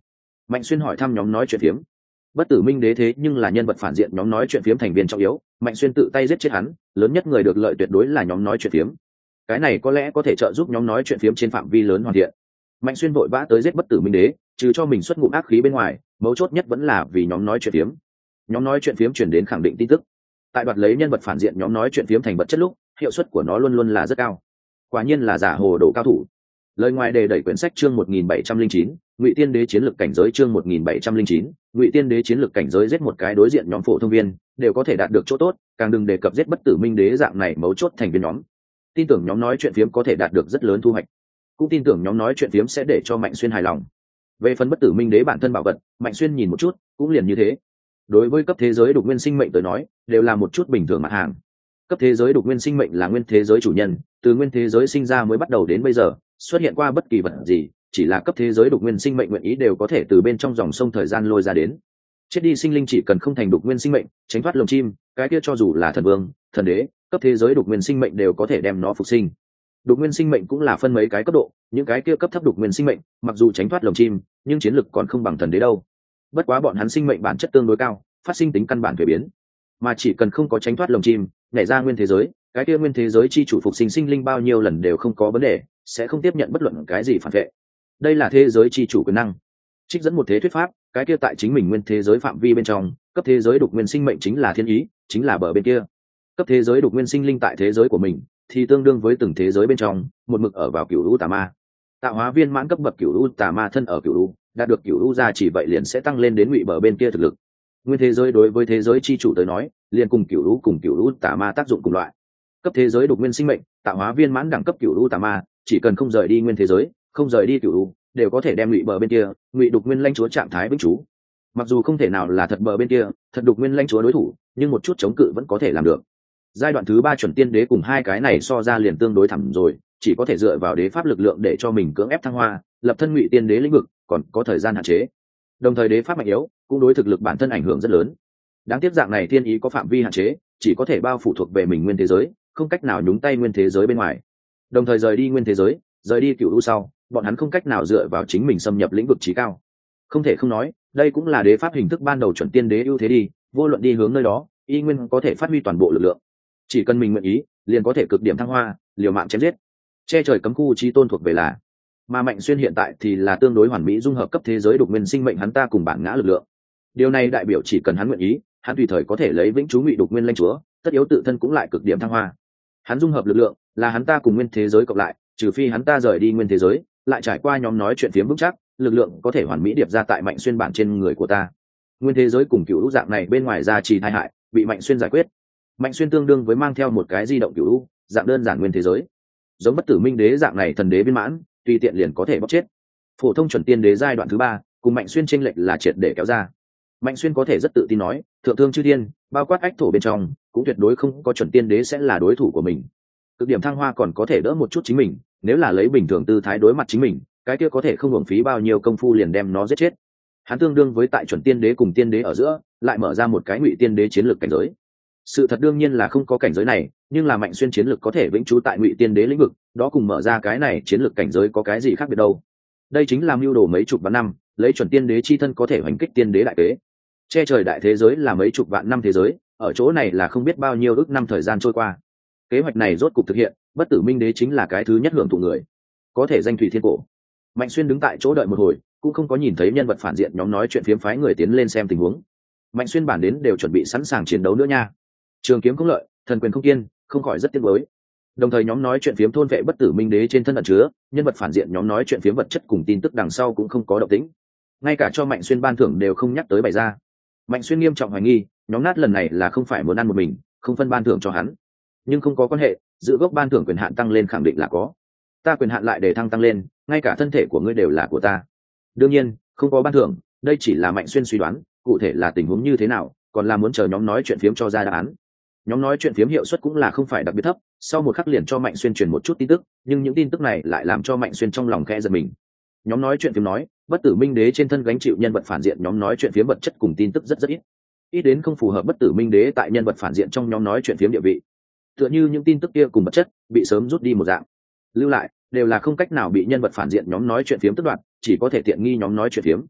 Mạnh Xuyên hỏi thăm nhóm nói chuyện phiếm. Bất tử minh đế thế nhưng là nhân vật phản diện nhóm nói chuyện phiếm thành viên trọng yếu, Mạnh Xuyên tự tay giết chết hắn, lớn nhất người được lợi tuyệt đối là nhóm nói chuyện phiếm. Cái này có lẽ có thể trợ giúp nhóm nói chuyện phiếm trên phạm vi lớn hoàn thiện. Mạnh Xuyên vội vã tới giết bất tử minh đế, trừ cho mình xuất ngụm ác khí bên ngoài, mấu chốt nhất vẫn là vì nhóm nói chuyện phiếm. Nhóm nói chuyện phiếm chuyển đến khẳng định tin tức. Tại đoạt lấy nhân vật phản diện nhóm nói chuyện phiếm thành vật chất lúc, hiệu suất của nó luôn luôn là rất cao. Quả nhiên là giả hồ đồ cao thủ. Lời ngoài đề đẩy quyển sách chương một nghìn bảy trăm linh chín, Ngụy Tiên Đế chiến lược cảnh giới chương một nghìn bảy trăm linh chín, Ngụy Tiên Đế chiến lược cảnh giới giết một cái đối diện nhóm phổ thông viên, đều có thể đạt được chỗ tốt, càng đừng đề cập giết bất tử minh đế dạng này mấu chốt thành viên nhóm. Tin tưởng nhóm nói chuyện phiếm có thể đạt được rất lớn thu hoạch. Cũng tin tưởng nhóm nói chuyện phiếm sẽ để cho Mạnh Xuyên hài lòng. Về phần bất tử minh đế bản thân bảo vật, Mạnh Xuyên nhìn một chút, cũng liền như thế. Đối với cấp thế giới đục nguyên sinh mệnh tới nói, đều là một chút bình thường mặt hàng. Cấp thế giới đục nguyên sinh mệnh là nguyên thế giới chủ nhân, từ nguyên thế giới sinh ra mới bắt đầu đến bây giờ, xuất hiện qua bất kỳ vật gì, chỉ là cấp thế giới đục nguyên sinh mệnh nguyện ý đều có thể từ bên trong dòng sông thời gian lôi ra đến. Chết đi sinh linh chỉ cần không thành đục nguyên sinh mệnh, tránh thoát lồng chim, cái kia cho dù là thần vương, thần đế, cấp thế giới đục nguyên sinh mệnh đều có thể đem nó phục sinh. Đục nguyên sinh mệnh cũng là phân mấy cái cấp độ, những cái kia cấp thấp đục nguyên sinh mệnh, mặc dù tránh thoát lồng chim, nhưng chiến lực còn không bằng thần đế đâu. Bất quá bọn hắn sinh mệnh bản chất tương đối cao, phát sinh tính căn bản thay biến, mà chỉ cần không có tránh thoát lồng chim, nhảy ra nguyên thế giới, cái kia nguyên thế giới chi chủ phục sinh sinh linh bao nhiêu lần đều không có vấn đề, sẽ không tiếp nhận bất luận cái gì phản vệ. Đây là thế giới chi chủ quyền năng. Trích dẫn một thế thuyết pháp, cái kia tại chính mình nguyên thế giới phạm vi bên trong, cấp thế giới đục nguyên sinh mệnh chính là thiên ý, chính là bờ bên kia. Cấp thế giới đục nguyên sinh linh tại thế giới của mình, thì tương đương với từng thế giới bên trong, một mực ở vào cửu u tà ma. Tạo hóa viên mãn cấp bậc cửu u tà ma thân ở cửu u, đạt được cửu u ra chỉ vậy liền sẽ tăng lên đến ngụy bờ bên kia thực lực. Nguyên thế giới đối với thế giới chi chủ tới nói, liền cùng cửu u cùng cửu u tà ma tác dụng cùng loại. Cấp thế giới đục nguyên sinh mệnh, tạo hóa viên mãn đẳng cấp cửu u tà ma, chỉ cần không rời đi nguyên thế giới, không rời đi cửu u, đều có thể đem ngụy bờ bên kia, ngụy đục nguyên lãnh chúa trạng thái vĩnh trú. Mặc dù không thể nào là thật bờ bên kia, thật đục nguyên lãnh chúa đối thủ, nhưng một chút chống cự vẫn có thể làm được. Giai đoạn thứ ba chuẩn tiên đế cùng hai cái này so ra liền tương đối thẳm rồi, chỉ có thể dựa vào đế pháp lực lượng để cho mình cưỡng ép thăng hoa, lập thân ngụy tiên đế lĩnh vực, còn có thời gian hạn chế. Đồng thời đế pháp mạnh yếu, cũng đối thực lực bản thân ảnh hưởng rất lớn. Đáng tiếc dạng này thiên ý có phạm vi hạn chế, chỉ có thể bao phủ thuộc về mình nguyên thế giới, không cách nào nhúng tay nguyên thế giới bên ngoài. Đồng thời rời đi nguyên thế giới, rời đi cựu u sau, bọn hắn không cách nào dựa vào chính mình xâm nhập lĩnh vực trí cao. Không thể không nói, đây cũng là đế pháp hình thức ban đầu chuẩn tiên đế ưu thế đi, vô luận đi hướng nơi đó, y nguyên có thể phát huy toàn bộ lực lượng. Chỉ cần mình nguyện ý, liền có thể cực điểm thăng hoa, liều mạng chém giết. Che trời cấm khu chi tôn thuộc về là, mà Mạnh Xuyên hiện tại thì là tương đối hoàn mỹ dung hợp cấp thế giới đục nguyên sinh mệnh hắn ta cùng bản ngã lực lượng. Điều này đại biểu chỉ cần hắn nguyện ý, hắn tùy thời có thể lấy vĩnh trú ngụy đục nguyên lãnh chúa, tất yếu tự thân cũng lại cực điểm thăng hoa. Hắn dung hợp lực lượng, là hắn ta cùng nguyên thế giới cộng lại, trừ phi hắn ta rời đi nguyên thế giới, lại trải qua nhóm nói chuyện phiếm vững chắc, lực lượng có thể hoàn mỹ điệp ra tại Mạnh Xuyên bản trên người của ta. Nguyên thế giới cùng cựu lũ dạng này bên ngoài ra trì tai hại, bị Mạnh Xuyên giải quyết. Mạnh Xuyên tương đương với mang theo một cái di động cựu lũ, dạng đơn giản nguyên thế giới. Giống bất tử minh đế dạng này thần đế viên mãn, tùy tiện liền có thể bóc chết. Phổ thông chuẩn tiên đế giai đoạn thứ ba, cùng Mạnh Xuyên chênh lệch là triệt để kéo ra. Mạnh Xuyên có thể rất tự tin nói, thượng thương chư thiên, bao quát ách thổ bên trong, cũng tuyệt đối không có chuẩn tiên đế sẽ là đối thủ của mình. Cực điểm thăng hoa còn có thể đỡ một chút chính mình, nếu là lấy bình thường tư thái đối mặt chính mình, cái kia có thể không hưởng phí bao nhiêu công phu liền đem nó giết chết. Hắn tương đương với tại chuẩn tiên đế cùng tiên đế ở giữa, lại mở ra một cái ngụy tiên đế chiến lược cảnh giới. Sự thật đương nhiên là không có cảnh giới này, nhưng là Mạnh Xuyên chiến lược có thể vĩnh trú tại ngụy tiên đế lĩnh vực, đó cùng mở ra cái này chiến lược cảnh giới có cái gì khác biệt đâu. Đây chính là mưu đồ mấy chục vạn năm, lấy chuẩn tiên đế chi thân có thể hoành kích tiên đế đại kế. Che trời đại thế giới là mấy chục vạn năm thế giới, ở chỗ này là không biết bao nhiêu ước năm thời gian trôi qua. Kế hoạch này rốt cục thực hiện, bất tử minh đế chính là cái thứ nhất hưởng thụ người, có thể danh thủy thiên cổ. Mạnh Xuyên đứng tại chỗ đợi một hồi, cũng không có nhìn thấy nhân vật phản diện nhóm nói chuyện phiếm phái người tiến lên xem tình huống. Mạnh Xuyên bản đến đều chuẩn bị sẵn sàng chiến đấu nữa nha. Trường kiếm không lợi, thần quyền không kiên, không khỏi rất tiếc nuối. Đồng thời nhóm nói chuyện phiếm thôn vệ bất tử minh đế trên thân ẩn chứa, nhân vật phản diện nhóm nói chuyện phiếm vật chất cùng tin tức đằng sau cũng không có động tĩnh. Ngay cả cho Mạnh Xuyên ban thưởng đều không nhắc tới bày ra. Mạnh Xuyên nghiêm trọng hoài nghi, nhóm nát lần này là không phải muốn ăn một mình, không phân ban thưởng cho hắn. Nhưng không có quan hệ, giữ gốc ban thưởng quyền hạn tăng lên khẳng định là có. Ta quyền hạn lại để thăng tăng lên, ngay cả thân thể của ngươi đều là của ta. Đương nhiên, không có ban thưởng, đây chỉ là Mạnh Xuyên suy đoán, cụ thể là tình huống như thế nào, còn là muốn chờ nhóm nói chuyện phiếm cho ra đáp án. Nhóm nói chuyện phiếm hiệu suất cũng là không phải đặc biệt thấp, sau một khắc liền cho Mạnh Xuyên truyền một chút tin tức, nhưng những tin tức này lại làm cho Mạnh Xuyên trong lòng khẽ giật mình. Nhóm nói chuyện phiếm nói, bất tử minh đế trên thân gánh chịu nhân vật phản diện nhóm nói chuyện phiếm vật chất cùng tin tức rất rất ít, ít đến không phù hợp bất tử minh đế tại nhân vật phản diện trong nhóm nói chuyện phiếm địa vị. Tựa như những tin tức kia cùng vật chất bị sớm rút đi một dạng, lưu lại đều là không cách nào bị nhân vật phản diện nhóm nói chuyện phiếm tước đoạt, chỉ có thể tiện nghi nhóm nói chuyện phiếm.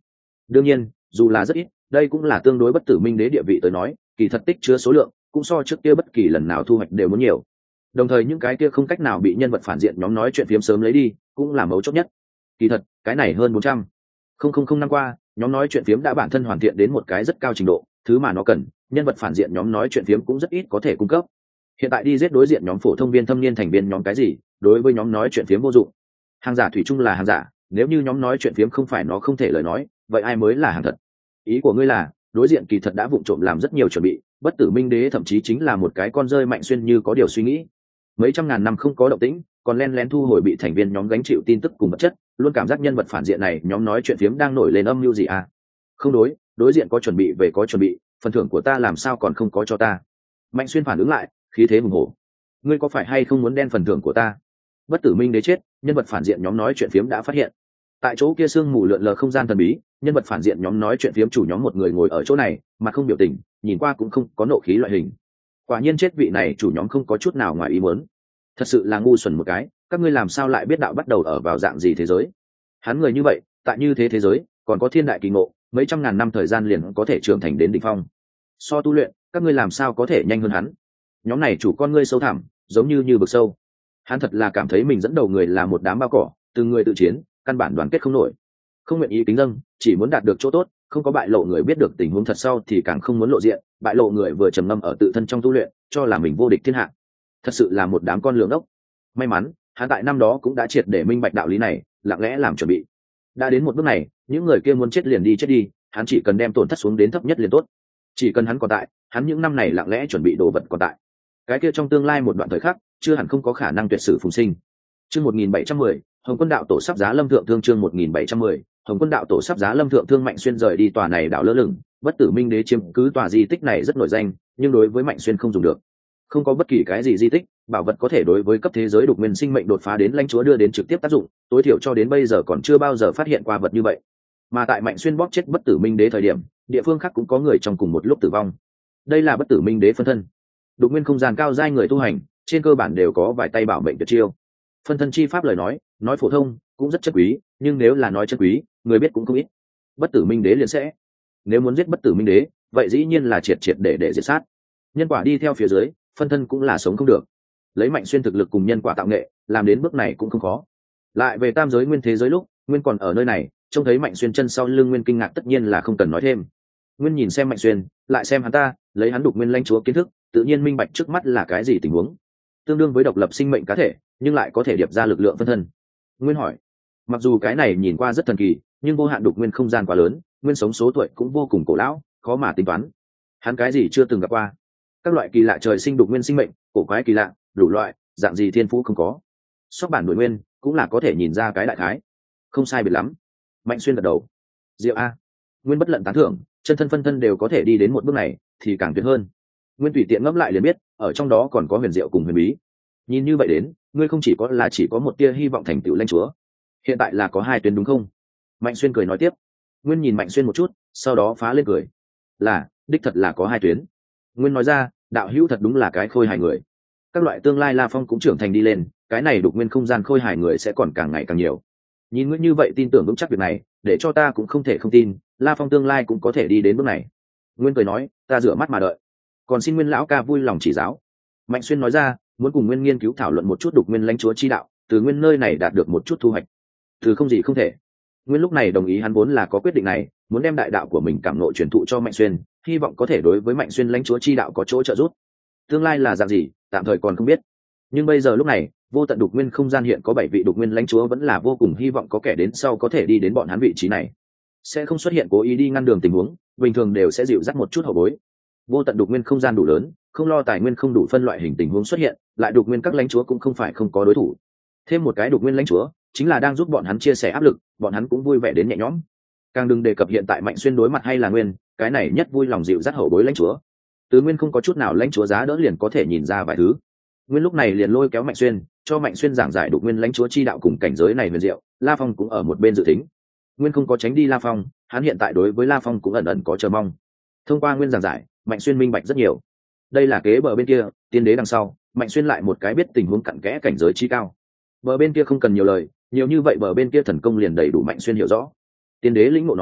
đương nhiên dù là rất ít, đây cũng là tương đối bất tử minh đế địa vị tới nói, kỳ thật tích chứa số lượng cũng so trước kia bất kỳ lần nào thu hoạch đều muốn nhiều. Đồng thời những cái kia không cách nào bị nhân vật phản diện nhóm nói chuyện phiếm sớm lấy đi cũng là mấu chốt nhất. Kỳ thật cái này hơn bốn trăm không không không năm qua, nhóm nói chuyện phiếm đã bản thân hoàn thiện đến một cái rất cao trình độ, thứ mà nó cần, nhân vật phản diện nhóm nói chuyện phiếm cũng rất ít có thể cung cấp. Hiện tại đi giết đối diện nhóm phổ thông viên thâm niên thành viên nhóm cái gì, đối với nhóm nói chuyện phiếm vô dụng. Hàng giả thủy chung là hàng giả, nếu như nhóm nói chuyện phiếm không phải nó không thể lời nói, vậy ai mới là hàng thật? Ý của ngươi là đối diện kỳ thật đã vụng trộm làm rất nhiều chuẩn bị, bất tử minh đế thậm chí chính là một cái con rơi Mạnh Xuyên như có điều suy nghĩ. Mấy trăm ngàn năm không có động tĩnh, còn len lén thu hồi bị thành viên nhóm gánh chịu tin tức cùng vật chất, luôn cảm giác nhân vật phản diện này nhóm nói chuyện phiếm đang nổi lên âm mưu gì à? Không đối, đối diện có chuẩn bị về có chuẩn bị, phần thưởng của ta làm sao còn không có cho ta? Mạnh Xuyên phản ứng lại, khí thế hùng hổ. Ngươi có phải hay không muốn đen phần thưởng của ta? Bất tử minh đế chết, nhân vật phản diện nhóm nói chuyện phiếm đã phát hiện. Tại chỗ kia sương mù lượn lờ không gian thần bí, nhân vật phản diện nhóm nói chuyện phiếm chủ nhóm một người ngồi ở chỗ này, mặt không biểu tình, nhìn qua cũng không có nộ khí loại hình. Quả nhiên chết vị này chủ nhóm không có chút nào ngoài ý muốn. Thật sự là ngu xuẩn một cái, các ngươi làm sao lại biết đạo bắt đầu ở vào dạng gì thế giới? Hắn người như vậy, tại như thế thế giới, còn có thiên đại kỳ ngộ, mấy trăm ngàn năm thời gian liền có thể trưởng thành đến đỉnh phong. So tu luyện, các ngươi làm sao có thể nhanh hơn hắn? Nhóm này chủ con ngươi sâu thẳm, giống như như vực sâu. Hắn thật là cảm thấy mình dẫn đầu người là một đám bao cỏ, từng người tự chiến, căn bản đoàn kết không nổi, không nguyện ý kính dâng, chỉ muốn đạt được chỗ tốt, không có bại lộ người biết được tình huống thật sau thì càng không muốn lộ diện, bại lộ người vừa trầm ngâm ở tự thân trong tu luyện, cho là mình vô địch thiên hạ. Thật sự là một đám con lường ốc. May mắn, hắn tại năm đó cũng đã triệt để minh bạch đạo lý này, lặng lẽ làm chuẩn bị. Đã đến một bước này, những người kia muốn chết liền đi chết đi, hắn chỉ cần đem tổn thất xuống đến thấp nhất liền tốt. Chỉ cần hắn còn tại, hắn những năm này lặng lẽ chuẩn bị đồ vật còn tại. Cái kia trong tương lai một đoạn thời khắc, chưa hẳn không có khả năng tuyệt sử phùng sinh. Chương một nghìn bảy trăm mười, Hồng Quân đạo tổ sắp giá lâm thượng thương. Chương một nghìn bảy trăm mười, Hồng Quân đạo tổ sắp giá lâm thượng thương. Mạnh Xuyên rời đi tòa này đảo lơ lửng, bất tử minh đế chiếm cứ tòa di tích này rất nổi danh, nhưng đối với Mạnh Xuyên không dùng được. Không có bất kỳ cái gì di tích, bảo vật có thể đối với cấp thế giới đục nguyên sinh mệnh đột phá đến lãnh chúa đưa đến trực tiếp tác dụng, tối thiểu cho đến bây giờ còn chưa bao giờ phát hiện qua vật như vậy. Mà tại Mạnh Xuyên bóp chết bất tử minh đế thời điểm, địa phương khác cũng có người trong cùng một lúc tử vong. Đây là bất tử minh đế phân thân. Đục nguyên không gian cao giai người tu hành, trên cơ bản đều có vài tay bảo mệnh tuyệt chiêu. Phân thân chi pháp lời nói, nói phổ thông cũng rất chất quý, nhưng nếu là nói chất quý, người biết cũng không ít. Bất tử minh đế liền sẽ, nếu muốn giết bất tử minh đế, vậy dĩ nhiên là triệt triệt để để diệt sát. Nhân quả đi theo phía dưới, phân thân cũng là sống không được. Lấy Mạnh Xuyên thực lực cùng nhân quả tạo nghệ, làm đến bước này cũng không khó. Lại về tam giới nguyên thế giới lúc, Nguyên còn ở nơi này, trông thấy Mạnh Xuyên chân sau lưng Nguyên kinh ngạc tất nhiên là không cần nói thêm. Nguyên nhìn xem Mạnh Xuyên, lại xem hắn ta, lấy hắn đục nguyên lãnh chúa kiến thức, tự nhiên minh bạch trước mắt là cái gì tình huống. Tương đương với độc lập sinh mệnh cá thể, nhưng lại có thể điệp ra lực lượng phân thân. Nguyên hỏi, mặc dù cái này nhìn qua rất thần kỳ, nhưng vô hạn đục nguyên không gian quá lớn, Nguyên sống số tuổi cũng vô cùng cổ lão, khó mà tính toán. Hắn cái gì chưa từng gặp qua? Các loại kỳ lạ trời sinh đục nguyên sinh mệnh, cổ quái kỳ lạ, đủ loại, dạng gì thiên phú không có. Sóc bản nội nguyên cũng là có thể nhìn ra cái đại khái. Không sai biệt lắm. Mạnh Xuyên gật đầu. Diệu a. Nguyên bất lận tán thưởng, chân thân phân thân đều có thể đi đến một bước này, thì càng tuyệt hơn. Nguyên tùy tiện ngẫm lại liền biết, ở trong đó còn có huyền diệu cùng huyền bí. Nhìn như vậy đến, ngươi không chỉ có là chỉ có một tia hy vọng thành tựu lãnh chúa, hiện tại là có hai tuyến đúng không? Mạnh Xuyên cười nói tiếp. Nguyên nhìn Mạnh Xuyên một chút, sau đó phá lên cười. Là, đích thật là có hai tuyến. Nguyên nói ra, đạo hữu thật đúng là cái khôi hài người. Các loại tương lai La Phong cũng trưởng thành đi lên, cái này đục nguyên không gian khôi hài người sẽ còn càng ngày càng nhiều. Nhìn ngươi như vậy tin tưởng vững chắc việc này, để cho ta cũng không thể không tin, La Phong tương lai cũng có thể đi đến bước này. Nguyên cười nói, ta rửa mắt mà đợi. Còn xin Nguyên lão ca vui lòng chỉ giáo. Mạnh Xuyên nói ra, muốn cùng Nguyên nghiên cứu thảo luận một chút đục nguyên lãnh chúa chi đạo, từ Nguyên nơi này đạt được một chút thu hoạch. Từ không gì không thể. Nguyên lúc này đồng ý hắn vốn là có quyết định này, muốn đem đại đạo của mình cảm ngộ truyền thụ cho Mạnh Xuyên, hy vọng có thể đối với Mạnh Xuyên lãnh chúa chi đạo có chỗ trợ giúp. Tương lai là dạng gì, tạm thời còn không biết. Nhưng bây giờ lúc này, vô tận đục nguyên không gian hiện có bảy vị đục nguyên lãnh chúa vẫn là vô cùng hy vọng có kẻ đến sau có thể đi đến bọn hắn vị trí này. Sẽ không xuất hiện cố ý đi ngăn đường tình huống, bình thường đều sẽ dịu dắt một chút hậu bối. Vô tận đục nguyên không gian đủ lớn, không lo tài nguyên không đủ phân loại hình tình huống xuất hiện, lại đục nguyên các lãnh chúa cũng không phải không có đối thủ. Thêm một cái đục nguyên lãnh chúa, chính là đang giúp bọn hắn chia sẻ áp lực, bọn hắn cũng vui vẻ đến nhẹ nhõm. Càng đừng đề cập hiện tại Mạnh Xuyên đối mặt hay là Nguyên, cái này nhất vui lòng dịu dắt hậu bối lãnh chúa. Từ Nguyên không có chút nào lãnh chúa giá đỡ liền có thể nhìn ra vài thứ. Nguyên lúc này liền lôi kéo Mạnh Xuyên, cho Mạnh Xuyên giảng giải đục nguyên lãnh chúa chi đạo cùng cảnh giới này huyền diệu. La Phong cũng ở một bên dự tính. Nguyên không có tránh đi La Phong, hắn hiện tại đối với La Phong cũng ẩn ẩn có chờ mong. Thông qua Nguyên giảng giải, Mạnh Xuyên minh bạch rất nhiều. Đây là kế bờ bên kia, tiên đế đằng sau, Mạnh Xuyên lại một cái biết tình huống cặn kẽ cảnh giới chi cao. Bờ bên kia không cần nhiều lời, nhiều như vậy bờ bên kia thần công liền đầy đủ Mạnh Xuyên hiểu rõ. Tiên đế lĩnh ngộ nói,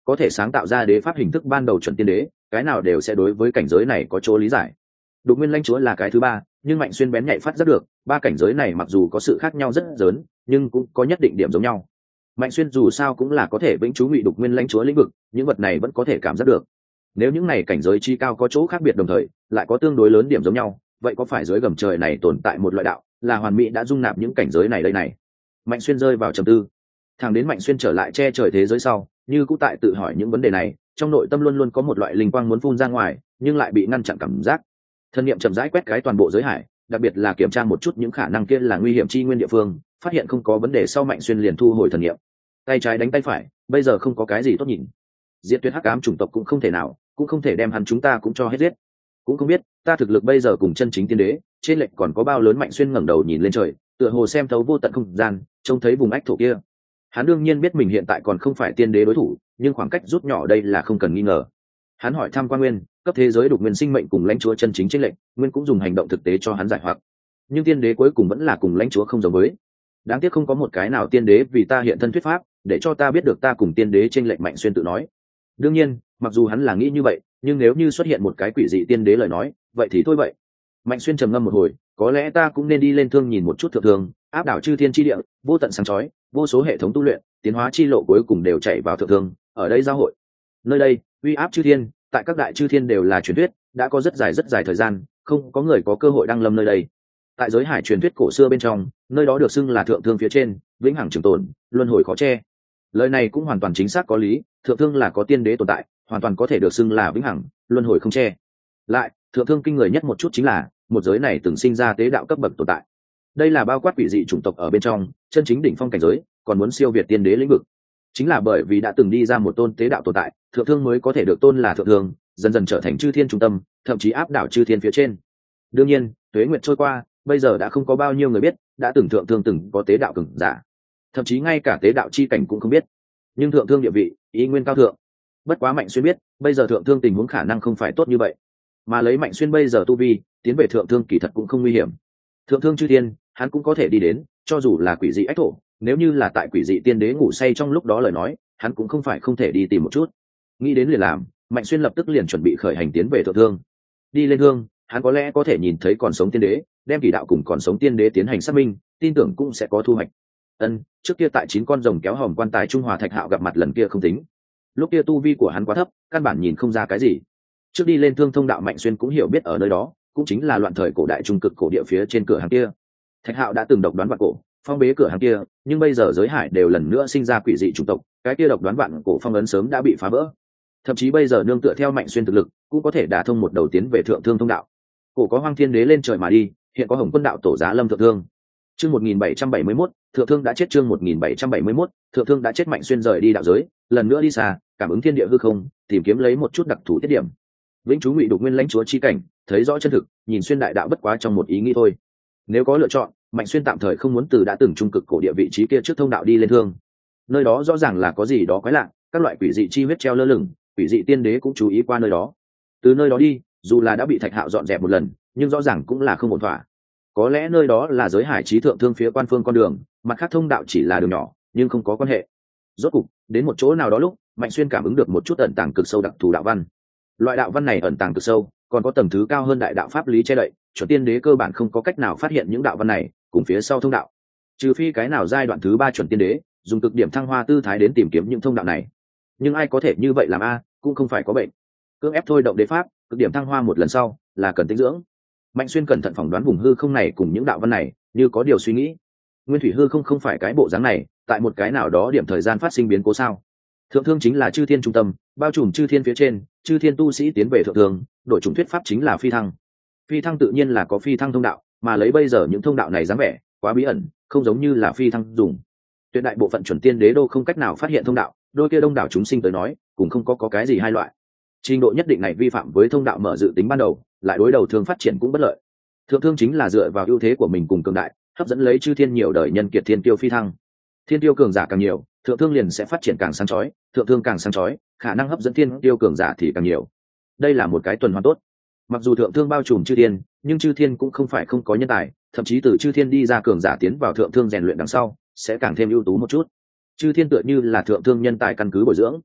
có thể sáng tạo ra đế pháp hình thức ban đầu chuẩn tiên đế, cái nào đều sẽ đối với cảnh giới này có chỗ lý giải. Đục nguyên lãnh chúa là cái thứ ba, nhưng Mạnh Xuyên bén nhạy phát rất được, ba cảnh giới này mặc dù có sự khác nhau rất lớn, nhưng cũng có nhất định điểm giống nhau. Mạnh Xuyên dù sao cũng là có thể vĩnh trú ngụy đục nguyên lãnh chúa lĩnh vực, những vật này vẫn có thể cảm giác được. Nếu những này cảnh giới chi cao có chỗ khác biệt đồng thời, lại có tương đối lớn điểm giống nhau, vậy có phải dưới gầm trời này tồn tại một loại đạo, là hoàn mỹ đã dung nạp những cảnh giới này đây này? Mạnh Xuyên rơi vào trầm tư. Thẳng đến Mạnh Xuyên trở lại che trời thế giới sau, như cũ tại tự hỏi những vấn đề này, trong nội tâm luôn luôn có một loại linh quang muốn phun ra ngoài, nhưng lại bị ngăn chặn cảm giác. Thân niệm chậm rãi quét cái toàn bộ giới hải, đặc biệt là kiểm tra một chút những khả năng kia là nguy hiểm chi nguyên địa phương, phát hiện không có vấn đề sau, Mạnh Xuyên liền thu hồi thần niệm. Tay trái đánh tay phải, bây giờ không có cái gì tốt nhìn. Diệt tuyệt hắc ám chủng tộc cũng không thể nào, cũng không thể đem hắn chúng ta cũng cho hết giết. Cũng không biết ta thực lực bây giờ cùng chân chính tiên đế trên lệch còn có bao lớn. Mạnh Xuyên ngẩng đầu nhìn lên trời, tựa hồ xem thấu vô tận không gian, trông thấy vùng ách thổ kia. Hắn đương nhiên biết mình hiện tại còn không phải tiên đế đối thủ, nhưng khoảng cách rút nhỏ đây là không cần nghi ngờ. Hắn hỏi thăm Quan Nguyên, cấp thế giới đục nguyên sinh mệnh cùng lãnh chúa chân chính trên lệnh, Nguyên cũng dùng hành động thực tế cho hắn giải hoặc. Nhưng tiên đế cuối cùng vẫn là cùng lãnh chúa không giống với. Đáng tiếc không có một cái nào tiên đế vì ta hiện thân thuyết pháp, để cho ta biết được ta cùng tiên đế trên lệnh. Mạnh Xuyên tự nói. Đương nhiên, mặc dù hắn là nghĩ như vậy, nhưng nếu như xuất hiện một cái quỷ dị tiên đế lời nói, vậy thì thôi vậy. Mạnh Xuyên trầm ngâm một hồi, có lẽ ta cũng nên đi lên thương nhìn một chút thượng thương, áp đảo chư thiên chi địa, vô tận sáng chói, vô số hệ thống tu luyện, tiến hóa chi lộ cuối cùng đều chạy vào thượng thương, ở đây giao hội. Nơi đây, uy áp chư thiên, tại các đại chư thiên đều là truyền thuyết, đã có rất dài rất dài thời gian, không có người có cơ hội đăng lâm nơi đây. Tại giới hải truyền thuyết cổ xưa bên trong, nơi đó được xưng là thượng thương phía trên, vĩnh hằng trường tồn, luân hồi khó che. Lời này cũng hoàn toàn chính xác có lý, thượng thương là có tiên đế tồn tại, hoàn toàn có thể được xưng là vĩnh hằng, luân hồi không che. Lại, thượng thương kinh người nhất một chút chính là, một giới này từng sinh ra tế đạo cấp bậc tồn tại. Đây là bao quát quỷ dị chủng tộc ở bên trong, chân chính đỉnh phong cảnh giới, còn muốn siêu việt tiên đế lĩnh vực. Chính là bởi vì đã từng đi ra một tôn tế đạo tồn tại, thượng thương mới có thể được tôn là thượng thương, dần dần trở thành chư thiên trung tâm, thậm chí áp đảo chư thiên phía trên. Đương nhiên, tuế nguyệt trôi qua, bây giờ đã không có bao nhiêu người biết, đã từng thượng thương từng có tế đạo cường giả, thậm chí ngay cả tế đạo chi cảnh cũng không biết. Nhưng thượng thương địa vị, ý nguyên cao thượng. Bất quá Mạnh Xuyên biết, bây giờ thượng thương tình huống khả năng không phải tốt như vậy, mà lấy Mạnh Xuyên bây giờ tu vi, tiến về thượng thương kỳ thật cũng không nguy hiểm. Thượng thương chư thiên, hắn cũng có thể đi đến, cho dù là quỷ dị ách thổ, nếu như là tại quỷ dị tiên đế ngủ say trong lúc đó lời nói, hắn cũng không phải không thể đi tìm một chút. Nghĩ đến liền làm, Mạnh Xuyên lập tức liền chuẩn bị khởi hành tiến về thượng thương. Đi lên hương, hắn có lẽ có thể nhìn thấy còn sống tiên đế, đem kỳ đạo cùng còn sống tiên đế tiến hành xác minh, tin tưởng cũng sẽ có thu hoạch. Ân, trước kia tại chín con rồng kéo hòm quan tài Trung Hòa Thạch Hạo gặp mặt lần kia không tính, lúc kia tu vi của hắn quá thấp, căn bản nhìn không ra cái gì. Trước đi lên thương thông đạo, Mạnh Xuyên cũng hiểu biết ở nơi đó, cũng chính là loạn thời cổ đại trung cực cổ địa phía trên cửa hàng kia. Thạch Hạo đã từng độc đoán vạn cổ, phong bế cửa hàng kia, nhưng bây giờ giới hải đều lần nữa sinh ra quỷ dị chủng tộc, cái kia độc đoán vạn cổ phong ấn sớm đã bị phá vỡ. Thậm chí bây giờ nương tựa theo Mạnh Xuyên thực lực, cũng có thể đả thông một đầu tiến về thượng thương thông đạo. Cổ có Hoang Thiên Đế lên trời mà đi, hiện có Hồng Quân đạo tổ giá lâm thượng thương. Chương một nghìn bảy trăm bảy mươi mốt, thượng thương đã chết. Chương một nghìn bảy trăm bảy mươi mốt, thượng thương đã chết. Mạnh Xuyên rời đi đạo giới, lần nữa đi xa, cảm ứng thiên địa hư không, tìm kiếm lấy một chút đặc thù tiết điểm. Vĩnh chú ngụy đục nguyên lãnh chúa chi cảnh, thấy rõ chân thực, nhìn xuyên đại đạo bất quá trong một ý nghĩ thôi. Nếu có lựa chọn, Mạnh Xuyên tạm thời không muốn từ đã từng trung cực cổ địa vị trí kia trước thông đạo đi lên thương. Nơi đó rõ ràng là có gì đó quái lạ, các loại quỷ dị chi huyết treo lơ lửng, quỷ dị tiên đế cũng chú ý qua nơi đó. Từ nơi đó đi, dù là đã bị Thạch Hạo dọn dẹp một lần, nhưng rõ ràng cũng là không ổn thỏa. Có lẽ nơi đó là giới hải trí thượng thương phía quan phương con đường, mặt khác thông đạo chỉ là đường nhỏ, nhưng không có quan hệ. Rốt cục, đến một chỗ nào đó lúc, Mạnh Xuyên cảm ứng được một chút ẩn tàng cực sâu đặc thù đạo văn. Loại đạo văn này ẩn tàng cực sâu, còn có tầng thứ cao hơn đại đạo pháp lý che đậy, chuẩn tiên đế cơ bản không có cách nào phát hiện những đạo văn này, cùng phía sau thông đạo. Trừ phi cái nào giai đoạn thứ ba chuẩn tiên đế, dùng cực điểm thăng hoa tư thái đến tìm kiếm những thông đạo này. Nhưng ai có thể như vậy làm a, cũng không phải có bệnh. Cưỡng ép thôi động đế pháp, cực điểm thăng hoa một lần sau, là cần tĩnh dưỡng. Mạnh Xuyên cẩn thận phỏng đoán vùng hư không này cùng những đạo văn này, như có điều suy nghĩ. Nguyên thủy hư không không phải cái bộ dáng này, tại một cái nào đó điểm thời gian phát sinh biến cố sao? Thượng thương chính là chư thiên trung tâm, bao trùm chư thiên phía trên, chư thiên tu sĩ tiến về thượng thương, đổi chủng thuyết pháp chính là phi thăng. Phi thăng tự nhiên là có phi thăng thông đạo, mà lấy bây giờ những thông đạo này dáng vẻ quá bí ẩn, không giống như là phi thăng dùng. Tuyệt đại bộ phận chuẩn tiên đế đô không cách nào phát hiện thông đạo, đôi kia đông đảo chúng sinh tới nói, cũng không có có cái gì hai loại. Trình độ nhất định này vi phạm với thông đạo mở dự tính ban đầu, lại đối đầu thương phát triển cũng bất lợi. Thượng thương chính là dựa vào ưu thế của mình cùng cường đại, hấp dẫn lấy chư thiên nhiều đời nhân kiệt thiên tiêu phi thăng. Thiên tiêu cường giả càng nhiều, thượng thương liền sẽ phát triển càng sáng chói, thượng thương càng sáng chói, khả năng hấp dẫn thiên tiêu cường giả thì càng nhiều. Đây là một cái tuần hoàn tốt. Mặc dù thượng thương bao trùm chư thiên, nhưng chư thiên cũng không phải không có nhân tài, thậm chí từ chư thiên đi ra cường giả tiến vào thượng thương rèn luyện đằng sau, sẽ càng thêm ưu tú một chút. Chư thiên tựa như là thượng thương nhân tài căn cứ bồi dưỡng.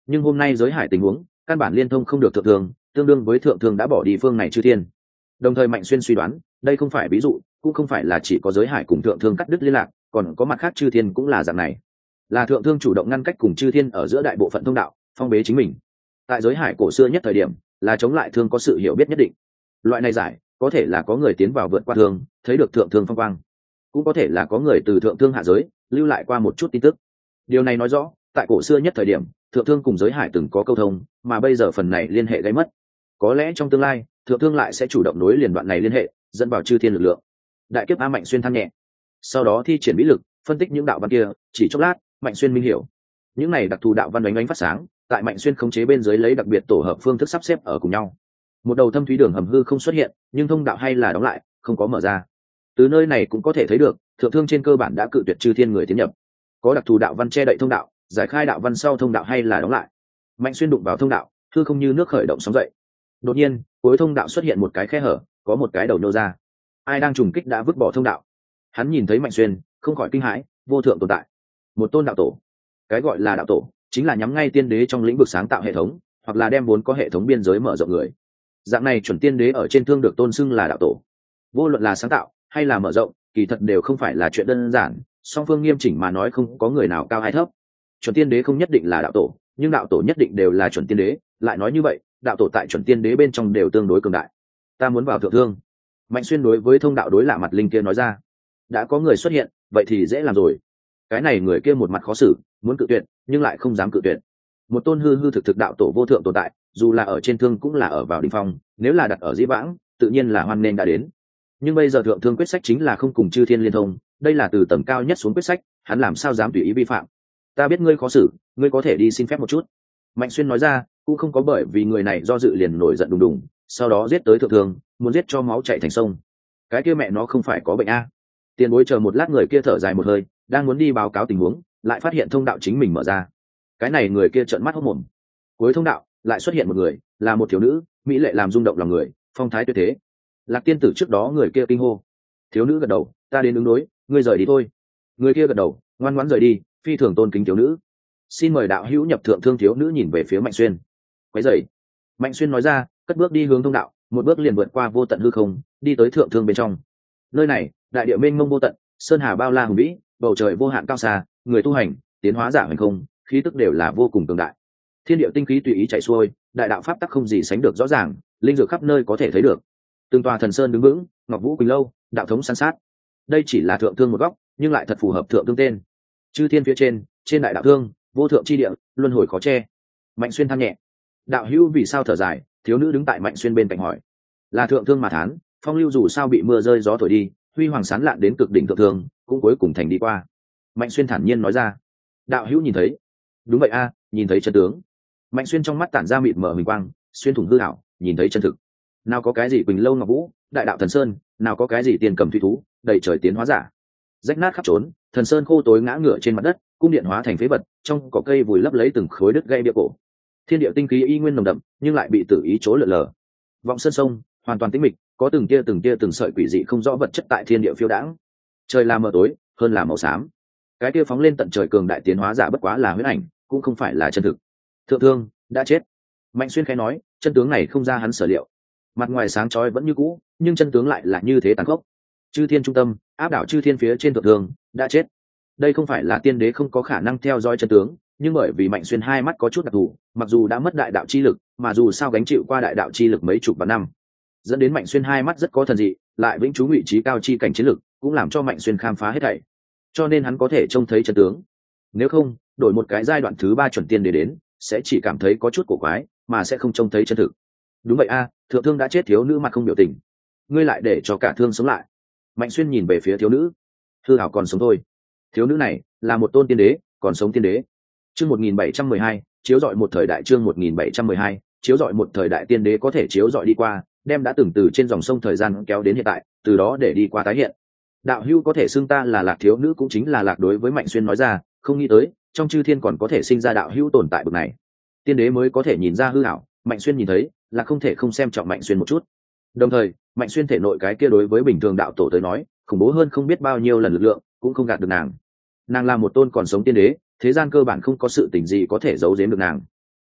nhưng hôm nay giới hải tình huống căn bản liên thông không được thượng thương, tương đương với thượng thương đã bỏ đi phương này chư thiên. Đồng thời Mạnh Xuyên suy đoán đây không phải ví dụ, cũng không phải là chỉ có giới hải cùng thượng thương cắt đứt liên lạc, còn có mặt khác chư thiên cũng là dạng này, là thượng thương chủ động ngăn cách cùng chư thiên ở giữa đại bộ phận thông đạo, phong bế chính mình. Tại giới hải cổ xưa nhất thời điểm là chống lại thương có sự hiểu biết nhất định. Loại này giải có thể là có người tiến vào vượt qua thương, thấy được thượng thương phong quang, cũng có thể là có người từ thượng thương hạ giới lưu lại qua một chút tin tức. Điều này nói rõ tại cổ xưa nhất thời điểm thượng thương cùng giới hải từng có câu thông, mà bây giờ phần này liên hệ gây mất. Có lẽ trong tương lai thượng thương lại sẽ chủ động nối liền đoạn này liên hệ, dẫn vào chư thiên lực lượng. Đại kiếp A Mạnh Xuyên than nhẹ, sau đó thi triển bí lực phân tích những đạo văn kia, chỉ chốc lát Mạnh Xuyên minh hiểu những này đặc thù đạo văn đánh ánh phát sáng, tại Mạnh Xuyên khống chế bên dưới lấy đặc biệt tổ hợp phương thức sắp xếp ở cùng nhau. Một đầu thâm thúy đường hầm hư không xuất hiện, nhưng thông đạo hay là đóng lại, không có mở ra. Từ nơi này cũng có thể thấy được thượng thương trên cơ bản đã cự tuyệt chư thiên người tiến nhập. Có đặc thù đạo văn che đậy thông đạo, giải khai đạo văn sau thông đạo hay là đóng lại. Mạnh Xuyên đụng vào thông đạo, hư không như nước khởi động sóng dậy. Đột nhiên cuối thông đạo xuất hiện một cái khe hở, có một cái đầu nô ra. Ai đang trùng kích đã vứt bỏ thông đạo. Hắn nhìn thấy Mạnh Xuyên không khỏi kinh hãi, vô thượng tồn tại, một tôn đạo tổ. Cái gọi là đạo tổ chính là nhắm ngay tiên đế trong lĩnh vực sáng tạo hệ thống, hoặc là đem vốn có hệ thống biên giới mở rộng người. Dạng này chuẩn tiên đế ở trên thương được tôn xưng là đạo tổ. Vô luận là sáng tạo hay là mở rộng, kỳ thật đều không phải là chuyện đơn giản, song phương nghiêm chỉnh mà nói không có người nào cao hay thấp. Chuẩn tiên đế không nhất định là đạo tổ, nhưng đạo tổ nhất định đều là chuẩn tiên đế. Lại nói như vậy, đạo tổ tại chuẩn tiên đế bên trong đều tương đối cường đại. Ta muốn vào thượng thương. Mạnh Xuyên đối với thông đạo đối lạ mặt linh kia nói ra. Đã có người xuất hiện, vậy thì dễ làm rồi. Cái này người kia một mặt khó xử, muốn cự tuyệt nhưng lại không dám cự tuyệt. Một tôn hư hư thực thực đạo tổ vô thượng tồn tại, dù là ở trên thương cũng là ở vào đỉnh phong, nếu là đặt ở dĩ vãng tự nhiên là hoan nên đã đến. Nhưng bây giờ thượng thương quyết sách chính là không cùng chư thiên liên thông, đây là từ tầng cao nhất xuống quyết sách, hắn làm sao dám tùy ý vi phạm. Ta biết ngươi khó xử, ngươi có thể đi xin phép một chút. Mạnh Xuyên nói ra, cũng không có bởi vì người này do dự liền nổi giận đùng đùng, sau đó giết tới thượng thương, muốn giết cho máu chảy thành sông. Cái kia mẹ nó không phải có bệnh a? Tiền bối chờ một lát, người kia thở dài một hơi, đang muốn đi báo cáo tình huống, lại phát hiện thông đạo chính mình mở ra. Cái này người kia trợn mắt hốt mồm. Cuối thông đạo lại xuất hiện một người, là một thiếu nữ, mỹ lệ làm rung động lòng người, phong thái tuyệt thế. Lạc tiên tử trước đó người kia kinh hô. Thiếu nữ gật đầu, ta đến ứng đối, ngươi rời đi thôi. Người kia gật đầu, ngoan ngoãn rời đi, phi thường tôn kính thiếu nữ. Xin mời đạo hữu nhập thượng thương. Thiếu nữ nhìn về phía Mạnh Xuyên. Quấy rầy. Mạnh Xuyên nói ra, cất bước đi hướng thông đạo, một bước liền vượt qua vô tận hư không, đi tới thượng thương bên trong. Nơi này đại địa mênh mông vô tận, sơn hà bao la hùng vĩ, bầu trời vô hạn cao xa, người tu hành tiến hóa giả hành không, khí tức đều là vô cùng cường đại. Thiên địa tinh khí tùy ý chảy xuôi, đại đạo pháp tắc không gì sánh được rõ ràng, linh dược khắp nơi có thể thấy được. Từng tòa thần sơn đứng vững, ngọc vũ quỳnh lâu, đạo thống san sát. Đây chỉ là thượng thương một góc, nhưng lại thật phù hợp thượng thương tên. Chư thiên phía trên, trên đại đạo thương, vô thượng chi địa, luân hồi khó che. Mạnh Xuyên than nhẹ. Đạo hữu vì sao thở dài? Thiếu nữ đứng tại Mạnh Xuyên bên cạnh hỏi. Là thượng thương mà thán, phong lưu dù sao bị mưa rơi gió thổi đi, huy hoàng sán lạn đến cực đỉnh thượng thương, cũng cuối cùng thành đi qua. Mạnh Xuyên thản nhiên nói ra. Đạo hữu nhìn thấy? Đúng vậy a, nhìn thấy chân tướng. Mạnh Xuyên trong mắt tản ra mịt mờ huỳnh quang, xuyên thủng hư ảo, nhìn thấy chân thực. Nào có cái gì quỳnh lâu ngọc vũ, đại đạo thần sơn, nào có cái gì tiền cầm thủy thú, đầy trời tiến hóa giả. Rách nát khắp trốn, thần sơn khô tối ngã ngửa trên mặt đất, cung điện hóa thành phế vật, trong cỏ cây vùi lấp lấy từng khối đất gây bia cổ. Thiên địa tinh khí y nguyên nồng đậm, nhưng lại bị tử ý chỗ lượn lờ. Vọng sơn sông hoàn toàn tĩnh mịch, có từng tia từng tia từng sợi quỷ dị không rõ vật chất tại thiên địa phiêu đãng. Trời là mờ tối, hơn là màu xám. Cái kia phóng lên tận trời cường đại tiến hóa giả bất quá là huyễn ảnh, cũng không phải là chân thực. Thượng thương đã chết. Mạnh Xuyên khẽ nói, chân tướng này không ra hắn sở liệu. Mặt ngoài sáng chói vẫn như cũ, nhưng chân tướng lại là như thế tàn khốc. Chư thiên trung tâm, áp đảo chư thiên phía trên thượng thương đã chết. Đây không phải là tiên đế không có khả năng theo dõi chân tướng, nhưng bởi vì Mạnh Xuyên hai mắt có chút đặc thù, mặc dù đã mất đại đạo chi lực, mà dù sao gánh chịu qua đại đạo chi lực mấy chục vạn năm, dẫn đến Mạnh Xuyên hai mắt rất có thần dị, lại vĩnh trú vị trí cao chi cảnh chiến lực, cũng làm cho Mạnh Xuyên khám phá hết thảy, cho nên hắn có thể trông thấy chân tướng. Nếu không, đổi một cái giai đoạn thứ ba chuẩn tiên đế đến, sẽ chỉ cảm thấy có chút cổ quái, mà sẽ không trông thấy chân thực. Đúng vậy a, thượng thương đã chết. Thiếu nữ mặt không biểu tình. Ngươi lại để cho cả thương sống lại. Mạnh Xuyên nhìn về phía thiếu nữ. Hư hảo còn sống thôi. Thiếu nữ này là một tôn tiên đế, còn sống tiên đế. Chương một nghìn bảy trăm mười hai, chiếu rọi một thời đại. Chương một nghìn bảy trăm mười hai, chiếu rọi một thời đại. Tiên đế có thể chiếu rọi đi qua, đem đã từng từ trên dòng sông thời gian kéo đến hiện tại, từ đó để đi qua tái hiện. Đạo hữu có thể xưng ta là Lạc. Thiếu nữ cũng chính là Lạc đối với Mạnh Xuyên nói ra, không nghĩ tới trong chư thiên còn có thể sinh ra đạo hữu tồn tại bậc này. Tiên đế mới có thể nhìn ra hư ảo, Mạnh Xuyên nhìn thấy là không thể không xem trọng Mạnh Xuyên một chút. Đồng thời Mạnh Xuyên thể nội cái kia đối với bình thường đạo tổ tới nói khủng bố hơn không biết bao nhiêu lần lực lượng, cũng không gạt được nàng. Nàng là một tôn còn sống tiên đế, thế gian cơ bản không có sự tình gì có thể giấu giếm được nàng.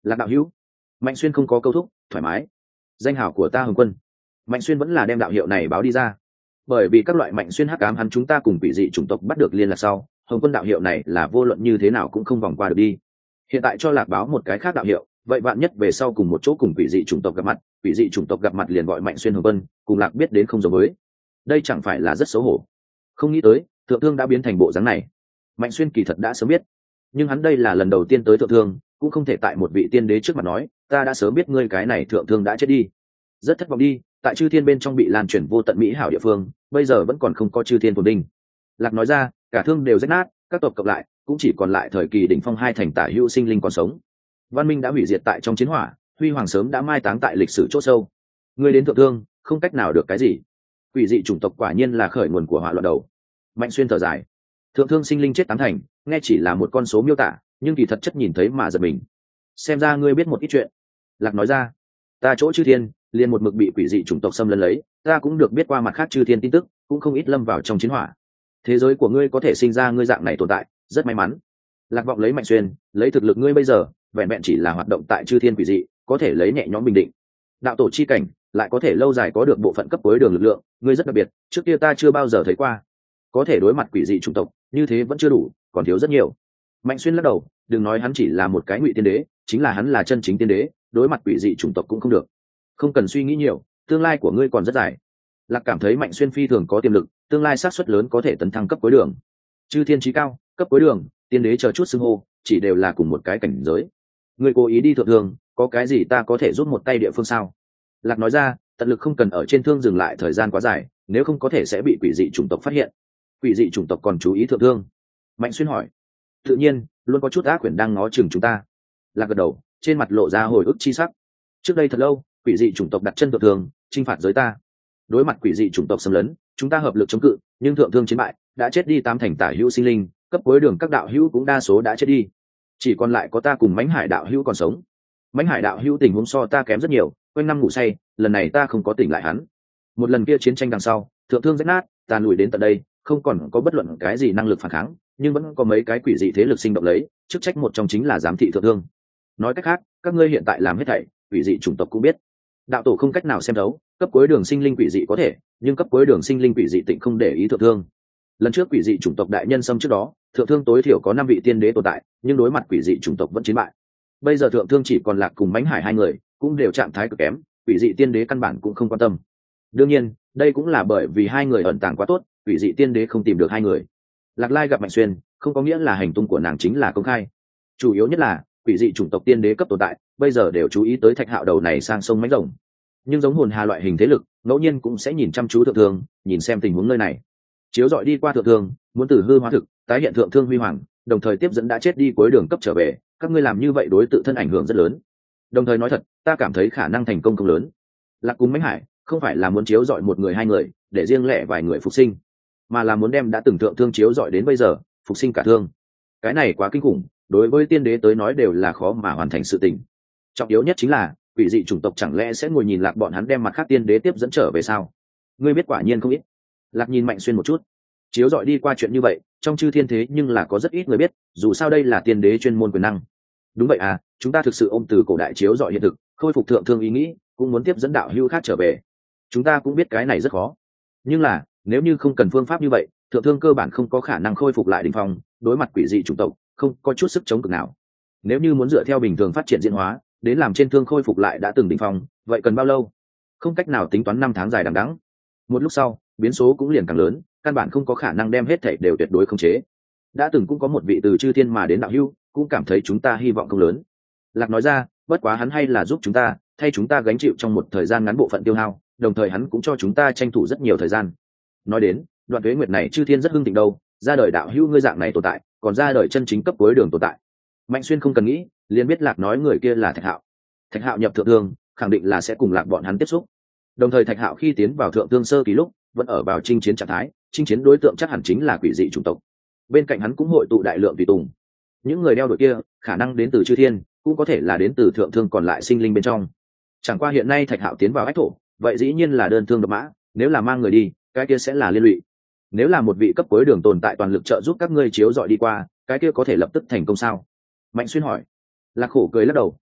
Lạc đạo hữu. Mạnh Xuyên không có câu thúc, thoải mái. Danh hảo của ta Hồng Quân. Mạnh Xuyên vẫn là đem đạo hiệu này báo đi ra, bởi vì các loại Mạnh Xuyên hắc ám hắn chúng ta cùng quỷ dị chủng tộc bắt được liên lạc sau, Hồng Quân đạo hiệu này là vô luận như thế nào cũng không vòng qua được đi. Hiện tại cho Lạc báo một cái khác đạo hiệu, vậy vạn nhất về sau cùng một chỗ cùng quỷ dị chủng tộc gặp mặt, quỷ dị chủng tộc gặp mặt liền gọi Mạnh Xuyên Hồng Quân, cùng Lạc biết đến không giống với. Đây chẳng phải là rất xấu hổ. Không nghĩ tới thượng thương đã biến thành bộ dáng này. Mạnh Xuyên kỳ thật đã sớm biết, nhưng hắn đây là lần đầu tiên tới thượng thương, cũng không thể tại một vị tiên đế trước mặt nói ta đã sớm biết ngươi cái này thượng thương đã chết đi. Rất thất vọng đi, tại chư thiên bên trong bị lan truyền vô tận mỹ hảo địa phương, bây giờ vẫn còn không có chư thiên phồn đinh. Lạc nói ra, cả thương đều rách nát, các tộc cộng lại cũng chỉ còn lại thời kỳ đỉnh phong hai thành tả hữu sinh linh còn sống. Văn minh đã hủy diệt tại trong chiến hỏa, huy hoàng sớm đã mai táng tại lịch sử chỗ sâu. Ngươi đến thượng thương không cách nào được cái gì. Quỷ dị chủng tộc quả nhiên là khởi nguồn của họa loạn đầu. Mạnh Xuyên thở dài, thượng thương sinh linh chết tám thành, nghe chỉ là một con số miêu tả, nhưng kỳ thật chất nhìn thấy mà giật mình. Xem ra ngươi biết một ít chuyện. Lạc nói ra, ta chỗ chư thiên liền một mực bị quỷ dị chủng tộc xâm lấn lấy, ta cũng được biết qua mặt khác chư thiên tin tức, cũng không ít lâm vào trong chiến hỏa. Thế giới của ngươi có thể sinh ra ngươi dạng này tồn tại, rất may mắn. Lạc vọng lấy Mạnh Xuyên, lấy thực lực ngươi bây giờ vẹn vẹn chỉ là hoạt động tại chư thiên quỷ dị, có thể lấy nhẹ nhõm bình định đạo tổ chi cảnh, lại có thể lâu dài có được bộ phận cấp cuối đường lực lượng, ngươi rất đặc biệt, trước kia ta chưa bao giờ thấy qua. Có thể đối mặt quỷ dị chủng tộc như thế vẫn chưa đủ, còn thiếu rất nhiều. Mạnh Xuyên lắc đầu, đừng nói hắn chỉ là một cái ngụy tiên đế, chính là hắn là chân chính tiên đế, đối mặt quỷ dị chủng tộc cũng không được. Không cần suy nghĩ nhiều, tương lai của ngươi còn rất dài. Lạc cảm thấy Mạnh Xuyên phi thường có tiềm lực, tương lai xác suất lớn có thể tấn thăng cấp cuối đường. Chư thiên chí cao, cấp cuối đường, tiên đế chờ chút xưng hô, chỉ đều là cùng một cái cảnh giới. Ngươi cố ý đi thượng thương, có cái gì ta có thể giúp một tay địa phương sao? Lạc nói ra, tận lực không cần ở trên thương dừng lại thời gian quá dài, nếu không có thể sẽ bị quỷ dị chủng tộc phát hiện. Quỷ dị chủng tộc còn chú ý thượng thương? Mạnh Xuyên hỏi. Tự nhiên, luôn có chút ác quyển đang ngó chừng chúng ta. Lạc gật đầu, trên mặt lộ ra hồi ức chi sắc. Trước đây thật lâu, quỷ dị chủng tộc đặt chân thượng thương, chinh phạt giới ta. Đối mặt quỷ dị chủng tộc xâm lấn, chúng ta hợp lực chống cự, nhưng thượng thương chiến bại, đã chết đi tám thành tả hữu sinh linh, cấp cuối đường các đạo hữu cũng đa số đã chết đi, chỉ còn lại có ta cùng Mãnh Hải đạo hữu còn sống. Mãnh Hải đạo hữu tình huống so ta kém rất nhiều, quanh năm ngủ say, lần này ta không có tỉnh lại hắn. Một lần kia chiến tranh đằng sau, thượng thương rách nát, tàn lùi đến tận đây, không còn có bất luận cái gì năng lực phản kháng, nhưng vẫn có mấy cái quỷ dị thế lực sinh động lấy, chức trách một trong chính là giám thị thượng thương. Nói cách khác, các ngươi hiện tại làm hết thảy, quỷ dị chủng tộc cũng biết. Đạo tổ không cách nào xem đấu, cấp cuối đường sinh linh quỷ dị có thể, nhưng cấp cuối đường sinh linh quỷ dị tịnh không để ý thượng thương. Lần trước quỷ dị chủng tộc đại nhân xâm trước đó, thượng thương tối thiểu có năm vị tiên đế tồn tại, nhưng đối mặt quỷ dị chủng tộc vẫn chiến bại. Bây giờ thượng thương chỉ còn Lạc cùng Mãnh Hải hai người, cũng đều trạng thái cực kém, quỷ dị tiên đế căn bản cũng không quan tâm. Đương nhiên, đây cũng là bởi vì hai người ẩn tàng quá tốt, quỷ dị tiên đế không tìm được hai người. Lạc Lai gặp Mạnh Xuyên, không có nghĩa là hành tung của nàng chính là công khai. Chủ yếu nhất là quỷ dị chủng tộc tiên đế cấp tồn tại, bây giờ đều chú ý tới Thạch Hạo đầu này sang sông mãnh rồng. Nhưng giống hồn hà loại hình thế lực, ngẫu nhiên cũng sẽ nhìn chăm chú thượng thương, nhìn xem tình huống nơi này. Chiếu dọi đi qua thượng thương, muốn từ hư hóa thực, tái hiện thượng thương huy hoàng, đồng thời tiếp dẫn đã chết đi cuối đường cấp trở về, các ngươi làm như vậy đối tự thân ảnh hưởng rất lớn. Đồng thời nói thật, ta cảm thấy khả năng thành công không lớn. Lạc cùng Mãnh Hải không phải là muốn chiếu dọi một người hai người, để riêng lẻ vài người phục sinh, mà là muốn đem đã từng thượng thương chiếu dọi đến bây giờ, phục sinh cả thương. Cái này quá kinh khủng, đối với tiên đế tới nói đều là khó mà hoàn thành sự tình. Trọng yếu nhất chính là quỷ dị chủng tộc chẳng lẽ sẽ ngồi nhìn Lạc bọn hắn đem mặt khác tiên đế tiếp dẫn trở về sao? Ngươi biết quả nhiên không ít. Lạc nhìn Mạnh Xuyên một chút, chiếu dọi đi qua chuyện như vậy, trong chư thiên thế nhưng là có rất ít người biết, dù sao đây là tiên đế chuyên môn quyền năng. Đúng vậy à, chúng ta thực sự ôm từ cổ đại chiếu dọi hiện thực, khôi phục thượng thương ý nghĩ, cũng muốn tiếp dẫn đạo hữu khác trở về. Chúng ta cũng biết cái này rất khó, nhưng là nếu như không cần phương pháp như vậy, thượng thương cơ bản không có khả năng khôi phục lại đỉnh phong, đối mặt quỷ dị chủng tộc, không có chút sức chống cực nào. Nếu như muốn dựa theo bình thường phát triển diễn hóa, đến làm trên thương khôi phục lại đã từng đỉnh phong, vậy cần bao lâu? Không cách nào tính toán năm tháng dài đằng đẵng. Một lúc sau, biến số cũng liền càng lớn, căn bản không có khả năng đem hết thảy đều tuyệt đối khống chế. Đã từng cũng có một vị từ chư thiên mà đến đạo hữu, cũng cảm thấy chúng ta hy vọng không lớn. Lạc nói ra, bất quá hắn hay là giúp chúng ta, thay chúng ta gánh chịu trong một thời gian ngắn bộ phận tiêu hao, đồng thời hắn cũng cho chúng ta tranh thủ rất nhiều thời gian. Nói đến, đoạn tuế nguyệt này chư thiên rất hưng thịnh đâu, ra đời đạo hữu ngươi dạng này tồn tại, còn ra đời chân chính cấp cuối đường tồn tại. Mạnh Xuyên không cần nghĩ, liền biết Lạc nói người kia là Thạch Hạo. Thạch Hạo nhập thượng thương, khẳng định là sẽ cùng Lạc bọn hắn tiếp xúc. Đồng thời Thạch Hạo khi tiến vào thượng thương sơ kỳ lúc, vẫn ở vào chinh chiến trạng thái, chinh chiến đối tượng chắc hẳn chính là quỷ dị chủng tộc. Bên cạnh hắn cũng hội tụ đại lượng tùy tùng. Những người đeo đội kia, khả năng đến từ chư thiên, cũng có thể là đến từ thượng thương còn lại sinh linh bên trong. Chẳng qua hiện nay Thạch Hạo tiến vào ách thổ, vậy dĩ nhiên là đơn thương độc mã, nếu là mang người đi, cái kia sẽ là liên lụy. Nếu là một vị cấp cuối đường tồn tại toàn lực trợ giúp các ngươi chiếu dọi đi qua, cái kia có thể lập tức thành công sao? Mạnh Xuyên hỏi. Lạc Khổ cười lắc đầu,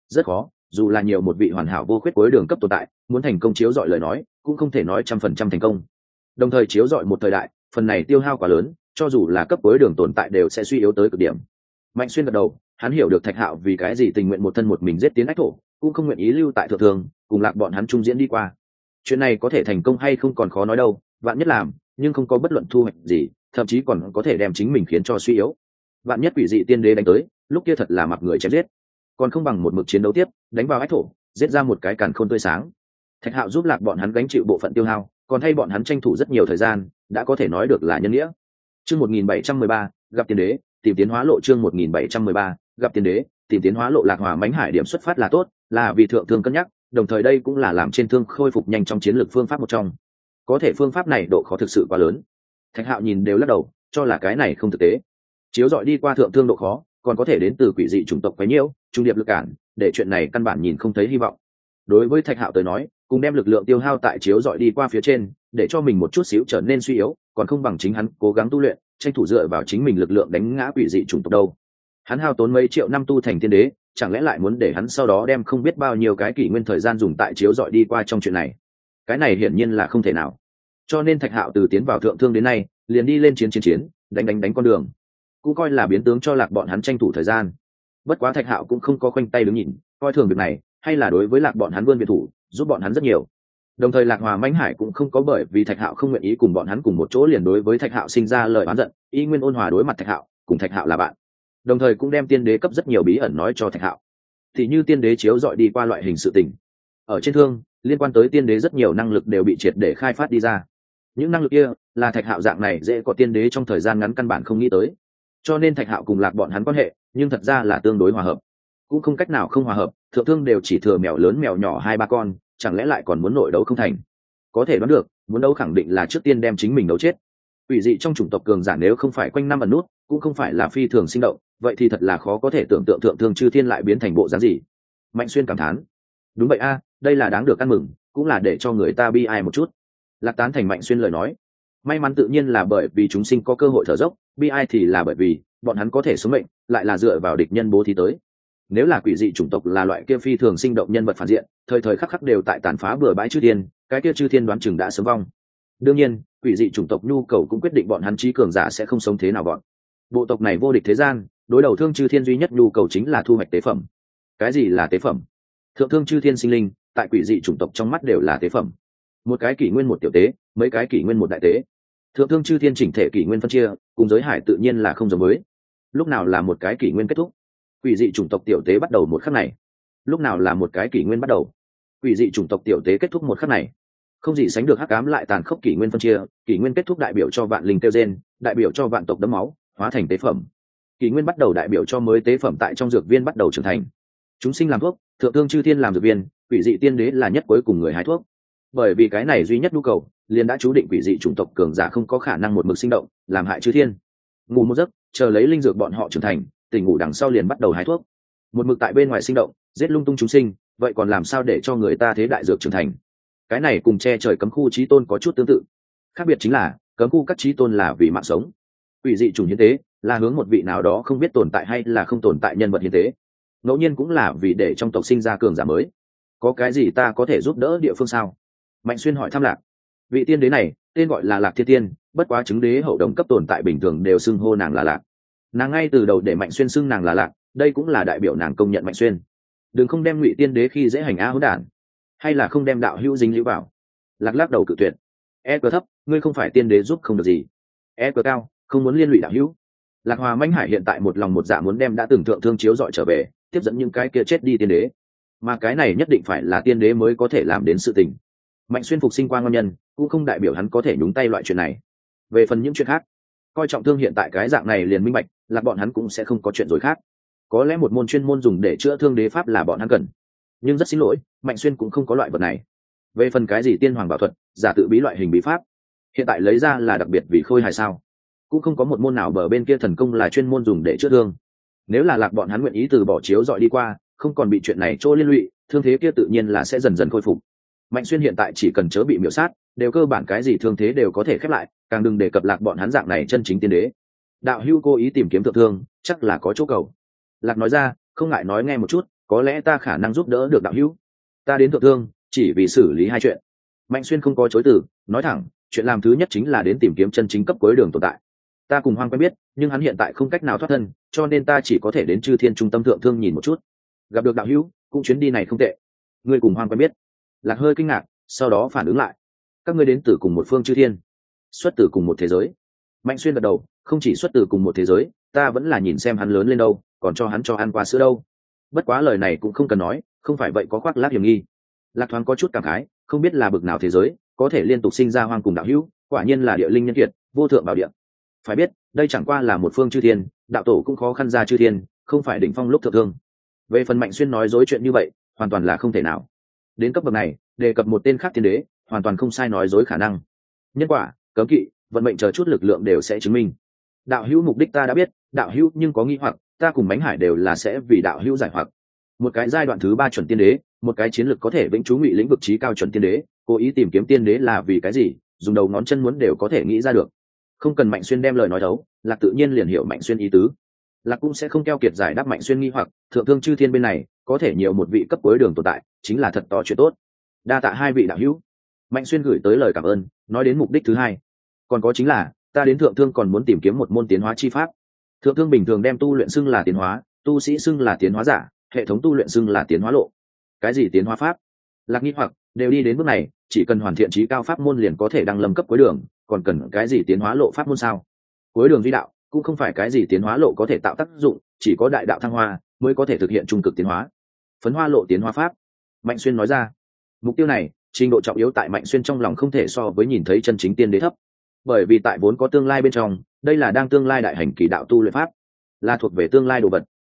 rất khó, dù là nhiều một vị hoàn hảo vô khuyết cuối đường cấp tồn tại, muốn thành công chiếu dọi lời nói cũng không thể nói trăm phần trăm thành công. Đồng thời chiếu dọi một thời đại, phần này tiêu hao quá lớn, cho dù là cấp cuối đường tồn tại đều sẽ suy yếu tới cực điểm. Mạnh Xuyên gật đầu, hắn hiểu được Thạch Hạo vì cái gì tình nguyện một thân một mình giết tiến ách thổ, cũng không nguyện ý lưu tại thượng thường cùng Lạc bọn hắn trung diễn đi qua. Chuyện này có thể thành công hay không còn khó nói đâu, vạn nhất làm nhưng không có bất luận thu hoạch gì, thậm chí còn có thể đem chính mình khiến cho suy yếu. Vạn nhất quỷ dị tiên đế đánh tới, lúc kia thật là mặc người chém giết, còn không bằng một mực chiến đấu tiếp, đánh vào ách thổ, giết ra một cái càn khôn tươi sáng. Thạch Hạo giúp Lạc bọn hắn gánh chịu bộ phận tiêu hao, còn thay bọn hắn tranh thủ rất nhiều thời gian, đã có thể nói được là nhân nghĩa. Chương một nghìn bảy trăm mười ba, gặp tiên đế, tìm tiến hóa lộ. Chương một nghìn bảy trăm mười ba, gặp tiên đế, tìm tiến hóa lộ. Lạc Hòa Mãnh Hải điểm xuất phát là tốt, là vì thượng thương cân nhắc, đồng thời đây cũng là làm trên thương khôi phục nhanh trong chiến lược phương pháp một trong. Có thể phương pháp này độ khó thực sự quá lớn. Thạch Hạo nhìn đều lắc đầu, cho là cái này không thực tế. Chiếu dọi đi qua thượng thương độ khó, còn có thể đến từ quỷ dị chủng tộc quấy nhiễu, trung điệp lực cản, để chuyện này căn bản nhìn không thấy hy vọng. Đối với Thạch Hạo tới nói, cùng đem lực lượng tiêu hao tại chiếu dọi đi qua phía trên, để cho mình một chút xíu trở nên suy yếu, còn không bằng chính hắn cố gắng tu luyện, tranh thủ dựa vào chính mình lực lượng đánh ngã quỷ dị chủng tộc đâu. Hắn hao tốn mấy triệu năm tu thành tiên đế, chẳng lẽ lại muốn để hắn sau đó đem không biết bao nhiêu cái kỷ nguyên thời gian dùng tại chiếu dọi đi qua trong chuyện này? Cái này hiển nhiên là không thể nào. Cho nên Thạch Hạo từ tiến vào thượng thương đến nay, liền đi lên chiến chiến chiến, đánh đánh đánh con đường, cũng coi là biến tướng cho Lạc bọn hắn tranh thủ thời gian. Bất quá Thạch Hạo cũng không có khoanh tay đứng nhìn, coi thường việc này, hay là đối với Lạc bọn hắn vươn biệt thủ, giúp bọn hắn rất nhiều. Đồng thời Lạc Hòa Mãnh Hải cũng không có bởi vì Thạch Hạo không nguyện ý cùng bọn hắn cùng một chỗ liền đối với Thạch Hạo sinh ra lời oán giận, y nguyên ôn hòa đối mặt Thạch Hạo, cùng Thạch Hạo là bạn. Đồng thời cũng đem tiên đế cấp rất nhiều bí ẩn nói cho Thạch Hạo. Thì như tiên đế chiếu dọi đi qua loại hình sự tình, ở trên thương liên quan tới tiên đế rất nhiều năng lực đều bị triệt để khai phát đi ra. Những năng lực kia là Thạch Hạo dạng này dễ có tiên đế trong thời gian ngắn căn bản không nghĩ tới. Cho nên Thạch Hạo cùng Lạc bọn hắn quan hệ, nhưng thật ra là tương đối hòa hợp, cũng không cách nào không hòa hợp. Thượng thương đều chỉ thừa mèo lớn mèo nhỏ hai ba con, chẳng lẽ lại còn muốn nội đấu không thành? Có thể đoán được, muốn đấu khẳng định là trước tiên đem chính mình đấu chết. Quỷ dị trong chủng tộc cường giả nếu không phải quanh năm ẩn nút, cũng không phải là phi thường sinh động, vậy thì thật là khó có thể tưởng tượng thượng thương chư thiên lại biến thành bộ dáng gì. Mạnh Xuyên cảm thán, đúng vậy a, đây là đáng được ăn mừng, cũng là để cho người ta bi ai một chút. Lạc tán thành Mạnh Xuyên lời nói, may mắn tự nhiên là bởi vì chúng sinh có cơ hội thở dốc, bi ai thì là bởi vì bọn hắn có thể sống mệnh, lại là dựa vào địch nhân bố thí tới. Nếu là quỷ dị chủng tộc là loại kia phi thường sinh động nhân vật phản diện, thời thời khắc khắc đều tại tàn phá bừa bãi chư thiên, cái kia chư thiên đoán chừng đã sớm vong. Đương nhiên, quỷ dị chủng tộc nhu cầu cũng quyết định bọn hắn trí cường giả sẽ không sống thế nào bọn. Bộ tộc này vô địch thế gian, đối đầu thương chư thiên duy nhất nhu cầu chính là thu hoạch tế phẩm. Cái gì là tế phẩm? Thượng thương chư thiên sinh linh, tại quỷ dị chủng tộc trong mắt đều là tế phẩm. Một cái kỷ nguyên một tiểu tế, mấy cái kỷ nguyên một đại tế. Thượng thương chư thiên chỉnh thể kỷ nguyên phân chia, cùng giới hải tự nhiên là không giống với. Lúc nào là một cái kỷ nguyên kết thúc? Quỷ dị chủng tộc tiểu tế bắt đầu một khắc này. Lúc nào là một cái kỷ nguyên bắt đầu? Quỷ dị chủng tộc tiểu tế kết thúc một khắc này. Không gì sánh được hắc ám lại tàn khốc kỷ nguyên phân chia, kỷ nguyên kết thúc đại biểu cho vạn linh tiêu gen, đại biểu cho vạn tộc đẫm máu, hóa thành tế phẩm. Kỷ nguyên bắt đầu đại biểu cho mới tế phẩm tại trong dược viên bắt đầu trưởng thành. Chúng sinh làm thuốc, thượng thương chư thiên làm dược viên, quỷ dị tiên đế là nhất cuối cùng người hái thuốc. Bởi vì cái này duy nhất nhu cầu, liền đã chú định quỷ dị chủng tộc cường giả không có khả năng một mực sinh động, làm hại chư thiên. Ngủ một giấc, chờ lấy linh dược bọn họ trưởng thành, tỉnh ngủ đằng sau liền bắt đầu hái thuốc. Một mực tại bên ngoài sinh động, giết lung tung chúng sinh, vậy còn làm sao để cho người ta thế đại dược trưởng thành? Cái này cùng che trời cấm khu chí tôn có chút tương tự. Khác biệt chính là, cấm khu các chí tôn là vì mạng sống. Quỷ dị chủng hiến tế là hướng một vị nào đó không biết tồn tại hay là không tồn tại nhân vật hiến tế. Ngẫu nhiên cũng là vì để trong tộc sinh ra cường giả mới. Có cái gì ta có thể giúp đỡ địa phương sao? Mạnh Xuyên hỏi thăm Lạc. Vị tiên đế này, tên gọi là Lạc Thiên Tiên, bất quá chứng đế hậu đồng cấp tồn tại bình thường đều xưng hô nàng là Lạc. Nàng ngay từ đầu để Mạnh Xuyên xưng nàng là Lạc, đây cũng là đại biểu nàng công nhận Mạnh Xuyên. Đừng không đem Ngụy tiên đế khi dễ hành a hỗn đản, hay là không đem đạo hữu dính líu vào. Lạc lắc đầu cự tuyệt. E cờ thấp, ngươi không phải tiên đế giúp không được gì. E cờ cao, không muốn liên lụy đạo hữu. Lạc Hòa Mãnh Hải hiện tại một lòng một dạ muốn đem đã từng thượng thương chiếu dọi trở về, tiếp dẫn những cái kia chết đi tiên đế. Mà cái này nhất định phải là tiên đế mới có thể làm đến sự tình. Mạnh Xuyên phục sinh qua ngon nhân, cũng không đại biểu hắn có thể nhúng tay loại chuyện này. Về phần những chuyện khác, coi trọng thương hiện tại cái dạng này liền minh bạch, là bọn hắn cũng sẽ không có chuyện rồi khác. Có lẽ một môn chuyên môn dùng để chữa thương đế pháp là bọn hắn cần, nhưng rất xin lỗi, Mạnh Xuyên cũng không có loại vật này. Về phần cái gì tiên hoàng bảo thuật, giả tự bí loại hình bí pháp, hiện tại lấy ra là đặc biệt vì khôi hài sao? Cũng không có một môn nào bờ bên kia thần công là chuyên môn dùng để chữa thương. Nếu là Lạc bọn hắn nguyện ý từ bỏ chiếu dọi đi qua, không còn bị chuyện này trô liên lụy, thương thế kia tự nhiên là sẽ dần dần khôi phục. Mạnh Xuyên hiện tại chỉ cần chớ bị miểu sát, đều cơ bản cái gì thương thế đều có thể khép lại, càng đừng đề cập Lạc bọn hắn dạng này chân chính tiên đế. Đạo hữu cố ý tìm kiếm thượng thương, chắc là có chỗ cầu. Lạc nói ra, không ngại nói nghe một chút, có lẽ ta khả năng giúp đỡ được đạo hữu. Ta đến thượng thương chỉ vì xử lý hai chuyện. Mạnh Xuyên không có chối từ, nói thẳng, chuyện làm thứ nhất chính là đến tìm kiếm chân chính cấp cuối đường tồn tại. Ta cùng Hoang quen biết, nhưng hắn hiện tại không cách nào thoát thân, cho nên ta chỉ có thể đến Chư Thiên trung tâm thượng thương nhìn một chút. Gặp được đạo hữu, cũng chuyến đi này không tệ. Ngươi cùng Hoang quen biết? Lạc hơi kinh ngạc, sau đó phản ứng lại. Các ngươi đến từ cùng một phương Chư Thiên, xuất từ cùng một thế giới. Mạnh Xuyên gật đầu, không chỉ xuất từ cùng một thế giới, ta vẫn là nhìn xem hắn lớn lên đâu, còn cho hắn cho ăn qua sữa đâu. Bất quá lời này cũng không cần nói, không phải vậy có khoác lác hiểm nghi. Lạc thoáng có chút cảm khái, không biết là bực nào thế giới có thể liên tục sinh ra Hoang cùng đạo hữu, quả nhiên là địa linh nhân kiệt, vô thượng bảo địa. Phải biết, đây chẳng qua là một phương Chư Thiên, đạo tổ cũng khó khăn ra Chư Thiên, không phải đỉnh phong lúc thượng thương. Về phần Mạnh Xuyên nói dối chuyện như vậy, hoàn toàn là không thể nào. Đến cấp bậc này, đề cập một tên khác tiên đế, hoàn toàn không sai nói dối khả năng. Nhân quả, cấm kỵ, vận mệnh chờ chút lực lượng đều sẽ chứng minh. Đạo hữu mục đích ta đã biết, đạo hữu nhưng có nghi hoặc, ta cùng Bánh Hải đều là sẽ vì đạo hữu giải hoặc. Một cái giai đoạn thứ ba chuẩn tiên đế, một cái chiến lược có thể vĩnh trú ngụy lĩnh vực trí cao chuẩn tiên đế, cố ý tìm kiếm tiên đế là vì cái gì, dùng đầu ngón chân muốn đều có thể nghĩ ra được. Không cần Mạnh Xuyên đem lời nói thấu, Lạc tự nhiên liền hiểu Mạnh Xuyên ý tứ. Lạc cũng sẽ không keo kiệt giải đáp Mạnh Xuyên nghi hoặc, thượng thương Chư Thiên bên này có thể nhiều một vị cấp cuối đường tồn tại, chính là thật to chuyện tốt. Đa tạ hai vị đạo hữu. Mạnh Xuyên gửi tới lời cảm ơn, nói đến mục đích thứ hai, còn có chính là ta đến thượng thương còn muốn tìm kiếm một môn tiến hóa chi pháp. Thượng thương bình thường đem tu luyện xưng là tiến hóa, tu sĩ xưng là tiến hóa giả, hệ thống tu luyện xưng là tiến hóa lộ. Cái gì tiến hóa pháp? Lạc nghi hoặc, đều đi đến bước này, chỉ cần hoàn thiện trí cao pháp môn liền có thể đăng lâm cấp cuối đường, còn cần cái gì tiến hóa lộ pháp môn sao? Cuối đường duy đạo cũng không phải cái gì tiến hóa lộ có thể tạo tác dụng, chỉ có đại đạo thăng hoa mới có thể thực hiện trung cực tiến hóa. Phấn hoa lộ tiến hóa pháp. Mạnh Xuyên nói ra, mục tiêu này trình độ trọng yếu tại Mạnh Xuyên trong lòng không thể so với nhìn thấy chân chính tiên đế thấp, bởi vì tại vốn có tương lai bên trong, đây là đang tương lai đại hành kỳ đạo tu luyện pháp, là thuộc về tương lai đồ vật,